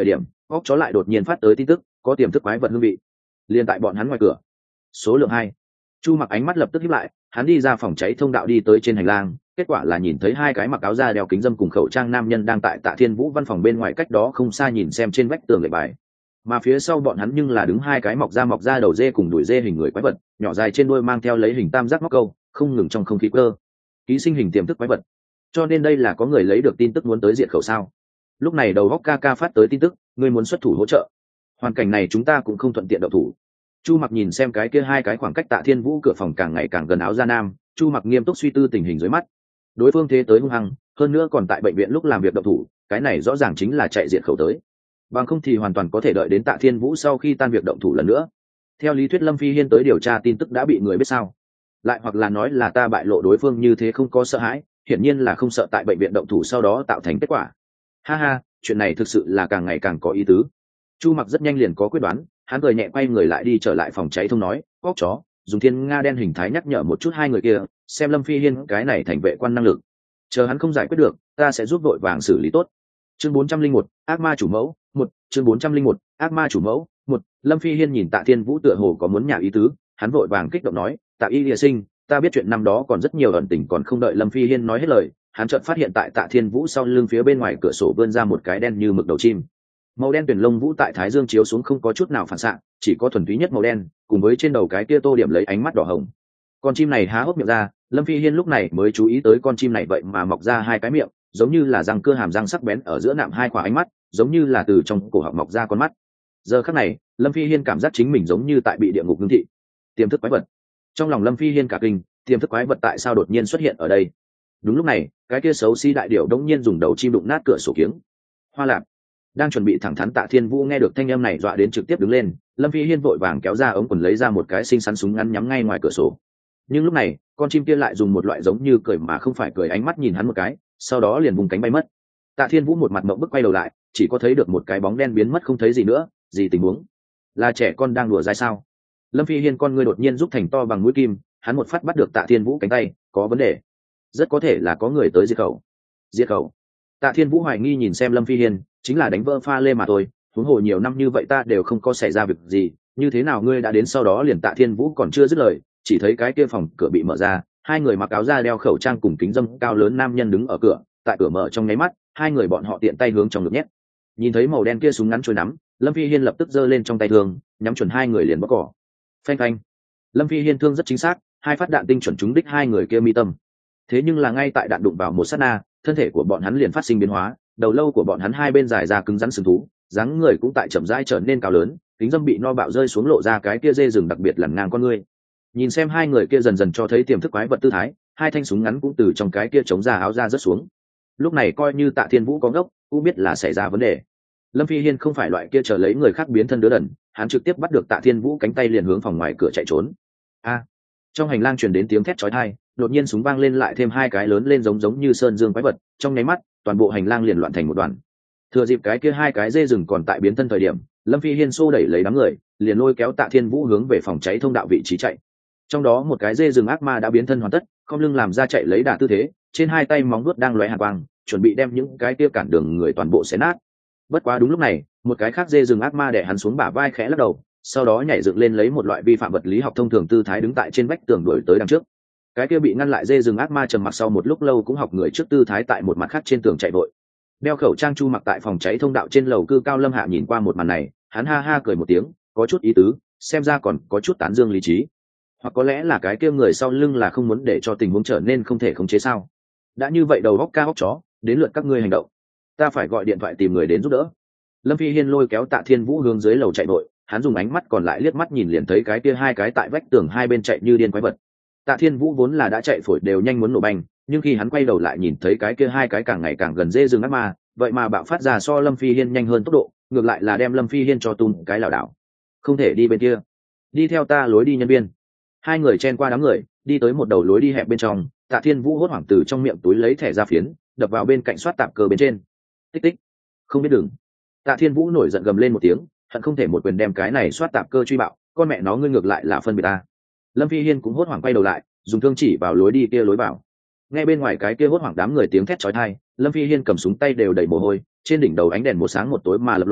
óc chó lại đột nhiên phát tới tin tức có tiềm thức quái vật hương vị. Liên tại bọn hắn ngoài cửa. Số lượng 2. Chu Mặc ánh mắt lập tức híp lại, hắn đi ra phòng cháy thông đạo đi tới trên hành lang, kết quả là nhìn thấy hai cái mặc áo da đeo kính dâm cùng khẩu trang nam nhân đang tại Tạ Thiên Vũ văn phòng bên ngoài cách đó không xa nhìn xem trên vách tường lệnh bài. Mà phía sau bọn hắn nhưng là đứng hai cái mọc ra đầu dê cùng đuổi dê hình người quái vật, nhỏ dài trên đuôi mang theo lấy hình tam giác móc câu, không ngừng trong không khí cơ. Ký sinh hình tiềm thức quái vật. Cho nên đây là có người lấy được tin tức muốn tới diệt khẩu sao? Lúc này đầu góc ca phát tới tin tức, ngươi muốn xuất thủ hỗ trợ. Hoàn cảnh này chúng ta cũng không thuận tiện động thủ. Chu Mặc nhìn xem cái kia hai cái khoảng cách Tạ Thiên Vũ cửa phòng càng ngày càng gần áo da nam, Chu Mặc nghiêm túc suy tư tình hình dưới mắt. Đối phương thế tới hung hăng, hơn nữa còn tại bệnh viện lúc làm việc động thủ, cái này rõ ràng chính là chạy diệt khẩu tới. Bằng không thì hoàn toàn có thể đợi đến Tạ Thiên Vũ sau khi tan việc động thủ lần nữa. Theo lý thuyết Lâm Phi Hiên tới điều tra tin tức đã bị người biết sao? Lại hoặc là nói là ta bại lộ đối phương như thế không có sợ hãi, hiển nhiên là không sợ tại bệnh viện động thủ sau đó tạo thành kết quả. Ha ha, chuyện này thực sự là càng ngày càng có ý tứ. Chu Mặc rất nhanh liền có quyết đoán, hắn cười nhẹ quay người lại đi trở lại phòng cháy thông nói, óc chó, dùng thiên nga đen hình thái nhắc nhở một chút hai người kia, xem Lâm Phi Hiên cái này thành vệ quan năng lực. Chờ hắn không giải quyết được, ta sẽ giúp đội vàng xử lý tốt. Chương 401, ác ma chủ mẫu, 1, chương 401, ác ma chủ mẫu, 1. Lâm Phi Hiên nhìn Tạ Thiên Vũ tựa hồ có muốn nhả ý tứ, hắn vội vàng kích động nói, Tạ Y Lìa Sinh, ta biết chuyện năm đó còn rất nhiều ẩn tình, còn không đợi Lâm Phi Hiên nói hết lời, hắn chợt phát hiện tại Tạ Thiên Vũ sau lưng phía bên ngoài cửa sổ vươn ra một cái đen như mực đầu chim. Màu đen tuyển lông vũ tại thái dương chiếu xuống không có chút nào phản xạ, chỉ có thuần túy nhất màu đen, cùng với trên đầu cái kia tô điểm lấy ánh mắt đỏ hồng. Con chim này há hốc miệng ra, Lâm Phi Hiên lúc này mới chú ý tới con chim này vậy mà mọc ra hai cái miệng, giống như là răng cưa hàm răng sắc bén ở giữa nạm hai quả ánh mắt, giống như là từ trong cổ họng mọc ra con mắt. Giờ khắc này, Lâm Phi Hiên cảm giác chính mình giống như tại bị địa ngục ngưng thị. Tiềm thức quái vật. Trong lòng Lâm Phi Hiên cả kinh, tiềm thức quái vật tại sao đột nhiên xuất hiện ở đây? Đúng lúc này, cái kia xấu xí đại điểu đống nhiên dùng đầu chim đụng nát cửa sổ kiếng. Hoa Lạp đang chuẩn bị thẳng thắn Tạ Thiên Vũ nghe được thanh âm này dọa đến trực tiếp đứng lên, Lâm Phi Hiên vội vàng kéo ra ống quần lấy ra một cái xinh xắn súng ngắn nhắm ngay ngoài cửa sổ. Nhưng lúc này, con chim kia lại dùng một loại giống như cười mà không phải cười ánh mắt nhìn hắn một cái, sau đó liền vùng cánh bay mất. Tạ Thiên Vũ một mặt mộng bức quay đầu lại, chỉ có thấy được một cái bóng đen biến mất không thấy gì nữa, gì tình huống? Là trẻ con đang đùa dai sao? Lâm Phi Hiên con ngươi đột nhiên giúp thành to bằng mũi kim, hắn một phát bắt được Tạ Thiên Vũ cánh tay, có vấn đề. Rất có thể là có người tới diệt khẩu. Diệt khẩu? Tạ Thiên Vũ hoài nghi nhìn xem Lâm Phi Hiên, chính là đánh vỡ pha lê mà thôi, huống hồ nhiều năm như vậy ta đều không có xảy ra việc gì, như thế nào ngươi đã đến sau đó liền? Tạ Thiên Vũ còn chưa dứt lời, chỉ thấy cái kia phòng cửa bị mở ra, hai người mặc áo da đeo khẩu trang cùng kính dâm cao lớn nam nhân đứng ở cửa, tại cửa mở trong nháy mắt, hai người bọn họ tiện tay hướng trong ngực nhét. Nhìn thấy màu đen kia súng ngắn trôi nắm, Lâm Phi Hiên lập tức giơ lên trong tay thương, nhắm chuẩn hai người liền bóc cỏ. Phanh phanh. Lâm Phi Hiên thương rất chính xác, hai phát đạn tinh chuẩn trúng đích hai người kia mi tâm. Thế nhưng là ngay tại đạn đụng vào một sát na, thân thể của bọn hắn liền phát sinh biến hóa, đầu lâu của bọn hắn hai bên dài ra cứng rắn sừng thú, dáng người cũng tại chậm rãi trở nên cao lớn, kính dâm bị no bạo rơi xuống lộ ra cái kia dê rừng đặc biệt lằn ngang con ngươi. Nhìn xem hai người kia dần dần cho thấy tiềm thức quái vật tư thái, hai thanh súng ngắn cũng từ trong cái kia chống ra áo ra rớt xuống. Lúc này coi như Tạ Thiên Vũ có ngốc, cũng biết là xảy ra vấn đề. Lâm Phi Hiên không phải loại kia chờ lấy người khác biến thân đứa đần, hắn trực tiếp bắt được Tạ Thiên Vũ cánh tay liền hướng phòng ngoài cửa chạy trốn. Trong hành lang truyền đến tiếng thét chói tai, đột nhiên súng vang lên lại thêm hai cái lớn lên giống như sơn dương quái vật, trong nháy mắt, toàn bộ hành lang liền loạn thành một đoàn. Thừa dịp cái kia hai cái dê rừng còn tại biến thân thời điểm, Lâm Phi Hiên xô đẩy lấy đám người, liền lôi kéo Tạ Thiên Vũ hướng về phòng cháy thông đạo vị trí chạy. Trong đó một cái dê rừng ác ma đã biến thân hoàn tất, không lưng làm ra chạy lấy đà tư thế, trên hai tay móng vuốt đang lóe hàn quang, chuẩn bị đem những cái kia cản đường người toàn bộ xé nát. Bất quá đúng lúc này, một cái khác dê rừng ác ma đè hắn xuống bả vai khẽ lắc đầu, sau đó nhảy dựng lên lấy một loại vi phạm vật lý học thông thường tư thái đứng tại trên vách tường đuổi tới đằng trước. Cái kia bị ngăn lại dê rừng ác ma trầm mặc sau một lúc lâu cũng học người trước tư thái tại một mặt khác trên tường chạy vội. Đeo khẩu trang Chu Mặc tại phòng cháy thông đạo trên lầu cư cao Lâm Hạ nhìn qua một màn này, hắn ha ha cười một tiếng, có chút ý tứ, xem ra còn có chút tán dương lý trí. Hoặc có lẽ là cái kia người sau lưng là không muốn để cho tình huống trở nên không thể khống chế sao? Đã như vậy đầu góc ca góc chó, đến lượt các ngươi hành động. Ta phải gọi điện thoại tìm người đến giúp đỡ. Lâm Phi Hiên lôi kéo Tạ Thiên Vũ hướng dưới lầu chạy vội, hắn dùng ánh mắt còn lại liếc mắt nhìn liền thấy cái kia hai cái tại vách tường hai bên chạy như điên quái vật. Tạ Thiên Vũ vốn là đã chạy phổi đều nhanh muốn nổ banh, nhưng khi hắn quay đầu lại nhìn thấy cái kia hai cái càng ngày càng gần dê rừng ác ma, vậy mà bạo phát ra so Lâm Phi Hiên nhanh hơn tốc độ, ngược lại là đem Lâm Phi Hiên cho tung cái lảo đảo. Không thể đi bên kia, đi theo ta lối đi nhân viên. Hai người chen qua đám người, đi tới một đầu lối đi hẹp bên trong, Tạ Thiên Vũ hốt hoảng từ trong miệng túi lấy thẻ ra phiến, đập vào bên cạnh soát tạp cơ bên trên. Tích tích, không biết đừng. Tạ Thiên Vũ nổi giận gầm lên một tiếng, hận không thể một quyền đem cái này soát tạp cơ truy bạo, con mẹ nó ngươi ngược lại là phân biệt ta. Lâm Phi Hiên cũng hốt hoảng quay đầu lại, dùng thương chỉ vào lối đi kia lối vào. Nghe bên ngoài cái kia hốt hoảng đám người tiếng thét chói tai, Lâm Phi Hiên cầm súng tay đều đầy mồ hôi, trên đỉnh đầu ánh đèn một sáng một tối mà lập lòe,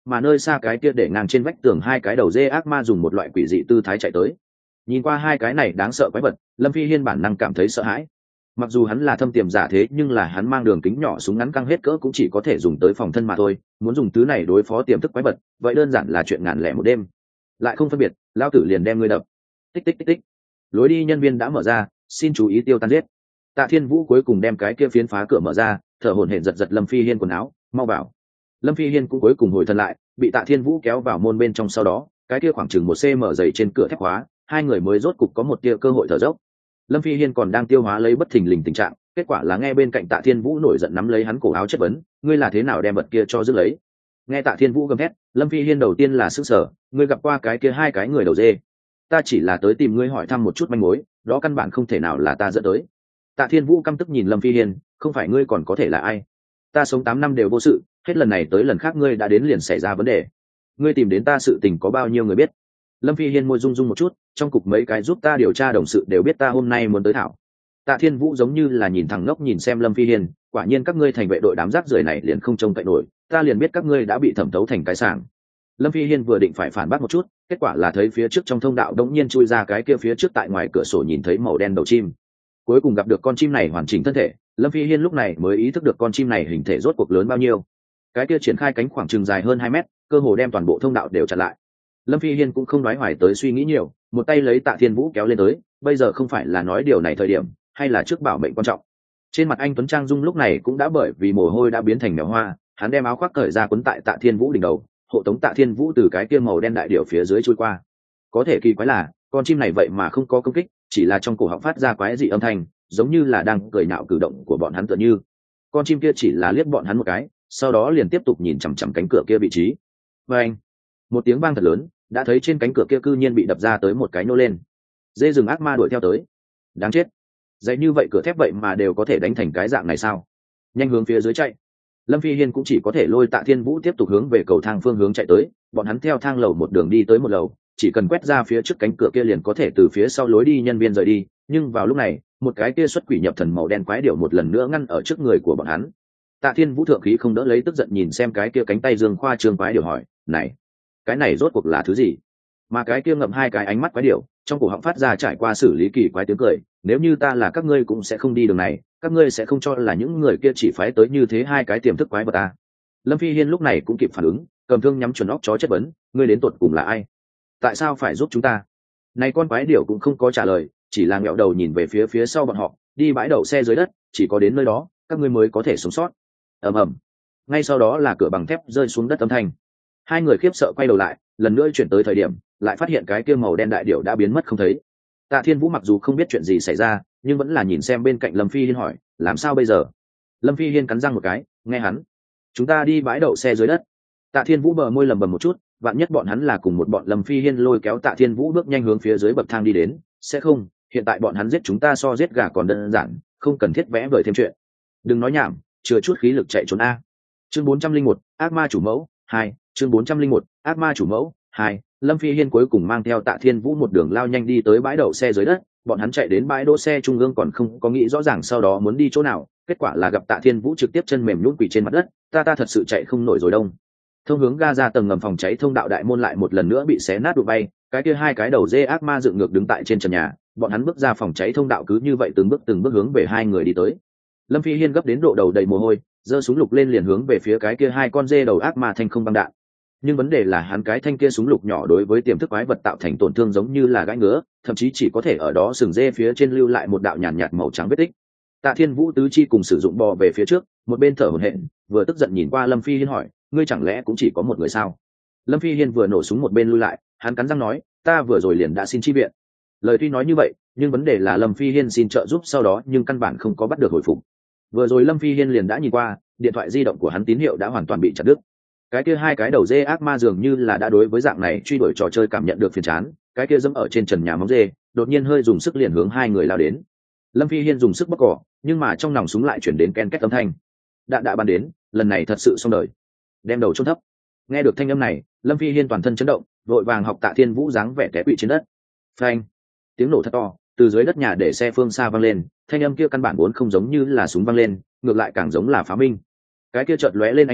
mà nơi xa cái kia để ngang trên vách tường hai cái đầu dê ác ma dùng một loại quỷ dị tư thái chạy tới. Nhìn qua hai cái này đáng sợ quái vật, Lâm Phi Hiên bản năng cảm thấy sợ hãi. Mặc dù hắn là thâm tiềm giả thế nhưng là hắn mang đường kính nhỏ súng ngắn căng hết cỡ cũng chỉ có thể dùng tới phòng thân mà thôi, muốn dùng thứ này đối phó tiềm thức quái vật vậy đơn giản là chuyện ngàn lẻ một đêm. Lại không phân biệt, lao tử liền đem ngươi đập. Tích tích tích tích. Lối đi nhân viên đã mở ra, xin chú ý tiêu tan giết. Tạ Thiên Vũ cuối cùng đem cái kia phiến phá cửa mở ra, thở hổn hển giật giật Lâm Phi Hiên quần áo, mau vào. Lâm Phi Hiên cũng cuối cùng hồi thần lại, bị Tạ Thiên Vũ kéo vào môn bên trong, sau đó cái kia khoảng chừng 1 cm dày trên cửa thép khóa, hai người mới rốt cục có một tia cơ hội thở dốc. Lâm Phi Hiên còn đang tiêu hóa lấy bất thình lình tình trạng, kết quả là nghe bên cạnh Tạ Thiên Vũ nổi giận nắm lấy hắn cổ áo chất vấn, ngươi là thế nào đem vật kia cho giữ lấy? Nghe Tạ Thiên Vũ gầm thét, Lâm Phi Hiên đầu tiên là sửng sở, ngươi gặp qua cái kia hai cái người đầu dê? Ta chỉ là tới tìm ngươi hỏi thăm một chút manh mối, đó căn bản không thể nào là ta dẫn tới. Tạ Thiên Vũ căm tức nhìn Lâm Phi Hiên, không phải ngươi còn có thể là ai? Ta sống 8 năm đều vô sự, hết lần này tới lần khác ngươi đã đến liền xảy ra vấn đề. Ngươi tìm đến ta sự tình có bao nhiêu người biết? Lâm Phi Hiên môi rung rung một chút, trong cục mấy cái giúp ta điều tra đồng sự đều biết ta hôm nay muốn tới thảo. Tạ Thiên Vũ giống như là nhìn thằng ngốc nhìn xem Lâm Phi Hiên, quả nhiên các ngươi thành vệ đội đám rác rưởi này liền không trông cậy nổi, ta liền biết các ngươi đã bị thẩm thấu thành cái sàng. Lâm Phi Hiên vừa định phải phản bác một chút, kết quả là thấy phía trước trong thông đạo đống nhiên chui ra cái kia phía trước tại ngoài cửa sổ nhìn thấy màu đen đầu chim. Cuối cùng gặp được con chim này hoàn chỉnh thân thể, Lâm Phi Hiên lúc này mới ý thức được con chim này hình thể rốt cuộc lớn bao nhiêu. Cái kia triển khai cánh khoảng chừng dài hơn 2 mét, cơ hồ đem toàn bộ thông đạo đều chặn lại. Lâm Phi Hiên cũng không nói hoài tới suy nghĩ nhiều, một tay lấy Tạ Thiên Vũ kéo lên tới, bây giờ không phải là nói điều này thời điểm, hay là trước bảo mệnh quan trọng. Trên mặt anh Tuấn Trang Dung lúc này cũng đã bởi vì mồ hôi đã biến thành mèo hoa, hắn đem áo khoác cởi ra quấn tại Tạ Thiên Vũ đỉnh đầu, hộ tống Tạ Thiên Vũ từ cái kia màu đen đại điểu phía dưới trôi qua. Có thể kỳ quái là, con chim này vậy mà không có công kích, chỉ là trong cổ họng phát ra quái dị âm thanh, giống như là đang cười nhạo cử động của bọn hắn tựa như. Con chim kia chỉ là liếc bọn hắn một cái, sau đó liền tiếp tục nhìn chằm chằm cánh cửa kia vị trí. Và anh, một tiếng vang thật lớn, đã thấy trên cánh cửa kia cư nhiên bị đập ra tới một cái nô lên. Dê rừng ác ma đuổi theo tới. Đáng chết, dạy như vậy cửa thép vậy mà đều có thể đánh thành cái dạng này sao? Nhanh hướng phía dưới chạy. Lâm Phi Hiên cũng chỉ có thể lôi Tạ Thiên Vũ tiếp tục hướng về cầu thang phương hướng chạy tới, bọn hắn theo thang lầu một đường đi tới một lầu, chỉ cần quét ra phía trước cánh cửa kia liền có thể từ phía sau lối đi nhân viên rời đi, nhưng vào lúc này, một cái kia xuất quỷ nhập thần màu đen quái điểu một lần nữa ngăn ở trước người của bọn hắn. Tạ Thiên Vũ thượng khí không đỡ lấy tức giận nhìn xem cái kia cánh tay dương khoa trương quái điểu hỏi, "Này, cái này rốt cuộc là thứ gì?" Mà cái kia ngậm hai cái ánh mắt quái điểu, trong cổ họng phát ra trải qua xử lý kỳ quái tiếng cười, "Nếu như ta là các ngươi cũng sẽ không đi đường này, các ngươi sẽ không cho là những người kia chỉ phái tới như thế hai cái tiềm thức quái vật ta." Lâm Phi Hiên lúc này cũng kịp phản ứng, cầm thương nhắm chuẩn óc chó chất vấn, "Ngươi đến tột cùng là ai? Tại sao phải giúp chúng ta?" Này con quái điểu cũng không có trả lời, chỉ là ngẹo đầu nhìn về phía sau bọn họ, "Đi bãi đậu xe dưới đất, chỉ có đến nơi đó, các ngươi mới có thể sống sót." Ầm ầm. Ngay sau đó là cửa bằng thép rơi xuống đất âm thanh. Hai người khiếp sợ quay đầu lại, lần nữa chuyển tới thời điểm, lại phát hiện cái kia màu đen đại điểu đã biến mất không thấy. Tạ Thiên Vũ mặc dù không biết chuyện gì xảy ra, nhưng vẫn là nhìn xem bên cạnh Lâm Phi Hiên hỏi, "Làm sao bây giờ?" Lâm Phi Hiên cắn răng một cái, nghe hắn, "Chúng ta đi bãi đậu xe dưới đất." Tạ Thiên Vũ bờ môi lầm bầm một chút, vạn nhất bọn hắn là cùng một bọn. Lâm Phi Hiên lôi kéo Tạ Thiên Vũ bước nhanh hướng phía dưới bậc thang đi đến, "Sẽ không, hiện tại bọn hắn giết chúng ta so giết gà còn đơn giản, không cần thiết vẽ vời thêm chuyện. Đừng nói nhảm, chừa chút khí lực chạy trốn a." Chương 401, ác ma chủ mẫu 2, chương 401, ác ma chủ mẫu 2. Lâm Phi Hiên cuối cùng mang theo Tạ Thiên Vũ một đường lao nhanh đi tới bãi đậu xe dưới đất, bọn hắn chạy đến bãi đỗ xe trung ương còn không có nghĩ rõ ràng sau đó muốn đi chỗ nào, kết quả là gặp Tạ Thiên Vũ trực tiếp chân mềm nhũn quỳ trên mặt đất, ta thật sự chạy không nổi rồi đông. Thông hướng ga ra tầng ngầm phòng cháy thông đạo đại môn lại một lần nữa bị xé nát đụng bay, cái kia hai cái đầu dê ác ma dựng ngược đứng tại trên trần nhà, bọn hắn bước ra phòng cháy thông đạo cứ như vậy từng bước hướng về hai người đi tới. Lâm Phi Hiên gấp đến độ đầu đầy mồ hôi, giơ súng lục lên liền hướng về phía cái kia hai con dê đầu ác ma thanh không băng đạn. Nhưng vấn đề là hắn cái thanh kia súng lục nhỏ đối với tiềm thức quái vật tạo thành tổn thương giống như là gãi ngứa, thậm chí chỉ có thể ở đó sừng dê phía trên lưu lại một đạo nhàn nhạt màu trắng vết tích. Tạ Thiên Vũ tứ chi cùng sử dụng bò về phía trước, một bên thở hổn hển, vừa tức giận nhìn qua Lâm Phi Hiên hỏi, "Ngươi chẳng lẽ cũng chỉ có một người sao?" Lâm Phi Hiên vừa nổ súng một bên lui lại, hắn cắn răng nói, "Ta vừa rồi liền đã xin chi viện." Lời tuy nói như vậy, nhưng vấn đề là Lâm Phi Hiên xin trợ giúp sau đó nhưng căn bản không có bắt được hồi phục. Vừa rồi Lâm Phi Hiên liền đã nhìn qua, điện thoại di động của hắn tín hiệu đã hoàn toàn bị chặt đứt. Cái kia hai cái đầu dê ác ma dường như là đã đối với dạng này truy đuổi trò chơi cảm nhận được phiền chán, cái kia dẫm ở trên trần nhà móng dê, đột nhiên hơi dùng sức liền hướng hai người lao đến. Lâm Phi Hiên dùng sức bóc cỏ, nhưng mà trong nòng súng lại chuyển đến ken két âm thanh. Đạn đã bắn đến, lần này thật sự xong đời. Đem đầu chôn thấp. Nghe được thanh âm này, Lâm Phi Hiên toàn thân chấn động, vội vàng học Tạ Thiên Vũ dáng vẻ té quỵ trên đất. Phanh! Tiếng nổ thật to, từ dưới đất nhà để xe phương xa vang lên, thanh âm kia căn bản vốn không giống như là súng vang lên, ngược lại càng giống là pháo minh. Cái kia chợt lóe lên ánh lửa,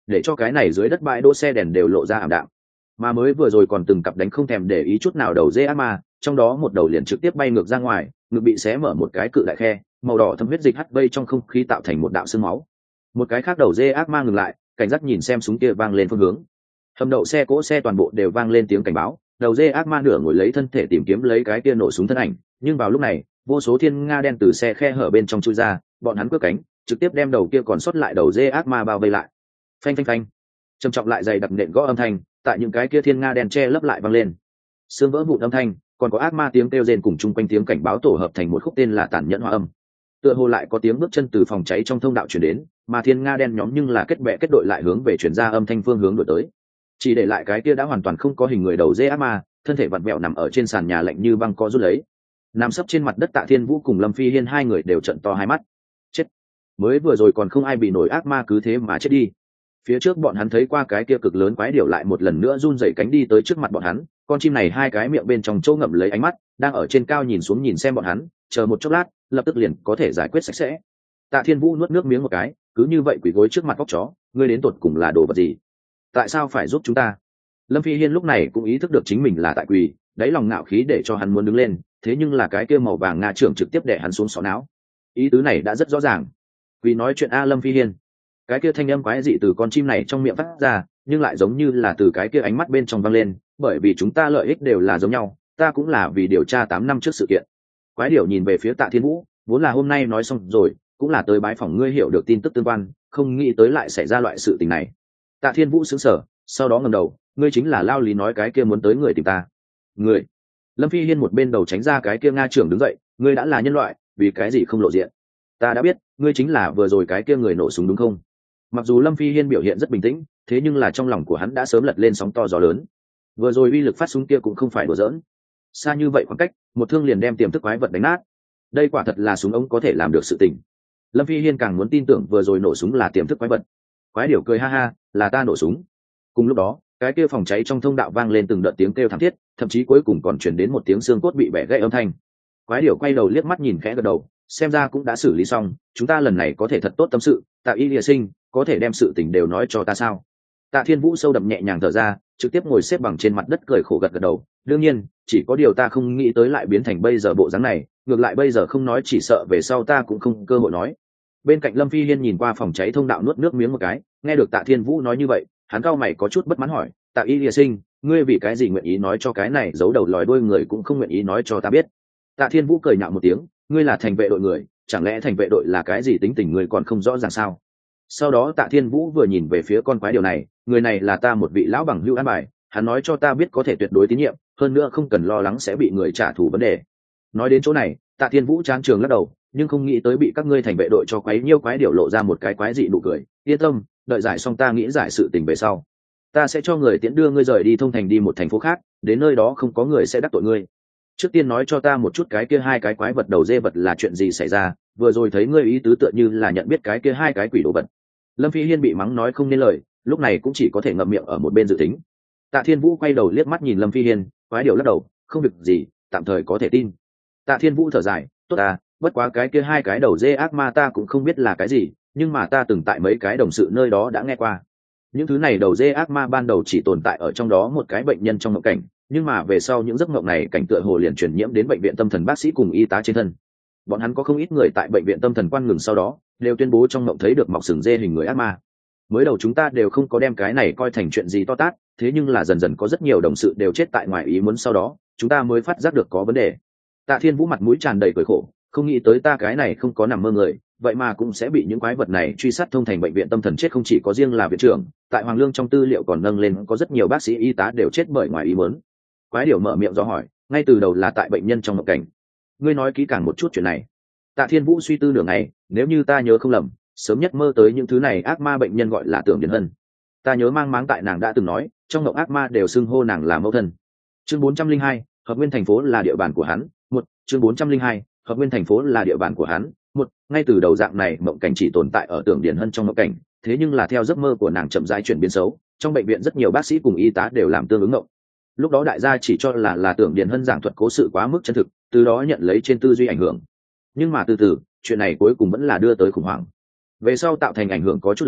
để cho cái này dưới đất bãi đỗ xe đèn đều lộ ra ảm đạm. Mà mới vừa rồi còn từng cặp đánh không thèm để ý chút nào đầu dê ác ma, trong đó một đầu liền trực tiếp bay ngược ra ngoài, ngực bị xé mở một cái cự đại khe, màu đỏ thâm huyết dịch hắt bay trong không khí tạo thành một đạo xương máu. Một cái khác đầu dê ác ma ngừng lại, cảnh giác nhìn xem súng kia vang lên phương hướng. Hầm đậu xe cỗ xe toàn bộ đều vang lên tiếng cảnh báo, đầu dê ác ma nửa ngồi lấy thân thể tìm kiếm lấy cái kia nổ súng thân ảnh, nhưng vào lúc này vô số thiên nga đen từ xe khe hở bên trong chui ra, bọn hắn cướp cánh trực tiếp đem đầu kia còn sót lại đầu dê ác ma bao vây lại. Phanh phanh phanh, trầm trọng lại dày đặc nện gõ âm thanh tại những cái kia thiên nga đen che lấp lại vang lên, xương vỡ vụn âm thanh, còn có ác ma tiếng kêu rên cùng chung quanh tiếng cảnh báo tổ hợp thành một khúc tên là tàn nhẫn hòa âm. Tựa hồ lại có tiếng bước chân từ phòng cháy trong thông đạo chuyển đến, mà thiên nga đen nhóm nhưng là kết bè kết đội lại hướng về chuyển ra âm thanh phương hướng đổi tới, chỉ để lại cái kia đã hoàn toàn không có hình người đầu dê ác ma, thân thể vặn vẹo nằm ở trên sàn nhà lạnh như băng co rút lấy. Nằm sấp trên mặt đất Tạ Thiên Vũ cùng Lâm Phi Hiên hai người đều trợn to hai mắt. Chết! Mới vừa rồi còn không ai bị nổi ác ma cứ thế mà chết đi. Phía trước bọn hắn thấy qua cái kia cực lớn quái điểu lại một lần nữa run rẩy cánh đi tới trước mặt bọn hắn, con chim này hai cái miệng bên trong chỗ ngậm lấy ánh mắt, đang ở trên cao nhìn xuống nhìn xem bọn hắn, chờ một chốc lát, lập tức liền có thể giải quyết sạch sẽ. Tạ Thiên Vũ nuốt nước miếng một cái, cứ như vậy quỳ gối trước mặt cóc chó, ngươi đến tột cùng là đồ vật gì? Tại sao phải giúp chúng ta? Lâm Phi Hiên lúc này cũng ý thức được chính mình là tại quỳ, đáy lòng ngạo khí để cho hắn muốn đứng lên, thế nhưng là cái kia màu vàng nga trưởng trực tiếp đè hắn xuống sọ não. Ý tứ này đã rất rõ ràng. Quỳ nói chuyện a Lâm Phi Hiên. Cái kia thanh âm quái dị từ con chim này trong miệng phát ra, nhưng lại giống như là từ cái kia ánh mắt bên trong vang lên, bởi vì chúng ta lợi ích đều là giống nhau, ta cũng là vì điều tra 8 năm trước sự kiện. Quái điểu nhìn về phía Tạ Thiên Vũ, vốn là hôm nay nói xong rồi, cũng là tới bái phỏng ngươi hiểu được tin tức tương quan, không nghĩ tới lại xảy ra loại sự tình này. Tạ Thiên Vũ sững sờ, sau đó ngẩng đầu, ngươi chính là lao lý nói cái kia muốn tới người tìm ta. Người? Lâm Phi Hiên một bên đầu tránh ra cái kia nga trưởng đứng dậy, ngươi đã là nhân loại, vì cái gì không lộ diện? Ta đã biết, ngươi chính là vừa rồi cái kia người nổ súng đúng không? Mặc dù Lâm Phi Hiên biểu hiện rất bình tĩnh, thế nhưng là trong lòng của hắn đã sớm lật lên sóng to gió lớn. Vừa rồi uy lực phát súng kia cũng không phải đùa giỡn, xa như vậy khoảng cách, một thương liền đem tiềm thức quái vật đánh nát. Đây quả thật là súng ống có thể làm được sự tình. Lâm Phi Hiên càng muốn tin tưởng vừa rồi nổ súng là tiềm thức quái vật. Quái điểu cười ha ha, là ta nổ súng. Cùng lúc đó, cái kia phòng cháy trong thông đạo vang lên từng đợt tiếng kêu thảm thiết, thậm chí cuối cùng còn truyền đến một tiếng xương cốt bị bẻ gãy âm thanh. Quái điểu quay đầu liếc mắt nhìn khẽ gật đầu, xem ra cũng đã xử lý xong, chúng ta lần này có thể thật tốt tâm sự. Tạ Y Lìa Sinh, có thể đem sự tình đều nói cho ta sao? Tạ Thiên Vũ sâu đậm nhẹ nhàng thở ra, trực tiếp ngồi xếp bằng trên mặt đất cười khổ gật gật đầu. Đương nhiên, chỉ có điều ta không nghĩ tới lại biến thành bây giờ bộ dáng này, ngược lại bây giờ không nói chỉ sợ về sau ta cũng không cơ hội nói. Bên cạnh Lâm Phi Hiên nhìn qua phòng cháy thông đạo nuốt nước miếng một cái, nghe được Tạ Thiên Vũ nói như vậy, hắn cau mày có chút bất mãn hỏi, Tạ Y Lìa Sinh, ngươi vì cái gì nguyện ý nói cho cái này giấu đầu lòi đuôi người cũng không nguyện ý nói cho ta biết? Tạ Thiên Vũ cười nhạo một tiếng, ngươi là thành vệ đội người, chẳng lẽ thành vệ đội là cái gì tính tình ngươi còn không rõ ràng sao? Sau đó Tạ Thiên Vũ vừa nhìn về phía con quái điều này, người này là ta một vị lão bằng hữu an bài, hắn nói cho ta biết có thể tuyệt đối tín nhiệm, hơn nữa không cần lo lắng sẽ bị người trả thù vấn đề. Nói đến chỗ này, Tạ Thiên Vũ chán trường lắc đầu, nhưng không nghĩ tới bị các ngươi thành vệ đội cho quấy nhiêu quái điều lộ ra một cái quái dị nụ cười. Yên tâm, đợi giải xong ta nghĩ giải sự tình về sau, ta sẽ cho người tiễn đưa ngươi rời đi thông thành đi một thành phố khác, đến nơi đó không có người sẽ đắc tội ngươi. Trước tiên nói cho ta một chút cái kia hai cái quái vật đầu dê vật là chuyện gì xảy ra, vừa rồi thấy ngươi ý tứ tựa như là nhận biết cái kia hai cái quỷ đồ vật. Lâm Phi Hiên bị mắng nói không nên lời, lúc này cũng chỉ có thể ngậm miệng ở một bên dự tính. Tạ Thiên Vũ quay đầu liếc mắt nhìn Lâm Phi Hiên, quái điều lắc đầu, không việc gì, tạm thời có thể tin. Tạ Thiên Vũ thở dài, tốt à, bất quá cái kia hai cái đầu dê ác ma ta cũng không biết là cái gì, nhưng mà ta từng tại mấy cái đồng sự nơi đó đã nghe qua. Những thứ này đầu dê ác ma ban đầu chỉ tồn tại ở trong đó một cái bệnh nhân trong mộng cảnh, nhưng mà về sau những giấc mộng này cảnh tựa hồ liền truyền nhiễm đến bệnh viện tâm thần bác sĩ cùng y tá trên thân. Bọn hắn có không ít người tại bệnh viện tâm thần quan ngừng sau đó đều tuyên bố trong mộng thấy được mọc sừng dê hình người ác ma. Mới đầu chúng ta đều không có đem cái này coi thành chuyện gì to tát, thế nhưng là dần dần có rất nhiều đồng sự đều chết tại ngoài ý muốn, sau đó chúng ta mới phát giác được có vấn đề. Tạ Thiên Vũ mặt mũi tràn đầy cười khổ, không nghĩ tới ta cái này không có nằm mơ người, vậy mà cũng sẽ bị những quái vật này truy sát thông thành bệnh viện tâm thần chết. Không chỉ có riêng là viện trưởng, tại Hoàng Lương trong tư liệu còn nâng lên có rất nhiều bác sĩ y tá đều chết bởi ngoài ý muốn. Quái điều mở miệng do hỏi, ngay từ đầu là tại bệnh nhân trong mộng cảnh, ngươi nói kỹ càng một chút chuyện này. Tạ Thiên Vũ suy tư nửa ngày, nếu như ta nhớ không lầm, sớm nhất mơ tới những thứ này ác ma bệnh nhân gọi là Tưởng Điền Hân. Ta nhớ mang máng tại nàng đã từng nói, trong mộng ác ma đều xưng hô nàng là mẫu thân. Chương 402, Hợp Nguyên thành phố là địa bàn của hắn. Chương 402, Hợp Nguyên thành phố là địa bàn của hắn. Ngay từ đầu dạng này mộng cảnh chỉ tồn tại ở Tưởng Điền Hân trong mộng cảnh, thế nhưng là theo giấc mơ của nàng chậm rãi chuyển biến xấu, trong bệnh viện rất nhiều bác sĩ cùng y tá đều làm tương ứng mộng. Lúc đó đại gia chỉ cho là Tưởng Điền Hân giảng thuật cố sự quá mức chân thực, từ đó nhận lấy trên tư duy ảnh hưởng. Nhưng mà từ từ, chuyện này cuối cùng vẫn là đưa tới khủng hoảng. Về sau tạo thành ảnh hưởng có chút lớn,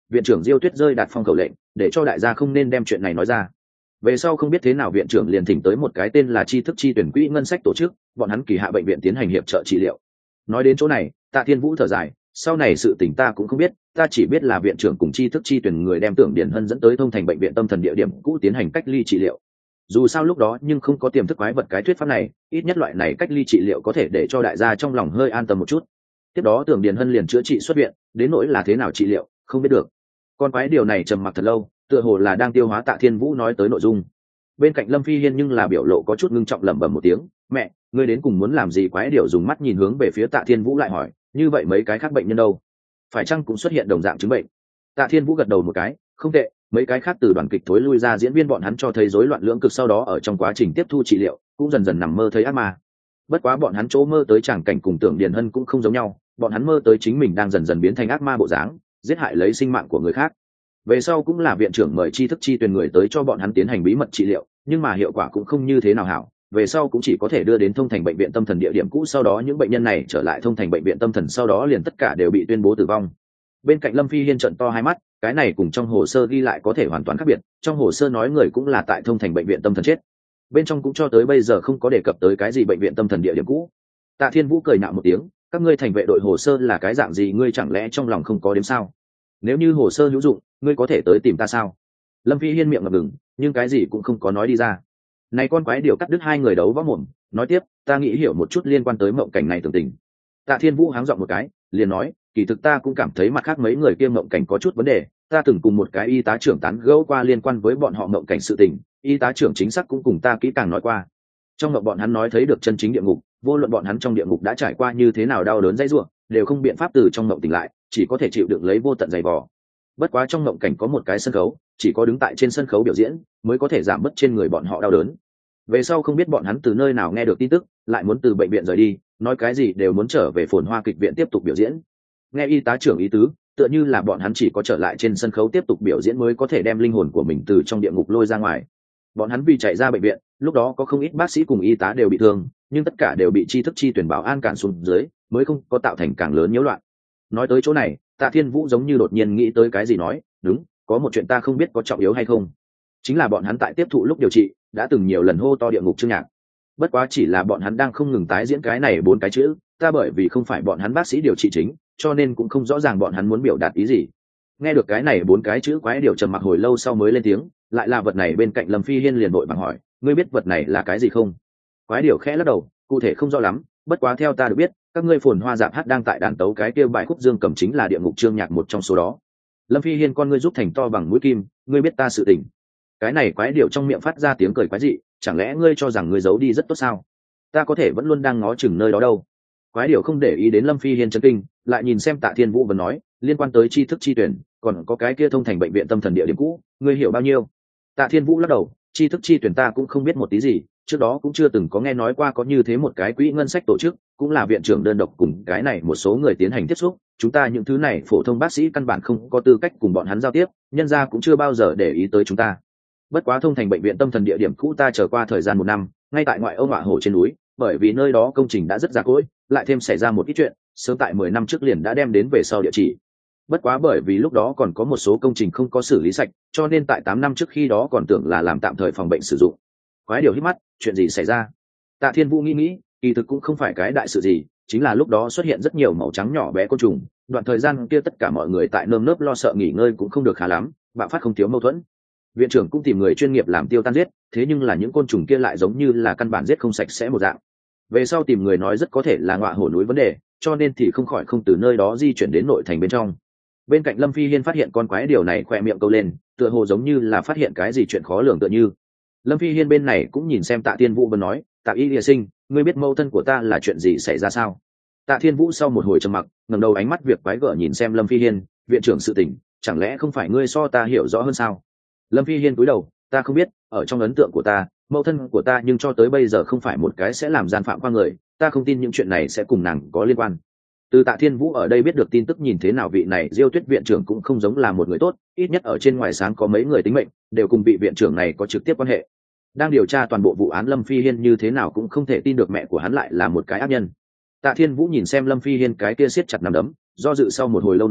viện trưởng Diêu Tuyết rơi đạt phong khẩu lệnh để cho đại gia không nên đem chuyện này nói ra. Về sau không biết thế nào viện trưởng liền thỉnh tới một cái tên là tri thức chi tuyển quỹ ngân sách tổ chức, bọn hắn kỳ hạ bệnh viện tiến hành hiệp trợ trị liệu. Nói đến chỗ này, Tạ Thiên Vũ thở dài, sau này sự tình ta cũng không biết, ta chỉ biết là viện trưởng cùng tri thức chi tuyển người đem Tưởng Điển Hân dẫn tới Thông Thành bệnh viện tâm thần địa điểm cũ tiến hành cách ly trị liệu. Dù sao lúc đó nhưng không có tiềm thức quái vật cái thuyết pháp này, ít nhất loại này cách ly trị liệu có thể để cho đại gia trong lòng hơi an tâm một chút. Tiếp đó Tưởng Điển Hân liền chữa trị xuất viện, đến nỗi là thế nào trị liệu không biết được. Con quái điều này trầm mặc thật lâu, tựa hồ là đang tiêu hóa Tạ Thiên Vũ nói tới nội dung. Bên cạnh Lâm Phi Hiên nhưng là biểu lộ có chút ngưng trọng, lẩm bẩm một tiếng, mẹ, ngươi đến cùng muốn làm gì? Quái điều dùng mắt nhìn hướng về phía Tạ Thiên Vũ lại hỏi, như vậy mấy cái khác bệnh nhân đâu, phải chăng cũng xuất hiện đồng dạng chứng bệnh? Tạ Thiên Vũ gật đầu một cái, không tệ, mấy cái khác từ đoàn kịch thối lui ra diễn viên bọn hắn cho thấy rối loạn lưỡng cực, sau đó ở trong quá trình tiếp thu trị liệu cũng dần dần nằm mơ thấy ác ma. Bất quá bọn hắn chỗ mơ tới tràng cảnh cùng Tưởng Điền Hân cũng không giống nhau, bọn hắn mơ tới chính mình đang dần dần biến thành ác ma bộ dáng, giết hại lấy sinh mạng của người khác. Về sau cũng là viện trưởng mời tri thức chi tuyển người tới cho bọn hắn tiến hành bí mật trị liệu, nhưng mà hiệu quả cũng không như thế nào hảo, về sau cũng chỉ có thể đưa đến Thông Thành bệnh viện tâm thần địa điểm cũ, sau đó những bệnh nhân này trở lại Thông Thành bệnh viện tâm thần, sau đó liền tất cả đều bị tuyên bố tử vong. Bên cạnh Lâm Phi Hiên trợn to hai mắt, cái này cùng trong hồ sơ ghi lại có thể hoàn toàn khác biệt, trong hồ sơ nói người cũng là tại Thông Thành bệnh viện tâm thần chết, bên trong cũng cho tới bây giờ không có đề cập tới cái gì bệnh viện tâm thần địa điểm cũ. Tạ Thiên Vũ cười nạo một tiếng, các ngươi thành vệ đội hồ sơ là cái dạng gì, ngươi chẳng lẽ trong lòng không có đếm sao? Nếu như hồ sơ hữu dụng, ngươi có thể tới tìm ta sao? Lâm Phi Hiên miệng ngập ngừng, nhưng cái gì cũng không có nói đi ra. Này con quái điều cắt đứt hai người đấu võ mồm, nói tiếp, ta nghĩ hiểu một chút liên quan tới mộng cảnh này tường tình. Tạ Thiên Vũ háng giọng một cái, liền nói, kỳ thực ta cũng cảm thấy mặt khác mấy người kia mộng cảnh có chút vấn đề, ta từng cùng một cái y tá trưởng tán gẫu qua liên quan với bọn họ mộng cảnh sự tình, y tá trưởng chính xác cũng cùng ta kỹ càng nói qua. Trong mộng bọn hắn nói thấy được chân chính địa ngục, vô luận bọn hắn trong địa ngục đã trải qua như thế nào đau đớn dãy rủa, đều không biện pháp từ trong mộng tỉnh lại, chỉ có thể chịu đựng lấy vô tận dày vò. Bất quá trong mộng cảnh có một cái sân khấu, chỉ có đứng tại trên sân khấu biểu diễn mới có thể giảm bớt trên người bọn họ đau đớn. Về sau không biết bọn hắn từ nơi nào nghe được tin tức, lại muốn từ bệnh viện rời đi, nói cái gì đều muốn trở về Phồn Hoa kịch viện tiếp tục biểu diễn. Nghe y tá trưởng ý tứ, tựa như là bọn hắn chỉ có trở lại trên sân khấu tiếp tục biểu diễn mới có thể đem linh hồn của mình từ trong địa ngục lôi ra ngoài. Bọn hắn vì chạy ra bệnh viện, lúc đó có không ít bác sĩ cùng y tá đều bị thương, nhưng tất cả đều bị tri thức chi tuyển bảo an cản xuống dưới, mới không có tạo thành càng lớn nhiễu loạn. Nói tới chỗ này, Tạ Thiên Vũ giống như đột nhiên nghĩ tới cái gì nói, đúng, có một chuyện ta không biết có trọng yếu hay không, chính là bọn hắn tại tiếp thụ lúc điều trị đã từng nhiều lần hô to địa ngục chương nhạc. Bất quá chỉ là bọn hắn đang không ngừng tái diễn cái này 4 cái chữ, ta bởi vì không phải bọn hắn bác sĩ điều trị chính, cho nên cũng không rõ ràng bọn hắn muốn biểu đạt ý gì. Nghe được cái này 4 cái chữ, quái điều trầm mặc hồi lâu sau mới lên tiếng, lại là vật này. Bên cạnh Lâm Phi Hiên liền vội vàng hỏi, ngươi biết vật này là cái gì không? Quái điều khẽ lắc đầu, cụ thể không rõ lắm, bất quá theo ta được biết, các ngươi Phồn Hoa Dạp hát đang tại đàn tấu cái kia bài khúc dương cầm chính là địa ngục chương nhạc một trong số đó. Lâm Phi Hiên con ngươi giúp thành to bằng mũi kim, ngươi biết ta sự tình. Cái này quái điều trong miệng phát ra tiếng cười quái dị, chẳng lẽ ngươi cho rằng ngươi giấu đi rất tốt sao? Ta có thể vẫn luôn đang ngó chừng nơi đó đâu. Quái điều không để ý đến Lâm Phi Hiên chấn kinh, lại nhìn xem Tạ Thiên Vũ và nói, liên quan tới tri thức chi tuyển, còn có cái kia Thông Thành bệnh viện tâm thần địa điểm cũ, ngươi hiểu bao nhiêu? Tạ Thiên Vũ lắc đầu, tri thức chi tuyển ta cũng không biết một tí gì, trước đó cũng chưa từng có nghe nói qua có như thế một cái quỹ ngân sách tổ chức, cũng là viện trưởng đơn độc cùng cái này một số người tiến hành tiếp xúc, chúng ta những thứ này phổ thông bác sĩ căn bản không có tư cách cùng bọn hắn giao tiếp, nhân gia cũng chưa bao giờ để ý tới chúng ta. Bất quá Thông Thành bệnh viện tâm thần địa điểm cũ ta chờ qua thời gian 1 năm, ngay tại ngoại ô Ngọa Hổ trên núi, bởi vì nơi đó công trình đã rất già cỗi, lại thêm xảy ra một ít chuyện, sớm tại 10 năm trước liền đã đem đến về sau địa chỉ. Bất quá bởi vì lúc đó còn có một số công trình không có xử lý sạch, cho nên tại 8 năm trước khi đó còn tưởng là làm tạm thời phòng bệnh sử dụng. Quái điều hít mắt, chuyện gì xảy ra? Tạ Thiên Vũ nghĩ, kỳ thực cũng không phải cái đại sự gì, chính là lúc đó xuất hiện rất nhiều màu trắng nhỏ bé côn trùng, đoạn thời gian kia tất cả mọi người tại nơm nớp lo sợ nghỉ ngơi cũng không được khá lắm, bạo phát không thiếu mâu thuẫn. Viện trưởng cũng tìm người chuyên nghiệp làm tiêu tan giết, thế nhưng là những côn trùng kia lại giống như là căn bản giết không sạch sẽ một dạng. Về sau tìm người nói rất có thể là Ngọa Hổ núi vấn đề, cho nên thì không khỏi không từ nơi đó di chuyển đến nội thành bên trong. Bên cạnh Lâm Phi Hiên phát hiện con quái điều này khỏe miệng câu lên, tựa hồ giống như là phát hiện cái gì chuyện khó lường tựa như. Lâm Phi Hiên bên này cũng nhìn xem Tạ Thiên Vũ và nói, Tạ Y Lìa Sinh, ngươi biết mâu thân của ta là chuyện gì xảy ra sao? Tạ Thiên Vũ sau một hồi trầm mặc, ngẩng đầu ánh mắt việc quái gở nhìn xem Lâm Phi Hiên, viện trưởng sự tình, chẳng lẽ không phải ngươi so ta hiểu rõ hơn sao? Lâm Phi Hiên cúi đầu, ta không biết, ở trong ấn tượng của ta, mẫu thân của ta nhưng cho tới bây giờ không phải một cái sẽ làm gian phạm qua người, ta không tin những chuyện này sẽ cùng nàng có liên quan. Từ Tạ Thiên Vũ ở đây biết được tin tức, nhìn thế nào vị này Diêu Tuyết viện trưởng cũng không giống là một người tốt, ít nhất ở trên ngoài sáng có mấy người tính mệnh, đều cùng vị viện trưởng này có trực tiếp quan hệ. Đang điều tra toàn bộ vụ án, Lâm Phi Hiên như thế nào cũng không thể tin được mẹ của hắn lại là một cái ác nhân. Tạ Thiên Vũ nhìn xem Lâm Phi Hiên cái kia siết chặt nắm đấm, do dự sau một hồi lâu nói,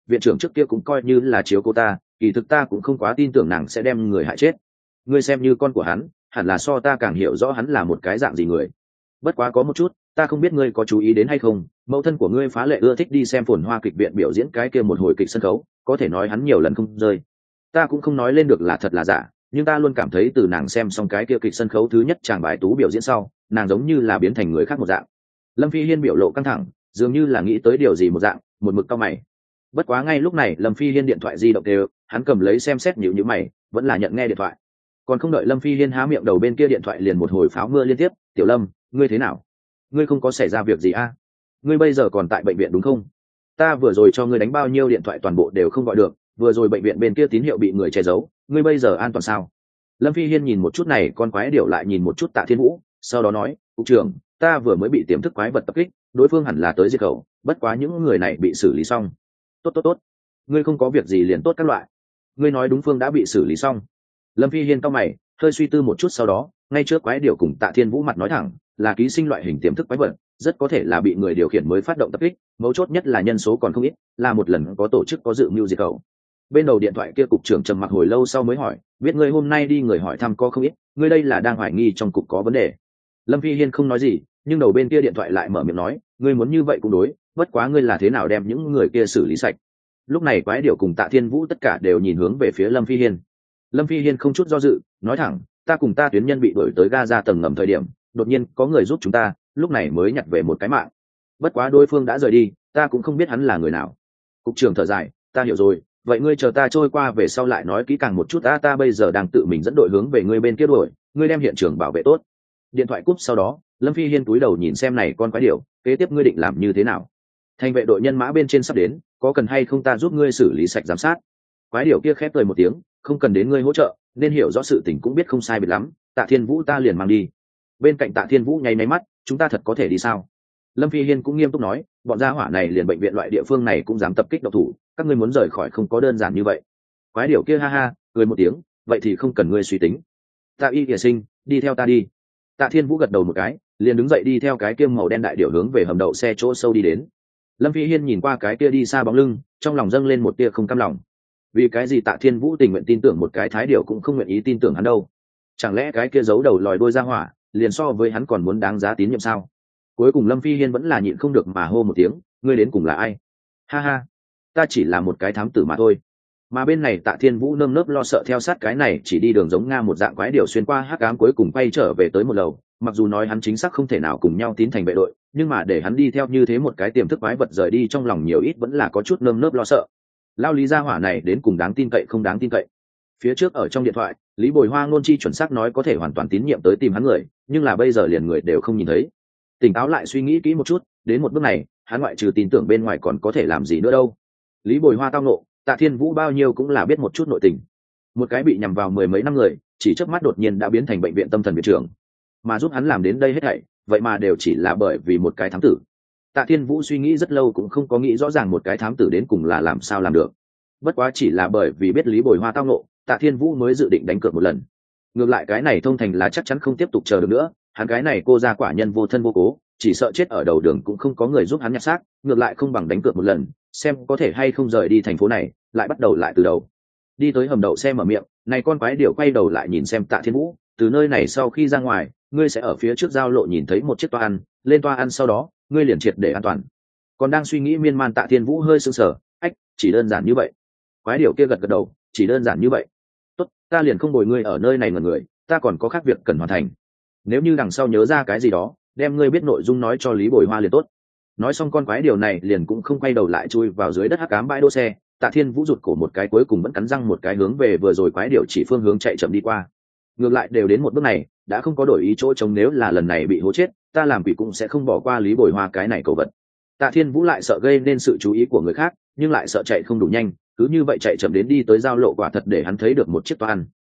viện trưởng trước kia cũng coi như là chiếu cô ta, kỳ thực ta cũng không quá tin tưởng nàng sẽ đem người hại chết. Ngươi xem như con của hắn, hẳn là so ta càng hiểu rõ hắn là một cái dạng gì người. Bất quá có một chút, ta không biết ngươi có chú ý đến hay không, mẫu thân của ngươi phá lệ ưa thích đi xem Phồn Hoa kịch viện biểu diễn cái kia một hồi kịch sân khấu, có thể nói hắn nhiều lần không rơi. Ta cũng không nói lên được là thật là giả, nhưng ta luôn cảm thấy từ nàng xem xong cái kia kịch sân khấu thứ nhất chàng bài tú biểu diễn sau, nàng giống như là biến thành người khác một dạng. Lâm Phi Hiên biểu lộ căng thẳng, dường như là nghĩ tới điều gì một dạng, một mực cau mày. Bất quá ngay lúc này Lâm Phi Hiên điện thoại di động đều, hắn cầm lấy xem xét nhíu mày, vẫn là nhận nghe điện thoại. Còn không đợi Lâm Phi Hiên há miệng, đầu bên kia điện thoại liền một hồi pháo mưa liên tiếp. Tiểu Lâm, ngươi thế nào? Ngươi không có xảy ra việc gì à? Ngươi bây giờ còn tại bệnh viện đúng không? Ta vừa rồi cho ngươi đánh bao nhiêu điện thoại toàn bộ đều không gọi được, vừa rồi bệnh viện bên kia tín hiệu bị người che giấu, ngươi bây giờ an toàn sao? Lâm Phi Hiên nhìn một chút này con quái điểu, lại nhìn một chút Tạ Thiên Vũ, sau đó nói, cục trưởng, ta vừa mới bị tiềm thức quái vật tập kích, đối phương hẳn là tới diệt khẩu, bất quá những người này bị xử lý xong. Tốt, ngươi không có việc gì liền tốt các loại. Ngươi nói đúng, phương đã bị xử lý xong. Lâm Phi Hiên cau mày, hơi suy tư một chút, sau đó ngay trước quái điểu cùng Tạ Thiên Vũ mặt nói thẳng, là ký sinh loại hình tiềm thức quái vật, rất có thể là bị người điều khiển mới phát động tập kích, mấu chốt nhất là nhân số còn không ít, là một lần có tổ chức có dự mưu diệt khẩu. Bên đầu điện thoại kia cục trưởng trầm mặc hồi lâu sau mới hỏi, biết ngươi hôm nay đi người hỏi thăm có không ít, ngươi đây là đang hoài nghi trong cục có vấn đề. Lâm Phi Hiên không nói gì, nhưng đầu bên kia điện thoại lại mở miệng nói, ngươi muốn như vậy cũng đối, bất quá ngươi là thế nào đem những người kia xử lý sạch. Lúc này quái điểu cùng Tạ Thiên Vũ tất cả đều nhìn hướng về phía Lâm Phi Hiên. Lâm Phi Hiên không chút do dự nói thẳng, ta cùng ta tuyến nhân bị đuổi tới ga ra tầng ngầm thời điểm, đột nhiên có người giúp chúng ta, lúc này mới nhặt về một cái mạng. Bất quá đối phương đã rời đi, ta cũng không biết hắn là người nào. Cục trưởng thở dài, ta hiểu rồi, vậy ngươi chờ ta trôi qua về sau lại nói kỹ càng một chút. Ta bây giờ đang tự mình dẫn đội hướng về ngươi bên kia đuổi, ngươi đem hiện trường bảo vệ tốt. Điện thoại cúp sau đó, Lâm Phi Hiên túi đầu nhìn xem này con quái điểu, kế tiếp ngươi định làm như thế nào? Thành vệ đội nhân mã bên trên sắp đến, có cần hay không ta giúp ngươi xử lý sạch giám sát? Quái điểu kia khép cười một tiếng, không cần đến ngươi hỗ trợ, nên hiểu rõ sự tình cũng biết không sai biệt lắm. Tạ Thiên Vũ ta liền mang đi. Bên cạnh Tạ Thiên Vũ nháy máy mắt, chúng ta thật có thể đi sao? Lâm Phi Hiên cũng nghiêm túc nói, bọn gia hỏa này liền bệnh viện loại địa phương này cũng dám tập kích độc thủ, các ngươi muốn rời khỏi không có đơn giản như vậy. Quái điểu kia ha ha cười một tiếng, vậy thì không cần ngươi suy tính. Tạ Y Kìa Sinh, đi theo ta đi. Tạ Thiên Vũ gật đầu một cái, liền đứng dậy đi theo cái kia màu đen đại điểu hướng về hầm đậu xe chỗ sâu đi đến. Lâm Phi Hiên nhìn qua cái kia đi xa bóng lưng, trong lòng dâng lên một tia không cam lòng. Vì cái gì Tạ Thiên Vũ tình nguyện tin tưởng một cái thái điểu cũng không nguyện ý tin tưởng hắn đâu? Chẳng lẽ cái kia giấu đầu lòi đuôi ra hỏa, liền so với hắn còn muốn đáng giá tín nhiệm sao? Cuối cùng Lâm Phi Hiên vẫn là nhịn không được mà hô một tiếng, ngươi đến cùng là ai? Ha ha, ta chỉ là một cái thám tử mà thôi. Mà bên này Tạ Thiên Vũ nơm nớp lo sợ theo sát cái này chỉ đi đường giống Nga một dạng quái điểu xuyên qua hắc ám, cuối cùng quay trở về tới một lầu. Mặc dù nói hắn chính xác không thể nào cùng nhau tín thành vệ đội, nhưng mà để hắn đi theo như thế một cái tiềm thức quái vật rời đi, trong lòng nhiều ít vẫn là có chút nơm nớp lo sợ. Lao Lý gia hỏa này đến cùng đáng tin cậy không đáng tin cậy? Phía trước ở trong điện thoại, Lý Bồi Hoa ngôn chi chuẩn xác nói có thể hoàn toàn tín nhiệm tới tìm hắn người, nhưng là bây giờ liền người đều không nhìn thấy. Tỉnh táo lại suy nghĩ kỹ một chút, đến một bước này, hắn ngoại trừ tin tưởng bên ngoài còn có thể làm gì nữa đâu. Lý Bồi Hoa tao nộ, Tạ Thiên Vũ bao nhiêu cũng là biết một chút nội tình. Một cái bị nhằm vào mười mấy năm người, chỉ chớp mắt đột nhiên đã biến thành bệnh viện tâm thần viện trưởng, mà giúp hắn làm đến đây hết thảy, vậy mà đều chỉ là bởi vì một cái thám tử. Tạ Thiên Vũ suy nghĩ rất lâu cũng không có nghĩ rõ ràng một cái thám tử đến cùng là làm sao làm được. Bất quá chỉ là bởi vì biết Lý Bồi Hoa tao nộ, Tạ Thiên Vũ mới dự định đánh cược một lần. Ngược lại cái này thông thành là chắc chắn không tiếp tục chờ được nữa, hắn cái này cô ra quả nhân vô thân vô cố, chỉ sợ chết ở đầu đường cũng không có người giúp hắn nhặt xác, ngược lại không bằng đánh cược một lần, xem có thể hay không rời đi thành phố này, lại bắt đầu lại từ đầu. Đi tới hầm đậu xe mở miệng, này con quái điểu quay đầu lại nhìn xem Tạ Thiên Vũ, từ nơi này sau khi ra ngoài, ngươi sẽ ở phía trước giao lộ nhìn thấy một chiếc toa ăn, lên toa ăn sau đó, ngươi liền triệt để an toàn. Còn đang suy nghĩ miên man Tạ Thiên Vũ hơi sững sờ, ách, chỉ đơn giản như vậy. Quái điểu kia gật gật đầu, chỉ đơn giản như vậy. Tốt, ta liền không bồi ngươi ở nơi này ngẩn người, ta còn có khác việc cần hoàn thành. Nếu như đằng sau nhớ ra cái gì đó, đem ngươi biết nội dung nói cho Lý Bồi Hoa liền tốt. Nói xong con quái điều này liền cũng không quay đầu lại chui vào dưới đất hắc ám bãi đỗ xe. Tạ Thiên Vũ rụt cổ một cái, cuối cùng vẫn cắn răng một cái hướng về vừa rồi quái điều chỉ phương hướng chạy chậm đi qua. Ngược lại đều đến một bước này, đã không có đổi ý chỗ trống, nếu là lần này bị hố chết, ta làm quỷ cũng sẽ không bỏ qua Lý Bồi Hoa cái này cầu vật. Tạ Thiên Vũ lại sợ gây nên sự chú ý của người khác, nhưng lại sợ chạy không đủ nhanh, cứ như vậy chạy chậm đến đi tới giao lộ, quả thật để hắn thấy được một chiếc toa ăn.